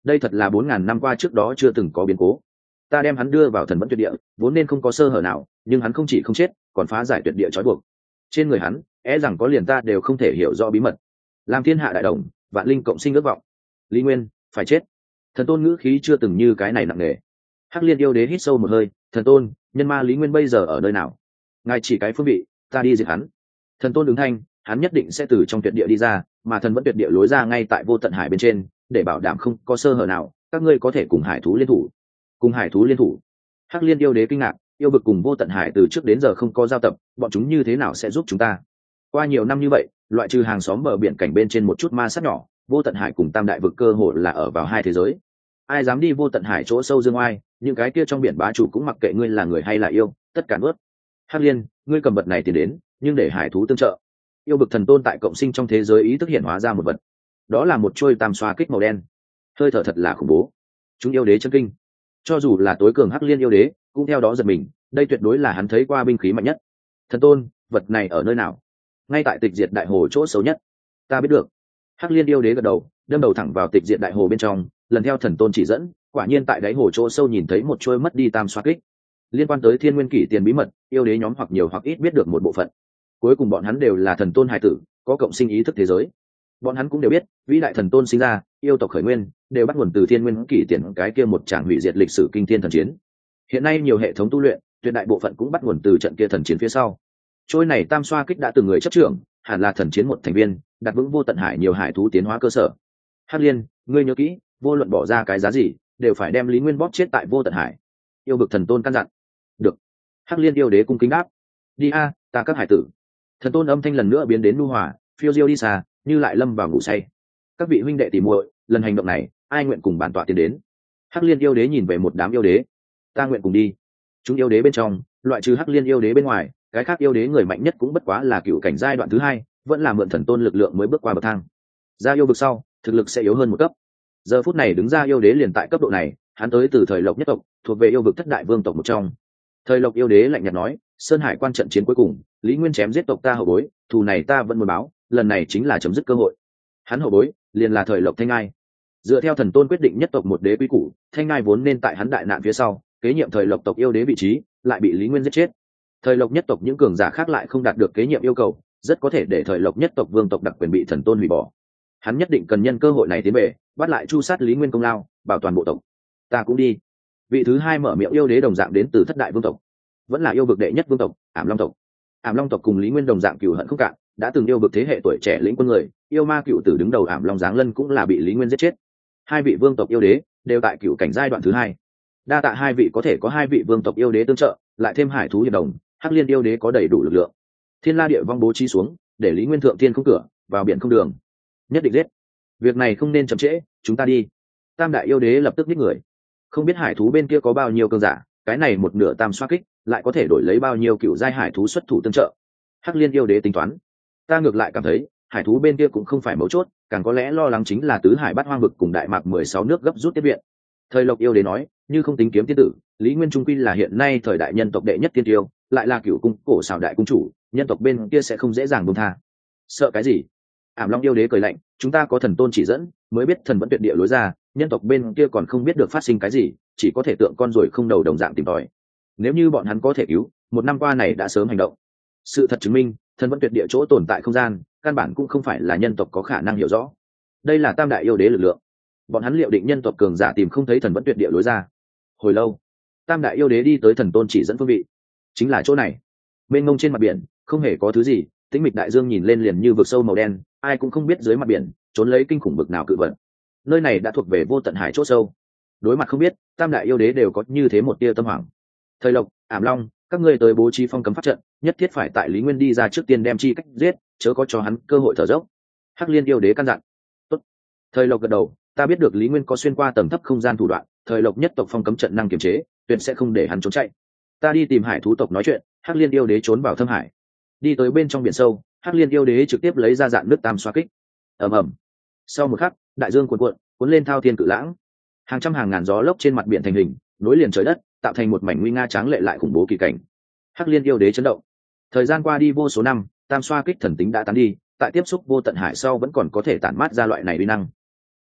đây thật là bốn ngàn năm qua trước đó chưa từng có biến cố. Ta đem hắn đưa vào thần vẫn tuyệt địa, vốn nên không có sơ hở nào, nhưng hắn không chỉ không chết, còn phá giải tuyệt địa trói buộc. Trên người hắn é rằng có liền ta đều không thể hiểu rõ bí mật. Làm thiên hạ đại đồng, vạn linh cộng sinh ước vọng. Lý Nguyên phải chết. Thần tôn ngữ khí chưa từng như cái này nặng nề. Hắc Liên yêu đế hít sâu một hơi. Thần tôn, nhân ma Lý Nguyên bây giờ ở nơi nào? Ngài chỉ cái phương vị, ta đi diệt hắn. Thần tôn ứng thanh, hắn nhất định sẽ từ trong tuyệt địa đi ra, mà thần vẫn tuyệt địa lối ra ngay tại vô tận hải bên trên, để bảo đảm không có sơ hở nào, các ngươi có thể cùng hải thú liên thủ. Cùng hải thú liên thủ? Hắc Liên yêu đế kinh ngạc, yêu vực cùng vô tận hải từ trước đến giờ không có giao tập, bọn chúng như thế nào sẽ giúp chúng ta? Qua nhiều năm như vậy, loại trừ hàng xóm bờ biển cảnh bên trên một chút ma sát nhỏ, vô tận hải cùng tam đại vực cơ hội là ở vào hai thế giới. Ai dám đi vô tận hải chỗ sâu dương oai, những cái kia trong biển bá chủ cũng mặc kệ ngươi là người hay là yêu, tất cả nuốt. Hắc Liên, ngươi cầm vật này tiền đến, nhưng để hải thú tương trợ. Yêu vực thần tôn tại cộng sinh trong thế giới ý thức hiện hóa ra một vật, đó là một trôi tam xoa kích màu đen, hơi thở thật là khủng bố. Chúng yêu đế chân kinh, cho dù là tối cường Hắc Liên yêu đế cũng theo đó giật mình, đây tuyệt đối là hắn thấy qua binh khí mạnh nhất. Thần tôn, vật này ở nơi nào? Ngay tại tịch diệt đại hồ chỗ xấu nhất. Ta biết được. Hắc Liên yêu đế gật đầu, đâm đầu thẳng vào tịch diệt đại hồ bên trong, lần theo thần tôn chỉ dẫn, quả nhiên tại đáy hồ chỗ sâu nhìn thấy một trôi mất đi tam xoa kích. Liên quan tới thiên nguyên kỷ tiền bí mật, yêu đế nhóm hoặc nhiều hoặc ít biết được một bộ phận. Cuối cùng bọn hắn đều là thần tôn hài tử, có cộng sinh ý thức thế giới. Bọn hắn cũng đều biết, vĩ đại thần tôn sinh ra, yêu tộc khởi nguyên, đều bắt nguồn từ thiên nguyên kỷ tiền cái kia một tràng hủy diệt lịch sử kinh thiên thần chiến. Hiện nay nhiều hệ thống tu luyện, tuyệt đại bộ phận cũng bắt nguồn từ trận kia thần chiến phía sau. Trôi này tam xoa kích đã từng người chấp trưởng, hẳn là thần chiến một thành viên, đặt vững vô tận hải nhiều hải thú tiến hóa cơ sở. Hắc Liên, ngươi nhớ kỹ, vô luận bỏ ra cái giá gì, đều phải đem Lý Nguyên bóp chết tại vô tận hải. Yêu vực thần tôn căn dặn. Được. Hắc Liên yêu đế cung kính đáp. Đi a, ta các hải tử. Thần tôn âm thanh lần nữa biến đến nhu hòa, phiêu diêu đi xa, như lại lâm vào ngủ say. Các vị huynh đệ tỉ muội, lần hành động này, ai nguyện cùng bản tọa tiến đến? Hắc Liên yêu đế nhìn về một đám yêu đế. Ta nguyện cùng đi. Chúng yêu đế bên trong, loại trừ Hắc Liên yêu đế bên ngoài, cái khác yêu đế người mạnh nhất cũng bất quá là cựu cảnh giai đoạn thứ hai, vẫn là mượn thần tôn lực lượng mới bước qua bậc thang. Ra yêu vực sau, thực lực sẽ yếu hơn một cấp. Giờ phút này đứng ra yêu đế liền tại cấp độ này, hắn tới từ thời Lộc nhất tộc, thuộc về yêu vực thất đại vương tộc một trong. Thời Lộc yêu đế lạnh nhạt nói, Sơn Hải quan trận chiến cuối cùng, Lý Nguyên chém giết tộc ta hậu bối, thù này ta vẫn muốn báo, lần này chính là chấm dứt cơ hội. Hắn hậu bối, liền là thời Lộc Thanh Ngai. Dựa theo thần tôn quyết định nhất tộc một đế quý củ, Thanh Ngai vốn nên tại hắn đại nạn phía sau, kế nhiệm thời Lộc tộc yêu đế vị trí, lại bị Lý Nguyên giết chết. Thời Lộc nhất tộc những cường giả khác lại không đạt được kế nhiệm yêu cầu, rất có thể để thời Lộc nhất tộc vương tộc đặc quyền bị thần tôn hủy bỏ. Hắn nhất định cần nhân cơ hội này tiến về, bắt lại chu sát Lý Nguyên công lao, bảo toàn bộ tộc. Ta cũng đi. Vị thứ hai mở miệng yêu đế đồng dạng đến từ thất đại vương tộc, vẫn là yêu vực đệ nhất vương tộc, Ảm Long tộc. Ảm Long tộc cùng Lý Nguyên đồng dạng cừu hận không cạn, đã từng yêu vực thế hệ tuổi trẻ lĩnh quân người, yêu ma cựu tử đứng đầu Ảm Long Giáng Lân cũng là bị Lý Nguyên giết chết. Hai vị vương tộc yêu đế đều tại cựu cảnh giai đoạn thứ hai. Đa tạ hai vị có thể có hai vị vương tộc yêu đế tương trợ, lại thêm hải thú hiệp đồng, Hắc Liên yêu đế có đầy đủ lực lượng. Thiên La địa vong bố trí xuống, để Lý Nguyên thượng thiên không cửa, vào biển không đường. Nhất định giết. Việc này không nên chậm trễ, chúng ta đi. Tam đại yêu đế lập tức giết người. Không biết hải thú bên kia có bao nhiêu cường giả, cái này một nửa tam xoa kích lại có thể đổi lấy bao nhiêu cựu giai hải thú xuất thủ tương trợ. Hắc Liên yêu đế tính toán. Ta ngược lại cảm thấy hải thú bên kia cũng không phải mấu chốt, càng có lẽ lo lắng chính là tứ hải bát hoang vực cùng đại mạc mười sáu nước gấp rút tiếp viện. Thời Lộc yêu đế nói, như không tính kiếm tiên tử, Lý Nguyên trung quy là hiện nay thời đại nhân tộc đệ nhất tiên tiêu, lại là cựu cung cổ xảo đại cung chủ, nhân tộc bên kia sẽ không dễ dàng buông tha. Sợ cái gì? Ảm Long yêu đế cười lạnh, chúng ta có thần tôn chỉ dẫn, mới biết thần vẫn tuyệt địa lối ra, nhân tộc bên kia còn không biết được phát sinh cái gì, chỉ có thể tượng con rồi không đầu đồng dạng tìm tòi. Nếu như bọn hắn có thể cứu, một năm qua này đã sớm hành động. Sự thật chứng minh, thần vẫn tuyệt địa chỗ tồn tại không gian, căn bản cũng không phải là nhân tộc có khả năng hiểu rõ. Đây là tam đại yêu đế lực lượng. Bọn hắn liệu định nhân tộc cường giả tìm không thấy thần vẫn tuyệt địa lối ra. Hồi lâu, tam đại yêu đế đi tới thần tôn chỉ dẫn phương vị, chính là chỗ này. Bên ngông trên mặt biển, không hề có thứ gì, tĩnh mịch đại dương nhìn lên liền như vực sâu màu đen, ai cũng không biết dưới mặt biển trốn lấy kinh khủng bực nào cự vật. Nơi này đã thuộc về vô tận hải chỗ sâu. Đối mặt không biết, tam đại yêu đế đều có như thế một tia tâm hoảng. Thời Lộc, Ảm Long, các ngươi tới bố trí phong cấm pháp trận, nhất thiết phải tại Lý Nguyên đi ra trước tiên đem chi cách giết, chớ có cho hắn cơ hội thở dốc. Hắc Liên yêu đế căn dặn. Tốt. Thời Lộc gật đầu, ta biết được Lý Nguyên có xuyên qua tầng thấp không gian thủ đoạn, Thời Lộc nhất tộc phong cấm trận năng kiềm chế, tuyệt sẽ không để hắn trốn chạy. Ta đi tìm hải thú tộc nói chuyện. Hắc Liên yêu đế trốn vào thâm hải, đi tới bên trong biển sâu. Hắc Liên yêu đế trực tiếp lấy ra dạn nước tam xoa kích. Ầm ầm. Sau một khắc, đại dương cuộn cuộn, cuốn lên thao thiên cự lãng, hàng trăm hàng ngàn gió lốc trên mặt biển thành hình, nối liền trời đất, tạo thành một mảnh nguy nga tráng lệ lại khủng bố kỳ cảnh. Hắc Liên yêu đế chấn động. Thời gian qua đi vô số năm, tam xoa kích thần tính đã tán đi, tại tiếp xúc vô tận hải sau vẫn còn có thể tản mát ra loại này uy năng.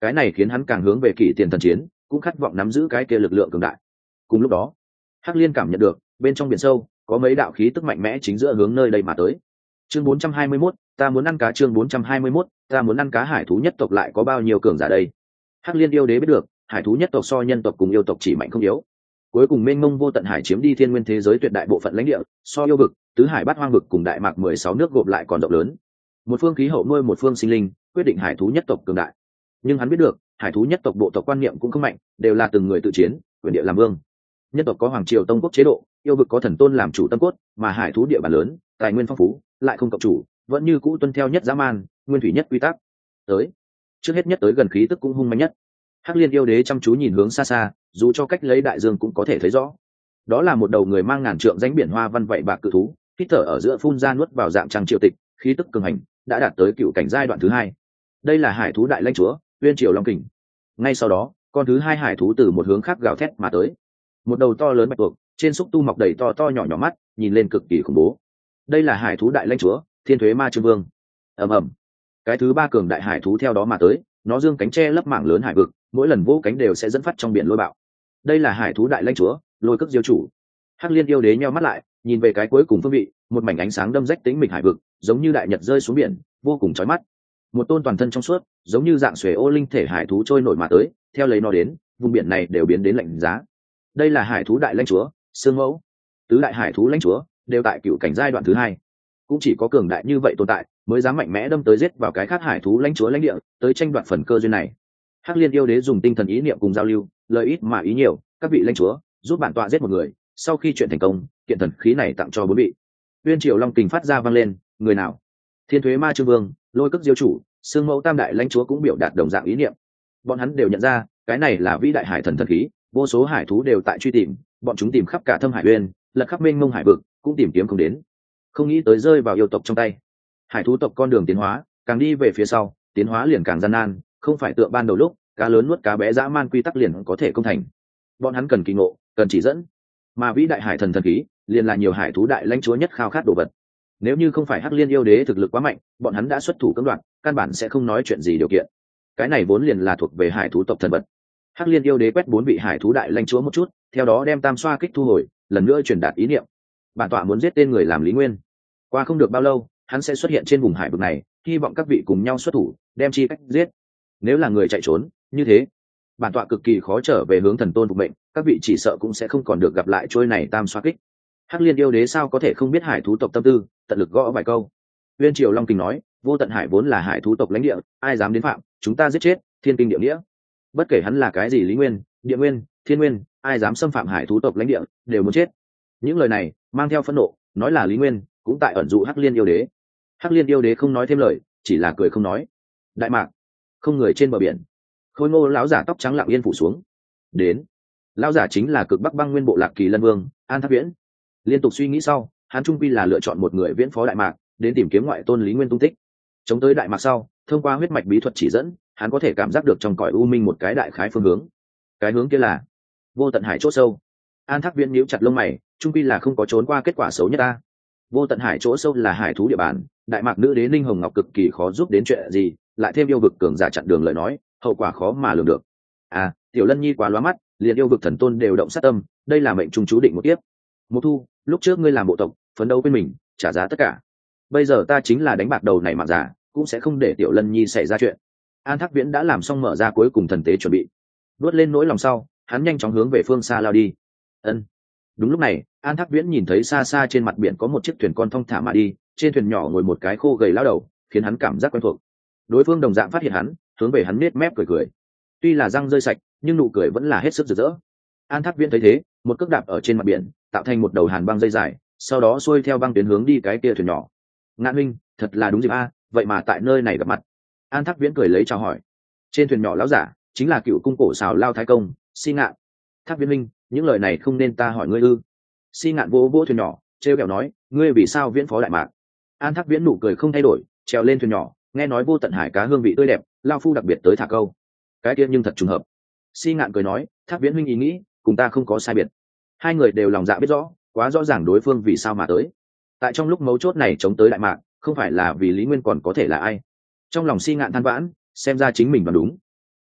cái này khiến hắn càng hướng về kỷ tiền thần chiến, cũng khát vọng nắm giữ cái kia lực lượng cường đại. Cùng lúc đó, Hắc Liên cảm nhận được bên trong biển sâu có mấy đạo khí tức mạnh mẽ chính giữa hướng nơi đây mà tới. Chương bốn trăm hai mươi mốt, ta muốn ăn cá. Chương bốn trăm hai mươi mốt, ta muốn ăn cá. Hải thú nhất tộc lại có bao nhiêu cường giả đây? Hắc Liên yêu đế biết được, hải thú nhất tộc so nhân tộc cùng yêu tộc chỉ mạnh không yếu. Cuối cùng mênh mông vô tận hải chiếm đi thiên nguyên thế giới tuyệt đại bộ phận lãnh địa, so yêu vực, tứ hải bát hoang vực cùng đại mạc mười sáu nước gộp lại còn rộng lớn. Một phương khí hậu nuôi một phương sinh linh, quyết định hải thú nhất tộc cường đại. Nhưng hắn biết được, hải thú nhất tộc bộ tộc quan niệm cũng không mạnh, đều là từng người tự chiến, quyền địa làm vương. Nhân tộc có hoàng triều tông quốc chế độ, yêu vực có thần tôn làm chủ tâm cốt, mà hải thú địa bàn lớn, tài nguyên phong phú, lại không cộng chủ, vẫn như cũ tuân theo nhất dã man, nguyên thủy nhất quy tắc. Tới, trước hết nhất tới gần khí tức cũng hung mạnh nhất. Hắc Liên yêu đế chăm chú nhìn hướng xa xa, dù cho cách lấy đại dương cũng có thể thấy rõ. Đó là một đầu người mang ngàn trượng danh biển hoa văn vậy bạc cự thú, hít thở ở giữa phun ra nuốt vào dạng trăng triệu tịch, khí tức cường hành, đã đạt tới cựu cảnh giai đoạn thứ hai. Đây là hải thú đại lãnh chúa, Uyên Triều Long Kình. Ngay sau đó, con thứ hai hải thú từ một hướng khác gào thét mà tới. Một đầu to lớn bạch tuộc, trên xúc tu mọc đầy to to nhỏ nhỏ mắt, nhìn lên cực kỳ khủng bố. Đây là hải thú đại lãnh chúa, Thiên Thuế Ma Trương Vương. Ầm ầm. Cái thứ ba cường đại hải thú theo đó mà tới, nó dương cánh che lấp mảng lớn hải vực, mỗi lần vỗ cánh đều sẽ dẫn phát trong biển lôi bạo. Đây là hải thú đại lãnh chúa, Lôi Cước Diêu chủ. Hắc Liên yêu đế nheo mắt lại, nhìn về cái cuối cùng phương vị, một mảnh ánh sáng đâm rách tĩnh mịch hải vực, giống như đại nhật rơi xuống biển, vô cùng chói mắt. Một tôn toàn thân trong suốt, giống như dạng xuề ô linh thể hải thú trôi nổi mà tới, theo lấy nó đến, vùng biển này đều biến đến lạnh giá. Đây là hải thú đại lãnh chúa, Sương Mẫu. Tứ đại hải thú lãnh chúa đều tại cựu cảnh giai đoạn thứ hai, cũng chỉ có cường đại như vậy tồn tại mới dám mạnh mẽ đâm tới giết vào cái khác hải thú lãnh chúa lãnh địa, tới tranh đoạt phần cơ duyên này. Hắc Liên yêu đế dùng tinh thần ý niệm cùng giao lưu, lời ít mà ý nhiều, các vị lãnh chúa giúp bản tọa giết một người, sau khi chuyện thành công, kiện thần khí này tặng cho bốn vị. Uyên Triều Long Kình phát ra vang lên, người nào? Thiên Thuế Ma Trương Vương, Lôi Cước Diêu chủ, Sương Mẫu tam đại lãnh chúa cũng biểu đạt đồng dạng ý niệm. Bọn hắn đều nhận ra, cái này là vĩ đại hải thần thần khí, vô số hải thú đều tại truy tìm, bọn chúng tìm khắp cả thâm hải uyên, lật khắp mênh mông hải vực, cũng tìm kiếm không đến. Không nghĩ tới rơi vào yêu tộc trong tay. Hải thú tộc con đường tiến hóa, càng đi về phía sau, tiến hóa liền càng gian nan, không phải tựa ban đầu lúc, cá lớn nuốt cá bé dã man quy tắc liền có thể công thành. Bọn hắn cần kỳ ngộ, cần chỉ dẫn. Mà vĩ đại hải thần thần khí, liền là nhiều hải thú đại lãnh chúa nhất khao khát đồ vật. Nếu như không phải Hắc Liên yêu đế thực lực quá mạnh, bọn hắn đã xuất thủ cưỡng đoạt, căn bản sẽ không nói chuyện gì điều kiện. Cái này vốn liền là thuộc về hải thú tộc thần vật. Hắc Liên yêu đế quét bốn vị hải thú đại lãnh chúa một chút, theo đó đem tam xoa kích thu hồi, lần nữa truyền đạt ý niệm. Bản tọa muốn giết tên người làm Lý Nguyên. Qua không được bao lâu, hắn sẽ xuất hiện trên vùng hải vực này, hy vọng các vị cùng nhau xuất thủ, đem chi cách giết. Nếu là người chạy trốn, như thế, bản tọa cực kỳ khó trở về hướng thần tôn phục mệnh, các vị chỉ sợ cũng sẽ không còn được gặp lại trôi này tam xoa kích. Hắc Liên yêu đế sao có thể không biết hải thú tộc tâm tư, tận lực gõ vài câu. Uyên Triều Long Kình nói, vô tận hải vốn là hải thú tộc lãnh địa, ai dám đến phạm, chúng ta giết chết, thiên kinh địa nghĩa. Bất kể hắn là cái gì Lý Nguyên, Địa Nguyên, Thiên Nguyên, ai dám xâm phạm hải thú tộc lãnh địa, đều muốn chết. Những lời này mang theo phẫn nộ, nói là Lý Nguyên cũng tại ẩn dụ Hắc Liên yêu đế. Hắc Liên yêu đế không nói thêm lời, chỉ là cười không nói. Đại mạc, không người trên bờ biển, khôi ngô lão giả tóc trắng lặng yên phủ xuống. Đến, lão giả chính là cực bắc băng nguyên bộ lạc Kỳ Lân Vương An Thác Viễn. Liên tục suy nghĩ sau, hắn trung quy là lựa chọn một người viễn phó đại mạc, đến tìm kiếm ngoại tôn Lý Nguyên tung tích. Chống tới đại mạc sau, thông qua huyết mạch bí thuật chỉ dẫn, hắn có thể cảm giác được trong cõi u minh một cái đại khái phương hướng. Cái hướng kia là vô tận hải chỗ sâu. An Thác Viễn nhíu chặt lông mày, trung quy là không có trốn qua kết quả xấu nhất ta. Vô tận hải chỗ sâu là hải thú địa bàn, đại mạc nữ đế Ninh Hồng Ngọc cực kỳ khó giúp đến chuyện gì, lại thêm yêu vực cường giả chặn đường lời nói, hậu quả khó mà lường được. À, Tiểu Lân Nhi quá lóa mắt, liền yêu vực thần tôn đều động sát tâm, đây là mệnh trung chú định một kiếp. Một thu, lúc trước ngươi làm bộ tộc, phấn đấu bên mình, trả giá tất cả. Bây giờ ta chính là đánh bạc đầu này mạng giả, cũng sẽ không để Tiểu Lân Nhi xảy ra chuyện. An Thác Viễn đã làm xong mở ra cuối cùng thần tế chuẩn bị, đuốt lên nỗi lòng sau, hắn nhanh chóng hướng về phương xa lao đi. Ân. Đúng lúc này, An Thác Viễn nhìn thấy xa xa trên mặt biển có một chiếc thuyền con thong thả mà đi, trên thuyền nhỏ ngồi một cái khô gầy lão đầu, khiến hắn cảm giác quen thuộc. Đối phương đồng dạng phát hiện hắn, hướng về hắn nết mép cười cười. Tuy là răng rơi sạch, nhưng nụ cười vẫn là hết sức rực rỡ. An Thác Viễn thấy thế, một cước đạp ở trên mặt biển, tạo thành một đầu hàn băng dây dài, sau đó xuôi theo băng tuyến hướng đi cái kia thuyền nhỏ. Ngạn Minh, thật là đúng dịp a, vậy mà tại nơi này gặp mặt. An Thác Viễn cười lấy chào hỏi. Trên thuyền nhỏ lão giả chính là cựu cung cổ xào Lao Thái Công, Si Ngạn. Thác Viễn Minh, những lời này không nên ta hỏi ngươi ư? Si Ngạn vỗ vỗ thuyền nhỏ, trêu kẹo nói, ngươi vì sao viễn phó đại mạc? An Thác Viễn nụ cười không thay đổi, trèo lên thuyền nhỏ, nghe nói vô tận hải cá hương vị tươi đẹp, lao phu đặc biệt tới thả câu. Cái kia nhưng thật trùng hợp. Si Ngạn cười nói, Thác Viễn Minh ý nghĩ cùng ta không có sai biệt. Hai người đều lòng dạ biết rõ, quá rõ ràng đối phương vì sao mà tới. Tại trong lúc mấu chốt này chống tới đại mạc, không phải là vì Lý Nguyên còn có thể là ai? Trong lòng Si Ngạn than vãn, xem ra chính mình đoán đúng.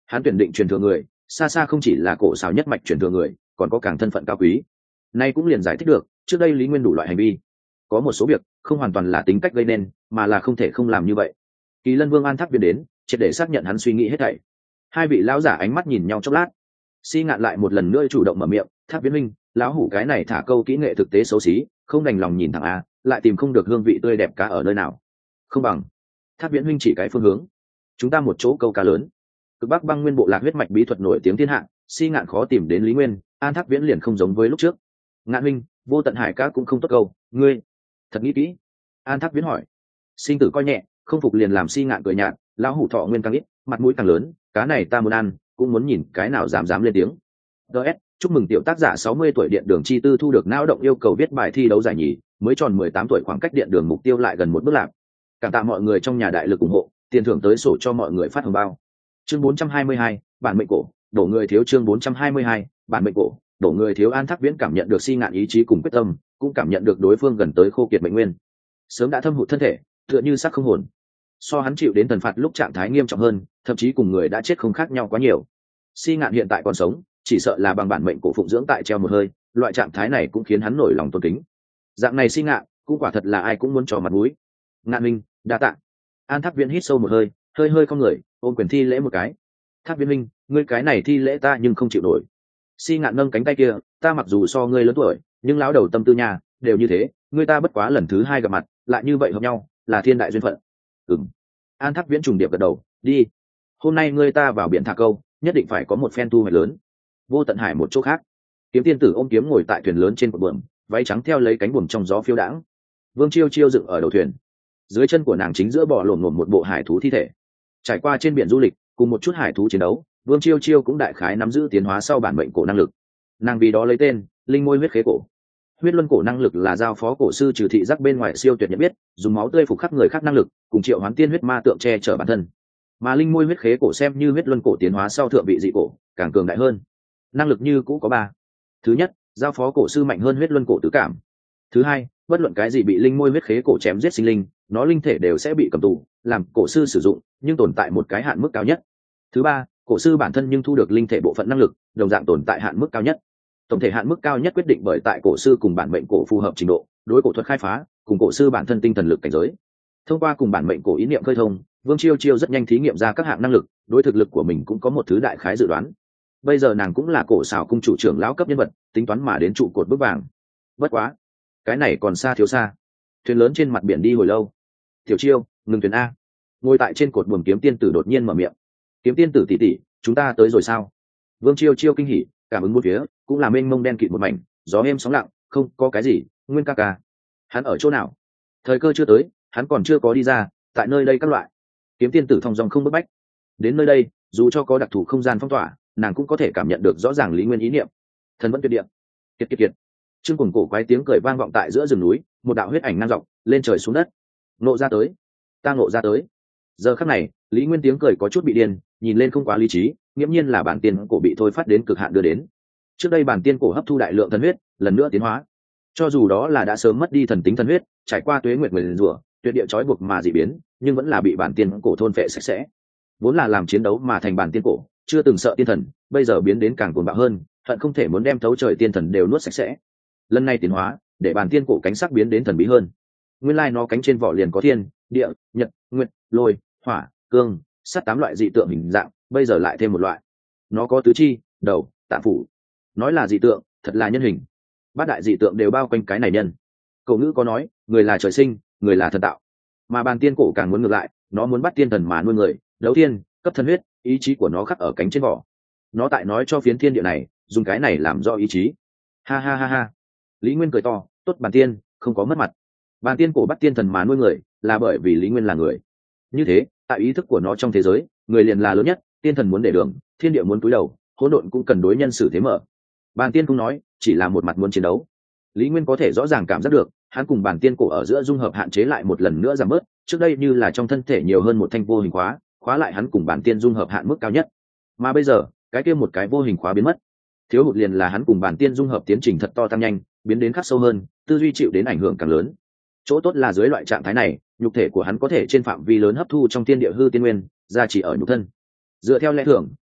Hắn tuyển định truyền thừa người xa xa không chỉ là cổ xào nhất mạch truyền thừa người, còn có càng thân phận cao quý. Nay cũng liền giải thích được trước đây Lý Nguyên đủ loại hành vi. Có một số việc không hoàn toàn là tính cách gây nên, mà là không thể không làm như vậy. Kỳ Lân Vương An Thác Viễn đến triệt để xác nhận hắn suy nghĩ hết thảy. Hai vị lão giả ánh mắt nhìn nhau chốc lát. Si Ngạn lại một lần nữa chủ động mở miệng: Thác Viễn huynh, lão hủ cái này thả câu kỹ nghệ thực tế xấu xí, không đành lòng nhìn thẳng a, lại tìm không được hương vị tươi đẹp cá ở nơi nào. Không bằng Thác Viễn huynh chỉ cái phương hướng, chúng ta một chỗ câu cá lớn. Cực Bắc Băng Nguyên bộ lạc huyết mạch bí thuật nổi tiếng thiên hạ, Si Ngạn khó tìm đến Lý Nguyên, An Thác Viễn liền không giống với lúc trước. Ngạn huynh, Vô Tận Hải cá cũng không tốt câu, ngươi thật nghĩ kỹ. An Thác Viễn hỏi. Sinh tử coi nhẹ, không phục liền làm Si Ngạn cười nhạt, lão hủ thọ nguyên càng ít, mặt mũi càng lớn, cá này ta muốn ăn, cũng muốn nhìn cái nào dám dám lên tiếng. ds chúc mừng tiểu tác giả sáu mươi tuổi điện đường chi tư thu được não động yêu cầu viết bài thi đấu giải nhì, mới tròn mười tám tuổi, khoảng cách điện đường mục tiêu lại gần một bước lạc. Cảm tạ mọi người trong nhà đại lực ủng hộ, tiền thưởng tới sổ cho mọi người phát hồng bao. Chương bốn trăm hai mươi hai, bản mệnh cổ, đổ người thiếu. Chương bốn trăm hai mươi hai, bản mệnh cổ, đổ người thiếu. An Thác Viễn cảm nhận được Si Ngạn ý chí cùng quyết tâm, cũng cảm nhận được đối phương gần tới khô kiệt mệnh nguyên, sớm đã thâm hụt thân thể, tựa như xác không hồn. So hắn chịu đến thần phạt lúc trạng thái nghiêm trọng hơn, thậm chí cùng người đã chết không khác nhau quá nhiều. Si Ngạn hiện tại còn sống, chỉ sợ là bằng bản mệnh cổ phụng dưỡng tại treo một hơi, loại trạng thái này cũng khiến hắn nổi lòng tôn kính. Dạng này Si Ngạn, cũng quả thật là ai cũng muốn cho mặt mũi. Ngạn minh, đa tạ. An Thác Viễn hít sâu một hơi, hơi hơi không người, ôm quyền thi lễ một cái. Thác Viễn minh, ngươi cái này thi lễ ta nhưng không chịu nổi. Si Ngạn nâng cánh tay kia, ta mặc dù so ngươi lớn tuổi, nhưng lão đầu tâm tư nhà đều như thế, ngươi ta bất quá lần thứ hai gặp mặt, lại như vậy hợp nhau, là thiên đại duyên phận. Ừm. An Thác Viễn trùng điệp gật đầu, đi. Hôm nay ngươi ta vào biển thả câu, nhất định phải có một phen thu hoạch lớn. Vô Tận Hải một chỗ khác, Kiếm Tiên Tử ôm kiếm ngồi tại thuyền lớn trên cột buồm, váy trắng theo lấy cánh buồm trong gió phiêu đãng. Vương Chiêu Chiêu dựng ở đầu thuyền, dưới chân của nàng chính giữa bò lổm lổm một bộ hải thú thi thể. Trải qua trên biển du lịch, cùng một chút hải thú chiến đấu, Vương Chiêu Chiêu cũng đại khái nắm giữ tiến hóa sau bản mệnh cổ năng lực. Nàng vì đó lấy tên Linh Môi Huyết Khế Cổ. Huyết luân cổ năng lực là giao phó cổ sư trừ thị giác bên ngoài siêu tuyệt nhận biết, dùng máu tươi phục khắc người khác năng lực, cùng triệu hoán tiên huyết ma tượng che chở bản thân. Mà Linh Môi Huyết Khế Cổ xem như huyết luân cổ tiến hóa sau thượng vị dị cổ, càng cường đại hơn. Năng lực như cũ có ba. Thứ nhất, giao phó cổ sư mạnh hơn huyết luân cổ tứ cảm. Thứ hai, bất luận cái gì bị Linh Môi Huyết Khế Cổ chém giết sinh linh, nó linh thể đều sẽ bị cầm tù, làm cổ sư sử dụng, nhưng tồn tại một cái hạn mức cao nhất. Thứ ba, cổ sư bản thân nhưng thu được linh thể bộ phận năng lực, đồng dạng tồn tại hạn mức cao nhất. Tổng thể hạn mức cao nhất quyết định bởi tại cổ sư cùng bản mệnh cổ phù hợp trình độ, đối cổ thuật khai phá, cùng cổ sư bản thân tinh thần lực cảnh giới. Thông qua cùng bản mệnh cổ ý niệm khơi thông, Vương Chiêu Chiêu rất nhanh thí nghiệm ra các hạng năng lực, đối thực lực của mình cũng có một thứ đại khái dự đoán. Bây giờ nàng cũng là cổ xảo cung chủ trưởng lão cấp nhân vật, tính toán mà đến trụ cột bước vàng. Bất quá, cái này còn xa thiếu xa. Thuyền lớn trên mặt biển đi hồi lâu. Tiểu Chiêu, ngừng thuyền a. Ngồi tại trên cột buồm Kiếm Tiên Tử đột nhiên mở miệng. Kiếm Tiên Tử tỷ tỷ, chúng ta tới rồi sao? Vương Chiêu Chiêu kinh hỉ, cảm ứng một phía, cũng là mênh mông đen kịt một mảnh, gió êm sóng lặng, không có cái gì. Nguyên ca ca, hắn ở chỗ nào? Thời cơ chưa tới, hắn còn chưa có đi ra, tại nơi đây các loại. Kiếm Tiên Tử thong dong không bức bách. Đến nơi đây, dù cho có đặc thù không gian phong tỏa, nàng cũng có thể cảm nhận được rõ ràng Lý Nguyên ý niệm. Thần vẫn tuyệt địa. Kiệt kiệt kiệt. Trương Cuồng cổ quái tiếng cười vang vọng tại giữa rừng núi, một đạo huyết ảnh ngang dọc, lên trời xuống đất. Nộ ra tới, ta ngộ ra tới. Giờ khắc này, Lý Nguyên tiếng cười có chút bị điên, nhìn lên không quá lý trí, nghiễm nhiên là bản tiên cổ bị thôi phát đến cực hạn đưa đến. Trước đây bản tiên cổ hấp thu đại lượng thần huyết, lần nữa tiến hóa. Cho dù đó là đã sớm mất đi thần tính thần huyết, trải qua tuế nguyệt nguyền rủa, tuyệt địa trói buộc mà dị biến, nhưng vẫn là bị bản tiên cổ thôn phệ sạch sẽ. Vốn là làm chiến đấu mà thành bản tiên cổ, chưa từng sợ tiên thần, bây giờ biến đến càng cuồng bạo hơn, hận không thể muốn đem thấu trời tiên thần đều nuốt sạch sẽ. Lần này tiến hóa, để bản tiên cổ cánh sắc biến đến thần bí hơn. Nguyên lai nó cánh trên vỏ liền có thiên, địa, nhật, nguyệt, lôi, hỏa, cương, sắt tám loại dị tượng hình dạng, bây giờ lại thêm một loại. Nó có tứ chi, đầu, tạng phủ. Nói là dị tượng, thật là nhân hình. Bát đại dị tượng đều bao quanh cái này nhân. Cổ ngữ có nói, người là trời sinh, người là thần tạo. Mà bàn tiên cổ càng muốn ngược lại, nó muốn bắt tiên thần mà nuôi người, đấu thiên, cấp thần huyết, ý chí của nó khắc ở cánh trên vỏ. Nó tại nói cho phiến thiên địa này, dùng cái này làm do ý chí. Ha ha ha ha. Lý Nguyên cười to, tốt bàn tiên, không có mất mặt. Bàn tiên cổ bắt tiên thần mà nuôi người, là bởi vì Lý Nguyên là người. Như thế, tại ý thức của nó trong thế giới, người liền là lớn nhất, tiên thần muốn để đường, thiên địa muốn cúi đầu, hỗn độn cũng cần đối nhân xử thế mở. Bàn tiên cũng nói, chỉ là một mặt muốn chiến đấu. Lý Nguyên có thể rõ ràng cảm giác được, hắn cùng bàn tiên cổ ở giữa dung hợp hạn chế lại một lần nữa giảm bớt, trước đây như là trong thân thể nhiều hơn một thanh vô hình khóa, khóa lại hắn cùng bàn tiên dung hợp hạn mức cao nhất. Mà bây giờ, cái kia một cái vô hình khóa biến mất. Thiếu hụt liền là hắn cùng bàn tiên dung hợp tiến trình thật to tăng nhanh, biến đến khắc sâu hơn, tư duy chịu đến ảnh hưởng càng lớn. Chỗ tốt là dưới loại trạng thái này, nhục thể của hắn có thể trên phạm vi lớn hấp thu trong tiên địa hư tiên nguyên, ra chỉ ở nhục thân. Dựa theo lẽ thường,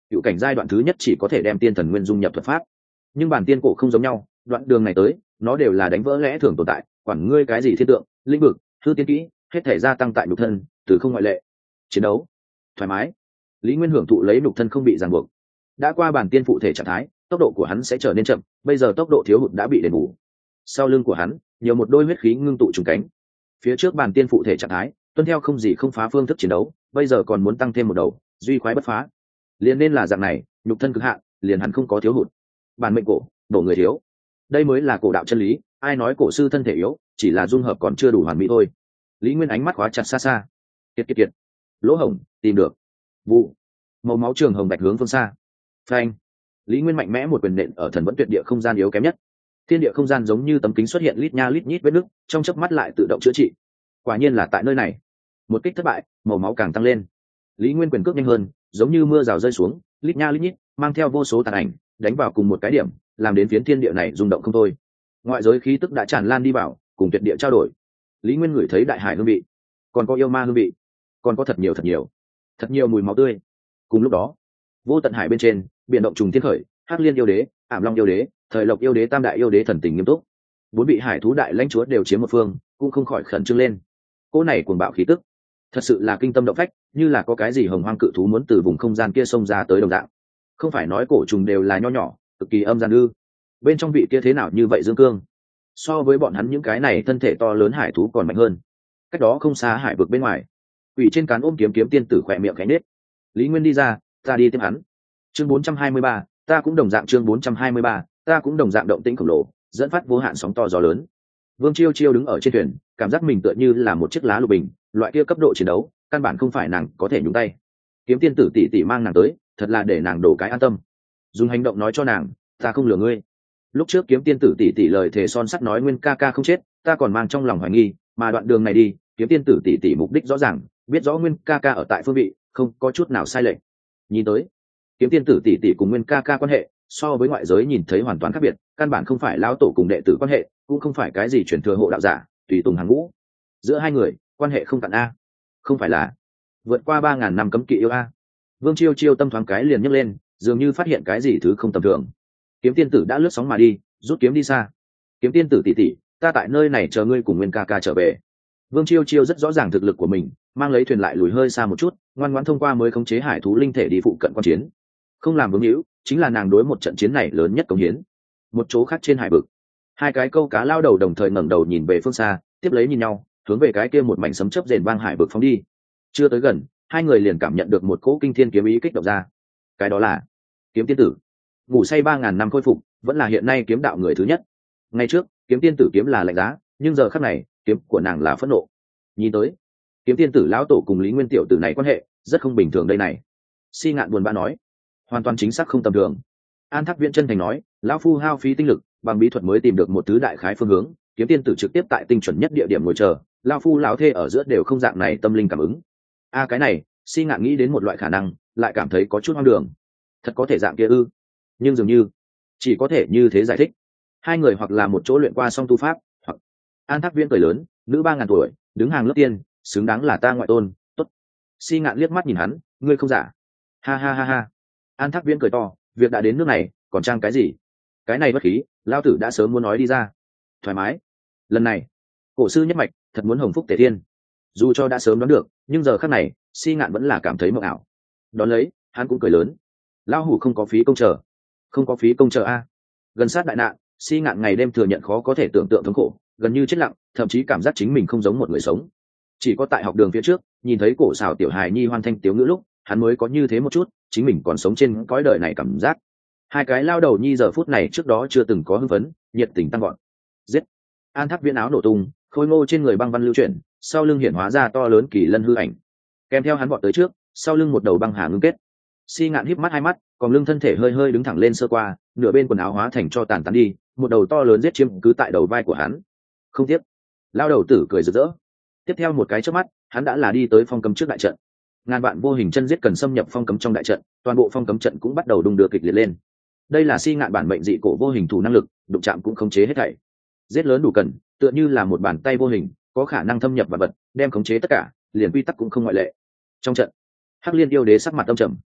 cựu cảnh giai đoạn thứ nhất chỉ có thể đem tiên thần nguyên dung nhập thuật pháp, nhưng bản tiên cổ không giống nhau, đoạn đường này tới nó đều là đánh vỡ lẽ thường tồn tại, quản ngươi cái gì thiên tượng lĩnh vực hư tiên kỹ, hết thể gia tăng tại nhục thân, từ không ngoại lệ. Chiến đấu thoải mái, Lý Nguyên hưởng thụ lấy nhục thân không bị ràng buộc. Đã qua bản tiên phụ thể trạng thái, tốc độ của hắn sẽ trở nên chậm, bây giờ tốc độ thiếu hụt đã bị đền bù. Sau lưng của hắn nhiều một đôi huyết khí ngưng tụ trùng cánh. Phía trước bản tiên phụ thể trạng thái tuân theo không gì không phá phương thức chiến đấu, bây giờ còn muốn tăng thêm một đầu duy khoái bất phá, liền nên là dạng này, nhục thân cực hạn liền hẳn không có thiếu hụt. Bản mệnh cổ đổ người thiếu, đây mới là cổ đạo chân lý. Ai nói cổ sư thân thể yếu, chỉ là dung hợp còn chưa đủ hoàn mỹ thôi. Lý Nguyên ánh mắt khóa chặt xa xa. Kiệt kiệt kiệt, lỗ hổng tìm được. Vụ, màu máu trường hồng bạch hướng phương xa. Phanh, Lý Nguyên mạnh mẽ một quyền nện ở thần vẫn tuyệt địa không gian yếu kém nhất. Thiên địa không gian giống như tấm kính xuất hiện lít nha lít nhít vết nứt, trong chớp mắt lại tự động chữa trị. Quả nhiên là tại nơi này. Một kích thất bại, màu máu càng tăng lên. Lý Nguyên quyền cước nhanh hơn, giống như mưa rào rơi xuống, lít nha lít nhít, mang theo vô số tàn ảnh, đánh vào cùng một cái điểm, làm đến phiến thiên địa này rung động không thôi. Ngoại giới khí tức đã tràn lan đi vào, cùng tuyệt địa trao đổi. Lý Nguyên ngửi thấy đại hải hương vị, còn có yêu ma hương vị, còn có thật nhiều thật nhiều thật nhiều mùi máu tươi. Cùng lúc đó, vô tận hải bên trên, biển động trùng thiên khởi, hắc liên yêu đế, ảm long yêu đế, thời lộc yêu đế, tam đại yêu đế thần tình nghiêm túc. Bốn vị hải thú đại lãnh chúa đều chiếm một phương, cũng không khỏi khẩn trương lên. Cô này cuồng bạo khí tức, thật sự là kinh tâm động phách, như là có cái gì hồng hoang cự thú muốn từ vùng không gian kia xông ra tới đồng dạng. Không phải nói cổ trùng đều là nho nhỏ, cực kỳ âm gian ư? Bên trong vị kia thế nào như vậy dương cương? So với bọn hắn những cái này thân thể to lớn hải thú còn mạnh hơn. Cách đó không xa hải vực bên ngoài, quỷ trên cán ôm kiếm kiếm tiên tử khỏe miệng khẽ nết. Lý Nguyên đi ra, ta đi tiếp hắn. Chương bốn trăm hai mươi ba, ta cũng đồng dạng chương bốn trăm hai mươi ba, ta cũng đồng dạng động tĩnh khổng lồ, dẫn phát vô hạn sóng to gió lớn. Vương Chiêu Chiêu đứng ở trên thuyền, cảm giác mình tựa như là một chiếc lá lục bình, loại kia cấp độ chiến đấu, căn bản không phải nàng có thể nhúng tay. Kiếm tiên tử tỷ tỷ mang nàng tới, thật là để nàng đổ cái an tâm. Dùng hành động nói cho nàng, ta không lừa ngươi. Lúc trước kiếm tiên tử tỷ tỷ lời thề son sắt nói Nguyên ca ca không chết, ta còn mang trong lòng hoài nghi, mà đoạn đường này đi, kiếm tiên tử tỷ tỷ mục đích rõ ràng, biết rõ Nguyên ca ca ở tại phương vị, không có chút nào sai lệch. Nhìn tới, kiếm tiên tử tỷ tỷ cùng Nguyên ca ca quan hệ, so với ngoại giới nhìn thấy hoàn toàn khác biệt, căn bản không phải lão tổ cùng đệ tử quan hệ, cũng không phải cái gì truyền thừa hộ đạo giả, tùy tùng hàng ngũ. Giữa hai người, quan hệ không cạn a. Không phải là vượt qua ba ngàn năm cấm kỵ yêu a. Vương Chiêu Chiêu tâm thoáng cái liền nhấc lên, dường như phát hiện cái gì thứ không tầm thường. Kiếm tiên tử đã lướt sóng mà đi, rút kiếm đi xa. Kiếm tiên tử tỷ tỷ, ta tại nơi này chờ ngươi cùng Nguyên ca ca trở về. Vương Chiêu Chiêu rất rõ ràng thực lực của mình, mang lấy thuyền lại lùi hơi xa một chút, ngoan ngoãn thông qua mới khống chế hải thú linh thể đi phụ cận quan chiến. Không làm vướng hữu, chính là nàng đối một trận chiến này lớn nhất công hiến. Một chỗ khác trên hải vực, hai cái câu cá lao đầu đồng thời ngẩng đầu nhìn về phương xa, tiếp lấy nhìn nhau, hướng về cái kia một mảnh sấm chớp rền vang hải vực phóng đi. Chưa tới gần, hai người liền cảm nhận được một cỗ kinh thiên kiếm ý kích động ra. Cái đó là kiếm tiên tử. Ngủ say ba ngàn năm khôi phục, vẫn là hiện nay kiếm đạo người thứ nhất. Ngay trước, kiếm tiên tử kiếm là lạnh giá, nhưng giờ khắc này, kiếm của nàng là phẫn nộ. Nhìn tới, kiếm tiên tử lão tổ cùng Lý Nguyên tiểu tử này quan hệ rất không bình thường đây này. Si Ngạn buồn bã nói, hoàn toàn chính xác không tầm thường. An Thác Viễn chân thành nói, lão phu hao phí tinh lực, bằng bí thuật mới tìm được một thứ đại khái phương hướng, kiếm tiên tử trực tiếp tại tinh chuẩn nhất địa điểm ngồi chờ, lão phu lão thê ở giữa đều không dạng này tâm linh cảm ứng. A cái này, Si Ngạn nghĩ đến một loại khả năng, lại cảm thấy có chút hoang đường. Thật có thể dạng kia ư? Nhưng dường như chỉ có thể như thế giải thích. Hai người hoặc là một chỗ luyện qua song tu pháp, hoặc An Thác Viễn cười lớn, nữ ba ngàn tuổi, đứng hàng lớp tiên, xứng đáng là ta ngoại tôn. Tốt. Si Ngạn liếc mắt nhìn hắn, ngươi không giả. Ha ha ha ha. An Thác Viễn cười to, việc đã đến nước này, còn trang cái gì? Cái này bất khí, lao tử đã sớm muốn nói đi ra. Thoải mái. Lần này, cổ sư nhất mạch thật muốn hồng phúc tề thiên. Dù cho đã sớm đoán được, nhưng giờ khắc này, Si Ngạn vẫn là cảm thấy mộng ảo. Đón lấy, hắn cũng cười lớn. Lao hủ không có phí công chờ, không có phí công chờ a. Gần sát đại nạn, Si Ngạn ngày đêm thừa nhận khó có thể tưởng tượng thống khổ, gần như chết lặng, thậm chí cảm giác chính mình không giống một người sống. Chỉ có tại học đường phía trước, nhìn thấy cổ xảo tiểu hài nhi hoan thanh tiếu ngữ lúc, hắn mới có như thế một chút, chính mình còn sống trên cõi đời này cảm giác. Hai cái lao đầu nhi giờ phút này trước đó chưa từng có hưng phấn, nhiệt tình tăng gọn. Giết! An Thác Viễn áo nổ tung, khôi ngô trên người băng văn lưu chuyển, sau lưng hiện hóa ra to lớn kỳ lân hư ảnh. Kèm theo hắn vọt tới trước, sau lưng một đầu băng hà ngưng kết. Si Ngạn híp mắt hai mắt, còn lưng thân thể hơi hơi đứng thẳng lên sơ qua, nửa bên quần áo hóa thành cho tàn tán đi, một đầu to lớn giết chiếm cứ tại đầu vai của hắn. Không tiếc. Lao đầu tử cười rực rỡ. Tiếp theo một cái chớp mắt, hắn đã là đi tới phong cấm trước đại trận. Ngàn vạn vô hình chân giết cần xâm nhập phong cấm trong đại trận, toàn bộ phong cấm trận cũng bắt đầu đung đưa kịch liệt lên. Đây là Si Ngạn bản mệnh dị cổ vô hình thủ năng lực, đụng chạm cũng khống chế hết thảy. Giết lớn đủ cần, tựa như là một bàn tay vô hình, có khả năng thâm nhập vật vật, đem khống chế tất cả, liền quy tắc cũng không ngoại lệ. Trong trận, Hắc Liên yêu đế sắc mặt âm trầm.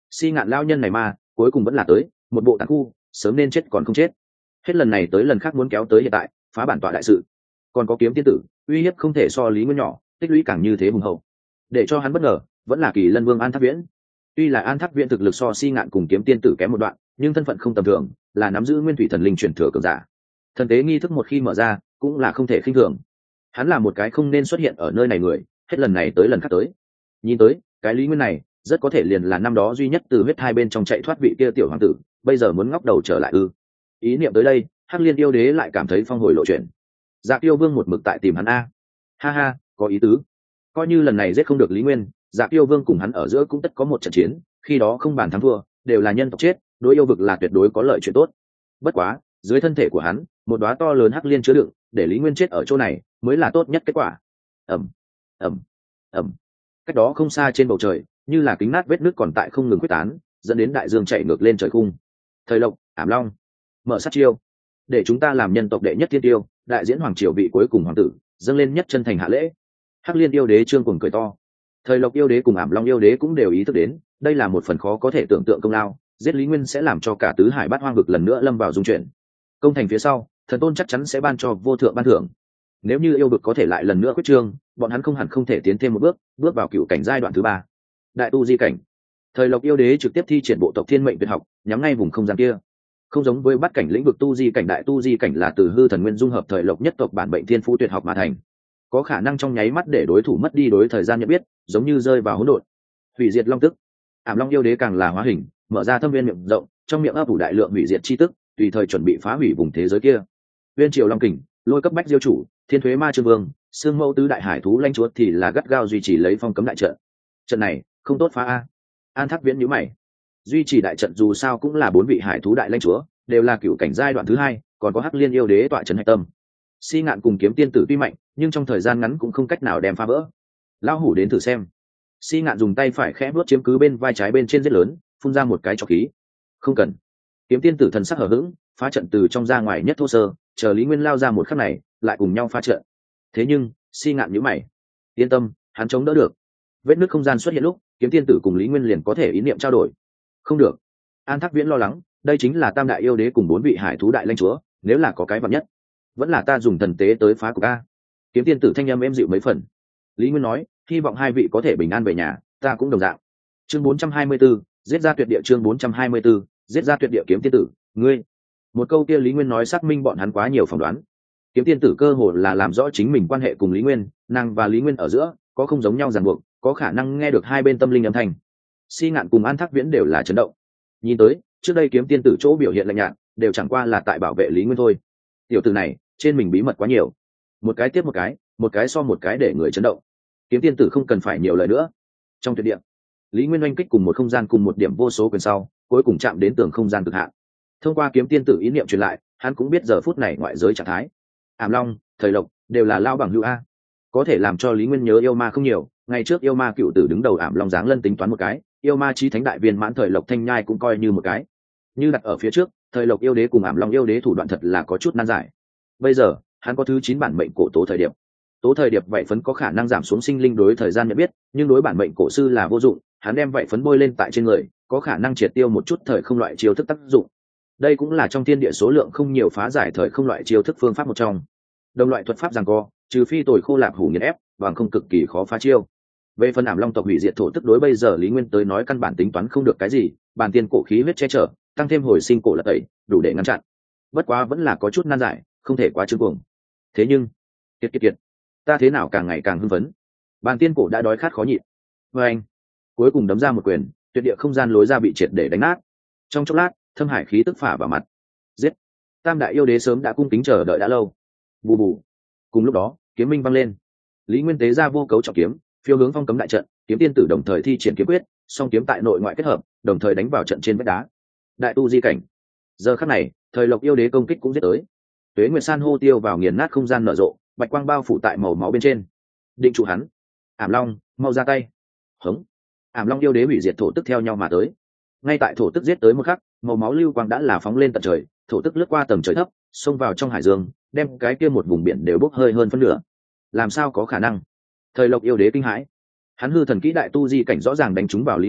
Si ngạn lao nhân này mà cuối cùng vẫn là tới, một bộ tàn khu, sớm nên chết còn không chết. Hết lần này tới lần khác muốn kéo tới hiện tại, phá bản tọa đại sự. Còn có kiếm tiên tử, uy hiếp không thể so Lý Nguyên nhỏ, tích lũy càng như thế hùng hậu. Để cho hắn bất ngờ, vẫn là Kỳ Lân Vương An Thác Viễn. Tuy là An Thác Viễn thực lực so Si ngạn cùng kiếm tiên tử kém một đoạn, nhưng thân phận không tầm thường, là nắm giữ nguyên thủy thần linh truyền thừa cường giả. Thần tế nghi thức một khi mở ra, cũng là không thể khinh thường. Hắn là một cái không nên xuất hiện ở nơi này người, hết lần này tới lần khác tới. Nhìn tới, cái Lý Nguyên này, rất có thể liền là năm đó duy nhất từ huyết hai bên trong chạy thoát vị kia tiểu hoàng tử, bây giờ muốn ngóc đầu trở lại ư? Ý niệm tới đây, Hắc Liên yêu đế lại cảm thấy phong hồi lộ chuyện. Dạ Tiêu Vương một mực tại tìm hắn a. Ha ha, có ý tứ. Coi như lần này giết không được Lý Nguyên, Dạ Tiêu Vương cùng hắn ở giữa cũng tất có một trận chiến, khi đó không bàn thắng thua, đều là nhân tộc chết, đối yêu vực là tuyệt đối có lợi chuyện tốt. Bất quá, dưới thân thể của hắn, một đóa to lớn Hắc Liên chứa đựng, để Lý Nguyên chết ở chỗ này, mới là tốt nhất kết quả. Ầm, ầm, ầm. Cách đó không xa trên bầu trời, như là kính nát vết nước còn tại không ngừng quyết tán, dẫn đến đại dương chạy ngược lên trời khung. Thời Lộc, Ảm Long, mở sát chiêu, để chúng ta làm nhân tộc đệ nhất thiên tiêu, đại diễn hoàng triều vị cuối cùng hoàng tử, dâng lên nhất chân thành hạ lễ. Hắc Liên yêu đế trương cuồng cười to. Thời Lộc yêu đế cùng Ảm Long yêu đế cũng đều ý thức đến, đây là một phần khó có thể tưởng tượng công lao, giết Lý Nguyên sẽ làm cho cả tứ hải bát hoang vực lần nữa lâm vào dung chuyển. Công thành phía sau, thần tôn chắc chắn sẽ ban cho vô thượng ban thưởng. Nếu như yêu vực có thể lại lần nữa quyết trương, bọn hắn không hẳn không thể tiến thêm một bước, bước vào cựu cảnh giai đoạn thứ ba, đại tu di cảnh. Thời Lộc yêu đế trực tiếp thi triển bộ tộc thiên mệnh tuyệt học, nhắm ngay vùng không gian kia. Không giống với bắt cảnh lĩnh vực tu di cảnh, đại tu di cảnh là từ hư thần nguyên dung hợp thời Lộc nhất tộc bản bệnh thiên phú tuyệt học mà thành, có khả năng trong nháy mắt để đối thủ mất đi đối thời gian nhận biết, giống như rơi vào hỗn độn. Hủy diệt long tức. Ảm Long yêu đế càng là hóa hình, mở ra thâm viên miệng rộng, trong miệng ấp ủ đại lượng hủy diệt chi tức, tùy thời chuẩn bị phá hủy vùng thế giới kia. Viên triều long kình, lôi cấp bách diêu chủ, thiên thuế ma trương vương, xương mẫu tứ đại hải thú lanh chúa thì là gắt gao duy trì lấy phong cấm đại trận. Trận này không tốt phá a. An Thác Viễn nhíu mày. Duy trì đại trận dù sao cũng là bốn vị hải thú đại lãnh chúa, đều là cựu cảnh giai đoạn thứ hai, còn có Hắc Liên yêu đế tọa trấn hạch tâm. Si ngạn cùng kiếm tiên tử tuy mạnh, nhưng trong thời gian ngắn cũng không cách nào đem phá vỡ. Lão hủ đến thử xem. Si ngạn dùng tay phải khẽ vuốt chiếm cứ bên vai trái bên trên rất lớn, phun ra một cái trọc khí. Không cần. Kiếm tiên tử thần sắc hờ hững, phá trận từ trong ra ngoài nhất thô sơ, chờ Lý Nguyên lao ra một khắc này, lại cùng nhau phá trận. Thế nhưng, Si ngạn nhíu mày. Yên tâm, hắn chống đỡ được. Vết nứt không gian xuất hiện lúc, kiếm tiên tử cùng Lý Nguyên liền có thể ý niệm trao đổi. Không được. An Thác Viễn lo lắng, đây chính là tam đại yêu đế cùng bốn vị hải thú đại lãnh chúa, nếu là có cái vật nhất, vẫn là ta dùng thần tế tới phá cục a. Kiếm tiên tử thanh âm êm dịu mấy phần. Lý Nguyên nói, hy vọng hai vị có thể bình an về nhà, ta cũng đồng dạng. Chương bốn trăm hai mươi 4, giết ra tuyệt địa. Chương bốn trăm hai mươi 4, giết ra tuyệt địa. Kiếm tiên tử, ngươi. Một câu kia Lý Nguyên nói xác minh bọn hắn quá nhiều phỏng đoán. Kiếm tiên tử cơ hồ là làm rõ chính mình quan hệ cùng Lý Nguyên, nàng và Lý Nguyên ở giữa có không giống nhau ràng buộc, có khả năng nghe được hai bên tâm linh âm thanh. Si ngạn cùng An Thác Viễn đều là chấn động. Nhìn tới, trước đây kiếm tiên tử chỗ biểu hiện lạnh nhạt, đều chẳng qua là tại bảo vệ Lý Nguyên thôi. Tiểu tử này, trên mình bí mật quá nhiều. Một cái tiếp một cái, một cái so một cái để người chấn động. Kiếm tiên tử không cần phải nhiều lời nữa. Trong tuyệt địa, Lý Nguyên oanh kích cùng một không gian cùng một điểm vô số quyền sau, cuối cùng chạm đến tường không gian cực hạn. Thông qua kiếm tiên tử ý niệm truyền lại, hắn cũng biết giờ phút này ngoại giới trạng thái. Ảm Long, Thời Lộc đều là lao bằng hữu a, có thể làm cho Lý Nguyên nhớ yêu ma không nhiều. Ngày trước yêu ma cựu tử đứng đầu Ảm Long dáng lân tính toán một cái, yêu ma chí thánh đại viên mãn Thời Lộc thanh nhai cũng coi như một cái. Như đặt ở phía trước, Thời Lộc yêu đế cùng Ảm Long yêu đế thủ đoạn thật là có chút nan giải. Bây giờ hắn có thứ chín bản mệnh cổ tố thời điệp. Tố thời điệp vậy phấn có khả năng giảm xuống sinh linh đối thời gian nhận biết, nhưng đối bản mệnh cổ sư là vô dụng. Hắn đem vậy phấn bôi lên tại trên người, có khả năng triệt tiêu một chút thời không loại chiêu thức tác dụng. Đây cũng là trong thiên địa số lượng không nhiều phá giải thời không loại chiêu thức phương pháp một trong. Đồng loại thuật pháp giằng co, trừ phi tồi khô lạp hủ nghiền ép, bằng không cực kỳ khó phá chiêu. Về phần Ảm Long tộc hủy diệt thổ tức đối bây giờ Lý Nguyên tới nói căn bản tính toán không được cái gì, bản tiên cổ khí huyết che chở, tăng thêm hồi sinh cổ lật tẩy, đủ để ngăn chặn. Bất quá vẫn là có chút nan giải, không thể quá trương cuồng. Thế nhưng, kiệt kiệt kiệt, ta thế nào càng ngày càng hưng phấn. Bản tiên cổ đã đói khát khó nhịn. Và anh, cuối cùng đấm ra một quyền, tuyệt địa không gian lối ra bị triệt để đánh nát. Trong chốc lát, thâm hải khí tức phả vào mặt. Giết! Tam đại yêu đế sớm đã cung kính chờ đợi đã lâu. Bù bù. Cùng lúc đó, kiếm minh vang lên. Lý Nguyên tế ra vô cấu trọng kiếm, phiêu hướng phong cấm đại trận, kiếm tiên tử đồng thời thi triển kiếm quyết, song kiếm tại nội ngoại kết hợp, đồng thời đánh vào trận trên vách đá. Đại tu di cảnh. Giờ khắc này, Thời Lộc yêu đế công kích cũng giết tới. Tuế Nguyệt San hô tiêu vào nghiền nát không gian nở rộ, bạch quang bao phủ tại màu máu bên trên. Định trụ hắn. Ảm Long, mau ra tay. Hống. Ảm Long yêu đế hủy diệt thổ tức theo nhau mà tới. Ngay tại thổ tức giết tới một khắc, màu máu lưu quang đã là phóng lên tận trời, thổ tức lướt qua tầng trời thấp, xông vào trong hải dương, đem cái kia một vùng biển đều bốc hơi hơn phân nửa. Làm sao có khả năng? Thời Lộc yêu đế kinh hãi. Hắn hư thần kỹ đại tu di cảnh rõ ràng đánh trúng vào Lý Nguyên,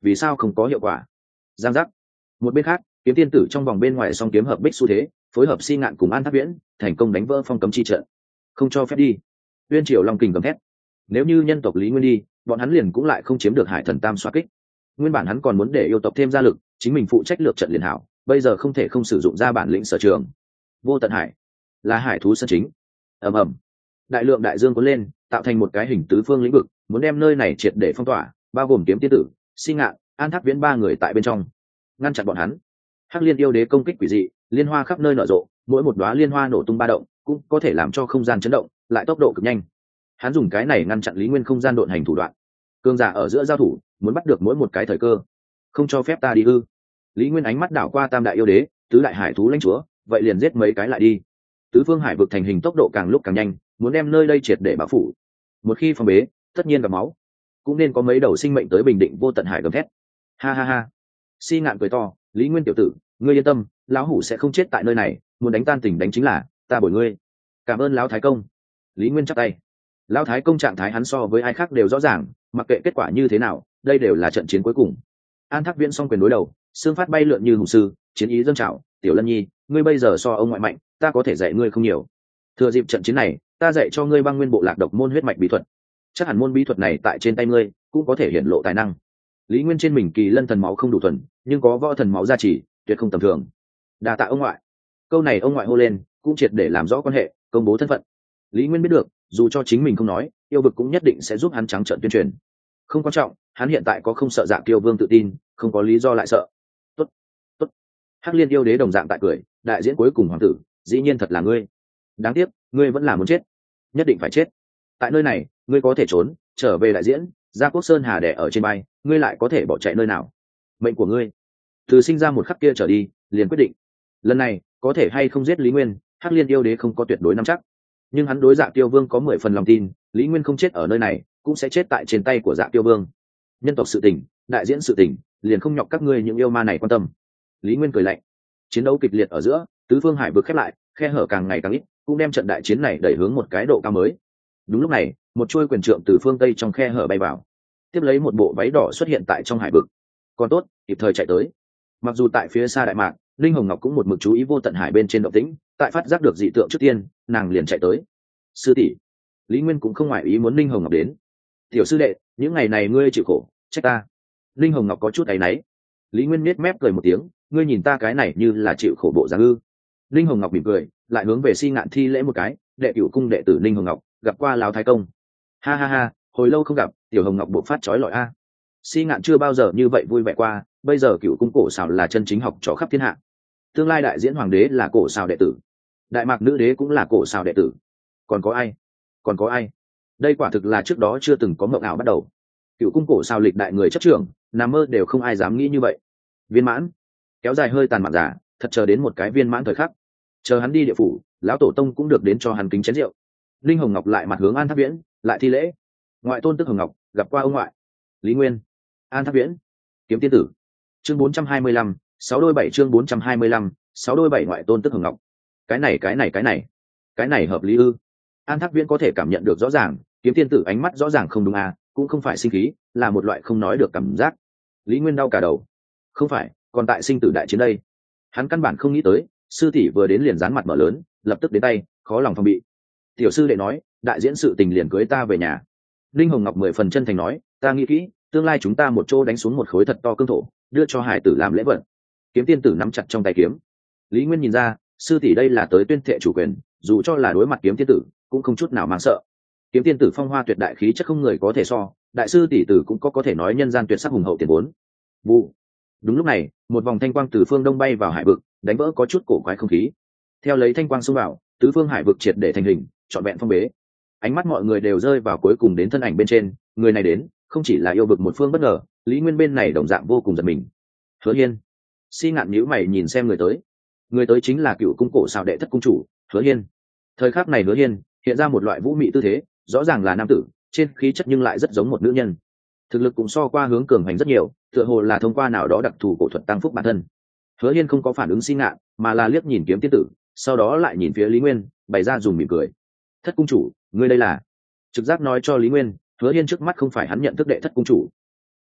vì sao không có hiệu quả? Giang giác. Một bên khác, kiếm tiên tử trong vòng bên ngoài song kiếm hợp bích xu thế, phối hợp Si Ngạn cùng An Thác Viễn, thành công đánh vỡ phong cấm chi trận. Không cho phép đi. Uyên Triều Long kình gầm thét. Nếu như nhân tộc Lý Nguyên đi, bọn hắn liền cũng lại không chiếm được Hải Thần Tam xoa kích. Nguyên bản hắn còn muốn để yêu tộc thêm gia lực, chính mình phụ trách lược trận liền hảo, bây giờ không thể không sử dụng ra bản lĩnh sở trường. Vô Tận Hải là hải thú sân chính. Ầm ầm. Đại lượng đại dương cuốn lên, tạo thành một cái hình tứ phương lĩnh vực, muốn đem nơi này triệt để phong tỏa, bao gồm kiếm tiên tử, Si Ngạn, An Thác Viễn ba người tại bên trong, ngăn chặn bọn hắn. Hắc Liên yêu đế công kích quỷ dị, liên hoa khắp nơi nở rộ, mỗi một đóa liên hoa nổ tung ba động, cũng có thể làm cho không gian chấn động, lại tốc độ cực nhanh. Hắn dùng cái này ngăn chặn Lý Nguyên không gian độn hành thủ đoạn. Cương giả ở giữa giao thủ, muốn bắt được mỗi một cái thời cơ. Không cho phép ta đi ư? Lý Nguyên ánh mắt đảo qua Tam đại yêu đế, tứ đại hải thú lãnh chúa, vậy liền giết mấy cái lại đi. Tứ phương hải vực thành hình tốc độ càng lúc càng nhanh, muốn đem nơi đây triệt để bảo phủ. Một khi phong bế, tất nhiên gặp máu. Cũng nên có mấy đầu sinh mệnh tới bình định Vô Tận Hải gầm thét. Ha ha ha. Si Ngạn cười to, Lý Nguyên tiểu tử, ngươi yên tâm, lão hủ sẽ không chết tại nơi này, muốn đánh tan tình đánh chính là ta bồi ngươi. Cảm ơn lão thái công. Lý Nguyên chắp tay. Lão thái công trạng thái hắn so với ai khác đều rõ ràng, mặc kệ kết quả như thế nào, đây đều là trận chiến cuối cùng. An Thác Viễn song quyền đối đầu, xương phát bay lượn như hùng sư, chiến ý dâng trào. Tiểu Lân Nhi, ngươi bây giờ so ông ngoại mạnh, ta có thể dạy ngươi không nhiều. Thừa dịp trận chiến này, ta dạy cho ngươi băng nguyên bộ lạc độc môn huyết mạch bí thuật. Chắc hẳn môn bí thuật này tại trên tay ngươi cũng có thể hiển lộ tài năng. Lý Nguyên trên mình kỳ lân thần máu không đủ thuần, nhưng có võ thần máu gia trì, tuyệt không tầm thường. Đa tạ ông ngoại. Câu này ông ngoại hô lên, cũng triệt để làm rõ quan hệ, công bố thân phận. Lý Nguyên biết được, dù cho chính mình không nói, yêu vực cũng nhất định sẽ giúp hắn trắng trợn tuyên truyền. Không quan trọng, hắn hiện tại có không sợ Dạ Kiêu Vương tự tin, không có lý do lại sợ. Tốt, tốt. Hắc Liên yêu đế đồng dạng tại cười, đại diễn cuối cùng hoàng tử, dĩ nhiên thật là ngươi. Đáng tiếc, ngươi vẫn là muốn chết, nhất định phải chết. Tại nơi này, ngươi có thể trốn, trở về đại diễn, Gia Quốc Sơn Hà đẻ ở trên bay, ngươi lại có thể bỏ chạy nơi nào? Mệnh của ngươi, từ sinh ra một khắc kia trở đi, liền quyết định. Lần này, có thể hay không giết Lý Nguyên, Hắc Liên yêu đế không có tuyệt đối nắm chắc. Nhưng hắn đối Dạ Kiêu Vương có mười phần lòng tin, Lý Nguyên không chết ở nơi này, cũng sẽ chết tại trên tay của Dạ Kiêu Vương. Nhân tộc sự tình, đại diễn sự tình, liền không nhọc các ngươi những yêu ma này quan tâm. Lý Nguyên cười lạnh. Chiến đấu kịch liệt ở giữa, tứ phương hải vực khép lại, khe hở càng ngày càng ít, cũng đem trận đại chiến này đẩy hướng một cái độ cao mới. Đúng lúc này, một chuôi quyền trượng từ phương tây trong khe hở bay vào, tiếp lấy một bộ váy đỏ xuất hiện tại trong hải vực. Còn tốt, kịp thời chạy tới. Mặc dù tại phía xa đại mạc, Linh Hồng Ngọc cũng một mực chú ý Vô Tận Hải bên trên động tĩnh, tại phát giác được dị tượng trước tiên, nàng liền chạy tới. Sư tỷ. Lý Nguyên cũng không ngoại ý muốn Linh Hồng Ngọc đến. Tiểu sư đệ, những ngày này ngươi chịu khổ, trách ta. Linh Hồng Ngọc có chút áy náy. Lý Nguyên nết mép cười một tiếng, ngươi nhìn ta cái này như là chịu khổ bộ dáng ư? Linh Hồng Ngọc mỉm cười, lại hướng về Si Ngạn thi lễ một cái, đệ cửu cung đệ tử Linh Hồng Ngọc, gặp qua lão thái công. Ha ha ha, hồi lâu không gặp, tiểu Hồng Ngọc bộ phát chói lọi a. Si Ngạn chưa bao giờ như vậy vui vẻ qua, bây giờ cửu cung cổ xào là chân chính học trò khắp thiên hạ. Tương lai đại diễn hoàng đế là cổ xào đệ tử, đại mạc nữ đế cũng là cổ xào đệ tử. Còn có ai? Còn có ai? Đây quả thực là trước đó chưa từng có mộng ảo bắt đầu. Cửu cung cổ xào lịch đại người chấp trưởng, nằm mơ đều không ai dám nghĩ như vậy. Viên mãn, kéo dài hơi tàn mạn giả, thật chờ đến một cái viên mãn thời khắc. Chờ hắn đi địa phủ, lão tổ tông cũng được đến cho hắn kính chén rượu. Linh Hồng Ngọc lại mặt hướng An Thác Viễn, lại thi lễ. Ngoại tôn tức Hồng Ngọc, gặp qua ông ngoại. Lý Nguyên, An Thác Viễn, kiếm tiên tử. Chương bốn trăm hai mươi lăm, sáu đôi bảy chương bốn trăm hai mươi lăm, sáu đôi bảy ngoại tôn tức Hồng Ngọc. Cái này cái này cái này, cái này hợp lý ư? An Thác Viễn có thể cảm nhận được rõ ràng, kiếm tiên tử ánh mắt rõ ràng không đúng à, cũng không phải sinh khí, là một loại không nói được cảm giác. Lý Nguyên đau cả đầu. Không phải, còn tại sinh tử đại chiến đây. Hắn căn bản không nghĩ tới, sư tỷ vừa đến liền dán mặt mở lớn, lập tức đến tay, khó lòng phòng bị. Tiểu sư đệ nói, đại diễn sự tình liền cưới ta về nhà. Linh Hồng Ngọc mười phần chân thành nói, ta nghĩ kỹ, tương lai chúng ta một chỗ đánh xuống một khối thật to cương thổ, đưa cho hải tử làm lễ vật. Kiếm tiên tử nắm chặt trong tay kiếm. Lý Nguyên nhìn ra, sư tỷ đây là tới tuyên thệ chủ quyền, dù cho là đối mặt kiếm tiên tử, cũng không chút nào mang sợ. Kiếm tiên tử phong hoa tuyệt đại khí chất không người có thể so, đại sư tỷ tử cũng có có thể nói nhân gian tuyệt sắc hùng hậu tiền vốn. Vụ. Đúng lúc này, một vòng thanh quang từ phương đông bay vào hải vực, đánh vỡ có chút cổ quái không khí. Theo lấy thanh quang xông vào, tứ phương hải vực triệt để thành hình, trọn vẹn phong bế. Ánh mắt mọi người đều rơi vào cuối cùng đến thân ảnh bên trên, người này đến, không chỉ là yêu vực một phương bất ngờ, Lý Nguyên bên này đồng dạng vô cùng giật mình. Hứa Hiên. Si Ngạn nhíu mày nhìn xem người tới. Người tới chính là cựu cung cổ xào đệ thất cung chủ, Hứa Hiên. Thời khắc này Hứa Hiên hiện ra một loại vũ mị tư thế, rõ ràng là nam tử, trên khí chất nhưng lại rất giống một nữ nhân. Thực lực cũng so qua hướng cường hành rất nhiều, tựa hồ là thông qua nào đó đặc thù cổ thuật tăng phúc bản thân. Hứa Hiên không có phản ứng Si Ngạn, mà là liếc nhìn kiếm tiên tử, sau đó lại nhìn phía Lý Nguyên, bày ra dùng mỉm cười. Thất cung chủ, ngươi đây là? Trực giác nói cho Lý Nguyên, Hứa Hiên trước mắt không phải hắn nhận thức đệ thất cung chủ.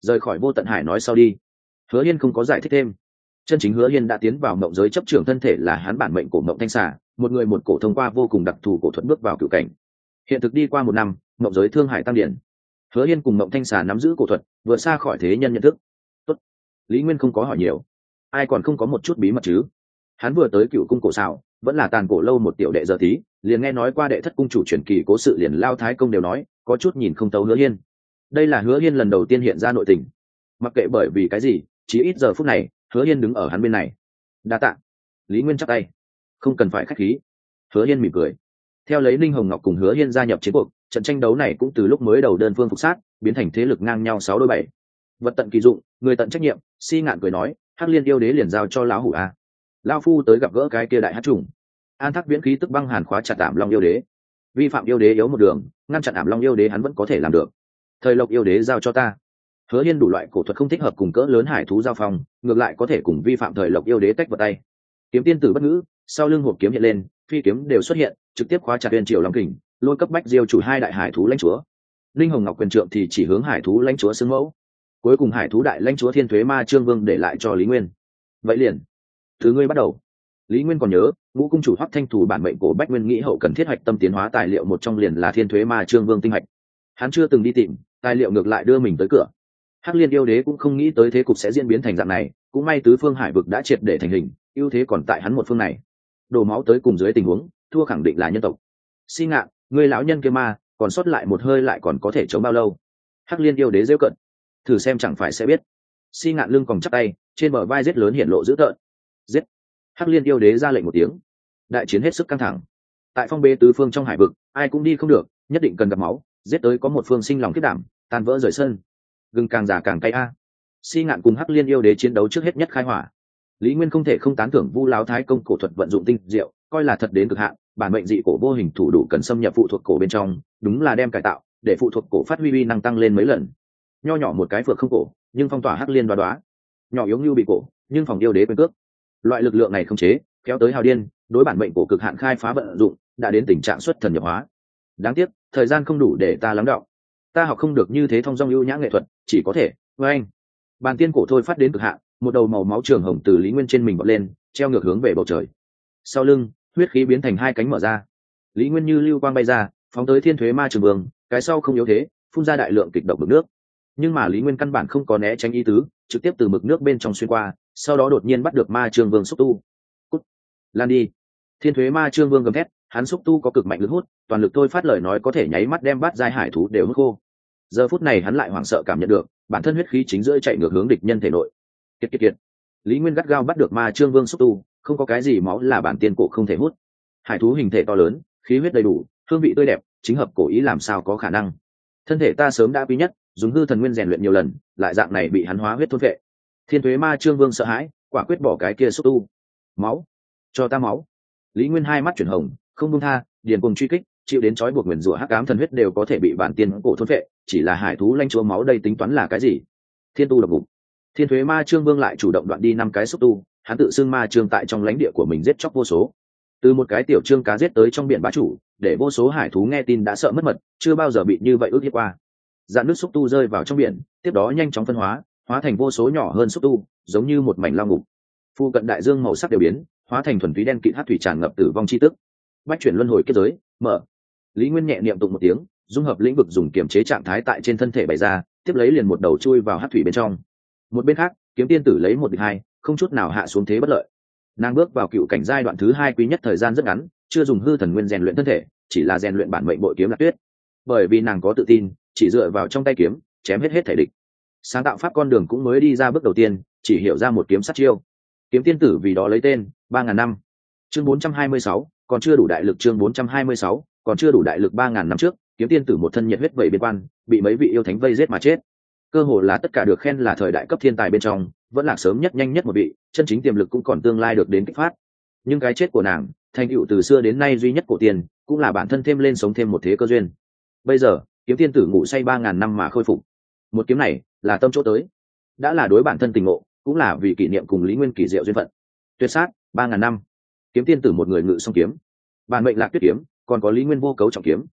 rời khỏi vô tận hải nói sau đi. Hứa Hiên không có giải thích thêm. Chân chính Hứa Hiên đã tiến vào mộng giới chấp trưởng thân thể là hắn bản mệnh của mộng thanh xà, một người một cổ thông qua vô cùng đặc thù cổ thuật bước vào cựu cảnh. Hiện thực đi qua một năm, mộng giới thương hải tăng điển. Hứa Hiên cùng mộng thanh xà nắm giữ cổ thuật, vượt xa khỏi thế nhân nhận thức. Tốt. Lý Nguyên không có hỏi nhiều. Ai còn không có một chút bí mật chứ? Hắn vừa tới cựu cung cổ xảo, vẫn là tàn cổ lâu một tiểu đệ giờ tí, liền nghe nói qua đệ thất cung chủ truyền kỳ cố sự liền lao thái công đều nói, có chút nhìn không tấu Hứa Hiên. Đây là Hứa Hiên lần đầu tiên hiện ra nội tình. Mặc kệ bởi vì cái gì, chỉ ít giờ phút này, Hứa Hiên đứng ở hắn bên này. Đa tạ. Lý Nguyên chắp tay. Không cần phải khách khí. Hứa Hiên mỉm cười. Theo lấy Ninh Hồng Ngọc cùng Hứa Hiên gia nhập chiến cuộc, trận tranh đấu này cũng từ lúc mới đầu đơn phương phục sát, biến thành thế lực ngang nhau sáu đôi bảy. Vật tận kỳ dụng, người tận trách nhiệm, Si Ngạn cười nói, Hắc Liên yêu đế liền giao cho lão hủ a. Lão phu tới gặp gỡ cái kia đại hắc trùng. An Thác viễn khí tức băng hàn khóa chặt Ảm Long yêu đế. Vi phạm yêu đế yếu một đường, ngăn chặn Ảm Long yêu đế hắn vẫn có thể làm được. Thời Lộc yêu đế giao cho ta. Hứa Hiên đủ loại cổ thuật không thích hợp cùng cỡ lớn hải thú giao phong, ngược lại có thể cùng vi phạm Thời Lộc yêu đế tách vào tay. Kiếm tiên tử bất ngữ, sau lưng hộp kiếm hiện lên, phi kiếm đều xuất hiện, trực tiếp khóa chặt Uyên Triều Long Kình, lôi cấp bách diêu chủ hai đại hải thú lãnh chúa. Linh Hồng Ngọc quyền trượng thì chỉ hướng hải thú lãnh chúa xương mẫu. Cuối cùng hải thú đại lãnh chúa Thiên Thuế Ma Trương Vương để lại cho Lý Nguyên. Vậy liền, từ ngươi bắt đầu. Lý Nguyên còn nhớ, Ngũ cung chủ Hoắc Thanh Thủ bản mệnh cổ Bách Nguyên nghĩ hậu cần thiết hoạch tâm tiến hóa tài liệu một trong liền là Thiên Thuế Ma Trương Vương tinh hạch. Hắn chưa từng đi tìm, tài liệu ngược lại đưa mình tới cửa. Hắc Liên yêu đế cũng không nghĩ tới thế cục sẽ diễn biến thành dạng này, cũng may tứ phương hải vực đã triệt để thành hình, ưu thế còn tại hắn một phương này. Đổ máu tới cùng dưới tình huống, thua khẳng định là nhân tộc. Si Ngạn, người lão nhân kia ma, còn sót lại một hơi lại còn có thể chống bao lâu? Hắc Liên yêu đế giễu cận, thử xem chẳng phải sẽ biết. Si Ngạn lưng còn chắp tay, trên bờ vai giết lớn hiện lộ dữ tợn. Giết! Hắc Liên yêu đế ra lệnh một tiếng. Đại chiến hết sức căng thẳng. Tại phong bế tứ phương trong hải vực, ai cũng đi không được, nhất định cần gặp máu, giết tới có một phương sinh lòng kết đảm, tan vỡ rời sân. Gừng càng già càng cay a. Si Ngạn cùng Hắc Liên yêu đế chiến đấu trước hết nhất khai hỏa. Lý Nguyên không thể không tán thưởng Vu Lão Thái công cổ thuật vận dụng tinh diệu, coi là thật đến cực hạn, bản mệnh dị cổ vô hình thủ đủ cần xâm nhập phụ thuộc cổ bên trong, đúng là đem cải tạo, để phụ thuộc cổ phát huy uy năng tăng lên mấy lần. Nho nhỏ một cái phược không cổ, nhưng phong tỏa Hắc Liên đoá đoá. Nhỏ yếu như bị cổ, nhưng phòng yêu đế quyền cước. Loại lực lượng này không chế, kéo tới hào điên, đối bản mệnh cổ cực hạn khai phá vận dụng, đã đến tình trạng xuất thần nhập hóa. Đáng tiếc, thời gian không đủ để ta lắng đọng. Ta học không được như thế thông dong ưu nhã nghệ thuật, chỉ có thể, với anh. Bàn tiên cổ thôi phát đến cực hạn, một đầu màu máu trường hồng từ Lý Nguyên trên mình bật lên, treo ngược hướng về bầu trời. Sau lưng, huyết khí biến thành hai cánh mở ra. Lý Nguyên như lưu quang bay ra, phóng tới Thiên Thuế Ma Trường Vương, cái sau không yếu thế, phun ra đại lượng kịch độc mực nước. Nhưng mà Lý Nguyên căn bản không có né tránh ý tứ, trực tiếp từ mực nước bên trong xuyên qua, sau đó đột nhiên bắt được Ma Trường Vương xúc tu. Cút, lan đi. Thiên Thuế Ma Trường Vương gầm thét, hắn xúc tu có cực mạnh lực hút, toàn lực thôi phát lời nói có thể nháy mắt đem bát giai hải thú đều hút khô. Giờ phút này hắn lại hoảng sợ cảm nhận được, bản thân huyết khí chính giữa chạy ngược hướng địch nhân thể nội. Kiệt kiệt kiệt. Lý Nguyên gắt gao bắt được Ma Trương Vương xúc tu, không có cái gì máu là bản tiên cổ không thể hút. Hải thú hình thể to lớn, khí huyết đầy đủ, hương vị tươi đẹp, chính hợp cổ ý làm sao có khả năng. Thân thể ta sớm đã quý nhất, dùng hư thần nguyên rèn luyện nhiều lần, lại dạng này bị hắn hóa huyết thôn vệ. Thiên Thuế Ma Trương Vương sợ hãi, quả quyết bỏ cái kia xúc tu. Máu, cho ta máu. Lý Nguyên hai mắt chuyển hồng, không buông tha, điền cuồng truy kích, chịu đến trói buộc nguyền rủa hắc ám thần huyết đều có thể bị bản tiên cổ thôn vệ, chỉ là hải thú lanh chúa máu đây tính toán là cái gì? Thiên tu độc ngục. Thiên Thuế Ma Trương Vương lại chủ động đoạn đi năm cái xúc tu, hắn tự xưng ma trương tại trong lãnh địa của mình giết chóc vô số. Từ một cái tiểu trương cá giết tới trong biển bá chủ, để vô số hải thú nghe tin đã sợ mất mật, chưa bao giờ bị như vậy ước hiếp qua. Dạn nước xúc tu rơi vào trong biển, tiếp đó nhanh chóng phân hóa, hóa thành vô số nhỏ hơn xúc tu, giống như một mảnh lao ngục. Phu cận đại dương màu sắc đều biến, hóa thành thuần túy đen kịt hắc thủy tràn ngập tử vong chi tức. Bách chuyển luân hồi kết giới, mở. Lý Nguyên nhẹ niệm tụng một tiếng, dung hợp lĩnh vực dùng kiểm chế trạng thái tại trên thân thể bày ra, tiếp lấy liền một đầu chui vào hắc thủy bên trong. Một bên khác, kiếm tiên tử lấy một địch hai, không chút nào hạ xuống thế bất lợi. Nàng bước vào cựu cảnh giai đoạn thứ hai quý nhất thời gian rất ngắn, chưa dùng hư thần nguyên rèn luyện thân thể, chỉ là rèn luyện bản mệnh bội kiếm Lạc Tuyết. Bởi vì nàng có tự tin, chỉ dựa vào trong tay kiếm, chém hết hết thể địch. Sáng tạo pháp con đường cũng mới đi ra bước đầu tiên, chỉ hiểu ra một kiếm sát chiêu. Kiếm tiên tử vì đó lấy tên ba ngàn năm. Chương bốn trăm hai mươi sáu, còn chưa đủ đại lực. Chương bốn trăm hai mươi sáu, còn chưa đủ đại lực. Ba ngàn năm trước, kiếm tiên tử một thân nhiệt huyết vẩy biên quan, bị mấy vị yêu thánh vây giết mà chết. Cơ hồ là tất cả được khen là thời đại cấp thiên tài bên trong, vẫn là sớm nhất nhanh nhất một vị, chân chính tiềm lực cũng còn tương lai được đến kích phát. Nhưng cái chết của nàng, thành tựu từ xưa đến nay duy nhất của tiền, cũng là bản thân thêm lên sống thêm một thế cơ duyên. Bây giờ, kiếm tiên tử ngủ say ba ngàn năm mà khôi phục. Một kiếm này, là tâm chỗ tới, đã là đối bản thân tình ngộ, cũng là vì kỷ niệm cùng Lý Nguyên kỳ diệu duyên phận. Tuyệt sát ba ngàn năm, kiếm tiên tử một người ngự song kiếm, bản mệnh Lạc Tuyết kiếm, còn có Lý Nguyên vô cấu trọng kiếm.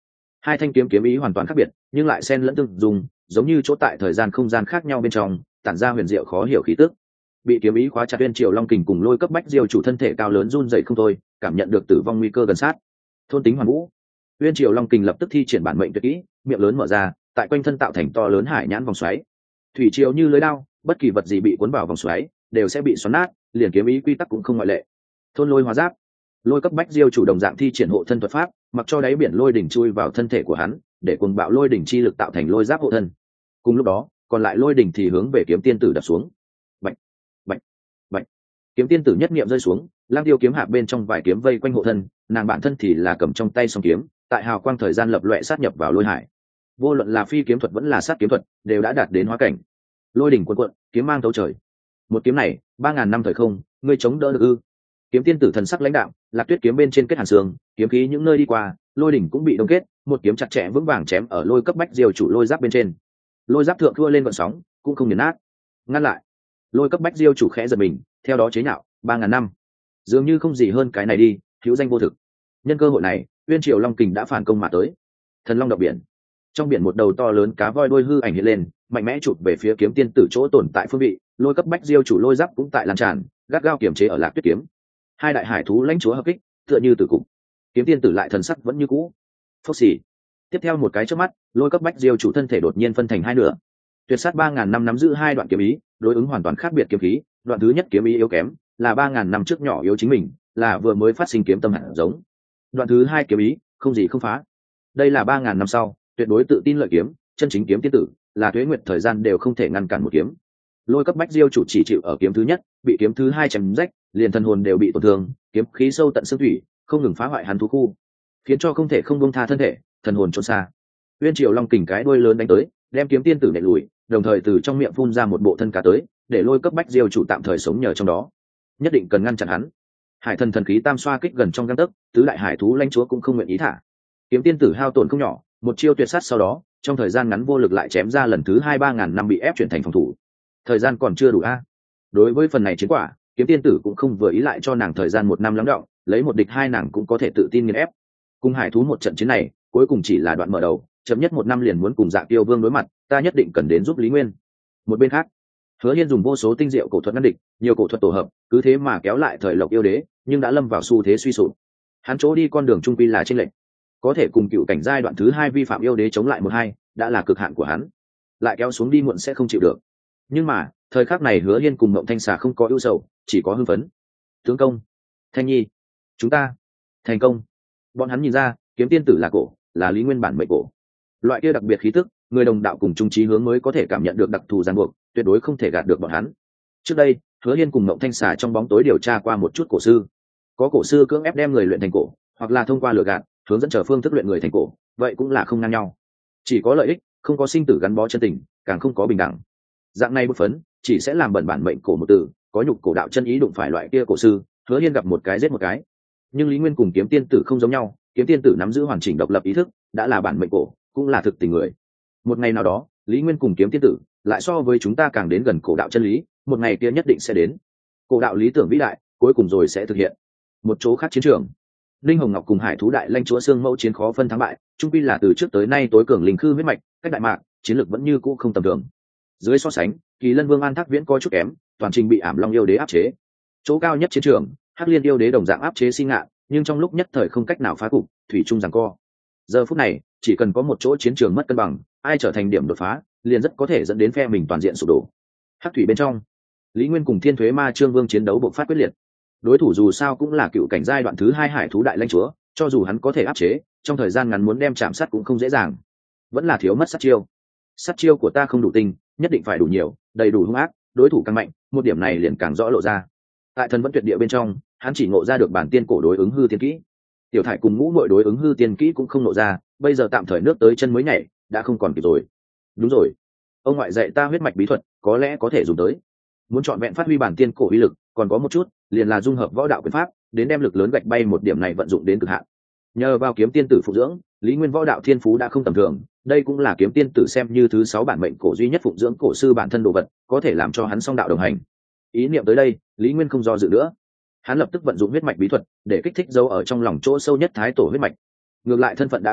Hai thanh kiếm kiếm ý hoàn toàn khác biệt nhưng lại xen lẫn tương dùng, giống như chỗ tại thời gian không gian khác nhau bên trong, tản ra huyền diệu khó hiểu khí tức. Bị kiếm ý khóa chặt Uyên Triều Long Kình cùng Lôi Cấp Bách Diêu chủ thân thể cao lớn run rẩy không thôi, cảm nhận được tử vong nguy cơ gần sát. Thôn tính hoàn vũ, Uyên Triều Long Kình lập tức thi triển bản mệnh tuyệt kỹ, miệng lớn mở ra, tại quanh thân tạo thành to lớn hải nhãn vòng xoáy. Thủy triều như lưới đao, bất kỳ vật gì bị cuốn vào vòng xoáy đều sẽ bị xoắn nát, liền kiếm ý quy tắc cũng không ngoại lệ. Thôn lôi hóa giáp, Lôi Cấp Bách Diêu chủ đồng dạng thi triển hộ thân thuật pháp, mặc cho đáy biển lôi đỉnh chui vào thân thể của hắn, để cuồng bạo lôi đỉnh chi lực tạo thành lôi giáp hộ thân. Cùng lúc đó, còn lại lôi đỉnh thì hướng về kiếm tiên tử đập xuống. Bạch, bạch, bạch. Kiếm tiên tử nhất niệm rơi xuống, lang tiêu kiếm hạ bên trong vài kiếm vây quanh hộ thân, nàng bản thân thì là cầm trong tay song kiếm, tại hào quang thời gian lập loè sát nhập vào lôi hải. Vô luận là phi kiếm thuật vẫn là sát kiếm thuật, đều đã đạt đến hóa cảnh. Lôi đỉnh cuộn cuộn, kiếm mang thấu trời. Một kiếm này, ba ngàn năm thời không, ngươi chống đỡ được ư? Kiếm tiên tử thần sắc lãnh đạm, Lạc Tuyết kiếm bên trên kết hàn sương, kiếm khí những nơi đi qua, lôi đỉnh cũng bị đông kết, một kiếm chặt chẽ vững vàng chém ở Lôi Cấp Bách Diêu chủ lôi giáp bên trên. Lôi giáp thượng thua lên vận sóng, cũng không nghiền nát. Ngăn lại. Lôi Cấp Bách Diêu chủ khẽ giật mình, theo đó chế nhạo, ba ngàn năm, dường như không gì hơn cái này đi, hữu danh vô thực. Nhân cơ hội này, Uyên Triều Long Kình đã phản công mà tới. Thần long động biển, trong biển một đầu to lớn cá voi đuôi hư ảnh hiện lên, mạnh mẽ chụp về phía kiếm tiên tử chỗ tồn tại phương vị. Lôi Cấp Bách Diêu chủ lôi giáp cũng tại lan tràn, gắt gao kiềm chế ở Lạc Tuyết kiếm. Hai đại hải thú lãnh chúa hợp kích, tựa như tử cục. Kiếm tiên tử lại thần sắc vẫn như cũ. Phốc xì. Tiếp theo một cái chớp mắt, Lôi Cấp Bách Diêu chủ thân thể đột nhiên phân thành hai nửa. Tuyệt sát ba ngàn năm nắm giữ hai đoạn kiếm ý, đối ứng hoàn toàn khác biệt kiếm khí. Đoạn thứ nhất kiếm ý yếu kém, là ba ngàn năm trước nhỏ yếu chính mình, là vừa mới phát sinh kiếm tâm hạt giống. Đoạn thứ hai kiếm ý, không gì không phá. Đây là ba ngàn năm sau, tuyệt đối tự tin lợi kiếm, chân chính kiếm tiên tử, là tuế nguyệt thời gian đều không thể ngăn cản một kiếm. Lôi Cấp Bách Diêu chủ chỉ chịu ở kiếm thứ nhất, bị kiếm thứ hai chém rách, liền thần hồn đều bị tổn thương, kiếm khí sâu tận xương thủy, không ngừng phá hoại hắn thú khu, khiến cho không thể không buông tha thân thể, thần hồn trốn xa. Uyên Triều Long Kình cái đuôi lớn đánh tới, đem kiếm tiên tử nện lùi, đồng thời từ trong miệng phun ra một bộ thân cá tới, để Lôi Cấp Bách Diêu chủ tạm thời sống nhờ trong đó. Nhất định cần ngăn chặn hắn. Hải thần thần khí tam xoa kích gần trong gang tấc, tứ đại hải thú lãnh chúa cũng không nguyện ý thả. Kiếm tiên tử hao tổn không nhỏ, một chiêu tuyệt sát sau đó, trong thời gian ngắn vô lực lại chém ra lần thứ hai ba ngàn năm bị ép chuyển thành phòng thủ. Thời gian còn chưa đủ a. Đối với phần này chiến quả, kiếm tiên tử cũng không vừa ý lại cho nàng thời gian một năm lắng đọng, lấy một địch hai nàng cũng có thể tự tin nghiền ép. Cùng hải thú một trận chiến này, cuối cùng chỉ là đoạn mở đầu, chậm nhất một năm liền muốn cùng Dạ Tiêu Vương đối mặt, ta nhất định cần đến giúp Lý Nguyên. Một bên khác, Hứa Hiên dùng vô số tinh diệu cổ thuật ngăn địch, nhiều cổ thuật tổ hợp, cứ thế mà kéo lại thời Lộc yêu đế, nhưng đã lâm vào xu thế suy sụp. Hắn chỗ đi con đường trung quy là chênh lệch, có thể cùng cựu cảnh giai đoạn thứ hai vi phạm yêu đế chống lại một hai, đã là cực hạn của hắn. Lại kéo xuống đi muộn sẽ không chịu được. Nhưng mà, thời khắc này Hứa Hiên cùng Mộng Thanh Xà không có ưu sầu, chỉ có hưng phấn. Tướng công, Thanh Nhi, chúng ta thành công. Bọn hắn nhìn ra, kiếm tiên tử là cổ, là Lý Nguyên bản mệnh cổ. Loại kia đặc biệt khí tức, người đồng đạo cùng chung chí hướng mới có thể cảm nhận được đặc thù ràng buộc, tuyệt đối không thể gạt được bọn hắn. Trước đây, Hứa Hiên cùng Mộng Thanh Xà trong bóng tối điều tra qua một chút cổ sư. Có cổ sư cưỡng ép đem người luyện thành cổ, hoặc là thông qua lừa gạt, hướng dẫn chờ phương thức luyện người thành cổ, vậy cũng là không ngang nhau. Chỉ có lợi ích, không có sinh tử gắn bó chân tình, càng không có bình đẳng. Dạng này bút phấn, chỉ sẽ làm bẩn bản mệnh cổ một từ, có nhục cổ đạo chân ý đụng phải loại kia cổ sư, Hứa Hiên gặp một cái giết một cái. Nhưng Lý Nguyên cùng kiếm tiên tử không giống nhau, kiếm tiên tử nắm giữ hoàn chỉnh độc lập ý thức, đã là bản mệnh cổ, cũng là thực tình người. Một ngày nào đó, Lý Nguyên cùng kiếm tiên tử lại so với chúng ta càng đến gần cổ đạo chân lý, một ngày kia nhất định sẽ đến. Cổ đạo lý tưởng vĩ đại, cuối cùng rồi sẽ thực hiện. Một chỗ khác chiến trường, Linh Hồng Ngọc cùng Hải thú đại lãnh chúa xương mẫu chiến khó phân thắng bại, chung quy là từ trước tới nay tối cường linh khư huyết mạch, cách đại mạc, chiến lược vẫn như cũ không tầm thường. Dưới so sánh, Kỳ Lân Vương An Thác Viễn có chút kém, toàn trình bị Ảm Long yêu đế áp chế. Chỗ cao nhất chiến trường, Hắc Liên yêu đế đồng dạng áp chế Si Ngạn, nhưng trong lúc nhất thời không cách nào phá cục, thủy chung giằng co. Giờ phút này, chỉ cần có một chỗ chiến trường mất cân bằng, ai trở thành điểm đột phá, liền rất có thể dẫn đến phe mình toàn diện sụp đổ. Hắc thủy bên trong, Lý Nguyên cùng Thiên Thuế Ma Trương Vương chiến đấu bộc phát quyết liệt. Đối thủ dù sao cũng là cựu cảnh giai đoạn thứ hai hải thú đại lãnh chúa, cho dù hắn có thể áp chế, trong thời gian ngắn muốn đem chạm sát cũng không dễ dàng. Vẫn là thiếu mất sát chiêu. Sát chiêu của ta không đủ tinh, nhất định phải đủ nhiều, đầy đủ hung ác, đối thủ càng mạnh, một điểm này liền càng rõ lộ ra. Tại Thần Vẫn Tuyệt Địa bên trong, hắn chỉ ngộ ra được bản tiên cổ đối ứng hư tiên kỹ. Tiểu Thải cùng Ngũ Muội đối ứng hư tiên kỹ cũng không ngộ ra, bây giờ tạm thời nước tới chân mới nhảy, đã không còn kịp rồi. Đúng rồi, ông ngoại dạy ta huyết mạch bí thuật, có lẽ có thể dùng tới. Muốn chọn vẹn phát huy bản tiên cổ uy lực, còn có một chút, liền là dung hợp võ đạo quyền pháp, đến đem lực lớn gạch bay một điểm này vận dụng đến cực hạn. Nhờ vào kiếm tiên tử phụ dưỡng, Lý Nguyên võ đạo thiên phú đã không tầm thường, đây cũng là kiếm tiên tử xem như thứ sáu bản mệnh cổ duy nhất phụng dưỡng cổ sư bản thân đồ vật, có thể làm cho hắn song đạo đồng hành. Ý niệm tới đây, Lý Nguyên không do dự nữa, hắn lập tức vận dụng huyết mạch bí thuật để kích thích dấu ở trong lòng chỗ sâu nhất thái tổ huyết mạch. Ngược lại thân phận đã bạo lộ,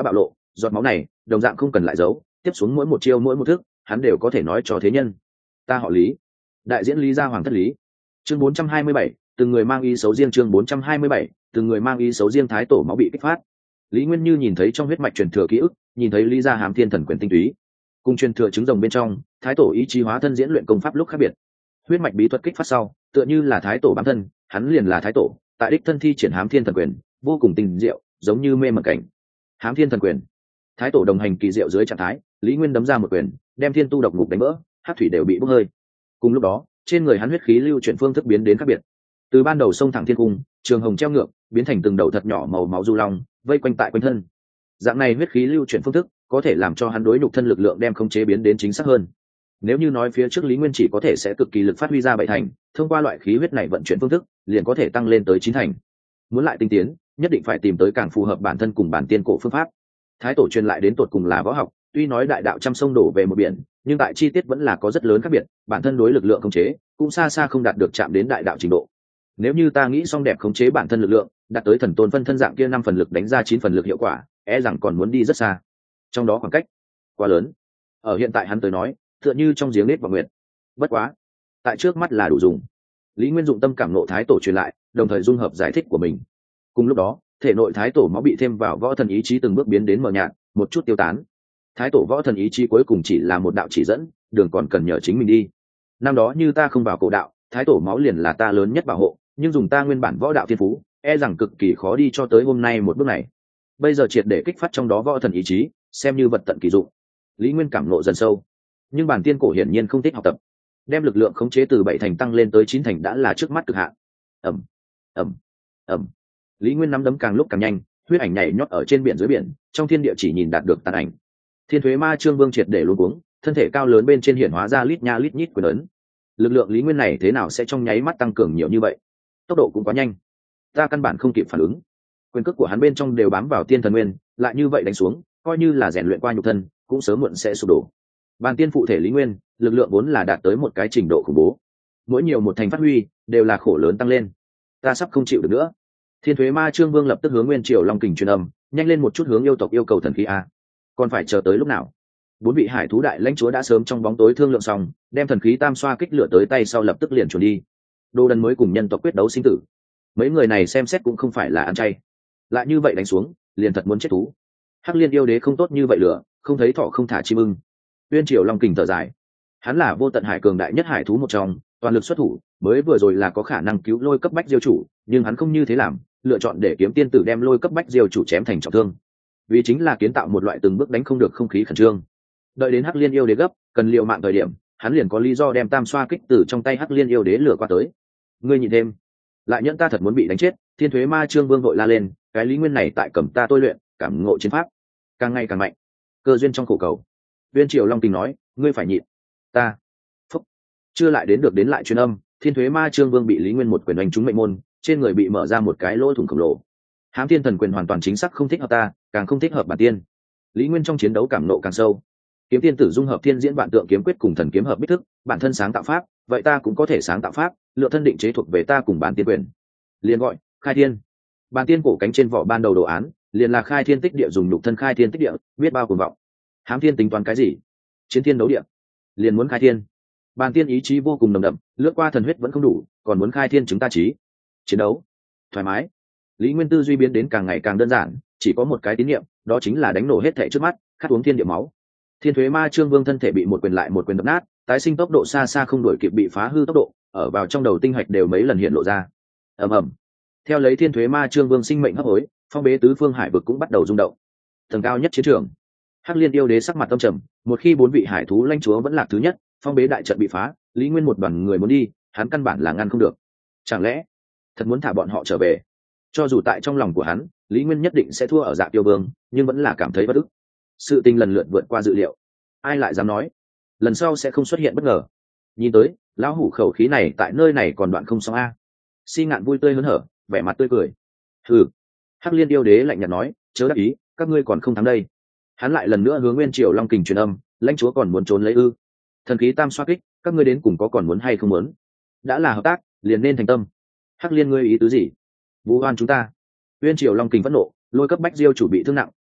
giọt máu này đồng dạng không cần lại giấu, tiếp xuống mỗi một chiêu mỗi một thức hắn đều có thể nói cho thế nhân. Ta họ Lý, đại diễn Lý gia hoàng thất Lý. Chương bốn trăm hai mươi bảy, từng người mang ý xấu riêng. Chương bốn trăm hai mươi bảy, từng người mang ý xấu riêng. Thái tổ máu bị kích phát. Lý Nguyên Như nhìn thấy trong huyết mạch truyền thừa ký ức, nhìn thấy Lý gia hám thiên thần quyền tinh túy, cùng truyền thừa trứng rồng bên trong thái tổ ý chí hóa thân diễn luyện công pháp lúc khác biệt. Huyết mạch bí thuật kích phát sau, tựa như là thái tổ bản thân, hắn liền là thái tổ, tại đích thân thi triển hám thiên thần quyền, vô cùng tinh diệu, giống như mê mẩn cảnh. Hám thiên thần quyền, thái tổ đồng hành kỳ diệu dưới trạng thái, Lý Nguyên đấm ra một quyền, đem thiên tu độc ngục đánh vỡ, hắc thủy đều bị bốc hơi. Cùng lúc đó, trên người hắn huyết khí lưu chuyển phương thức biến đến khác biệt, từ ban đầu sông thẳng thiên cung, trường hồng treo ngược, biến thành từng đầu thật nhỏ màu máu du long, vây quanh tại quanh thân. Dạng này huyết khí lưu chuyển phương thức có thể làm cho hắn đối nhục thân lực lượng đem không chế biến đến chính xác hơn. Nếu như nói phía trước Lý Nguyên chỉ có thể sẽ cực kỳ lực phát huy ra bảy thành, thông qua loại khí huyết này vận chuyển phương thức liền có thể tăng lên tới chín thành. Muốn lại tinh tiến, nhất định phải tìm tới càng phù hợp bản thân cùng bản tiên cổ phương pháp. Thái tổ truyền lại đến tột cùng là võ học, tuy nói đại đạo trăm sông đổ về một biển, nhưng tại chi tiết vẫn là có rất lớn khác biệt, bản thân đối lực lượng khống chế cũng xa xa không đạt được chạm đến đại đạo trình độ. Nếu như ta nghĩ xong đẹp khống chế bản thân lực lượng, đạt tới thần tôn phân thân dạng kia năm phần lực đánh ra chín phần lực hiệu quả, e rằng còn muốn đi rất xa. Trong đó khoảng cách quá lớn. Ở hiện tại hắn tới nói, tựa như trong giếng nết vào nguyệt. Bất quá, tại trước mắt là đủ dùng. Lý Nguyên dụng tâm cảm nộ thái tổ truyền lại, đồng thời dung hợp giải thích của mình. Cùng lúc đó, thể nội thái tổ máu bị thêm vào võ thần ý chí từng bước biến đến mờ nhạt, một chút tiêu tán. Thái tổ võ thần ý chí cuối cùng chỉ là một đạo chỉ dẫn, đường còn cần nhờ chính mình đi. Năm đó như ta không vào cổ đạo, thái tổ máu liền là ta lớn nhất bảo hộ, nhưng dùng ta nguyên bản võ đạo thiên phú, e rằng cực kỳ khó đi cho tới hôm nay một bước này. Bây giờ triệt để kích phát trong đó võ thần ý chí, xem như vật tận kỳ dụng. Lý Nguyên cảm nộ dần sâu, nhưng bản tiên cổ hiển nhiên không thích học tập, đem lực lượng khống chế từ bảy thành tăng lên tới chín thành đã là trước mắt cực hạn. Ẩm, ẩm, ẩm. Lý Nguyên nắm đấm càng lúc càng nhanh, huyết ảnh nhảy nhót ở trên biển dưới biển, trong thiên địa chỉ nhìn đạt được tàn ảnh. Thiên Thuế Ma Trương Vương triệt để luống cuống, thân thể cao lớn bên trên hiển hóa ra lít nha lít nhít quyền ấn. Lực lượng Lý Nguyên này thế nào sẽ trong nháy mắt tăng cường nhiều như vậy? Tốc độ cũng quá nhanh, ta căn bản không kịp phản ứng. Quyền cước của hắn bên trong đều bám vào tiên thần nguyên, lại như vậy đánh xuống, coi như là rèn luyện qua nhục thân, cũng sớm muộn sẽ sụp đổ. Bàn tiên phụ thể Lý Nguyên, lực lượng vốn là đạt tới một cái trình độ khủng bố, mỗi nhiều một thành phát huy, đều là khổ lớn tăng lên. Ta sắp không chịu được nữa. Thiên Thuế Ma Trương Vương lập tức hướng Nguyên Triều Long Kình truyền âm, nhanh lên một chút hướng yêu tộc yêu cầu thần khí a. Còn phải chờ tới lúc nào? Bốn vị hải thú đại lãnh chúa đã sớm trong bóng tối thương lượng xong, đem thần khí tam xoa kích lửa tới tay sau lập tức liền chuẩn đi. Đô Đần mới cùng nhân tộc quyết đấu sinh tử. Mấy người này xem xét cũng không phải là ăn chay, lại như vậy đánh xuống, liền thật muốn chết thú. Hắc Liên yêu đế không tốt như vậy lửa, không thấy thọ không thả chim ưng. Uyên Triều Long Kình thở dài, hắn là vô tận hải cường đại nhất hải thú một trong, toàn lực xuất thủ, mới vừa rồi là có khả năng cứu lôi cấp bách diêu chủ, nhưng hắn không như thế làm, lựa chọn để kiếm tiên tử đem lôi cấp bách diêu chủ chém thành trọng thương, vì chính là kiến tạo một loại từng bước đánh không được không khí khẩn trương. Đợi đến Hắc Liên yêu đế gấp, cần liệu mạng thời điểm, hắn liền có lý do đem tam xoa kích từ trong tay Hắc Liên yêu đế lửa qua tới. Ngươi nhịn thêm, lại nhẫn ta thật muốn bị đánh chết. Thiên Thuế Ma Trương Vương vội la lên, cái Lý Nguyên này tại cầm ta tôi luyện, cảm ngộ chiến pháp càng ngày càng mạnh, cơ duyên trong khổ cầu. Uyên Triều Long Kình nói, ngươi phải nhịn. Ta phúc, chưa lại đến được đến lại truyền âm, Thiên Thuế Ma Trương Vương bị Lý Nguyên một quyền đánh trúng mệnh môn, trên người bị mở ra một cái lỗ thủng khổng lồ. Hám Thiên thần quyền hoàn toàn chính xác không thích hợp ta, càng không thích hợp bản tiên. Lý Nguyên trong chiến đấu cảm nộ càng sâu. Kiếm tiên tử dung hợp thiên diễn vạn tượng kiếm quyết cùng thần kiếm hợp bích thức, bản thân sáng tạo pháp, vậy ta cũng có thể sáng tạo pháp, lựa thân định chế thuộc về ta cùng bản tiên quyền. Liền gọi khai thiên. Bản tiên cổ cánh trên vỏ ban đầu đồ án, liền là khai thiên tích địa, dùng nhục thân khai thiên tích địa, biết bao cuồng vọng. Hám Thiên tính toán cái gì? Chiến thiên đấu địa, liền muốn khai thiên. Bản tiên ý chí vô cùng nồng đậm, lướt qua thần huyết vẫn không đủ, còn muốn khai thiên chúng ta chí. Chiến đấu thoải mái. Lý Nguyên tư duy biến đến càng ngày càng đơn giản, chỉ có một cái tín niệm, đó chính là đánh nổ hết thảy trước mắt, khát uống thiên địa máu. Thiên Thuế Ma Trương Vương thân thể bị một quyền lại một quyền đập nát, tái sinh tốc độ xa xa không đuổi kịp bị phá hư tốc độ, ở vào trong đầu tinh hạch đều mấy lần hiện lộ ra. Ầm ầm. Theo lấy Thiên Thuế Ma Trương Vương sinh mệnh hấp hối, phong bế tứ phương hải vực cũng bắt đầu rung động. Tầng cao nhất chiến trường, Hắc Liên yêu đế sắc mặt tâm trầm, một khi bốn vị hải thú lãnh chúa vẫn lạc thứ nhất, phong bế đại trận bị phá, Lý Nguyên một đoàn người muốn đi, hắn căn bản là ngăn không được. Chẳng lẽ thật muốn thả bọn họ trở về? Cho dù tại trong lòng của hắn, Lý Nguyên nhất định sẽ thua ở Dạ Tiêu Vương, nhưng vẫn là cảm thấy bất ức. Sự tình lần lượt vượt qua dự liệu, ai lại dám nói lần sau sẽ không xuất hiện bất ngờ. Nhìn tới lão hủ khẩu khí này tại nơi này còn đoạn không xong a. Si Ngạn vui tươi hớn hở, vẻ mặt tươi cười. Hừ. Hắc Liên yêu đế lạnh nhạt nói, chớ đắc ý, các ngươi còn không thắng đây. Hắn lại lần nữa hướng Nguyên Triều Long Kình truyền âm, lãnh chúa còn muốn trốn lấy ư? Thần khí tam xoa kích, các ngươi đến cùng có còn muốn hay không muốn? Đã là hợp tác, liền nên thành tâm. Hắc Liên ngươi ý tứ gì? Vu oan chúng ta. Nguyên Triều Long Kình phẫn nộ, lôi cấp bách diêu chủ bị thương nặng,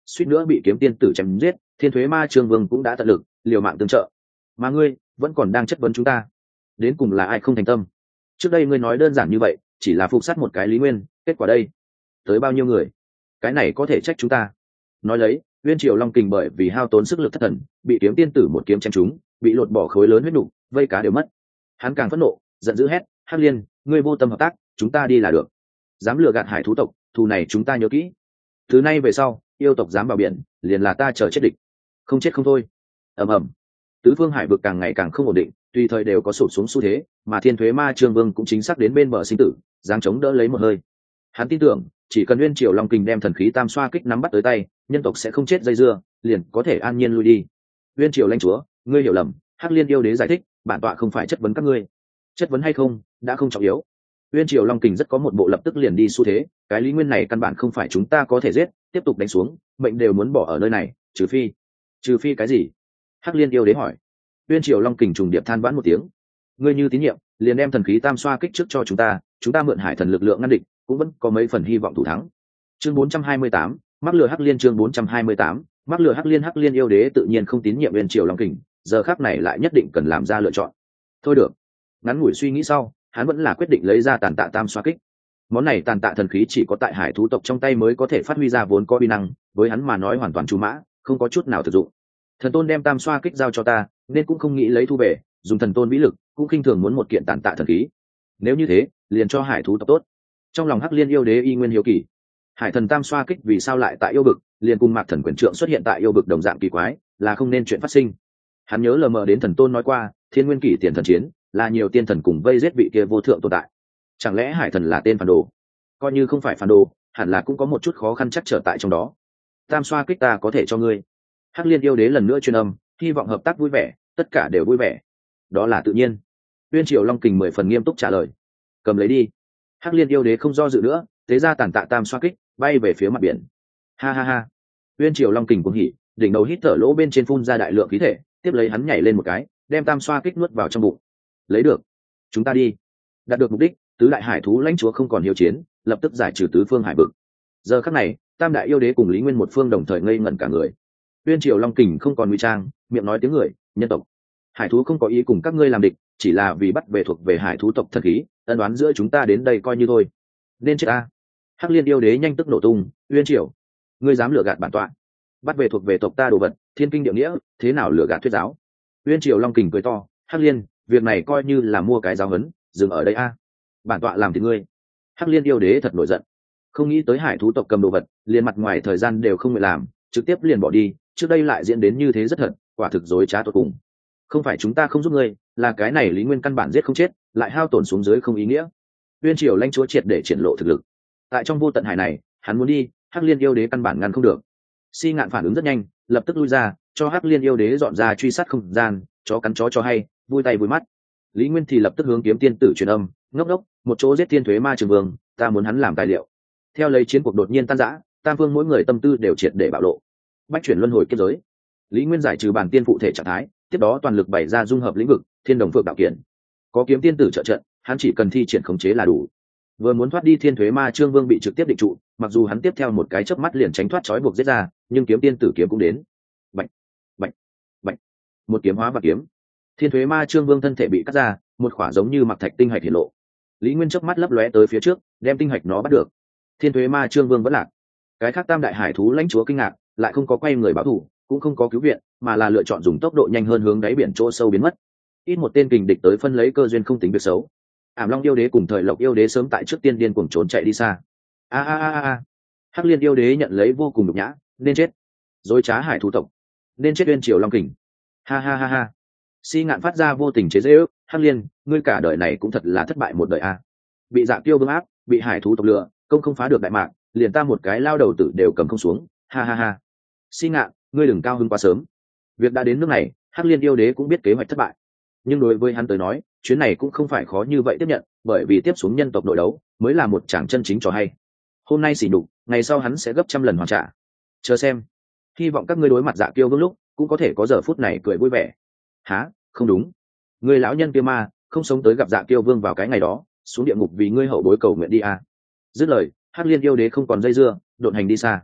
suýt nữa bị kiếm tiên tử chém giết, thiên thuế ma trương vương cũng đã tận lực liều mạng tương trợ, mà ngươi vẫn còn đang chất vấn chúng ta, đến cùng là ai không thành tâm? Trước đây ngươi nói đơn giản như vậy, chỉ là phục sát một cái Lý Nguyên, kết quả đây tới bao nhiêu người? Cái này có thể trách chúng ta? Nói lấy, Uyên Triều Long Kình bởi vì hao tốn sức lực thất thần, bị kiếm tiên tử một kiếm chém trúng, bị lột bỏ khối lớn huyết nục, vây cá đều mất. Hắn càng phẫn nộ, giận dữ hét: Hắc Liên, ngươi vô tâm hợp tác, chúng ta đi là được. Dám lừa gạt hải thú tộc, thù này chúng ta nhớ kỹ. Từ nay về sau, yêu tộc dám vào biển, liền là ta chờ chết địch. Không chết không thôi. Ầm ầm. Tứ phương hải vực càng ngày càng không ổn định, tùy thời đều có sụp xuống xu thế, mà thiên thuế ma trương vương cũng chính xác đến bên bờ sinh tử, giáng chống đỡ lấy một hơi. Hắn tin tưởng, chỉ cần Uyên Triều Long Kình đem thần khí tam xoa kích nắm bắt tới tay, nhân tộc sẽ không chết dây dưa, liền có thể an nhiên lui đi. Uyên Triều lãnh chúa, ngươi hiểu lầm, Hắc Liên yêu đế giải thích, bản tọa không phải chất vấn các ngươi. Chất vấn hay không, đã không trọng yếu. Uyên Triều Long Kình rất có một bộ lập tức liền đi xu thế, cái Lý Nguyên này căn bản không phải chúng ta có thể giết, tiếp tục đánh xuống, mệnh đều muốn bỏ ở nơi này, trừ phi. Trừ phi cái gì? Hắc Liên yêu đế hỏi. Uyên Triều Long Kình trùng điệp than vãn một tiếng. Ngươi như tín nhiệm, liền đem thần khí tam xoa kích trước cho chúng ta, chúng ta mượn hải thần lực lượng ngăn địch, cũng vẫn có mấy phần hy vọng thủ thắng. Chương bốn trăm hai mươi tám, mắc lừa Hắc Liên chương bốn trăm hai mươi tám, mắc lừa Hắc Liên Hắc Liên yêu đế tự nhiên không tín nhiệm Uyên Triều Long Kình, giờ khắc này lại nhất định cần làm ra lựa chọn. Thôi được. Ngắn ngủi suy nghĩ sau, hắn vẫn là quyết định lấy ra tàn tạ tam xoa kích. Món này tàn tạ thần khí chỉ có tại hải thú tộc trong tay mới có thể phát huy ra vốn có uy năng, với hắn mà nói hoàn toàn trù mã, không có chút nào thực dụng. Thần tôn đem tam xoa kích giao cho ta, nên cũng không nghĩ lấy thu về, dùng thần tôn vĩ lực, cũng khinh thường muốn một kiện tàn tạ thần khí. Nếu như thế, liền cho hải thú tộc tốt. Trong lòng Hắc Liên yêu đế y nguyên hiếu kỳ, hải thần tam xoa kích vì sao lại tại yêu vực, liền cùng mạc thần quyền trượng xuất hiện tại yêu vực đồng dạng kỳ quái, là không nên chuyện phát sinh. Hắn nhớ lờ mờ đến thần tôn nói qua, thiên nguyên kỷ tiền thần chiến là nhiều tiên thần cùng vây giết vị kia vô thượng tồn tại. Chẳng lẽ hải thần là tên phản đồ? Coi như không phải phản đồ, hẳn là cũng có một chút khó khăn chắc trở tại trong đó. Tam xoa kích ta có thể cho ngươi. Hắc Liên yêu đế lần nữa truyền âm, hy vọng hợp tác vui vẻ, tất cả đều vui vẻ. Đó là tự nhiên. Uyên Triều Long Kình mười phần nghiêm túc trả lời. Cầm lấy đi. Hắc Liên yêu đế không do dự nữa, tế ra tàn tạ tam xoa kích, bay về phía mặt biển. Ha ha ha. Uyên Triều Long Kình cuồng hỉ, đỉnh đầu hít thở lỗ bên trên phun ra đại lượng khí thể, tiếp lấy hắn nhảy lên một cái, đem tam xoa kích nuốt vào trong bụng. Lấy được. Chúng ta đi. Đạt được mục đích, tứ đại hải thú lãnh chúa không còn hiếu chiến, lập tức giải trừ tứ phương hải vực. Giờ khắc này, tam đại yêu đế cùng Lý Nguyên một phương đồng thời ngây ngẩn cả người. Uyên Triều Long Kình không còn ngụy trang, miệng nói tiếng người, nhân tộc. Hải thú không có ý cùng các ngươi làm địch, chỉ là vì bắt về thuộc về hải thú tộc thần khí, ân đoán giữa chúng ta đến đây coi như thôi. Nên chết a. Hắc Liên yêu đế nhanh tức nổ tung, Uyên Triều, ngươi dám lừa gạt bản tọa, bắt về thuộc về tộc ta đồ vật, thiên kinh địa nghĩa, thế nào lừa gạt thuyết giáo? Uyên Triều Long Kình cười to, Hắc Liên, việc này coi như là mua cái giáo huấn, dừng ở đây a. Bản tọa làm thì ngươi. Hắc Liên yêu đế thật nổi giận, không nghĩ tới hải thú tộc cầm đồ vật, liền mặt ngoài thời gian đều không nguyện làm, trực tiếp liền bỏ đi, trước đây lại diễn đến như thế rất thật, quả thực dối trá tột cùng. Không phải chúng ta không giúp ngươi, là cái này Lý Nguyên căn bản giết không chết, lại hao tổn xuống dưới không ý nghĩa. Uyên Triều lãnh chúa triệt để triển lộ thực lực. Tại trong vô tận hải này, hắn muốn đi, Hắc Liên yêu đế căn bản ngăn không được. Si Ngạn phản ứng rất nhanh, lập tức lui ra, cho Hắc Liên yêu đế dọn ra truy sát không gian, chó cắn chó cho hay, vui tay vui mắt. Lý Nguyên thì lập tức hướng kiếm tiên tử truyền âm, ngốc ngốc, một chỗ giết thiên thuế ma trường vương, ta muốn hắn làm tài liệu. Theo lấy chiến cuộc đột nhiên tan rã, tam phương mỗi người tâm tư đều triệt để bạo lộ. Bách chuyển luân hồi kiếp giới. Lý Nguyên giải trừ bản tiên phụ thể trạng thái, tiếp đó toàn lực bày ra dung hợp lĩnh vực, thiên đồng phượng đạo kiện. Có kiếm tiên tử trợ trận, hắn chỉ cần thi triển khống chế là đủ. Vừa muốn thoát đi thiên thuế ma trương vương bị trực tiếp định trụ, mặc dù hắn tiếp theo một cái chớp mắt liền tránh thoát trói buộc giết ra, nhưng kiếm tiên tử kiếm cũng đến. Bạch, bạch, bạch, một kiếm hóa và kiếm. Thiên thuế ma trương vương thân thể bị cắt ra, một khỏa giống như mặc thạch tinh hạch hiện lộ. Lý Nguyên chớp mắt lấp lóe tới phía trước, đem tinh hạch nó bắt được. Thiên thuế ma trương vương vẫn lạc. Cái khác tam đại hải thú lãnh chúa kinh ngạc, lại không có quay người báo thù, cũng không có cứu viện, mà là lựa chọn dùng tốc độ nhanh hơn hướng đáy biển chỗ sâu biến mất. Ít một tên kình địch tới phân lấy cơ duyên không tính việc xấu. Ảm Long yêu đế cùng Thời Lộc yêu đế sớm tại trước tiên điên cuồng trốn chạy đi xa. A a a a. Hắc Liên yêu đế nhận lấy vô cùng nhục nhã, nên chết. Dối trá hải thú tộc, nên chết Uyên Triều Long Kình. Ha ha ha ha. Si Ngạn phát ra vô tình chế giễu, Hắc Liên, ngươi cả đời này cũng thật là thất bại một đời a. Bị Dạ Tiêu vương áp, bị hải thú tộc lừa, công không phá được đại mạc, liền ta một cái lao đầu tử đều cầm không xuống. Ha ha ha. Si Ngạn, ngươi đừng cao hứng quá sớm. Việc đã đến nước này, Hắc Liên yêu đế cũng biết kế hoạch thất bại, nhưng đối với hắn tới nói, chuyến này cũng không phải khó như vậy tiếp nhận, bởi vì tiếp xuống nhân tộc nội đấu mới là một tràng chân chính trò hay. Hôm nay xỉ nhục, ngày sau hắn sẽ gấp trăm lần hoàn trả. Chờ xem, hy vọng các ngươi đối mặt Dạ Kiêu vương lúc cũng có thể có giờ phút này cười vui vẻ. Hả? Không đúng, người lão nhân kia ma không sống tới gặp Dạ Kiêu vương vào cái ngày đó, xuống địa ngục vì ngươi hậu bối cầu nguyện đi a. Dứt lời, Hắc Liên yêu đế không còn dây dưa, độn hành đi xa.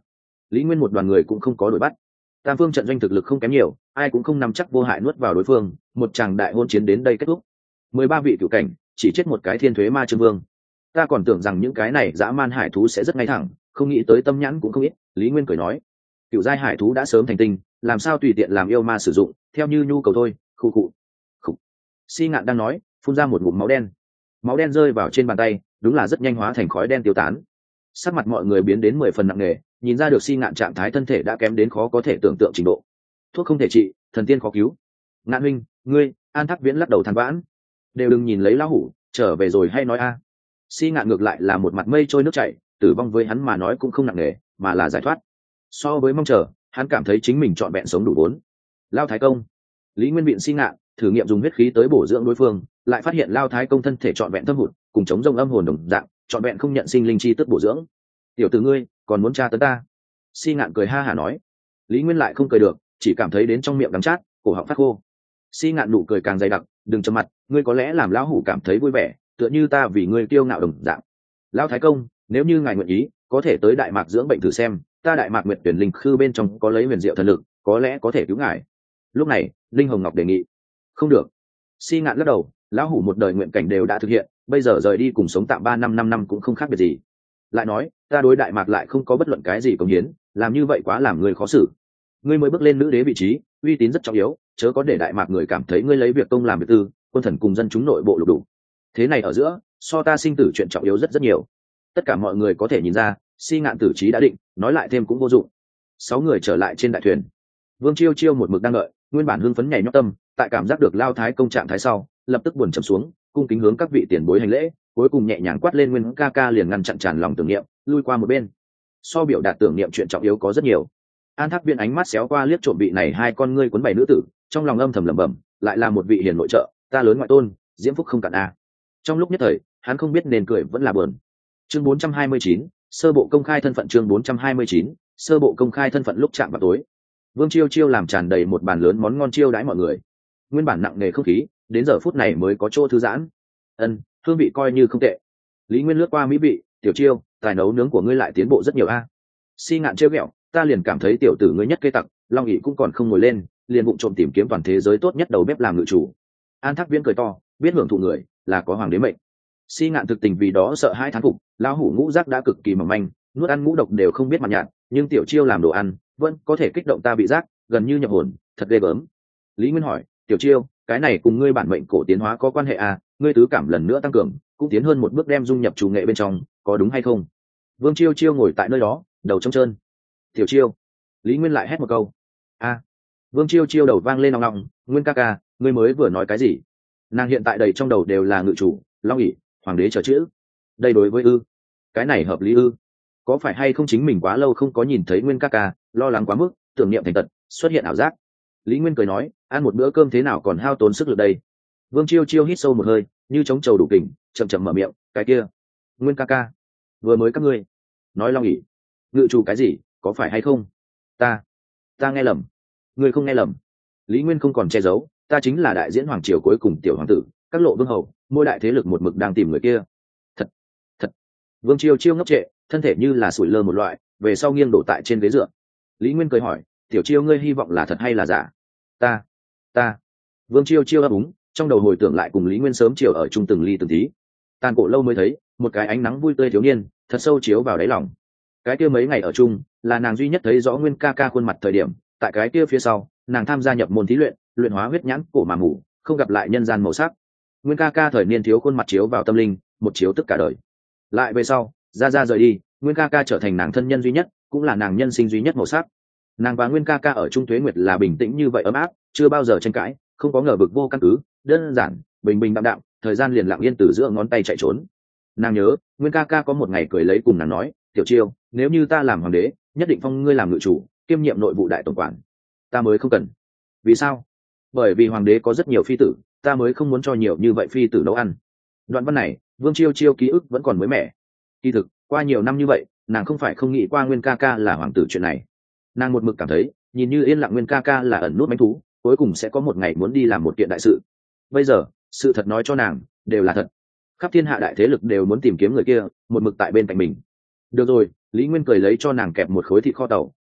Lý Nguyên một đoàn người cũng không có đuổi bắt. Tam phương trận doanh thực lực không kém nhiều, ai cũng không nắm chắc vô hại nuốt vào đối phương, một tràng đại hôn chiến đến đây kết thúc. Mười ba vị cửu cảnh, chỉ chết một cái thiên thuế ma trương vương. Ta còn tưởng rằng những cái này dã man hải thú sẽ rất ngay thẳng, không nghĩ tới tâm nhãn cũng không ít. Lý Nguyên cười nói, cửu giai hải thú đã sớm thành tinh, làm sao tùy tiện làm yêu ma sử dụng, theo như nhu cầu thôi. Khu cụ khủ. Si Ngạn đang nói, phun ra một ngụm máu đen. Máu đen rơi vào trên bàn tay, đúng là rất nhanh hóa thành khói đen tiêu tán. Sắc mặt mọi người biến đến mười phần nặng nề, nhìn ra được Si Ngạn trạng thái thân thể đã kém đến khó có thể tưởng tượng trình độ. Thuốc không thể trị, thần tiên khó cứu. Ngạn huynh, ngươi, An Thác Viễn lắc đầu than vãn, đều đừng nhìn lấy lão hủ, trở về rồi hay nói a. Si Ngạn ngược lại là một mặt mây trôi nước chảy, tử vong với hắn mà nói cũng không nặng nề, mà là giải thoát. So với mong chờ, hắn cảm thấy chính mình trọn vẹn sống đủ vốn. Lao Thái Công, Lý Nguyên viện Si Ngạn thử nghiệm dùng huyết khí tới bổ dưỡng đối phương, lại phát hiện Lao Thái Công thân thể trọn vẹn thâm hụt, cùng chống rông âm hồn đồng dạng, trọn vẹn không nhận sinh linh chi tức bổ dưỡng. Tiểu tử ngươi, còn muốn tra tấn ta? Si Ngạn cười ha hả nói. Lý Nguyên lại không cười được, chỉ cảm thấy đến trong miệng đắng chát, cổ họng phát khô. Si Ngạn nụ cười càng dày đặc, đừng trầm mặt, ngươi có lẽ làm lão hủ cảm thấy vui vẻ, tựa như ta vì ngươi kiêu ngạo đồng dạng. Lão Thái Công, nếu như ngài nguyện ý, có thể tới Đại Mạc dưỡng bệnh thử xem, ta Đại Mạc Nguyệt Tuyển Linh Khư bên trong có lấy huyền diệu thần lực, có lẽ có thể cứu ngài. Lúc này, Linh Hồng Ngọc đề nghị. Không được. Si Ngạn lắc đầu, lão hủ một đời nguyện cảnh đều đã thực hiện, bây giờ rời đi cùng sống tạm ba năm năm năm cũng không khác biệt gì. Lại nói, ta đối Đại Mạc lại không có bất luận cái gì cống hiến, làm như vậy quá làm người khó xử. Ngươi mới bước lên nữ đế vị trí, uy tín rất trọng yếu, chớ có để Đại Mạc người cảm thấy ngươi lấy việc công làm việc tư, quân thần cùng dân chúng nội bộ lục đủ. Thế này ở giữa, so ta sinh tử chuyện trọng yếu rất rất nhiều. Tất cả mọi người có thể nhìn ra, Si Ngạn tử trí đã định, nói lại thêm cũng vô dụng. Sáu người trở lại trên đại thuyền. Vương Chiêu Chiêu một mực đang đợi, nguyên bản hưng phấn nhảy nhót tâm, tại cảm giác được Lao Thái Công trạng thái sau, lập tức buồn trầm xuống, cung kính hướng các vị tiền bối hành lễ, cuối cùng nhẹ nhàng quát lên Nguyên ca ca liền ngăn chặn tràn lòng tưởng niệm, lui qua một bên. So biểu đạt tưởng niệm chuyện trọng yếu có rất nhiều. An Thác Viễn ánh mắt xéo qua liếc trộm vị này hai con ngươi cuốn bảy nữ tử, trong lòng âm thầm lẩm bẩm, lại là một vị hiền nội trợ, ta lớn ngoại tôn, diễm phúc không cạn a. Trong lúc nhất thời, hắn không biết nên cười vẫn là buồn. Chương bốn trăm hai mươi chín, sơ bộ công khai thân phận. Chương bốn trăm hai mươi chín, sơ bộ công khai thân phận. Lúc chạm vào tối, Vương Chiêu Chiêu làm tràn đầy một bàn lớn món ngon chiêu đãi mọi người. Nguyên bản nặng nề không khí, đến giờ phút này mới có chỗ thư giãn. Ân, hương vị coi như không tệ. Lý Nguyên lướt qua mỹ vị, Tiểu Chiêu, tài nấu nướng của ngươi lại tiến bộ rất nhiều a. Si Ngạn trêu ghẹo, ta liền cảm thấy tiểu tử ngươi nhất cây tặc, Long ỷ cũng còn không ngồi lên, liền vụng trộm tìm kiếm toàn thế giới tốt nhất đầu bếp làm ngự chủ. An Thác Viễn cười to, biết hưởng thụ người là có hoàng đế mệnh. Si Ngạn thực tình vì đó sợ hai thán phục, lão hủ ngũ giác đã cực kỳ mỏng manh, nuốt ăn ngũ độc đều không biết mặt nhạt, nhưng Tiểu Chiêu làm đồ ăn vẫn có thể kích động ta bị giác, gần như nhập hồn, thật ghê gớm. Lý Nguyên hỏi, Tiểu Chiêu, cái này cùng ngươi bản mệnh cổ tiến hóa có quan hệ à? Ngươi tứ cảm lần nữa tăng cường, cũng tiến hơn một bước đem dung nhập chủ nghệ bên trong, có đúng hay không? Vương Chiêu Chiêu ngồi tại nơi đó, đầu trống trơn. Tiểu Chiêu. Lý Nguyên lại hét một câu. A. Vương Chiêu Chiêu đầu vang lên nòng nòng, Nguyên ca ca, ngươi mới vừa nói cái gì? Nàng hiện tại đầy trong đầu đều là ngự chủ, Long ỷ, hoàng đế chờ chữ. Đây đối với ư? Cái này hợp lý ư? Có phải hay không chính mình quá lâu không có nhìn thấy Nguyên ca ca, lo lắng quá mức, tưởng niệm thành tật, xuất hiện ảo giác? Lý Nguyên cười nói, ăn một bữa cơm thế nào còn hao tốn sức lực đây? Vương Chiêu Chiêu hít sâu một hơi, như chống trầu đủ kình, chậm chậm mở miệng, cái kia, Nguyên ca ca, vừa mới các ngươi nói Long ỷ, ngự chủ cái gì, có phải hay không? Ta, ta nghe lầm. Ngươi không nghe lầm. Lý Nguyên không còn che giấu, ta chính là đại diễn hoàng triều cuối cùng tiểu hoàng tử, các lộ vương hầu, mỗi đại thế lực một mực đang tìm người kia. Thật, thật. Vương Chiêu Chiêu ngốc trệ, thân thể như là sủi lơ một loại, về sau nghiêng đổ tại trên ghế dựa. Lý Nguyên cười hỏi, Tiểu Chiêu ngươi hy vọng là thật hay là giả? Ta, ta. Vương Chiêu Chiêu ấp úng, trong đầu hồi tưởng lại cùng Lý Nguyên sớm chiều ở chung từng ly từng tí. Tàn cổ lâu mới thấy, một cái ánh nắng vui tươi thiếu niên, thật sâu chiếu vào đáy lòng. Cái kia mấy ngày ở chung, là nàng duy nhất thấy rõ Nguyên ca ca khuôn mặt thời điểm, tại cái kia phía sau, nàng tham gia nhập môn thí luyện, luyện hóa huyết nhãn cổ mà ngủ, không gặp lại nhân gian màu sắc. Nguyên ca ca thời niên thiếu khuôn mặt chiếu vào tâm linh, một chiếu tất cả đời. Lại về sau, ra ra rời đi, Nguyên ca ca trở thành nàng thân nhân duy nhất, cũng là nàng nhân sinh duy nhất màu sắc. Nàng và Nguyên ca ca ở chung tuế nguyệt là bình tĩnh như vậy ấm áp, chưa bao giờ tranh cãi, không có ngờ vực vô căn cứ, đơn giản, bình bình đạm đạm, thời gian liền lặng yên từ giữa ngón tay chạy trốn. Nàng nhớ, Nguyên ca ca có một ngày cười lấy cùng nàng nói, Tiểu Chiêu, nếu như ta làm hoàng đế, nhất định phong ngươi làm ngự chủ, kiêm nhiệm nội vụ đại tổng quản. Ta mới không cần. Vì sao? Bởi vì hoàng đế có rất nhiều phi tử, ta mới không muốn cho nhiều như vậy phi tử nấu ăn. Đoạn văn này, Vương Chiêu Chiêu ký ức vẫn còn mới mẻ. Kỳ thực, qua nhiều năm như vậy, nàng không phải không nghĩ qua Nguyên ca ca là hoàng tử chuyện này. Nàng một mực cảm thấy, nhìn như yên lặng Nguyên ca ca là ẩn nút mánh thú, cuối cùng sẽ có một ngày muốn đi làm một kiện đại sự. Bây giờ, sự thật nói cho nàng, đều là thật. Khắp thiên hạ đại thế lực đều muốn tìm kiếm người kia, một mực tại bên cạnh mình. Được rồi, Lý Nguyên cười lấy cho nàng kẹp một khối thịt kho tàu,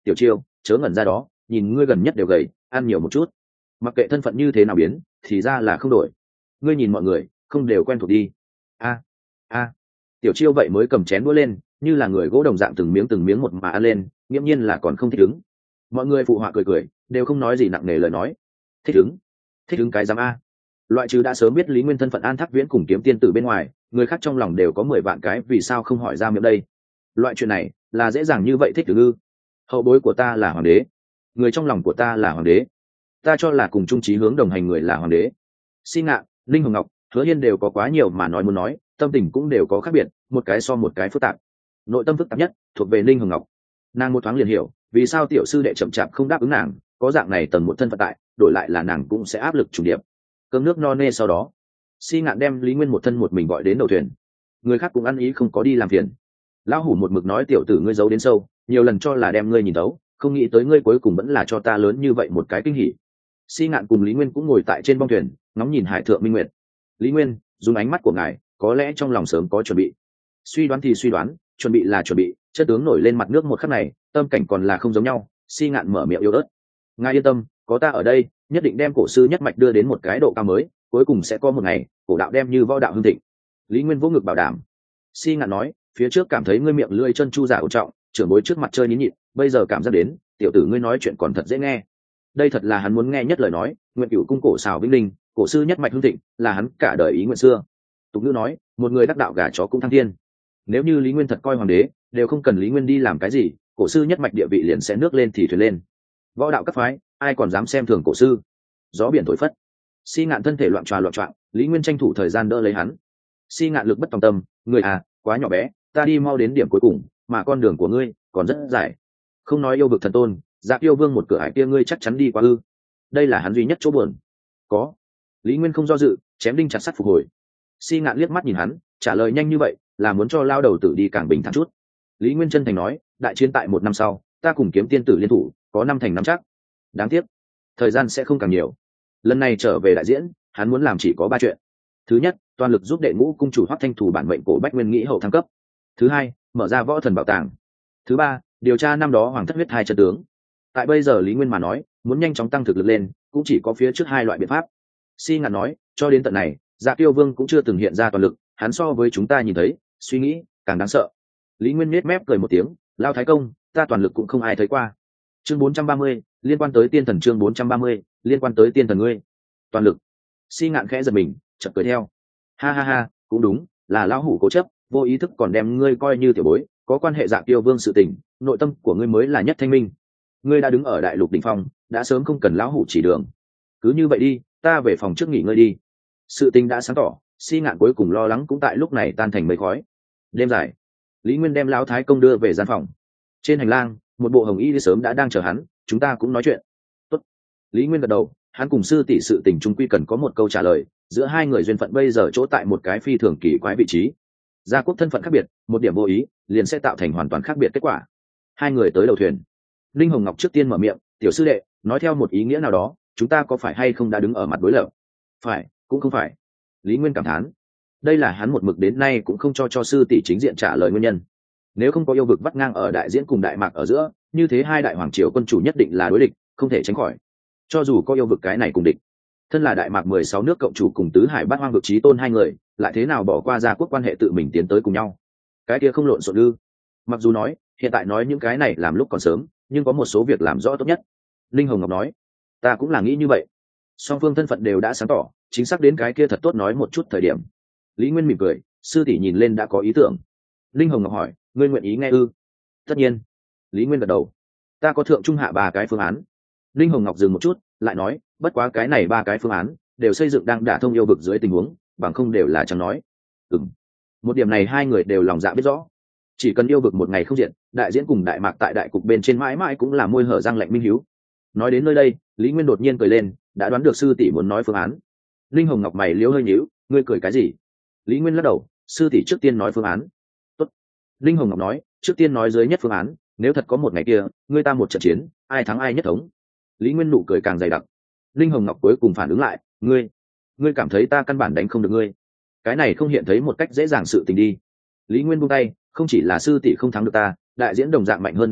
tiểu chiêu chớ ngẩn ra đó, nhìn ngươi gần nhất đều gầy, ăn nhiều một chút. Mặc kệ thân phận như thế nào biến thì ra là không đổi. Ngươi nhìn mọi người không đều quen thuộc đi. A a tiểu chiêu vậy mới cầm chén đũa lên, như là người gỗ đồng dạng từng miếng từng miếng một mà ăn lên, nghiễm nhiên là còn không thích ứng. Mọi người phụ họa cười cười, đều không nói gì nặng nề lời nói. Thích ứng? Thích ứng cái giám a? Loại trừ đã sớm biết Lý Nguyên thân phận An Thác Viễn cùng Kiếm Tiên Tử bên ngoài, người khác trong lòng đều có mười vạn cái vì sao không hỏi ra miệng đây. Loại chuyện này là dễ dàng như vậy thích ứng ư? Hậu bối của ta là hoàng đế, người trong lòng của ta là hoàng đế, ta cho là cùng chung chí hướng đồng hành người là hoàng đế. Si Ngạn, Linh Hồng Ngọc, Hứa Hiên đều có quá nhiều mà nói muốn nói, tâm tình cũng đều có khác biệt, một cái so một cái phức tạp. Nội tâm phức tạp nhất thuộc về Linh Hồng Ngọc. Nàng một thoáng liền hiểu vì sao tiểu sư đệ chậm chạp không đáp ứng nàng, có dạng này tầng một thân phận tại, đổi lại là nàng cũng sẽ áp lực trùng điệp. Cơm nước no nê sau đó, Si Ngạn đem Lý Nguyên một thân một mình gọi đến đầu thuyền. Người khác cũng ăn ý không có đi làm phiền. Lão hủ một mực nói tiểu tử ngươi giấu đến sâu, nhiều lần cho là đem ngươi nhìn thấu, không nghĩ tới ngươi cuối cùng vẫn là cho ta lớn như vậy một cái kinh hỉ. Si Ngạn cùng Lý Nguyên cũng ngồi tại trên bong thuyền, ngóng nhìn hải thượng minh nguyệt. Lý Nguyên dùng ánh mắt của ngài, có lẽ trong lòng sớm có chuẩn bị. Suy đoán thì suy đoán, chuẩn bị là chuẩn bị, chất tướng nổi lên mặt nước một khắc này, tâm cảnh còn là không giống nhau. Si Ngạn mở miệng yếu ớt. Ngài yên tâm, có ta ở đây, nhất định đem cổ sư nhất mạch đưa đến một cái độ cao mới, cuối cùng sẽ có một ngày cổ đạo đem như võ đạo hưng thịnh. Lý Nguyên vỗ ngực bảo đảm. Si Ngạn nói, phía trước cảm thấy ngươi miệng lưỡi chân chu giả ổn trọng, trưởng bối trước mặt chơi nín nhịn, bây giờ cảm giác đến tiểu tử ngươi nói chuyện còn thật dễ nghe. Đây thật là hắn muốn nghe nhất lời nói. Nguyện cửu cung cổ xào vĩnh linh, cổ sư nhất mạch hưng thịnh, là hắn cả đời ý nguyện xưa. Tục ngữ nói, một người đắc đạo gà chó cũng thăng thiên. Nếu như Lý Nguyên thật coi hoàng đế, đều không cần Lý Nguyên đi làm cái gì, cổ sư nhất mạch địa vị liền sẽ nước lên thì thuyền lên. Võ đạo các phái, ai còn dám xem thường cổ sư? Gió biển thổi phất. Si Ngạn thân thể loạn tròa loạn trọn, Lý Nguyên tranh thủ thời gian đỡ lấy hắn. Si Ngạn lực bất tòng tâm, người à, quá nhỏ bé, ta đi mau đến điểm cuối cùng, mà con đường của ngươi còn rất dài. Không nói yêu vực thần tôn, Dạ Yêu Vương một cửa ải kia ngươi chắc chắn đi qua ư? Đây là hắn duy nhất chỗ buồn. Có. Lý Nguyên không do dự, chém đinh chặt sắt phục hồi. Si Ngạn liếc mắt nhìn hắn, trả lời nhanh như vậy là muốn cho lao đầu tử đi càng bình thản chút. Lý Nguyên chân thành nói, đại chiến tại một năm sau, ta cùng Kiếm Tiên Tử liên thủ, có năm thành năm chắc. Đáng tiếc thời gian sẽ không càng nhiều. Lần này trở về đại diễn, hắn muốn làm chỉ có ba chuyện. Thứ nhất, toàn lực giúp đệ ngũ cung chủ Hoắc Thanh Thủ bản mệnh cổ Bách Nguyên Nghĩ hậu thăng cấp. Thứ hai, mở ra võ thần bảo tàng. Thứ ba, điều tra năm đó hoàng thất huyết hai chân tướng. Tại bây giờ Lý Nguyên mà nói, muốn nhanh chóng tăng thực lực lên, cũng chỉ có phía trước hai loại biện pháp. Si Ngạn nói, cho đến tận này, Dạ Tiêu Vương cũng chưa từng hiện ra toàn lực, hắn so với chúng ta nhìn thấy, suy nghĩ càng đáng sợ. Lý Nguyên nhếch mép cười một tiếng, lao thái công, ta toàn lực cũng không ai thấy qua. Chương bốn trăm ba mươi, liên quan tới tiên thần. Chương bốn trăm ba mươi, liên quan tới tiên thần ngươi. Toàn lực. Si Ngạn khẽ giật mình, chợt cười theo. Ha ha ha, cũng đúng, là lão hủ cố chấp, vô ý thức còn đem ngươi coi như tiểu bối, có quan hệ Dạ Tiêu Vương sự tình, nội tâm của ngươi mới là nhất thanh minh. Ngươi đã đứng ở đại lục đỉnh phong, đã sớm không cần lão hủ chỉ đường. Cứ như vậy đi, ta về phòng trước nghỉ ngơi đi. Sự tình đã sáng tỏ, Si Ngạn cuối cùng lo lắng cũng tại lúc này tan thành mây khói. Đêm dài, Lý Nguyên đem lão thái công đưa về gian phòng. Trên hành lang, một bộ hồng y sớm đã đang chờ hắn, chúng ta cũng nói chuyện. Tốt. Lý Nguyên gật đầu, hắn cùng sư tỷ sự tình trung quy cần có một câu trả lời, giữa hai người duyên phận bây giờ chỗ tại một cái phi thường kỳ quái vị trí. Gia quốc thân phận khác biệt, một điểm vô ý liền sẽ tạo thành hoàn toàn khác biệt kết quả. Hai người tới đầu thuyền. Linh Hồng Ngọc trước tiên mở miệng, tiểu sư đệ, nói theo một ý nghĩa nào đó, chúng ta có phải hay không đã đứng ở mặt đối lập? Phải, cũng không phải. Lý Nguyên cảm thán. Đây là hắn một mực đến nay cũng không cho cho sư tỷ chính diện trả lời nguyên nhân. Nếu không có yêu vực vắt ngang ở đại diễn cùng đại mạc ở giữa, như thế hai đại hoàng triều quân chủ nhất định là đối địch, không thể tránh khỏi. Cho dù có yêu vực cái này cùng địch, thân là đại mạc mười sáu nước cộng chủ cùng tứ hải bát hoang vực chí tôn hai người, lại thế nào bỏ qua Gia quốc quan hệ tự mình tiến tới cùng nhau? Cái kia không lộn xộn ư? Mặc dù nói hiện tại nói những cái này làm lúc còn sớm, nhưng có một số việc làm rõ tốt nhất. Linh Hồng Ngọc nói, ta cũng là nghĩ như vậy. Song phương thân phận đều đã sáng tỏ, chính xác đến cái kia thật tốt nói một chút thời điểm. Lý Nguyên mỉm cười, sư tỷ nhìn lên đã có ý tưởng. Linh Hồng Ngọc hỏi, ngươi nguyện ý nghe ư? Tất nhiên. Lý Nguyên gật đầu. Ta có thượng trung hạ ba cái phương án. Linh Hồng Ngọc dừng một chút, lại nói, bất quá cái này ba cái phương án đều xây dựng đang đả thông yêu vực dưới tình huống, bằng không đều là chẳng nói. Ừm. Một điểm này hai người đều lòng dạ biết rõ. Chỉ cần yêu vực một ngày không diện, đại diễn cùng đại mạc tại đại cục bên trên mãi mãi cũng là môi hở răng lạnh minh hiếu. Nói đến nơi đây, Lý Nguyên đột nhiên cười lên, đã đoán được sư tỷ muốn nói phương án. Linh Hồng Ngọc mày liếu hơi nhíu, ngươi cười cái gì? Lý Nguyên lắc đầu, sư tỷ trước tiên nói phương án. Tốt. Linh Hồng Ngọc nói, trước tiên nói dưới nhất phương án, nếu thật có một ngày kia, ngươi ta một trận chiến, ai thắng ai nhất thống. Lý Nguyên nụ cười càng dày đặc. Linh Hồng Ngọc cuối cùng phản ứng lại, ngươi, ngươi cảm thấy ta căn bản đánh không được ngươi? Cái này không hiện thấy một cách dễ dàng sự tình đi. Lý Nguyên buông tay, không chỉ là sư tỷ không thắng được ta, đại diễn đồng dạng mạnh hơn đại mạc,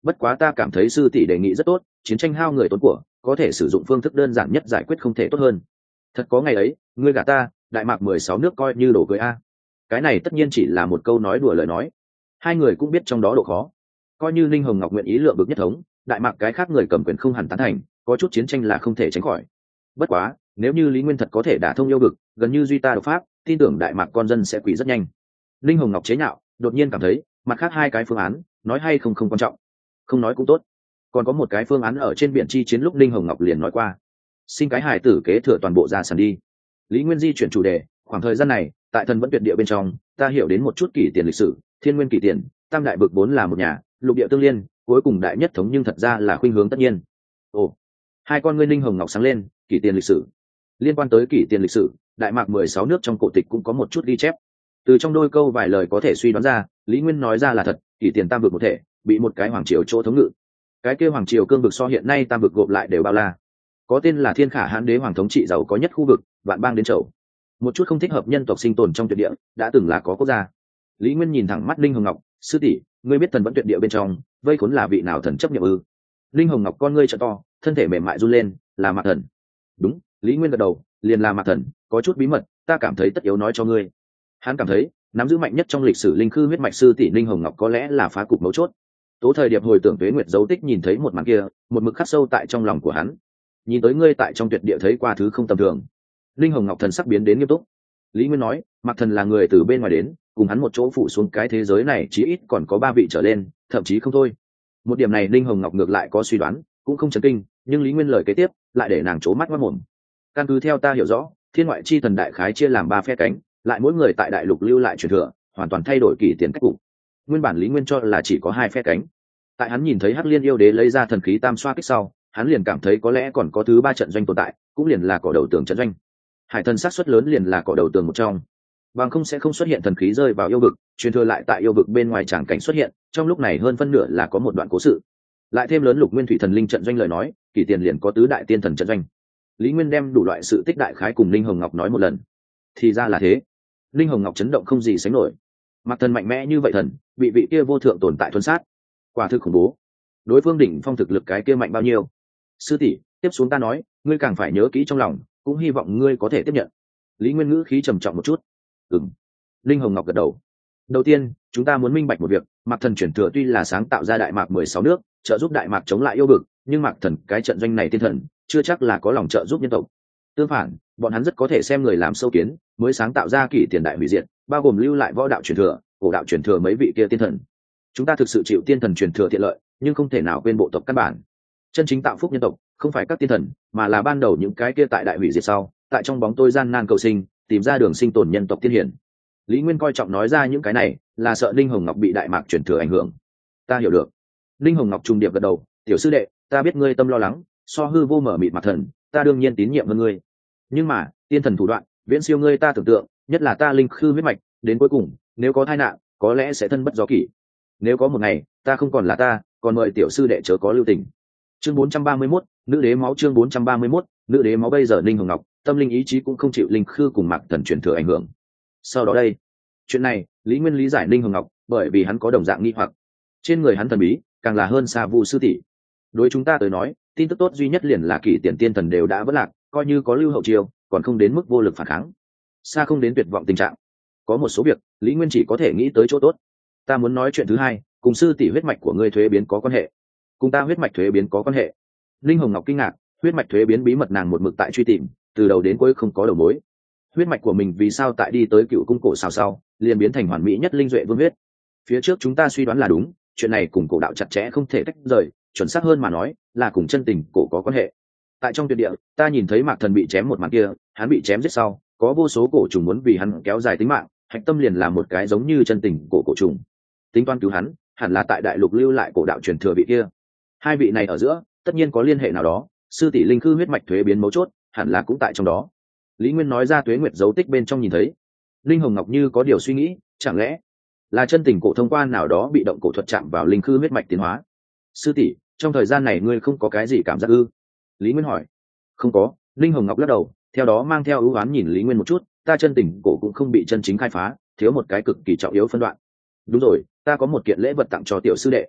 bất quá ta cảm thấy sư tỷ đề nghị rất tốt, chiến tranh hao người tốn của, có thể sử dụng phương thức đơn giản nhất giải quyết không thể tốt hơn. Thật có ngày ấy, ngươi gả ta, đại mạc mười sáu nước coi như đổ cưới a. Cái này tất nhiên chỉ là một câu nói đùa lời nói, hai người cũng biết trong đó độ khó. Coi như Linh Hồng Ngọc nguyện ý lượng bực nhất thống, đại mạc cái khác người cầm quyền không hẳn tán thành, có chút chiến tranh là không thể tránh khỏi. Bất quá nếu như Lý Nguyên thật có thể đả thông yêu vực, gần như duy ta độc pháp, tin tưởng đại mạc con dân sẽ quỳ rất nhanh. Linh Hồng Ngọc chế nhạo, đột nhiên cảm thấy mặt khác hai cái phương án nói hay không không quan trọng, không nói cũng tốt. Còn có một cái phương án ở trên biển chi chiến lúc Linh Hồng Ngọc liền nói qua, sinh cái hài tử kế thừa toàn bộ gia sản đi. Lý Nguyên di chuyển chủ đề, khoảng thời gian này tại Thần Vẫn Tuyệt Địa bên trong, ta hiểu đến một chút kỷ tiền lịch sử, thiên nguyên kỷ tiền, tam đại vực vốn là một nhà, lục địa tương liên, cuối cùng đại nhất thống nhưng thật ra là khuynh hướng tất nhiên. Ồ, hai con ngươi Linh Hồng Ngọc sáng lên, kỷ tiền lịch sử. Liên quan tới kỷ tiền lịch sử, đại mạc mười sáu nước trong cổ tịch cũng có một chút ghi chép. Từ trong đôi câu vài lời có thể suy đoán ra, Lý Nguyên nói ra là thật, kỷ tiền tam vực một thể, bị một cái hoàng triều chỗ thống ngự. Cái kia hoàng triều cương vực so hiện nay tam vực gộp lại đều bao la. Có tên là Thiên Khả Hãn Đế hoàng thống trị giàu có nhất khu vực, vạn bang đến chầu. Một chút không thích hợp nhân tộc sinh tồn trong tuyệt địa, đã từng là có quốc gia. Lý Nguyên nhìn thẳng mắt Linh Hồng Ngọc, sư tỷ, ngươi biết Thần Vẫn Tuyệt Địa bên trong, vây khốn là vị nào thần chấp nhiệm ư? Linh Hồng Ngọc con ngươi trợ to, thân thể mềm mại run lên, là Mạc Thần. Đúng, Lý Nguyên gật đầu, liền là Mạc Thần, có chút bí mật, ta cảm thấy tất yếu nói cho ngươi. Hắn cảm thấy nắm giữ mạnh nhất trong lịch sử linh khư huyết mạch sư tỷ Linh Hồng Ngọc có lẽ là phá cục mấu chốt. Tố Thời Điệp hồi tưởng Tuế Nguyệt dấu tích nhìn thấy một màn kia, một mực khắc sâu tại trong lòng của hắn. Nhìn tới ngươi tại trong tuyệt địa thấy qua thứ không tầm thường. Linh Hồng Ngọc thần sắc biến đến nghiêm túc. Lý Nguyên nói, Mạc Thần là người từ bên ngoài đến, cùng hắn một chỗ phụ xuống cái thế giới này chí ít còn có ba vị trở lên, thậm chí không thôi. Một điểm này Linh Hồng Ngọc ngược lại có suy đoán, cũng không chấn kinh, nhưng Lý Nguyên lời kế tiếp lại để nàng trố mắt mắt mồm. Căn cứ theo ta hiểu rõ, thiên ngoại chi thần đại khái chia làm ba phe cánh, lại mỗi người tại đại lục lưu lại truyền thừa, hoàn toàn thay đổi kỷ tiền cách cục. Nguyên bản Lý Nguyên cho là chỉ có hai phe cánh. Tại hắn nhìn thấy Hắc Liên yêu đế lấy ra thần khí tam xoa kích sau, hắn liền cảm thấy có lẽ còn có thứ ba trận doanh tồn tại, cũng liền là cỏ đầu tường trận doanh. Hải thần sát suất lớn liền là cỏ đầu tường một trong, bằng không sẽ không xuất hiện thần khí rơi vào yêu vực, truyền thừa lại tại yêu vực bên ngoài tràng cảnh xuất hiện, trong lúc này hơn phân nửa là có một đoạn cố sự. Lại thêm lớn Lục Nguyên Thủy thần linh trận doanh lời nói, kỷ tiền liền có tứ đại tiên thần trận doanh. Lý Nguyên đem đủ loại sự tích đại khái cùng Linh Hồng Ngọc nói một lần. Thì ra là thế. Linh Hồng Ngọc chấn động không gì sánh nổi. Mặc thần mạnh mẽ như vậy thần, bị vị kia vô thượng tồn tại thuần sát, quả thực khủng bố. Đối phương đỉnh phong thực lực cái kia mạnh bao nhiêu? Sư tỷ, tiếp xuống ta nói, ngươi càng phải nhớ kỹ trong lòng, cũng hy vọng ngươi có thể tiếp nhận. Lý Nguyên ngữ khí trầm trọng một chút. Ừm. Linh Hồng Ngọc gật đầu. Đầu tiên, chúng ta muốn minh bạch một việc, Mạc Thần chuyển thừa tuy là sáng tạo ra đại mạc mười sáu nước, trợ giúp đại mạc chống lại yêu vực, nhưng Mạc Thần cái trận doanh này tiên thần, chưa chắc là có lòng trợ giúp nhân tộc. Tương phản, bọn hắn rất có thể xem người làm sâu kiến, mới sáng tạo ra kỷ tiền đại hủy diệt, bao gồm lưu lại võ đạo truyền thừa, cổ đạo truyền thừa mấy vị kia tiên thần. Chúng ta thực sự chịu tiên thần truyền thừa tiện lợi, nhưng không thể nào quên bộ tộc căn bản. Chân chính tạo phúc nhân tộc, không phải các tiên thần, mà là ban đầu những cái kia tại đại hủy diệt sau, tại trong bóng tối gian nan cầu sinh, tìm ra đường sinh tồn nhân tộc tiên hiển. Lý Nguyên coi trọng nói ra những cái này, là sợ Linh Hồng Ngọc bị đại mạc truyền thừa ảnh hưởng. Ta hiểu được. Linh Hồng Ngọc trùng điệp gật đầu, tiểu sư đệ, ta biết ngươi tâm lo lắng, so hư vô mở mịt Mạc Thần, ta đương nhiên tín nhiệm hơn ngươi. Nhưng mà, tiên thần thủ đoạn, viễn siêu ngươi ta tưởng tượng, nhất là ta linh khư huyết mạch, đến cuối cùng, nếu có tai nạn, có lẽ sẽ thân bất do kỷ. Nếu có một ngày, ta không còn là ta, còn mời tiểu sư đệ chớ có lưu tình. Chương bốn trăm ba mươi mốt, nữ đế máu chương bốn trăm ba mươi mốt, nữ đế máu bây giờ Linh Hồng Ngọc, tâm linh ý chí cũng không chịu linh khư cùng Mạc Thần truyền thừa ảnh hưởng. Sau đó đây, chuyện này, Lý Nguyên lý giải Linh Hồng Ngọc, bởi vì hắn có đồng dạng nghi hoặc. Trên người hắn thần bí, càng là hơn xa Vu sư tỷ. Đối chúng ta tới nói, tin tức tốt duy nhất liền là kỷ tiền tiên thần đều đã vỡ lạc, coi như có lưu hậu chiêu, còn không đến mức vô lực phản kháng, xa không đến tuyệt vọng tình trạng. Có một số việc, Lý Nguyên chỉ có thể nghĩ tới chỗ tốt. Ta muốn nói chuyện thứ hai, cùng sư tỷ huyết mạch của ngươi thuế biến có quan hệ. Cùng ta huyết mạch thuế biến có quan hệ. Linh Hồng Ngọc kinh ngạc, huyết mạch thuế biến bí mật nàng một mực tại truy tìm, từ đầu đến cuối không có đầu mối. Huyết mạch của mình vì sao tại đi tới Cựu cung cổ xào sau, liền biến thành hoàn mỹ nhất linh duệ vương huyết. Phía trước chúng ta suy đoán là đúng, chuyện này cùng cổ đạo chặt chẽ không thể tách rời, chuẩn xác hơn mà nói, là cùng chân tình cổ có quan hệ. Tại trong tuyệt địa, ta nhìn thấy Mạc Thần bị chém một màn kia, hắn bị chém giết sau, có vô số cổ trùng muốn vì hắn kéo dài tính mạng, hạch tâm liền là một cái giống như chân tình cổ cổ trùng. Tính toán cứu hắn, hẳn là tại đại lục lưu lại cổ đạo truyền thừa vị kia. Hai vị này ở giữa, tất nhiên có liên hệ nào đó, sư tỷ linh khư huyết mạch thuế biến mấu chốt, hẳn là cũng tại trong đó. Lý Nguyên nói ra Tuế Nguyệt dấu tích bên trong nhìn thấy. Linh Hồng Ngọc như có điều suy nghĩ, chẳng lẽ là chân tình cổ thông qua nào đó bị động cổ thuật chạm vào linh khư huyết mạch tiến hóa? Sư tỷ, trong thời gian này ngươi không có cái gì cảm giác ư? Lý Nguyên hỏi. Không có. Linh Hồng Ngọc lắc đầu, theo đó mang theo ưu ái nhìn Lý Nguyên một chút, ta chân tình cổ cũng không bị chân chính khai phá, thiếu một cái cực kỳ trọng yếu phân đoạn. Đúng rồi, ta có một kiện lễ vật tặng cho tiểu sư đệ.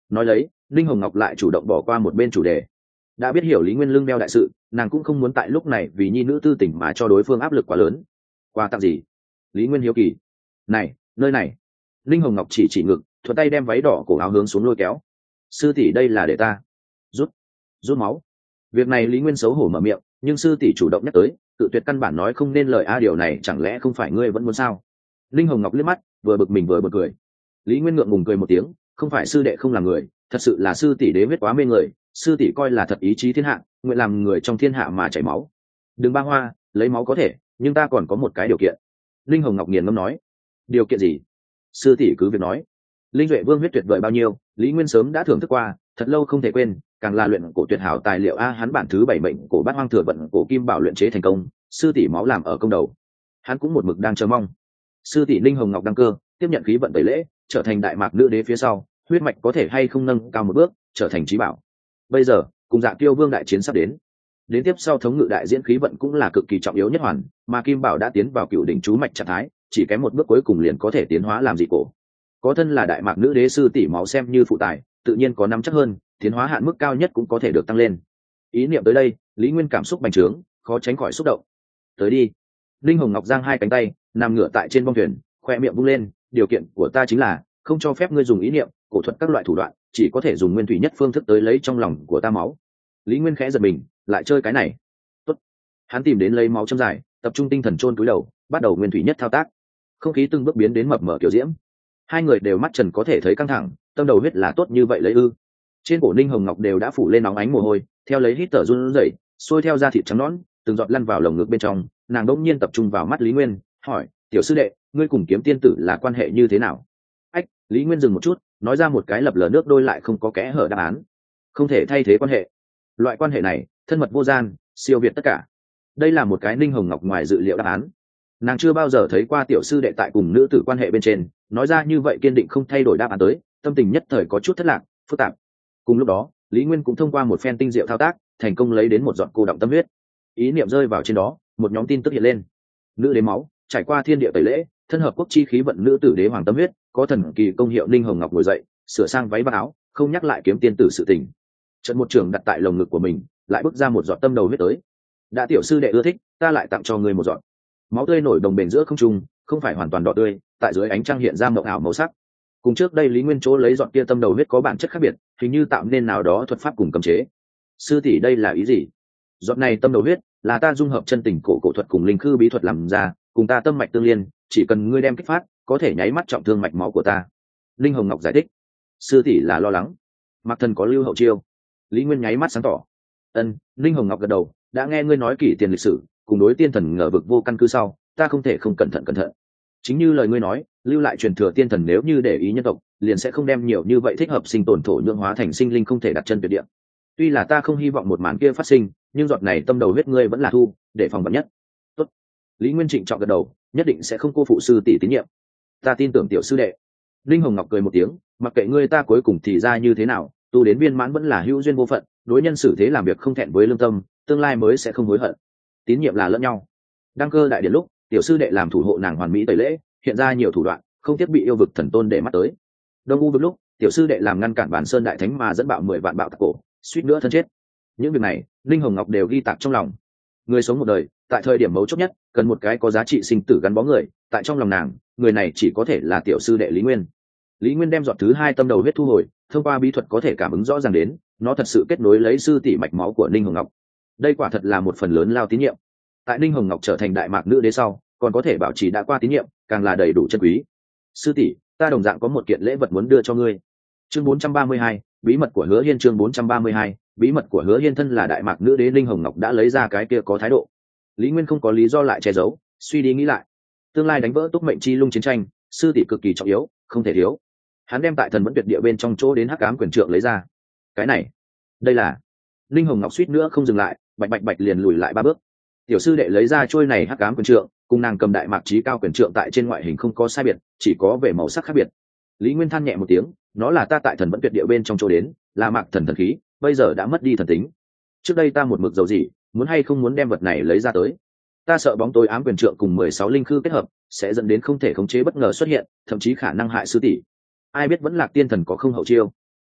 nói lấy linh hồng ngọc lại chủ động bỏ qua một bên chủ đề. Đã biết hiểu lý nguyên lương đeo đại sự, nàng cũng không muốn tại lúc này vì nhi nữ tư tỉnh mà cho đối phương áp lực quá lớn. Quà tặng gì? Lý nguyên hiếu kỳ. Này, nơi này. Linh hồng ngọc chỉ chỉ ngực, thuận tay đem váy đỏ cổ áo hướng xuống lôi kéo. Sư tỷ đây là để ta rút rút máu. Việc này Lý Nguyên xấu hổ mở miệng, nhưng sư tỷ chủ động nhắc tới, tự tuyệt căn bản nói không nên lời. A điều này chẳng lẽ không phải ngươi vẫn muốn sao? Linh hồng ngọc liếc mắt, vừa bực mình vừa bực cười. Lý Nguyên ngượng ngùng cười một tiếng, không phải sư đệ không là người, thật sự là sư tỷ đế huyết quá mê người, sư tỷ coi là thật ý chí thiên hạ, nguyện làm người trong thiên hạ mà chảy máu. Đừng ba hoa, lấy máu có thể, nhưng ta còn có một cái điều kiện. Linh hồng ngọc nghiền ngẫm nói. Điều kiện gì? Sư tỷ cứ việc nói. Linh duệ vương huyết tuyệt vời bao nhiêu, Lý Nguyên sớm đã thưởng thức qua, thật lâu không thể quên, càng là luyện cổ tuyệt hảo tài liệu. A hắn bản thứ bảy mệnh cổ bát hoang thừa vận cổ kim bảo luyện chế thành công, sư tỷ máu làm ở công đầu, hắn cũng một mực đang chờ mong. Sư tỷ Linh hồng ngọc đăng cơ, tiếp nhận khí vận tẩy lễ, trở thành đại mạc nữ đế phía sau, huyết mạch có thể hay không nâng cao một bước, trở thành trí bảo. Bây giờ cùng Dạ Kiêu vương đại chiến sắp đến, đến tiếp sau thống ngự đại diễn khí vận cũng là cực kỳ trọng yếu nhất hoàn, mà kim bảo đã tiến vào cựu đỉnh chú mạch trạng thái, chỉ kém một bước cuối cùng liền có thể tiến hóa làm dị cổ. Có thân là đại mạc nữ đế sư tỷ máu xem như phụ tài, tự nhiên có nắm chắc hơn, tiến hóa hạn mức cao nhất cũng có thể được tăng lên. Ý niệm tới đây, Lý Nguyên cảm xúc bành trướng, khó tránh khỏi xúc động. Tới đi. Linh hồng ngọc giang hai cánh tay, nằm ngửa tại trên bông thuyền, khoe miệng vung lên. Điều kiện của ta chính là không cho phép ngươi dùng ý niệm, cổ thuật các loại thủ đoạn, chỉ có thể dùng nguyên thủy nhất phương thức tới lấy trong lòng của ta máu. Lý Nguyên khẽ giật mình, lại chơi cái này. Tốt. Hắn tìm đến lấy máu châm dài, tập trung tinh thần chôn cúi đầu, bắt đầu nguyên thủy nhất thao tác. Không khí từng bước biến đến mập mờ kiểu diễm. Hai người đều mắt trần có thể thấy căng thẳng, tâm đầu huyết là tốt như vậy lấy ư? Trên cổ Ninh hồng ngọc đều đã phủ lên nóng ánh mồ hôi, theo lấy hít thở run rẩy, xuôi theo da thịt trắng nõn, từng giọt lăn vào lồng ngực bên trong. Nàng đỗng nhiên tập trung vào mắt Lý Nguyên, hỏi: tiểu sư đệ, ngươi cùng kiếm tiên tử là quan hệ như thế nào? Ách. Lý Nguyên dừng một chút, nói ra một cái lập lờ nước đôi lại không có kẽ hở đáp án. Không thể thay thế quan hệ. Loại quan hệ này thân mật vô gian, siêu việt tất cả. Đây là một cái Ninh hồng ngọc ngoài dự liệu đáp án. Nàng chưa bao giờ thấy qua tiểu sư đệ tại cùng nữ tử quan hệ bên trên nói ra như vậy kiên định không thay đổi đáp án tới, tâm tình nhất thời có chút thất lạc, phức tạp. Cùng lúc đó, Lý Nguyên cũng thông qua một phen tinh diệu thao tác, thành công lấy đến một giọt cô động tâm huyết. Ý niệm rơi vào trên đó, một nhóm tin tức hiện lên. Nữ đế máu, trải qua thiên địa tẩy lễ, thân hợp quốc chi khí vận nữ tử đế hoàng tâm huyết, có thần kỳ công hiệu. Ninh hồng ngọc ngồi dậy, sửa sang váy vác áo, không nhắc lại kiếm tiên tử sự tình. Trận một trường đặt tại lồng ngực của mình, lại bước ra một giọt tâm đầu huyết tới. Đã tiểu sư đệ ưa thích, ta lại tặng cho ngươi một giọt. Máu tươi nổi đồng bền giữa không trung, không phải hoàn toàn đỏ tươi, tại dưới ánh trăng hiện ra mộng ảo màu sắc. Cùng trước đây Lý Nguyên chỗ lấy giọt kia tâm đầu huyết có bản chất khác biệt, hình như tạo nên nào đó thuật pháp cùng cấm chế. Sư tỷ đây là ý gì? Giọt này tâm đầu huyết là ta dung hợp chân tình cổ cổ thuật cùng linh khư bí thuật làm ra, cùng ta tâm mạch tương liên, chỉ cần ngươi đem kích phát, có thể nháy mắt trọng thương mạch máu của ta. Linh hồng ngọc giải thích. Sư tỷ là lo lắng Mạc Thần có lưu hậu chiêu? Lý Nguyên nháy mắt sáng tỏ. Ân. Linh hồng ngọc gật đầu, đã nghe ngươi nói kỷ tiền lịch sử cùng đối tiên thần ngờ vực vô căn cứ sau, ta không thể không cẩn thận cẩn thận. Chính như lời ngươi nói, lưu lại truyền thừa tiên thần nếu như để ý nhân tộc, liền sẽ không đem nhiều như vậy thích hợp sinh tồn thổ nhưỡng hóa thành sinh linh không thể đặt chân tuyệt địa. Tuy là ta không hy vọng một màn kia phát sinh, nhưng giọt này tâm đầu huyết ngươi vẫn là thu, để phòng vạn nhất. Tốt. Lý Nguyên trịnh trọng gật đầu, nhất định sẽ không cô phụ sư tỷ tín nhiệm. Ta tin tưởng tiểu sư đệ. Linh hồng ngọc cười một tiếng, mặc kệ ngươi ta cuối cùng thì ra như thế nào, tu đến viên mãn vẫn là hữu duyên vô phận, đối nhân xử thế làm việc không thẹn với lương tâm, tương lai mới sẽ không hối hận. Tín nhiệm là lẫn nhau. Đăng cơ đại điện lúc, tiểu sư đệ làm thủ hộ nàng hoàn mỹ tẩy lễ, hiện ra nhiều thủ đoạn, không tiếc bị yêu vực thần tôn để mắt tới. Đông u vực lúc, tiểu sư đệ làm ngăn cản bản sơn đại thánh mà dẫn bạo mười vạn bạo tạc cổ, suýt nữa thân chết. Những việc này, Linh hồng ngọc đều ghi tạc trong lòng. Người sống một đời, tại thời điểm mấu chốt nhất, cần một cái có giá trị sinh tử gắn bó người, tại trong lòng nàng, người này chỉ có thể là tiểu sư đệ Lý Nguyên. Lý Nguyên đem giọt thứ hai tâm đầu huyết thu hồi, thông qua bí thuật có thể cảm ứng rõ ràng đến, nó thật sự kết nối lấy sư tỷ mạch máu của Linh hồng ngọc. Đây quả thật là một phần lớn lao tín nhiệm. Tại Linh hồng ngọc trở thành đại mạc nữ đế sau, còn có thể bảo trì đã qua tín nhiệm, càng là đầy đủ chân quý. Sư tỷ, ta đồng dạng có một kiện lễ vật muốn đưa cho ngươi. Chương bốn trăm ba mươi hai, bí mật của Hứa Hiên. Chương bốn trăm ba mươi hai, bí mật của Hứa Hiên. Thân là đại mạc nữ đế Linh hồng ngọc đã lấy ra cái kia có thái độ. Lý Nguyên không có lý do lại che giấu, suy đi nghĩ lại, tương lai đánh vỡ túc mệnh chi lung chiến tranh, sư tỷ cực kỳ trọng yếu, không thể thiếu. Hắn đem tại thần vẫn tuyệt địa bên trong chỗ đến hắc ám quyền trượng lấy ra. Cái này, đây là. Linh hồng ngọc suýt nữa không dừng lại, bạch bạch bạch liền lùi lại ba bước. Tiểu sư đệ lấy ra trôi này hắc ám quyền trượng, cùng nàng cầm đại mạc chí cao quyền trượng tại trên ngoại hình không có sai biệt, chỉ có về màu sắc khác biệt. Lý Nguyên than nhẹ một tiếng, nó là ta tại thần vẫn tuyệt địa bên trong chỗ đến, là mạc thần thần khí, bây giờ đã mất đi thần tính. Trước đây ta một mực dầu gì, muốn hay không muốn đem vật này lấy ra tới. Ta sợ bóng tối ám quyền trượng cùng mười sáu linh khư kết hợp, sẽ dẫn đến không thể khống chế bất ngờ xuất hiện, thậm chí khả năng hại sư tỷ. Ai biết vẫn Lạc tiên thần có không hậu chiêu.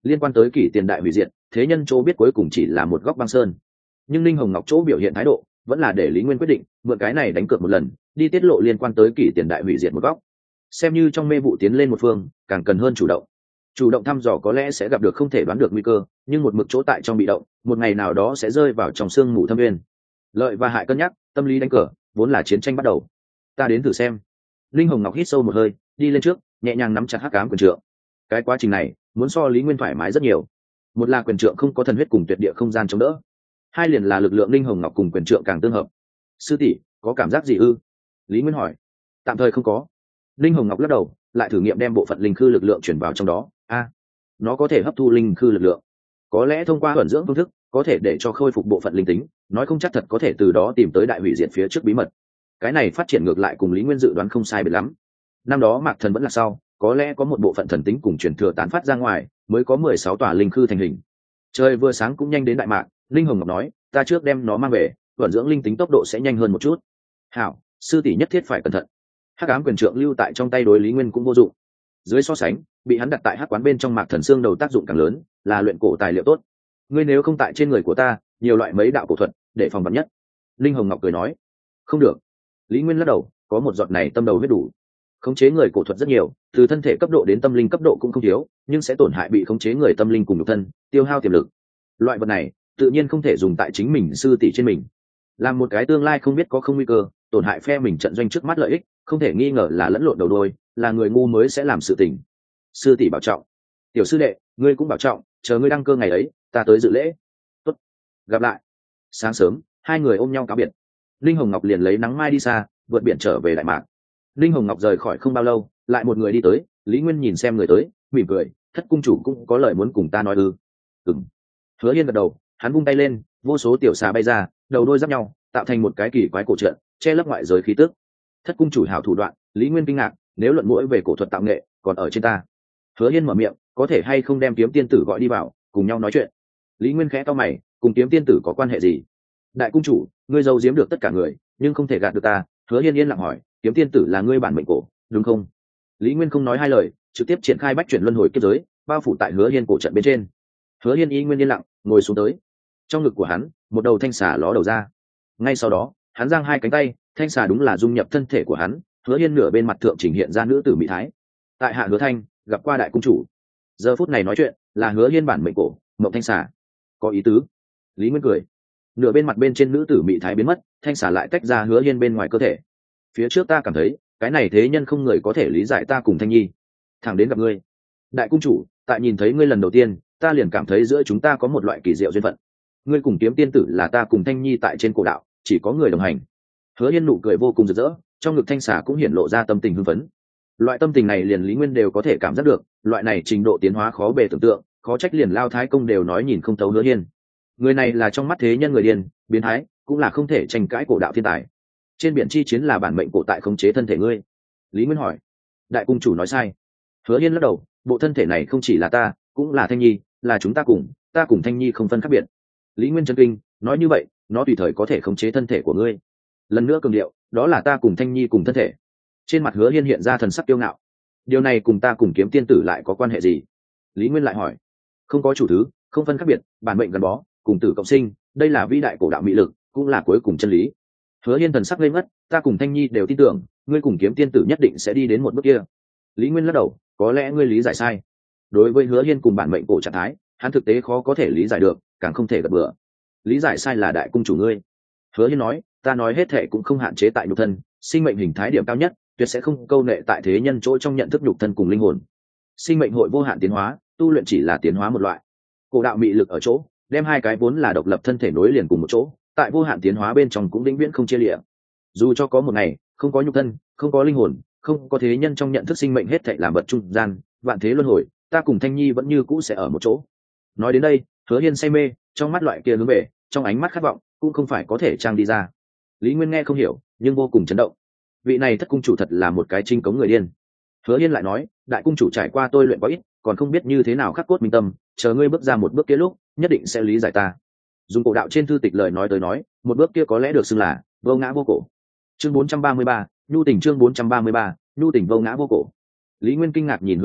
liên quan tới kỷ tiền đại hủy diệt, thế nhân chỗ biết cuối cùng chỉ là một góc băng sơn, nhưng Ninh Hồng Ngọc chỗ biểu hiện thái độ vẫn là để Lý Nguyên quyết định mượn cái này đánh cược một lần, đi tiết lộ liên quan tới kỷ tiền đại hủy diệt một góc. Xem như trong mê vụ tiến lên một phương, càng cần hơn chủ động. Chủ động thăm dò có lẽ sẽ gặp được không thể đoán được nguy cơ, nhưng một mực chỗ tại trong bị động, một ngày nào đó sẽ rơi vào trong sương mù thâm nguyên. Lợi và hại cân nhắc, tâm lý đánh cờ, vốn là chiến tranh bắt đầu. Ta đến thử xem. Linh Hồng Ngọc hít sâu một hơi, đi lên trước, nhẹ nhàng nắm chặt hắc ám quyền trượng. Cái quá trình này, muốn so Lý Nguyên thoải mái rất nhiều. Một là quyền trượng không có thần huyết cùng tuyệt địa không gian chống đỡ, hai liền là lực lượng Linh Hồng Ngọc cùng quyền trượng càng tương hợp. Sư tỷ có cảm giác gì ư? Lý Nguyên hỏi. Tạm thời không có. Linh Hồng Ngọc lắc đầu, lại thử nghiệm đem bộ phận linh khư lực lượng chuyển vào trong đó. A, nó có thể hấp thu linh khư lực lượng, có lẽ thông qua ẩn dưỡng phương thức có thể để cho khôi phục bộ phận linh tính, nói không chắc thật có thể từ đó tìm tới đại hủy diệt phía trước bí mật. Cái này phát triển ngược lại cùng Lý Nguyên dự đoán không sai biệt lắm. Năm đó Mạc Thần vẫn là sau, có lẽ có một bộ phận thần tính cùng truyền thừa tán phát ra ngoài, mới có mười sáu tòa linh khư thành hình. Trời vừa sáng cũng nhanh đến đại mạc, Linh Hồng Ngọc nói, ta trước đem nó mang về, ẩn dưỡng linh tính tốc độ sẽ nhanh hơn một chút. Hảo, sư tỷ nhất thiết phải cẩn thận. Hắc ám quyền trượng lưu tại trong tay đối Lý Nguyên cũng vô dụng. Dưới so sánh, bị hắn đặt tại hắc quán bên trong Mạc Thần xương đầu tác dụng càng lớn, là luyện cổ tài liệu tốt. Ngươi nếu không tại trên người của ta, nhiều loại mấy đạo cổ thuật, để phòng vắn nhất. Linh Hồng Ngọc cười nói. Không được. Lý Nguyên lắc đầu, có một giọt này tâm đầu huyết đủ. Khống chế người cổ thuật rất nhiều, từ thân thể cấp độ đến tâm linh cấp độ cũng không thiếu, nhưng sẽ tổn hại bị khống chế người tâm linh cùng nhục thân, tiêu hao tiềm lực. Loại vật này, tự nhiên không thể dùng tại chính mình sư tỷ trên mình. Làm một cái tương lai không biết có không nguy cơ, tổn hại phe mình trận doanh trước mắt lợi ích, không thể nghi ngờ là lẫn lộn đầu đuôi, là người ngu mới sẽ làm sự tình. Sư tỷ bảo trọng. Tiểu sư đệ, ngươi cũng bảo trọng, chờ ngươi đăng cơ ngày ấy, ta tới dự lễ. Tốt. Gặp lại. Sáng sớm, hai người ôm nhau cáo biệt. Linh Hồng Ngọc liền lấy nắng mai đi xa, vượt biển trở về Đại Mạc. Linh Hồng Ngọc rời khỏi không bao lâu, lại một người đi tới, Lý Nguyên nhìn xem người tới, mỉm cười, Thất cung chủ cũng có lời muốn cùng ta nói ư? Ừm. Hứa Hiên gật đầu, hắn vung tay lên, vô số tiểu xà bay ra, đầu đôi giáp nhau, tạo thành một cái kỳ quái cổ trận, che lấp ngoại giới khí tức. Thất cung chủ hảo thủ đoạn, Lý Nguyên kinh ngạc, nếu luận mũi về cổ thuật tạo nghệ, còn ở trên ta. Hứa Hiên mở miệng, có thể hay không đem Kiếm Tiên tử gọi đi vào, cùng nhau nói chuyện. Lý Nguyên khẽ cau mày, cùng Kiếm Tiên tử có quan hệ gì? Đại cung chủ, ngươi giấu giếm được tất cả người, nhưng không thể gạt được ta. Hứa Hiên yên lặng hỏi, Kiếm Tiên tử là ngươi bản mệnh cổ, đúng không? Lý Nguyên không nói hai lời, trực tiếp triển khai bách chuyển luân hồi kiếp giới, bao phủ tại Hứa Hiên cổ trận bên trên. Hứa Hiên y nguyên yên lặng, ngồi xuống tới. Trong ngực của hắn, một đầu thanh xà ló đầu ra. Ngay sau đó, hắn giang hai cánh tay, thanh xà đúng là dung nhập thân thể của hắn. Hứa Hiên nửa bên mặt thượng chỉnh hiện ra nữ tử mỹ thái. Tại hạ Hứa Thanh, gặp qua đại cung chủ. Giờ phút này nói chuyện là Hứa Hiên bản mệnh cổ, Mộng Thanh xà. Có ý tứ. Lý Nguyên cười. Nửa bên mặt bên trên nữ tử mỹ thái biến mất, thanh xà lại tách ra Hứa Hiên bên ngoài cơ thể. Phía trước ta cảm thấy, cái này thế nhân không người có thể lý giải ta cùng Thanh Nhi. Thẳng đến gặp ngươi. Đại cung chủ, tại nhìn thấy ngươi lần đầu tiên, ta liền cảm thấy giữa chúng ta có một loại kỳ diệu duyên phận. Ngươi cùng Kiếm Tiên tử là ta cùng Thanh Nhi tại trên cổ đạo, chỉ có người đồng hành. Hứa Hiên nụ cười vô cùng rực rỡ, trong ngực thanh xà cũng hiển lộ ra tâm tình hưng phấn. Loại tâm tình này liền Lý Nguyên đều có thể cảm giác được, loại này trình độ tiến hóa khó bề tưởng tượng, khó trách liền Lao Thái Công đều nói nhìn không thấu Hứa Hiên. Người này là trong mắt thế nhân người điên, biến thái, cũng là không thể tranh cãi cổ đạo thiên tài. Trên biển chi chiến là bản mệnh cổ tại khống chế thân thể ngươi. Lý Nguyên hỏi. Đại cung chủ nói sai. Hứa Hiên lắc đầu, bộ thân thể này không chỉ là ta, cũng là Thanh Nhi, là chúng ta cùng, ta cùng Thanh Nhi không phân khác biệt. Lý Nguyên chấn kinh, nói như vậy, nó tùy thời có thể khống chế thân thể của ngươi. Lần nữa cường điệu, đó là ta cùng Thanh Nhi cùng thân thể. Trên mặt Hứa Hiên hiện ra thần sắc kiêu ngạo. Điều này cùng ta cùng Kiếm Tiên tử lại có quan hệ gì? Lý Nguyên lại hỏi. Không có chủ thứ, không phân khác biệt, bản mệnh gắn bó, cùng tử cộng sinh, đây là vĩ đại cổ đạo mỹ lực, cũng là cuối cùng chân lý. Hứa Hiên thần sắc ngây ngất, ta cùng Thanh Nhi đều tin tưởng, ngươi cùng Kiếm Tiên tử nhất định sẽ đi đến một bước kia. Lý Nguyên lắc đầu, có lẽ ngươi lý giải sai. Đối với Hứa Hiên cùng bản mệnh cổ trạng thái, hắn thực tế khó có thể lý giải được, càng không thể gật bừa. Lý giải sai là đại cung chủ ngươi. Hứa Hiên nói, ta nói hết thể cũng không hạn chế tại nhục thân, sinh mệnh hình thái điểm cao nhất, tuyệt sẽ không câu nệ tại thế nhân chỗ trong nhận thức nhục thân cùng linh hồn. Sinh mệnh hội vô hạn tiến hóa, tu luyện chỉ là tiến hóa một loại. Cổ đạo mị lực ở chỗ, đem hai cái vốn là độc lập thân thể nối liền cùng một chỗ, tại vô hạn tiến hóa bên trong cũng vĩnh viễn không chia lìa. Dù cho có một ngày, không có nhục thân, không có linh hồn, không có thế nhân trong nhận thức sinh mệnh hết thảy làm vật trung gian, vạn thế luân hồi, ta cùng Thanh Nhi vẫn như cũ sẽ ở một chỗ. Nói đến đây, Hứa Hiên say mê, trong mắt loại kia hướng về, trong ánh mắt khát vọng, cũng không phải có thể trang đi ra. Lý Nguyên nghe không hiểu, nhưng vô cùng chấn động. Vị này Thất cung chủ thật là một cái trinh cống người điên. Hứa Hiên lại nói, đại cung chủ trải qua tôi luyện quá ít, còn không biết như thế nào khắc cốt minh tâm, chờ ngươi bước ra một bước kia lúc, nhất định sẽ lý giải ta. Dùng cổ đạo trên thư tịch lời nói tới nói, một bước kia có lẽ được xưng là vô ngã vô cổ. Chương bốn trăm ba mươi ba, nhu tình chương bốn trăm ba mươi ba, nhu tình vô ngã vô cổ. Lý Nguyên kinh ngạc nhìn Hứa Hiên,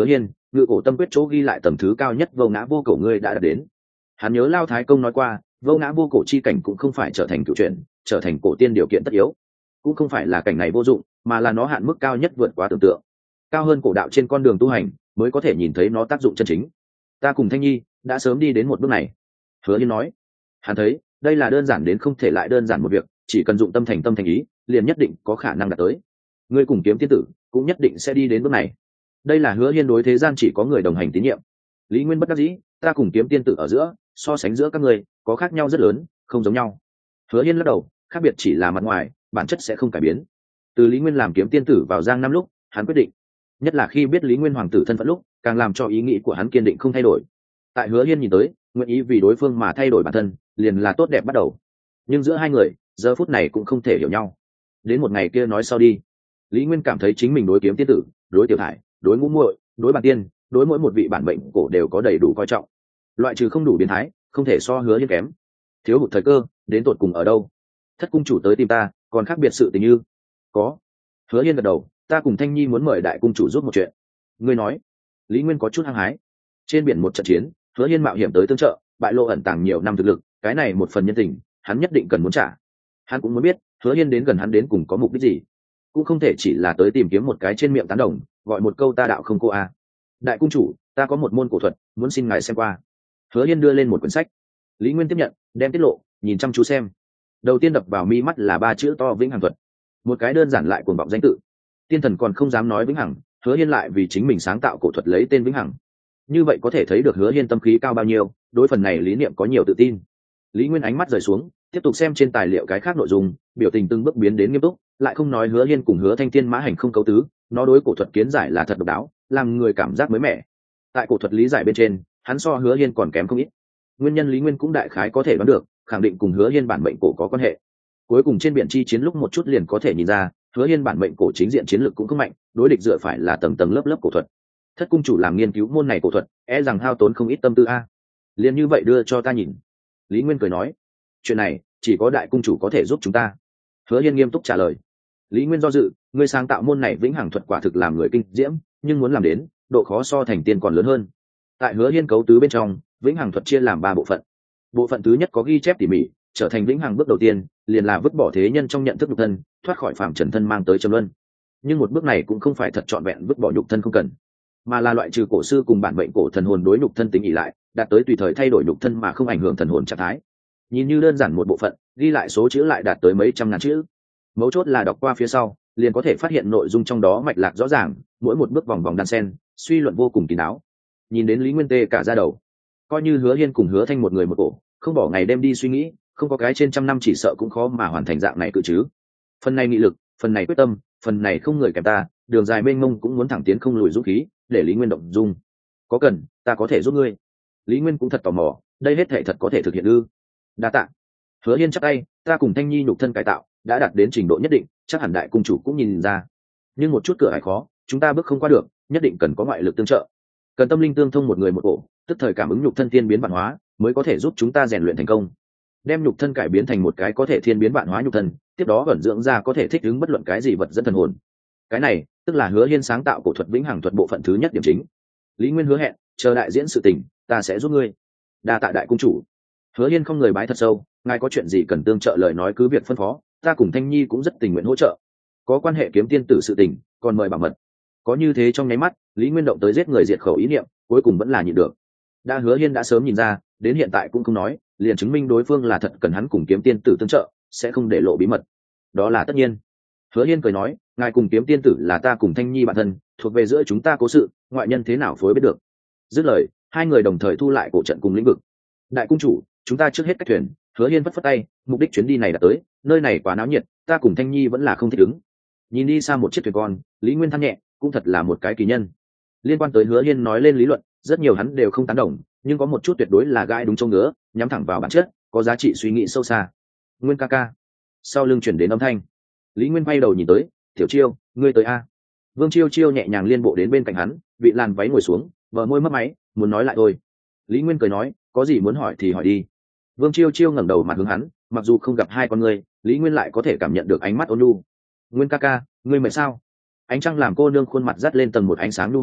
ngự cổ tâm quyết chỗ ghi lại tầm thứ cao nhất vô ngã vô cổ ngươi đã đạt đến. Hắn nhớ Lao Thái Công nói qua, vô ngã vô cổ chi cảnh cũng không phải trở thành cựu chuyện, trở thành cổ tiên điều kiện tất yếu, cũng không phải là cảnh này vô dụng, mà là nó hạn mức cao nhất vượt quá tưởng tượng, cao hơn cổ đạo trên con đường tu hành mới có thể nhìn thấy nó tác dụng chân chính. Ta cùng Thanh Nhi đã sớm đi đến một bước này. Hứa Yên nói, hắn thấy đây là đơn giản đến không thể lại đơn giản một việc, chỉ cần dụng tâm thành tâm thành ý, liền nhất định có khả năng đạt tới. Ngươi cùng Kiếm Tiên Tử cũng nhất định sẽ đi đến bước này. Đây là Hứa Hiên đối thế gian chỉ có người đồng hành tín nhiệm. Lý Nguyên bất đắc dĩ, ta cùng Kiếm Tiên Tử ở giữa, so sánh giữa các người có khác nhau rất lớn, không giống nhau. Hứa Hiên lắc đầu, khác biệt chỉ là mặt ngoài, bản chất sẽ không cải biến. Từ Lý Nguyên làm Kiếm Tiên Tử vào Giang Nam lúc, hắn quyết định, nhất là khi biết Lý Nguyên hoàng tử thân phận lúc, càng làm cho ý nghĩ của hắn kiên định không thay đổi. Tại Hứa Hiên nhìn tới, nguyện ý vì đối phương mà thay đổi bản thân, liền là tốt đẹp bắt đầu. Nhưng giữa hai người, giờ phút này cũng không thể hiểu nhau. Đến một ngày kia nói sau đi. Lý Nguyên cảm thấy chính mình đối Kiếm Tiên Tử, đối Tiểu Thải, đối Ngũ Muội, đối Bản Tiên, đối mỗi một vị bản mệnh cổ đều có đầy đủ coi trọng. Loại trừ không đủ biến thái, không thể so Hứa Hiên kém. Thiếu hụt thời cơ, đến tột cùng ở đâu? Thất cung chủ tới tìm ta, còn khác biệt sự tình như có. Hứa Hiên gật đầu, ta cùng Thanh Nhi muốn mời đại cung chủ giúp một chuyện. Ngươi nói. Lý Nguyên có chút hăng hái. Trên biển một trận chiến, Hứa Hiên mạo hiểm tới tương trợ, bại lộ ẩn tàng nhiều năm thực lực, cái này một phần nhân tình, hắn nhất định cần muốn trả. Hắn cũng muốn biết, Hứa Hiên đến gần hắn đến cùng có mục đích gì, cũng không thể chỉ là tới tìm kiếm một cái trên miệng tán đồng, gọi một câu ta đạo không cô a. Đại cung chủ, ta có một môn cổ thuật, muốn xin ngài xem qua. Hứa Hiên đưa lên một quyển sách. Lý Nguyên tiếp nhận, đem tiết lộ, nhìn chăm chú xem. Đầu tiên đập vào mi mắt là ba chữ to Vĩnh Hằng thuật, một cái đơn giản lại cuồng vọng danh tự. Tiên thần còn không dám nói Vĩnh Hằng, Hứa Hiên lại vì chính mình sáng tạo cổ thuật lấy tên Vĩnh Hằng. Như vậy có thể thấy được Hứa Hiên tâm khí cao bao nhiêu, đối phần này lý niệm có nhiều tự tin. Lý Nguyên ánh mắt rời xuống, tiếp tục xem trên tài liệu cái khác nội dung, biểu tình từng bước biến đến nghiêm túc, lại không nói Hứa Hiên cùng Hứa Thanh Tiên mã hành không cấu tứ, nó đối cổ thuật kiến giải là thật độc đáo, làm người cảm giác mới mẻ. Tại cổ thuật lý giải bên trên, hắn so Hứa Hiên còn kém không ít. Nguyên nhân Lý Nguyên cũng đại khái có thể đoán được, khẳng định cùng Hứa Hiên bản mệnh cổ có quan hệ. Cuối cùng trên biển chi chiến lúc một chút liền có thể nhìn ra, Hứa Hiên bản mệnh cổ chính diện chiến lược cũng không mạnh, đối địch dựa phải là tầng tầng lớp lớp cổ thuật. Thất cung chủ làm nghiên cứu môn này cổ thuật, e rằng hao tốn không ít tâm tư a. Liền như vậy đưa cho ta nhìn. Lý Nguyên cười nói, chuyện này chỉ có đại cung chủ có thể giúp chúng ta. Hứa Hiên nghiêm túc trả lời. Lý Nguyên do dự, người sáng tạo môn này Vĩnh Hằng thuật quả thực làm người kinh diễm, nhưng muốn làm đến, độ khó so thành tiên còn lớn hơn. Tại Hứa Hiên cấu tứ bên trong, Vĩnh Hằng thuật chia làm ba bộ phận. Bộ phận thứ nhất có ghi chép tỉ mỉ, trở thành Vĩnh Hằng bước đầu tiên, liền là vứt bỏ thế nhân trong nhận thức nhục thân, thoát khỏi phàm trần thân mang tới trầm luân. Nhưng một bước này cũng không phải thật trọn vẹn vứt bỏ nhục thân không cần, mà là loại trừ cổ sư cùng bản mệnh cổ thần hồn đối nhục thân tính ỷ lại, đạt tới tùy thời thay đổi nhục thân mà không ảnh hưởng thần hồn trạng thái. Nhìn như đơn giản một bộ phận, ghi lại số chữ lại đạt tới mấy trăm ngàn chữ. Mấu chốt là đọc qua phía sau, liền có thể phát hiện nội dung trong đó mạch lạc rõ ràng, mỗi một bước vòng vòng đan sen, suy luận vô cùng kín đáo. Nhìn đến Lý Nguyên tê cả da đầu. Coi như Hứa Hiên cùng Hứa Thanh một người một cổ, không bỏ ngày đêm đi suy nghĩ, không có cái trên trăm năm chỉ sợ cũng khó mà hoàn thành dạng này cự chứ. Phần này nghị lực, phần này quyết tâm, phần này không người kèm ta, đường dài mênh mông cũng muốn thẳng tiến không lùi dũng khí, để Lý Nguyên động dung. Có cần, ta có thể giúp ngươi. Lý Nguyên cũng thật tò mò, đây hết thể thật có thể thực hiện ư? Đa tạ. Hứa Hiên chắc tay, ta cùng Thanh Nhi nhục thân cải tạo đã đạt đến trình độ nhất định, chắc hẳn đại cung chủ cũng nhìn ra. Nhưng một chút cửa ải khó, chúng ta bước không qua được, nhất định cần có ngoại lực tương trợ. Cần tâm linh tương thông một người một cổ, tức thời cảm ứng nhục thân tiên biến bản hóa, mới có thể giúp chúng ta rèn luyện thành công. Đem nhục thân cải biến thành một cái có thể thiên biến bản hóa nhục thân, tiếp đó vận dưỡng ra có thể thích ứng bất luận cái gì vật dẫn thần hồn. Cái này, tức là Hứa Hiên sáng tạo cổ thuật Vĩnh Hằng thuật bộ phận thứ nhất điểm chính. Lý Nguyên hứa hẹn, chờ đại diễn sự tình, ta sẽ giúp ngươi. Đa tạ đại cung chủ. Hứa Hiên không người bái thật sâu, ngài có chuyện gì cần tương trợ lời nói cứ việc phân phó, ta cùng Thanh Nhi cũng rất tình nguyện hỗ trợ. Có quan hệ Kiếm Tiên Tử sự tình, còn mời bảo mật. Có như thế trong nháy mắt, Lý Nguyên động tới giết người diệt khẩu ý niệm, cuối cùng vẫn là nhịn được. Đã Hứa Hiên đã sớm nhìn ra, đến hiện tại cũng không nói, liền chứng minh đối phương là thật cần hắn cùng Kiếm Tiên Tử tương trợ, sẽ không để lộ bí mật. Đó là tất nhiên. Hứa Hiên cười nói, ngài cùng Kiếm Tiên Tử là ta cùng Thanh Nhi bạn thân, thuộc về giữa chúng ta cố sự, ngoại nhân thế nào phối biết được. Dứt lời, hai người đồng thời thu lại cổ trận cùng lĩnh vực. Đại cung chủ, chúng ta trước hết cách thuyền. Hứa Hiên phất phất tay, mục đích chuyến đi này đã tới, nơi này quá náo nhiệt, ta cùng Thanh Nhi vẫn là không thích ứng. Nhìn đi xa một chiếc thuyền con, Lý Nguyên than nhẹ, cũng thật là một cái kỳ nhân. Liên quan tới Hứa Hiên nói lên lý luận, rất nhiều hắn đều không tán đồng, nhưng có một chút tuyệt đối là gai đúng châu ngứa, nhắm thẳng vào bản chất, có giá trị suy nghĩ sâu xa. Nguyên ca ca. Sau lưng chuyển đến âm thanh. Lý Nguyên quay đầu nhìn tới, Tiểu Chiêu, ngươi tới a? Vương Chiêu Chiêu nhẹ nhàng liên bộ đến bên cạnh hắn, bị làn váy ngồi xuống, vợ môi mấp máy, muốn nói lại thôi. Lý Nguyên cười nói, có gì muốn hỏi thì hỏi đi. Vương Chiêu Chiêu ngẩng đầu mặt hướng hắn, mặc dù không gặp hai con ngươi, Lý Nguyên lại có thể cảm nhận được ánh mắt ôn nhu. Nguyên ca ca, ngươi mệt sao? Ánh trăng làm cô nương khuôn mặt dắt lên tầng một ánh sáng nhu hòa,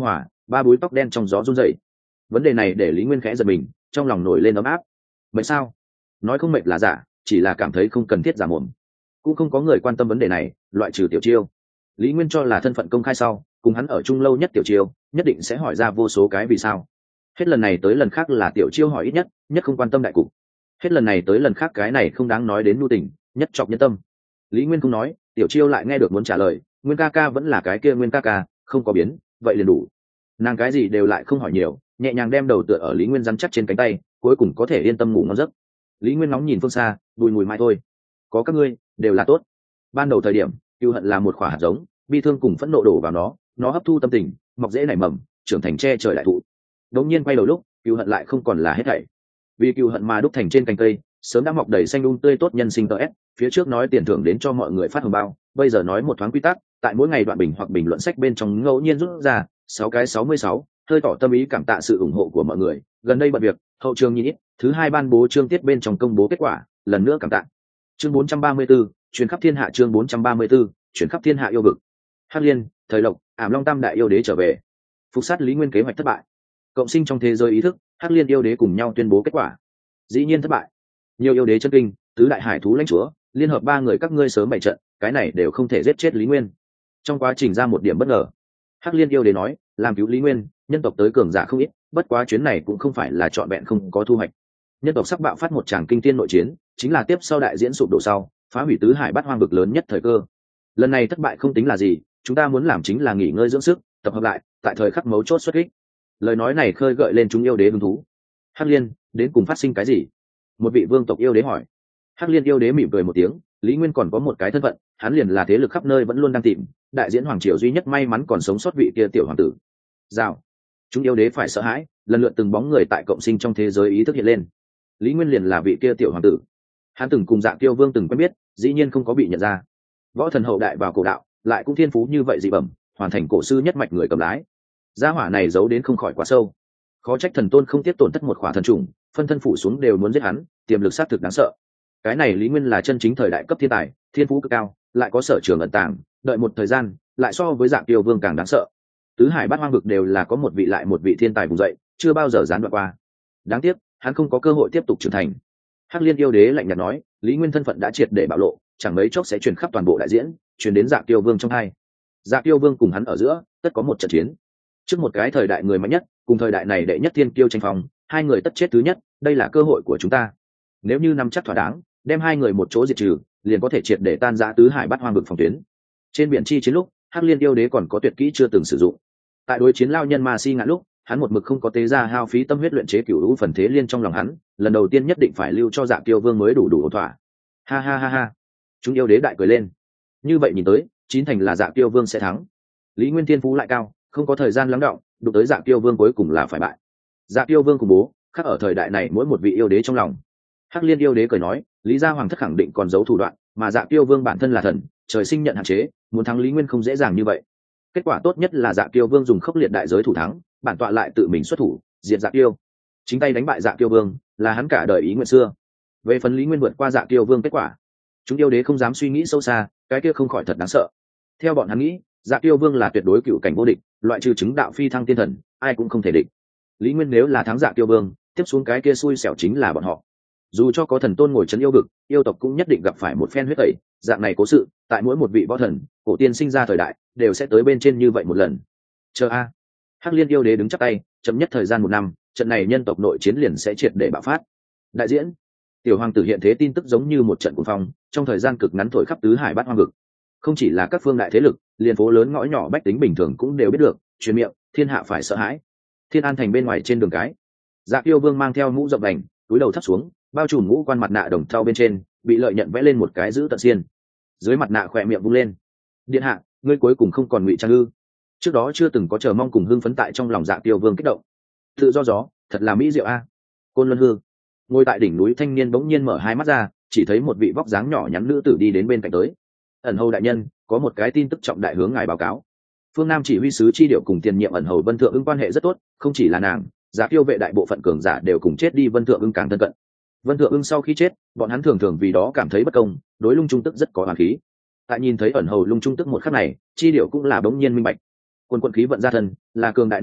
ba búi tóc đen trong gió run rẩy. Vấn đề này để Lý Nguyên khẽ giật mình, trong lòng nổi lên ấm áp. Mệt sao? Nói không mệt là giả, chỉ là cảm thấy không cần thiết giả mồm. Cũng không có người quan tâm vấn đề này, loại trừ Tiểu Chiêu. Lý Nguyên cho là thân phận công khai sau, cùng hắn ở chung lâu nhất Tiểu Chiêu nhất định sẽ hỏi ra vô số cái vì sao. Hết lần này tới lần khác là Tiểu Chiêu hỏi ít nhất, nhất không quan tâm đại cục. Hết lần này tới lần khác cái này không đáng nói đến nhu tình, nhất chọc nhân tâm. Lý Nguyên không nói, Tiểu Chiêu lại nghe được muốn trả lời, Nguyên ca ca vẫn là cái kia Nguyên ca ca, không có biến, vậy liền đủ. Nàng cái gì đều lại không hỏi nhiều, nhẹ nhàng đem đầu tựa ở Lý Nguyên rắn chắc trên cánh tay, cuối cùng có thể yên tâm ngủ ngon giấc. Lý Nguyên nóng nhìn phương xa, bùi mùi mai thôi, có các ngươi đều là tốt. Ban đầu thời điểm, cựu hận là một quả hạt giống, bi thương cùng phẫn nộ đổ vào nó, nó hấp thu tâm tình, mọc dễ nảy mầm, trưởng thành che trời đại thụ. Đống nhiên quay đầu lúc, cựu hận lại không còn là hết thảy. Vì cựu hận mà đúc thành trên cành cây, sớm đã mọc đầy xanh um tươi tốt nhân sinh tờ s. Phía trước nói tiền thưởng đến cho mọi người phát hồng bao, bây giờ nói một thoáng quy tắc, tại mỗi ngày đoạn bình hoặc bình luận sách bên trong ngẫu nhiên rút ra sáu cái sáu mươi sáu, hơi tỏ tâm ý cảm tạ sự ủng hộ của mọi người. Gần đây bận việc, hậu trường nhìn ít, thứ hai ban bố chương tiết bên trong công bố kết quả, lần nữa cảm tạ. Chương bốn trăm ba mươi 4, truyền khắp thiên hạ. Chương bốn trăm ba mươi 4, truyền khắp thiên hạ yêu vực. Hắc Liên, Thời Lộc, Ảm Long Tam đại yêu đế trở về. Phục sát Lý Nguyên kế hoạch thất bại. Cộng sinh trong thế giới ý thức, Hắc Liên yêu đế cùng nhau tuyên bố kết quả. Dĩ nhiên thất bại. Nhiều yêu đế chân kinh, tứ đại hải thú lãnh chúa, liên hợp ba người các ngươi sớm bày trận, cái này đều không thể giết chết Lý Nguyên. Trong quá trình ra một điểm bất ngờ. Hắc Liên yêu đế nói, làm cứu Lý Nguyên, nhân tộc tới cường giả không ít, bất quá chuyến này cũng không phải là trọn vẹn không có thu hoạch. Nhân tộc sắp bạo phát một tràng kinh thiên nội chiến, chính là tiếp sau đại diễn sụp đổ sau, phá hủy tứ hải bát hoang vực lớn nhất thời cơ. Lần này thất bại không tính là gì, chúng ta muốn làm chính là nghỉ ngơi dưỡng sức, tập hợp lại, tại thời khắc mấu chốt xuất kích. Lời nói này khơi gợi lên chúng yêu đế hứng thú. Hắc Liên, đến cùng phát sinh cái gì? Một vị vương tộc yêu đế hỏi. Hắc Liên yêu đế mỉm cười một tiếng, Lý Nguyên còn có một cái thân phận, hắn liền là thế lực khắp nơi vẫn luôn đang tìm, đại diễn hoàng triều duy nhất may mắn còn sống sót vị kia tiểu hoàng tử. Rào. Chúng yêu đế phải sợ hãi, lần lượt từng bóng người tại cộng sinh trong thế giới ý thức hiện lên. Lý Nguyên liền là vị kia tiểu hoàng tử. Hắn từng cùng Dạ Kiêu Vương từng quen biết, dĩ nhiên không có bị nhận ra. Võ thần hậu đại vào cổ đạo, lại cũng thiên phú như vậy dị bẩm, hoàn thành cổ sư nhất mạch người cầm lái. Gia hỏa này giấu đến không khỏi quá sâu. Khó trách thần tôn không tiếp tổn thất một khỏa thần trùng, phân thân phủ xuống đều muốn giết hắn, tiềm lực sát thực đáng sợ. Cái này Lý Nguyên là chân chính thời đại cấp thiên tài, thiên phú cực cao, lại có sở trường ẩn tàng, đợi một thời gian, lại so với Dạ Kiêu Vương càng đáng sợ. Tứ hải bát hoang vực đều là có một vị lại một vị thiên tài vùng dậy, chưa bao giờ gián đoạn qua. Đáng tiếc, hắn không có cơ hội tiếp tục trưởng thành. Hắc Liên yêu đế lạnh nhạt nói, Lý Nguyên thân phận đã triệt để bạo lộ, chẳng mấy chốc sẽ truyền khắp toàn bộ đại diễn, truyền đến Dạ Kiêu Vương trong hai. Dạ Kiêu Vương cùng hắn ở giữa, tất có một trận chiến. Trước một cái thời đại người mạnh nhất, cùng thời đại này đệ nhất thiên kiêu tranh phòng, hai người tất chết thứ nhất, đây là cơ hội của chúng ta. Nếu như nắm chắc thỏa đáng, đem hai người một chỗ diệt trừ, liền có thể triệt để tan rã tứ hải bát hoang vực phòng tuyến. Trên biển chi chiến lúc, Hắc Liên yêu đế còn có tuyệt kỹ chưa từng sử dụng. Tại đối chiến lao nhân ma si ngạn lúc, hắn một mực không có tế ra hao phí tâm huyết luyện chế cửu lũ phần thế liên trong lòng hắn, lần đầu tiên nhất định phải lưu cho Dạ Kiêu Vương mới đủ đủ thỏa. Ha ha ha ha. Chúng yêu đế đại cười lên. Như vậy nhìn tới, chín thành là Dạ Kiêu Vương sẽ thắng. Lý Nguyên thiên phú lại cao, không có thời gian lắng đọng, đụng tới Dạ Kiêu Vương cuối cùng là phải bại. Dạ Kiêu Vương cùng bố, khắc ở thời đại này mỗi một vị yêu đế trong lòng. Hắc Liên yêu đế cười nói, Lý gia hoàng thất khẳng định còn giấu thủ đoạn, mà Dạ Kiêu Vương bản thân là thần, trời sinh nhận hạn chế, muốn thắng Lý Nguyên không dễ dàng như vậy. Kết quả tốt nhất là Dạ Kiêu Vương dùng khốc liệt đại giới thủ thắng, bản tọa lại tự mình xuất thủ, diệt Dạ Kiêu. Chính tay đánh bại Dạ Kiêu Vương, là hắn cả đời ý nguyện xưa. Về phần Lý Nguyên vượt qua Dạ Kiêu Vương kết quả, chúng yêu đế không dám suy nghĩ sâu xa, cái kia không khỏi thật đáng sợ. Theo bọn hắn nghĩ, Dạ Kiêu Vương là tuyệt đối cựu cảnh vô địch, loại trừ chứng đạo phi thăng tiên thần, ai cũng không thể địch. Lý Nguyên nếu là thắng Dạ Kiêu Vương, tiếp xuống cái kia xui xẻo chính là bọn họ. Dù cho có thần tôn ngồi trấn yêu vực, yêu tộc cũng nhất định gặp phải một phen huyết tẩy, dạng này cố sự, tại mỗi một vị võ thần, cổ tiên sinh ra thời đại, đều sẽ tới bên trên như vậy một lần. Chờ a. Hắc Liên yêu đế đứng chắp tay, chậm nhất thời gian một năm, trận này nhân tộc nội chiến liền sẽ triệt để bạo phát. Đại diễn, tiểu hoàng tử hiện thế tin tức giống như một trận cuồng phong, trong thời gian cực ngắn thổi khắp tứ hải bát hoang vực. Không chỉ là các phương đại thế lực, liền phố lớn ngõ nhỏ bách tính bình thường cũng đều biết được, truyền miệng, thiên hạ phải sợ hãi. Thiên An thành bên ngoài trên đường cái, Dạ Kiêu Vương mang theo mũ rộng vành, túi đầu thấp xuống, bao trùm ngũ quan mặt nạ đồng thau bên trên, bị lợi nhận vẽ lên một cái giữ tận xiên. Dưới mặt nạ khỏe miệng vung lên. Điện hạ, ngươi cuối cùng không còn ngụy trang ư? Trước đó chưa từng có chờ mong cùng hưng phấn tại trong lòng Dạ Kiêu Vương kích động. Tự do gió, thật là mỹ diệu a. Côn Luân Hư, ngồi tại đỉnh núi thanh niên bỗng nhiên mở hai mắt ra, chỉ thấy một vị vóc dáng nhỏ nhắn nữ tử đi đến bên cạnh tới. Ẩn hầu đại nhân, có một cái tin tức trọng đại hướng ngài báo cáo. Phương Nam chỉ huy sứ chi điệu cùng tiền nhiệm ẩn hầu Vân Thượng Ưng quan hệ rất tốt, không chỉ là nàng, Dạ Kiêu vệ đại bộ phận cường giả đều cùng chết đi Vân Thượng Ưng càng thân cận. Vân Thượng Ưng sau khi chết, bọn hắn thường thường vì đó cảm thấy bất công, đối Lung Trung Tức rất có oán khí. Tại nhìn thấy ẩn hầu Lung Trung Tức một khắc này, chi điệu cũng là bỗng nhiên minh bạch. Quân quận khí vận ra thân, là cường đại năng lực,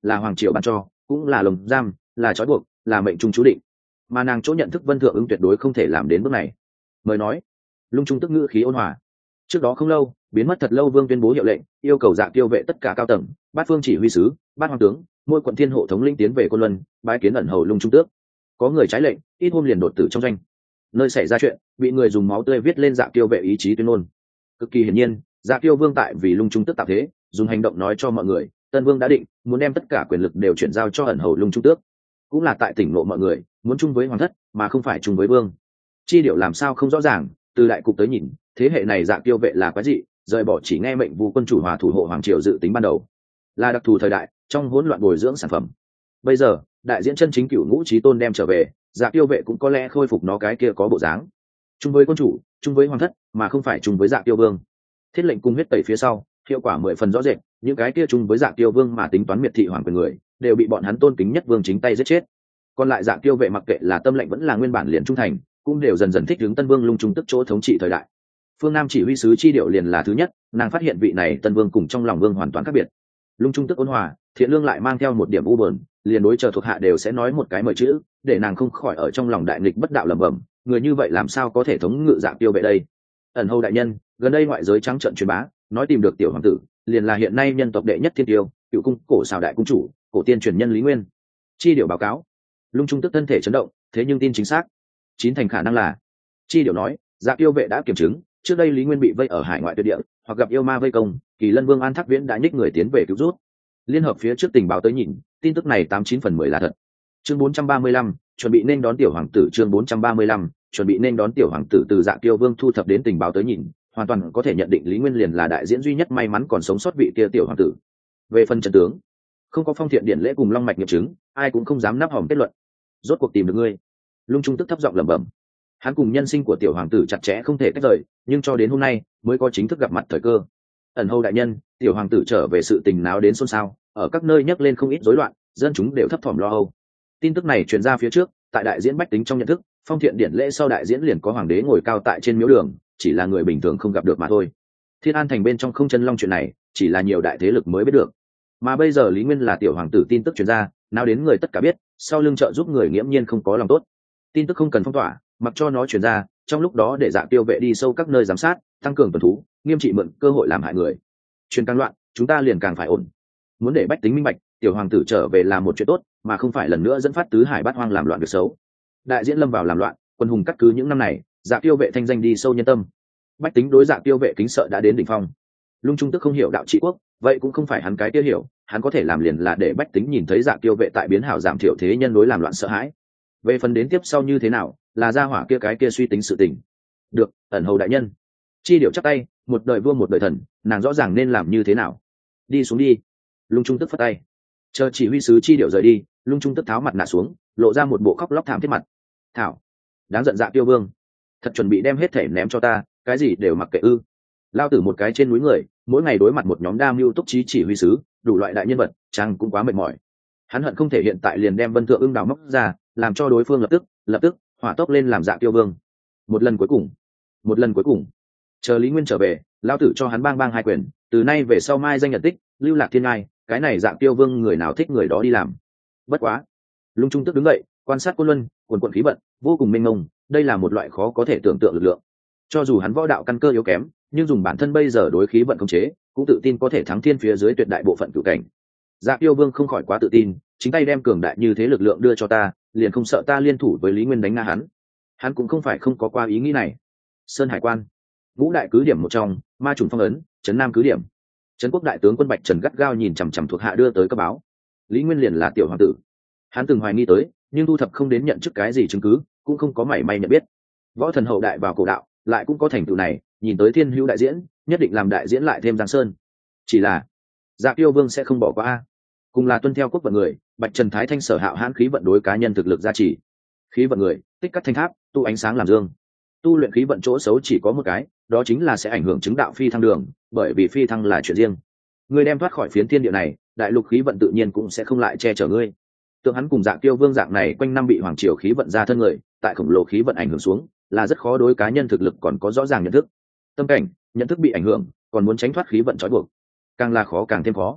là hoàng triều ban cho, cũng là lồng giam, là trói buộc, là mệnh trung chú định. Mà nàng chỗ nhận thức Vân Thượng Ưng tuyệt đối không thể làm đến bước này. Mời nói. Lung Trung tức ngữ khí ôn hòa. Trước đó không lâu, biến mất thật lâu Vương tuyên bố hiệu lệnh, yêu cầu Dạ Kiêu vệ tất cả cao tầng, bát phương chỉ huy sứ, bát hoàng tướng, mỗi quận thiên hộ thống lĩnh tiến về Côn Luân, bái kiến ẩn hầu Lung Trung tước. Có người trái lệnh, ít hôm liền đột tử trong doanh. Nơi xảy ra chuyện, bị người dùng máu tươi viết lên Dạ Kiêu vệ ý chí tuyên ngôn. Cực kỳ hiển nhiên, Dạ Kiêu vương tại vì Lung Trung tước tạo thế, dùng hành động nói cho mọi người, Tân Vương đã định, muốn đem tất cả quyền lực đều chuyển giao cho ẩn hầu Lung Trung tước. Cũng là tại tỉnh ngộ mọi người, muốn chung với hoàng thất, mà không phải chung với vương. Chi điệu làm sao không rõ ràng, từ đại cục tới nhìn, thế hệ này Dạ Kiêu vệ là quái dị, rời bỏ chỉ nghe mệnh vu quân chủ hòa thủ hộ hoàng triều dự tính ban đầu, là đặc thù thời đại, trong hỗn loạn bồi dưỡng sản phẩm. Bây giờ, đại diễn chân chính cửu ngũ chí tôn đem trở về, Dạ Kiêu vệ cũng có lẽ khôi phục nó cái kia có bộ dáng. Chung với quân chủ, chung với hoàng thất, mà không phải chung với Dạ Kiêu vương. Thiết lệnh cung huyết tẩy phía sau, hiệu quả mười phần rõ rệt, những cái kia chung với Dạ Kiêu vương mà tính toán miệt thị hoàng quyền người, đều bị bọn hắn tôn kính nhất vương chính tay giết chết. Còn lại Dạ Kiêu vệ mặc kệ là tâm lệnh vẫn là nguyên bản liền trung thành, cũng đều dần dần thích ứng Tân Vương Lung Trung tức chỗ thống trị thời đại. Phương Nam chỉ huy sứ Chi Điệu liền là thứ nhất, nàng phát hiện vị này Tân Vương cùng trong lòng vương hoàn toàn khác biệt. Lung Trung tức ôn hòa, thiện lương lại mang theo một điểm u buồn, liền đối chờ thuộc hạ đều sẽ nói một cái mời chữ, để nàng không khỏi ở trong lòng đại nghịch bất đạo lẩm bẩm, người như vậy làm sao có thể thống ngự Dạ Kiêu vệ đây? Ẩn hầu đại nhân, gần đây ngoại giới trắng trợn truyền bá, nói tìm được tiểu hoàng tử, liền là hiện nay nhân tộc đệ nhất thiên tiêu, cựu cung cổ xào đại cung chủ, cổ tiên truyền nhân Lý Nguyên. Chi Điệu báo cáo. Lung Trung tức thân thể chấn động, thế nhưng tin chính xác, chín thành khả năng là. Chi Điệu nói, Dạ Kiêu vệ đã kiểm chứng, trước đây Lý Nguyên bị vây ở hải ngoại tuyệt địa, hoặc gặp yêu ma vây công, Kỳ Lân Vương An Thác Viễn đã nhích người tiến về cứu rút. Liên hợp phía trước tình báo tới nhìn, tin tức này tám chín phần mười là thật. Chương bốn trăm ba mươi lăm, chuẩn bị nên đón tiểu hoàng tử. Chương bốn trăm ba mươi lăm, chuẩn bị nên đón tiểu hoàng tử. Từ Dạ Kiêu Vương thu thập đến tình báo tới nhìn, hoàn toàn có thể nhận định Lý Nguyên liền là đại diễn duy nhất may mắn còn sống sót vị kia tiểu hoàng tử. Về phần trận tướng, không có phong thiện điện lễ cùng long mạch nghiệm chứng, ai cũng không dám nắp hòm kết luận. Rốt cuộc tìm được ngươi. Lung Trung tức thấp giọng lẩm bẩm. Hắn cùng nhân sinh của tiểu hoàng tử chặt chẽ không thể tách rời, nhưng cho đến hôm nay mới có chính thức gặp mặt thời cơ. Ẩn hầu đại nhân, tiểu hoàng tử trở về sự tình náo đến xôn xao, ở các nơi nhấc lên không ít rối loạn, dân chúng đều thấp thỏm lo âu. Tin tức này truyền ra phía trước, tại đại diễn bách tính trong nhận thức, phong thiện điển lễ sau đại diễn liền có hoàng đế ngồi cao tại trên miếu đường, chỉ là người bình thường không gặp được mà thôi. Thiên An thành bên trong không chân long chuyện này, chỉ là nhiều đại thế lực mới biết được. Mà bây giờ Lý Nguyên là tiểu hoàng tử tin tức truyền ra, nào đến người tất cả biết, sau lưng trợ giúp người nghiễm nhiên không có lòng tốt. Tin tức không cần phong tỏa, mặc cho nó truyền ra, trong lúc đó để Dạ Kiêu vệ đi sâu các nơi giám sát, tăng cường tuần thú, nghiêm trị mượn cơ hội làm hại người. Truyền càng loạn, chúng ta liền càng phải ổn. Muốn để bách tính minh bạch, tiểu hoàng tử trở về là một chuyện tốt, mà không phải lần nữa dẫn phát tứ hải bát hoang làm loạn việc xấu. Đại diễn lâm vào làm loạn, quân hùng cắt cứ những năm này, Dạ Kiêu vệ thanh danh đi sâu nhân tâm. Bách tính đối Dạ Kiêu vệ kính sợ đã đến đỉnh phong. Lung Trung tức không hiểu đạo trị quốc, vậy cũng không phải hắn cái kia hiểu, hắn có thể làm liền là để bách tính nhìn thấy Dạ Kiêu vệ tại biến hảo giảm thiểu thế nhân đối làm loạn sợ hãi. Về phần đến tiếp sau như thế nào, là gia hỏa kia cái kia suy tính sự tình. Được, ẩn hầu đại nhân. Chi Điệu chắp tay, một đời vua một đời thần, nàng rõ ràng nên làm như thế nào. Đi xuống đi. Lung Trung tức phất tay. Chờ chỉ huy sứ Chi Điệu rời đi, Lung Trung tức tháo mặt nạ xuống, lộ ra một bộ khóc lóc thảm thiết mặt. Thảo, đáng giận Dạ Kiêu vương, thật chuẩn bị đem hết thể ném cho ta, cái gì đều mặc kệ ư? Lao tử một cái trên núi người, mỗi ngày đối mặt một nhóm đa mưu túc trí chỉ huy sứ, đủ loại đại nhân vật, chăng cũng quá mệt mỏi. Hắn hận không thể hiện tại liền đem Vân Thượng Ưng đào móc ra, làm cho đối phương lập tức, lập tức hỏa tốc lên làm Dạ Kiêu vương. Một lần cuối cùng, một lần cuối cùng. Chờ Lý Nguyên trở về, lao tử cho hắn bang bang hai quyền, từ nay về sau mai danh nhận tích, lưu lạc thiên ngai, cái này Dạ Kiêu vương người nào thích người đó đi làm. Bất quá. Lung Trung tức đứng dậy, quan sát Côn Luân, quần quần khí vận, vô cùng mênh mông, đây là một loại khó có thể tưởng tượng lực lượng. Cho dù hắn võ đạo căn cơ yếu kém, nhưng dùng bản thân bây giờ đối khí vận khống chế, cũng tự tin có thể thắng thiên phía dưới tuyệt đại bộ phận cửu cảnh. Dạ Kiêu vương không khỏi quá tự tin, chính tay đem cường đại như thế lực lượng đưa cho ta, liền không sợ ta liên thủ với Lý Nguyên đánh ngã hắn. Hắn cũng không phải không có qua ý nghĩ này. Sơn Hải quan, ngũ đại cứ điểm một trong, ma trùng phong ấn, trấn nam cứ điểm. Trấn quốc đại tướng quân Bạch Trần gắt gao nhìn chằm chằm thuộc hạ đưa tới cấp báo. Lý Nguyên liền là tiểu hoàng tử. Hắn từng hoài nghi tới, nhưng thu thập không đến nhận chức cái gì chứng cứ, cũng không có mảy may nhận biết. Võ thần hậu đại vào cổ đạo, lại cũng có thành tựu này, nhìn tới thiên hữu đại diễn, nhất định làm đại diễn lại thêm Giang Sơn. Chỉ là Dạ Kiêu vương sẽ không bỏ qua a. Cùng là tuân theo quốc vận người, Bạch Trần Thái Thanh sở hạo hãn khí vận đối cá nhân thực lực gia trì. Khí vận người, tích cắt thanh tháp, tu ánh sáng làm dương. Tu luyện khí vận chỗ xấu chỉ có một cái, đó chính là sẽ ảnh hưởng chứng đạo phi thăng đường, bởi vì phi thăng là chuyện riêng. Người đem thoát khỏi phiến thiên địa này, đại lục khí vận tự nhiên cũng sẽ không lại che chở ngươi. Tượng hắn cùng Dạ Kiêu vương dạng này quanh năm bị hoàng triều khí vận ra thân người, tại khổng lồ khí vận ảnh hưởng xuống, là rất khó đối cá nhân thực lực còn có rõ ràng nhận thức. Tâm cảnh, nhận thức bị ảnh hưởng, còn muốn tránh thoát khí vận trói buộc, càng là khó càng thêm khó.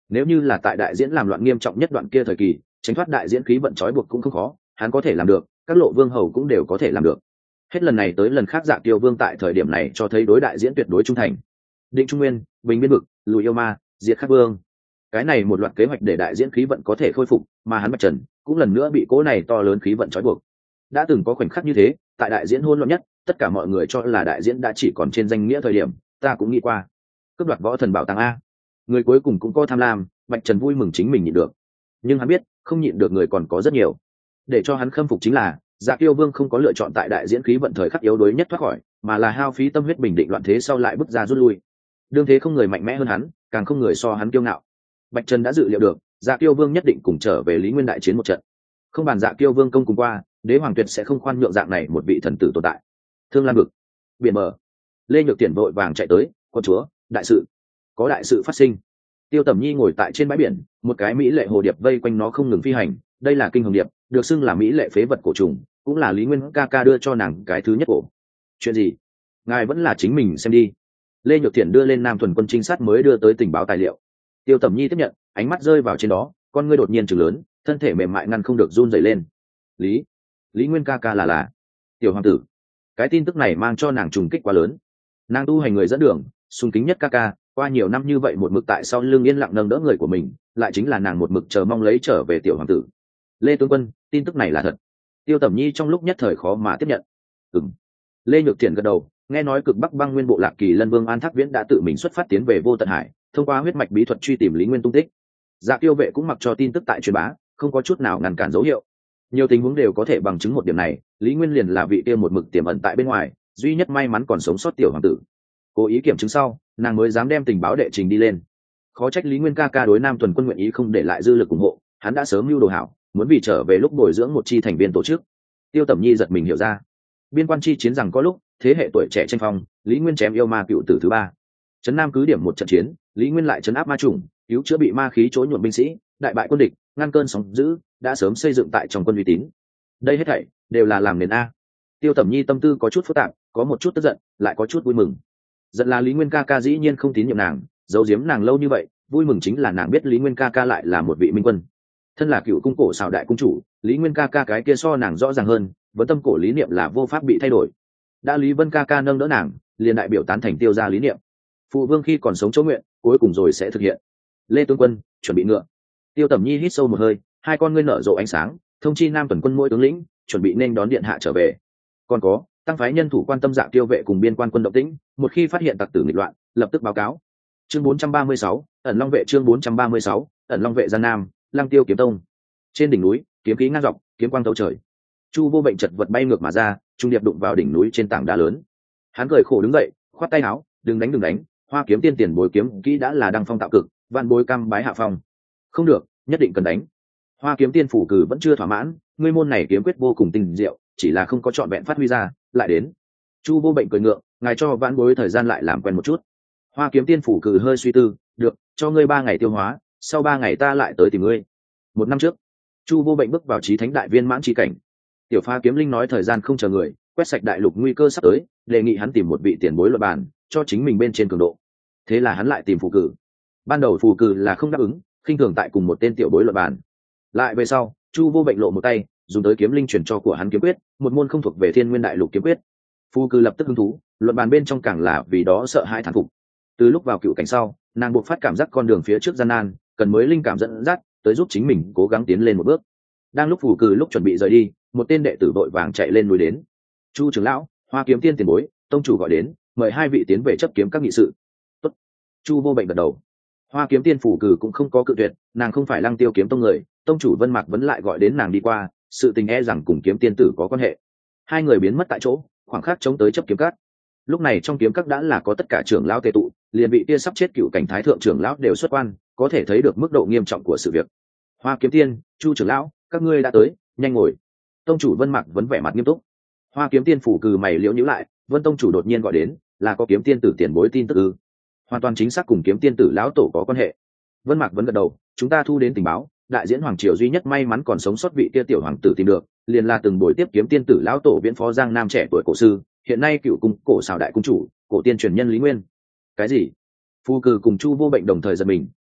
Nếu như là tại đại diễn làm loạn nghiêm trọng nhất đoạn kia thời kỳ, tránh thoát đại diễn khí vận trói buộc cũng không khó, hắn có thể làm được, các lộ vương hầu cũng đều có thể làm được. Hết lần này tới lần khác Dạ Kiêu Vương tại thời điểm này cho thấy đối đại diễn tuyệt đối trung thành. Định Trung Nguyên, Bình Biên Vực, Lùi Yêu Ma, diệt Khắc Vương, cái này một loạt kế hoạch để đại diễn khí vận có thể khôi phục, mà hắn Bạch Trần cũng lần nữa bị cố này to lớn khí vận trói buộc. Đã từng có khoảnh khắc như thế, tại đại diễn hỗn loạn nhất, tất cả mọi người cho là đại diễn đã chỉ còn trên danh nghĩa thời điểm, ta cũng nghĩ qua cướp đoạt võ thần bảo tàng a. Người cuối cùng cũng có tham lam, Bạch Trần vui mừng chính mình nhịn được, nhưng hắn biết không nhịn được người còn có rất nhiều. Để cho hắn khâm phục chính là Dạ Kiêu Vương không có lựa chọn tại đại diễn khí vận thời khắc yếu đuối nhất thoát khỏi, mà là hao phí tâm huyết bình định loạn thế sau lại bước ra rút lui. Đương thế không người mạnh mẽ hơn hắn, càng không người so hắn kiêu ngạo. Bạch Trần đã dự liệu được Dạ Kiêu Vương nhất định cùng trở về Lý Nguyên đại chiến một trận, không bàn Dạ Kiêu Vương công cùng qua, đế hoàng tuyệt sẽ không khoan nhượng dạng này một vị thần tử tồn tại. Thương Lan Vực, biển mở, Lê Nhược Tiễn vội vàng chạy tới, quân chúa, đại sự, có đại sự phát sinh. Tiêu Tẩm Nhi ngồi tại trên bãi biển, một cái mỹ lệ hồ điệp vây quanh nó không ngừng phi hành, đây là kinh hồng điệp, được xưng là mỹ lệ phế vật cổ trùng, cũng là Lý Nguyên ca ca đưa cho nàng cái thứ nhất cổ. Chuyện gì? Ngài vẫn là chính mình xem đi. Lê Nhược Tiễn đưa lên Nam Thuần quân trinh sát mới đưa tới tình báo tài liệu. Tiêu Tẩm Nhi tiếp nhận, ánh mắt rơi vào trên đó, con ngươi đột nhiên trừng lớn, thân thể mềm mại ngăn không được run rẩy lên. Lý, Lý Nguyên ca ca là là tiểu hoàng tử. Cái tin tức này mang cho nàng trùng kích quá lớn. Nàng tu hành người dẫn đường, sùng kính nhất ca ca, qua nhiều năm như vậy một mực tại sau lưng yên lặng nâng đỡ người của mình, lại chính là nàng một mực chờ mong lấy trở về tiểu hoàng tử. Lê tướng quân, tin tức này là thật. Tiêu Tẩm Nhi trong lúc nhất thời khó mà tiếp nhận. Ừm. Lê Nhược Tiễn gật đầu, nghe nói cực Bắc Băng Nguyên bộ lạc Kỳ Lân Vương An Thác Viễn đã tự mình xuất phát tiến về Vô Tận Hải, thông qua huyết mạch bí thuật truy tìm Lý Nguyên tung tích. Dạ Kiêu vệ cũng mặc cho tin tức tại truyền bá, không có chút nào ngăn cản dấu hiệu. Nhiều tình huống đều có thể bằng chứng một điểm này, Lý Nguyên liền là vị kia một mực tiềm ẩn tại bên ngoài, duy nhất may mắn còn sống sót tiểu hoàng tử. Cố ý kiểm chứng sau, nàng mới dám đem tình báo đệ trình đi lên. Khó trách Lý Nguyên ca ca đối Nam Tuần quân nguyện ý không để lại dư lực ủng hộ, hắn đã sớm mưu đồ hảo, muốn vì trở về lúc bồi dưỡng một chi thành viên tổ chức. Tiêu Tẩm Nhi giật mình hiểu ra, biên quan chi chiến rằng có lúc thế hệ tuổi trẻ tranh phong, Lý Nguyên chém yêu ma cựu tử thứ ba, trấn Nam cứ điểm một trận chiến, Lý Nguyên lại trấn áp ma trùng, cứu chữa bị ma khí chối nhuộm binh sĩ, đại bại quân địch, ngăn cơn sóng dữ, đã sớm xây dựng tại trong quân uy tín. Đây hết thảy đều là làm nền a. Tiêu Tẩm Nhi tâm tư có chút phức tạp, có một chút tức giận, lại có chút vui mừng. Giận là Lý Nguyên ca ca dĩ nhiên không tín nhiệm nàng, giấu giếm nàng lâu như vậy, vui mừng chính là nàng biết Lý Nguyên ca ca lại là một vị minh quân. Thân là cựu cung cổ xào đại cung chủ, Lý Nguyên ca ca cái kia so nàng rõ ràng hơn, vẫn tâm cổ lý niệm là vô pháp bị thay đổi. Đã Lý Vân ca ca nâng đỡ nàng, liền đại biểu tán thành tiêu ra lý niệm. Phụ vương khi còn sống chỗ nguyện, cuối cùng rồi sẽ thực hiện. Lê tướng quân, chuẩn bị ngựa. Tiêu Tẩm Nhi hít sâu một hơi, hai con ngươi nở rộ ánh sáng, thông chi Nam Tuần quân mỗi tướng lĩnh, chuẩn bị nên đón điện hạ trở về. Còn có, tăng phái nhân thủ quan tâm Dạ Kiêu vệ cùng biên quan quân động tĩnh, một khi phát hiện tặc tử nghịch loạn, lập tức báo cáo. Chương bốn trăm ba mươi sáu, ẩn long vệ chương bốn trăm ba mươi sáu, ẩn long vệ Giang Nam, Lăng Tiêu kiếm tông. Trên đỉnh núi, kiếm khí ngang dọc, kiếm quang thấu trời. Chu Vô Bệnh chật vật bay ngược mà ra, trung điệp đụng vào đỉnh núi trên tảng đá lớn. Hắn cười khổ đứng dậy, khoát tay áo, đừng đánh đừng đánh, Hoa kiếm tiên tiền bối kiếm kỹ đã là đăng phong tạo cực, vạn bối cam bái hạ phong. Không được, nhất định cần đánh. Hoa kiếm tiên phủ cử vẫn chưa thỏa mãn, ngươi môn này kiếm quyết vô cùng tinh diệu, chỉ là không có trọn vẹn phát huy ra, lại đến. Chu Vô Bệnh cười ngượng, ngài cho vãn bối thời gian lại làm quen một chút. Hoa kiếm tiên phủ cử hơi suy tư, được, cho ngươi ba ngày tiêu hóa, sau ba ngày ta lại tới tìm ngươi. Một năm trước, Chu Vô Bệnh bước vào chí thánh đại viên mãn chi cảnh. Tiểu Pha kiếm linh nói thời gian không chờ người, quét sạch đại lục nguy cơ sắp tới, đề nghị hắn tìm một vị tiền bối luận bàn, cho chính mình bên trên cường độ. Thế là hắn lại tìm phù cử. Ban đầu phù cử là không đáp ứng, khinh thường tại cùng một tên tiểu bối luận bàn. Lại về sau, Chu Vô Bệnh lộ một tay, dùng tới kiếm linh truyền cho của hắn kiếm quyết, một môn không thuộc về Thiên Nguyên đại lục kiếm quyết. Phù cử lập tức hứng thú, luận bàn bên trong càng là vì đó sợ hãi thán phục. Từ lúc vào cựu cảnh sau, nàng buộc phát cảm giác con đường phía trước gian nan, cần mới linh cảm dẫn dắt, tới giúp chính mình cố gắng tiến lên một bước. Đang lúc phù cử lúc chuẩn bị rời đi, một tên đệ tử vội vàng chạy lên núi đến. Chu trưởng lão, Hoa kiếm tiên tiền bối, tông chủ gọi đến, mời hai vị tiến về chấp kiếm các nghị sự. Tốt. Chu Vô Bệnh gật đầu. Hoa kiếm tiên phủ cử cũng không có cự tuyệt, nàng không phải Lăng Tiêu kiếm tông người, tông chủ Vân Mạc vẫn lại gọi đến nàng đi qua, sự tình e rằng cùng kiếm tiên tử có quan hệ. Hai người biến mất tại chỗ, khoảng khắc chống tới chấp kiếm các. Lúc này trong kiếm các đã là có tất cả trưởng lão tề tụ, liền bị tia sắp chết cựu cảnh thái thượng trưởng lão đều xuất quan, có thể thấy được mức độ nghiêm trọng của sự việc. Hoa kiếm tiên, Chu trưởng lão, các ngươi đã tới, nhanh ngồi. Tông chủ Vân Mạc vẫn vẻ mặt nghiêm túc. Hoa kiếm tiên phủ cừ mày liễu nhíu lại, Vân tông chủ đột nhiên gọi đến, là có kiếm tiên tử tiền bối tin tức ư? Hoàn toàn chính xác cùng kiếm tiên tử lão tổ có quan hệ. Vân Mạc vẫn gật đầu, chúng ta thu đến tình báo, đại diễn hoàng triều duy nhất may mắn còn sống sót vị kia tiểu hoàng tử tìm được, liền là từng buổi tiếp kiếm tiên tử lão tổ viễn phó Giang Nam trẻ tuổi cổ sư, hiện nay cựu cung cổ xào đại cung chủ, cổ tiên truyền nhân Lý Nguyên. Cái gì? Phu cừ cùng Chu Vô Bệnh đồng thời giật mình,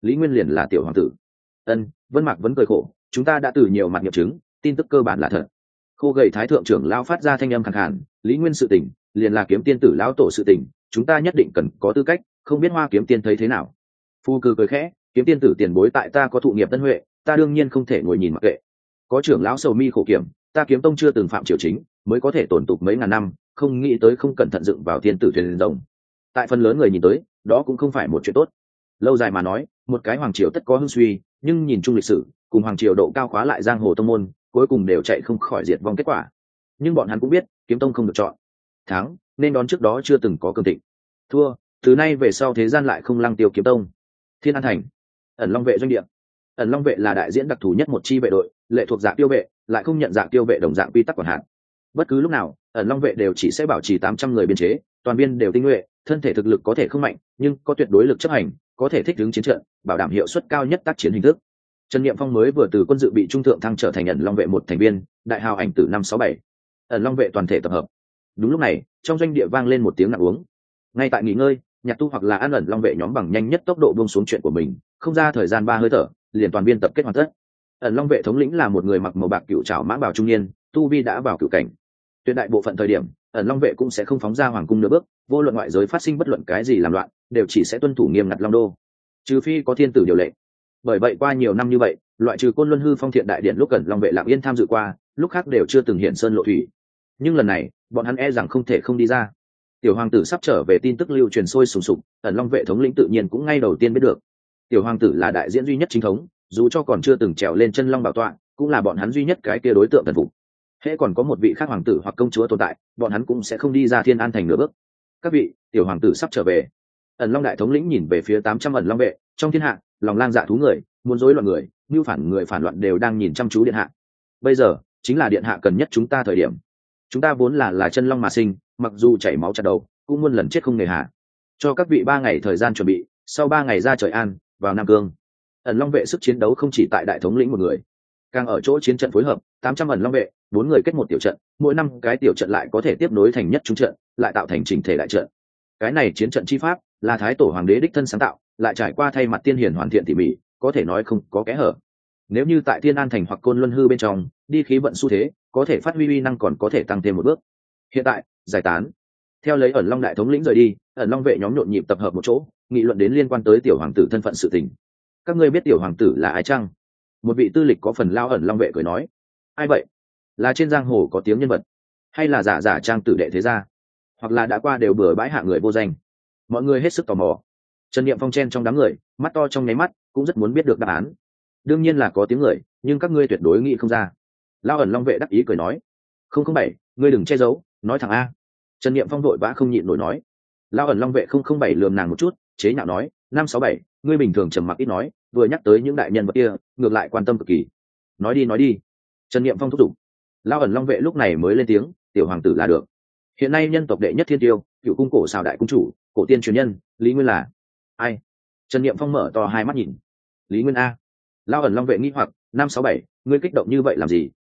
lý nguyên liền là tiểu hoàng tử. Ân, Vân Mạc vẫn cười khổ, chúng ta đã từ nhiều mặt nghiệm chứng, tin tức cơ bản là thật. Khô gầy thái thượng trưởng lão phát ra thanh âm khàn khàn, lý nguyên sự tình liền là kiếm tiên tử lão tổ sự tình, chúng ta nhất định cần có tư cách, không biết Hoa kiếm tiên thấy thế nào. Phu cừ cười khẽ, kiếm tiên tử tiền bối tại ta có thụ nghiệp tân huệ, ta đương nhiên không thể ngồi nhìn mặc kệ. Có trưởng lão sầu mi khổ kiểm, ta kiếm tông chưa từng phạm triều chính, mới có thể tồn tục mấy ngàn năm, không nghĩ tới không cẩn thận dựng vào thiên tử thuyền rồng. Tại phần lớn người nhìn tới, đó cũng không phải một chuyện tốt. Lâu dài mà nói, một cái hoàng triều tất có hưng suy, nhưng nhìn chung lịch sử, cùng hoàng triều độ cao khóa lại giang hồ tông môn, cuối cùng đều chạy không khỏi diệt vong kết quả. Nhưng bọn hắn cũng biết, kiếm tông không được chọn. Thắng, nên đón trước đó chưa từng có cường thịnh. Thua, từ nay về sau thế gian lại không lăng tiêu kiếm tông. Thiên An Thành, Ẩn Long vệ doanh địa. Ẩn Long vệ là đại diễn đặc thù nhất một chi vệ đội, lệ thuộc dạng tiêu vệ, lại không nhận dạng tiêu vệ đồng dạng quy tắc quản hạt. Bất cứ lúc nào, Ẩn Long vệ đều chỉ sẽ bảo trì tám trăm người biên chế, toàn viên đều tinh nhuệ, thân thể thực lực có thể không mạnh, nhưng có tuyệt đối lực chấp hành, có thể thích ứng chiến trận, bảo đảm hiệu suất cao nhất tác chiến hình thức. Trần Niệm Phong mới vừa từ quân dự bị trung thượng thăng trở thành Ẩn Long vệ một thành viên, đại hào ảnh tử năm sáu bảy. Ẩn Long vệ toàn thể tập hợp. Đúng lúc này, trong doanh địa vang lên một tiếng nặng uống. Ngay tại nghỉ ngơi, nhạc tu hoặc là An Ẩn Long vệ nhóm bằng nhanh nhất tốc độ buông xuống chuyện của mình, không ra thời gian ba hơi thở, liền toàn viên tập kết hoàn tất. Ẩn Long vệ thống lĩnh là một người mặc màu bạc cựu trảo mã bào trung niên, tu vi đã vào cựu cảnh. Tuyệt đại bộ phận thời điểm, Ẩn Long vệ cũng sẽ không phóng ra hoàng cung nửa bước, vô luận ngoại giới phát sinh bất luận cái gì làm loạn, đều chỉ sẽ tuân thủ nghiêm ngặt Long đô, trừ phi có thiên tử điều lệnh. Bởi vậy qua nhiều năm như vậy, loại trừ Côn Luân Hư Phong Thiện đại điện lúc Ẩn Long vệ lặng yên tham dự qua, lúc khác đều chưa từng hiện sơn lộ thủy. Nhưng lần này, bọn hắn e rằng không thể không đi ra. Tiểu hoàng tử sắp trở về tin tức lưu truyền sôi sùng sục, Ẩn Long vệ thống lĩnh tự nhiên cũng ngay đầu tiên biết được. Tiểu hoàng tử là đại diễn duy nhất chính thống, dù cho còn chưa từng trèo lên chân long bảo tọa, cũng là bọn hắn duy nhất cái kia đối tượng thần phục. Hễ còn có một vị khác hoàng tử hoặc công chúa tồn tại, bọn hắn cũng sẽ không đi ra Thiên An thành nửa bước. Các vị, tiểu hoàng tử sắp trở về. Ẩn Long đại thống lĩnh nhìn về phía tám trăm Ẩn Long vệ, trong thiên hạ, lòng lang dạ thú người, muốn rối loạn người, như phản người phản loạn đều đang nhìn chăm chú điện hạ. Bây giờ, chính là điện hạ cần nhất chúng ta thời điểm. Chúng ta vốn là là chân long mà sinh, mặc dù chảy máu chặt đầu, cũng muôn lần chết không nề hà. Cho các vị ba ngày thời gian chuẩn bị, sau ba ngày ra trời an, vào Nam Cương. Ẩn Long vệ sức chiến đấu không chỉ tại đại thống lĩnh một người, càng ở chỗ chiến trận phối hợp, tám trăm Ẩn Long vệ, bốn người kết một tiểu trận, mỗi năm cái tiểu trận lại có thể tiếp nối thành nhất trung trận, lại tạo thành chỉnh thể đại trận. Cái này chiến trận chi pháp là thái tổ hoàng đế đích thân sáng tạo, lại trải qua thay mặt tiên hiển hoàn thiện tỉ mỉ, có thể nói không có kẽ hở. Nếu như tại Thiên An thành hoặc Côn Luân Hư bên trong, đi khí vận xu thế, có thể phát huy uy năng còn có thể tăng thêm một bước. Hiện tại, giải tán. Theo lấy Ẩn Long đại thống lĩnh rời đi, Ẩn Long vệ nhóm nhộn nhịp tập hợp một chỗ, nghị luận đến liên quan tới tiểu hoàng tử thân phận sự tình. Các ngươi biết tiểu hoàng tử là ai chăng? Một vị tư lịch có phần lao Ẩn Long vệ cười nói. Ai vậy? Là trên giang hồ có tiếng nhân vật, hay là giả giả trang tử đệ thế gia, hoặc là đã qua đều bừa bãi hạ người vô danh? Mọi người hết sức tò mò. Trần Niệm Phong chen trong đám người, mắt to trong nháy mắt, cũng rất muốn biết được đáp án. Đương nhiên là có tiếng người, nhưng các ngươi tuyệt đối nghĩ không ra. Lao Ẩn Long vệ đắc ý cười nói. Không không bảy, ngươi đừng che giấu, nói thẳng a. Trần Niệm Phong vội vã không nhịn nổi nói. Lao Ẩn Long vệ không không bảy lườm nàng một chút, chế nhạo nói, năm sáu bảy, ngươi bình thường trầm mặc ít nói, vừa nhắc tới những đại nhân vật kia, ngược lại quan tâm cực kỳ. Nói đi nói đi. Trần Niệm Phong thúc giục. Lao Ẩn Long vệ lúc này mới lên tiếng, tiểu hoàng tử là được. Hiện nay nhân tộc đệ nhất thiên tiêu, cựu cung cổ xào đại cung chủ, cổ tiên truyền nhân, Lý Nguyên là ai? Trần Niệm Phong mở to hai mắt nhìn. Lý Nguyên a. Lao Ẩn Long vệ nghi hoặc, năm sáu bảy, ngươi kích động như vậy làm gì?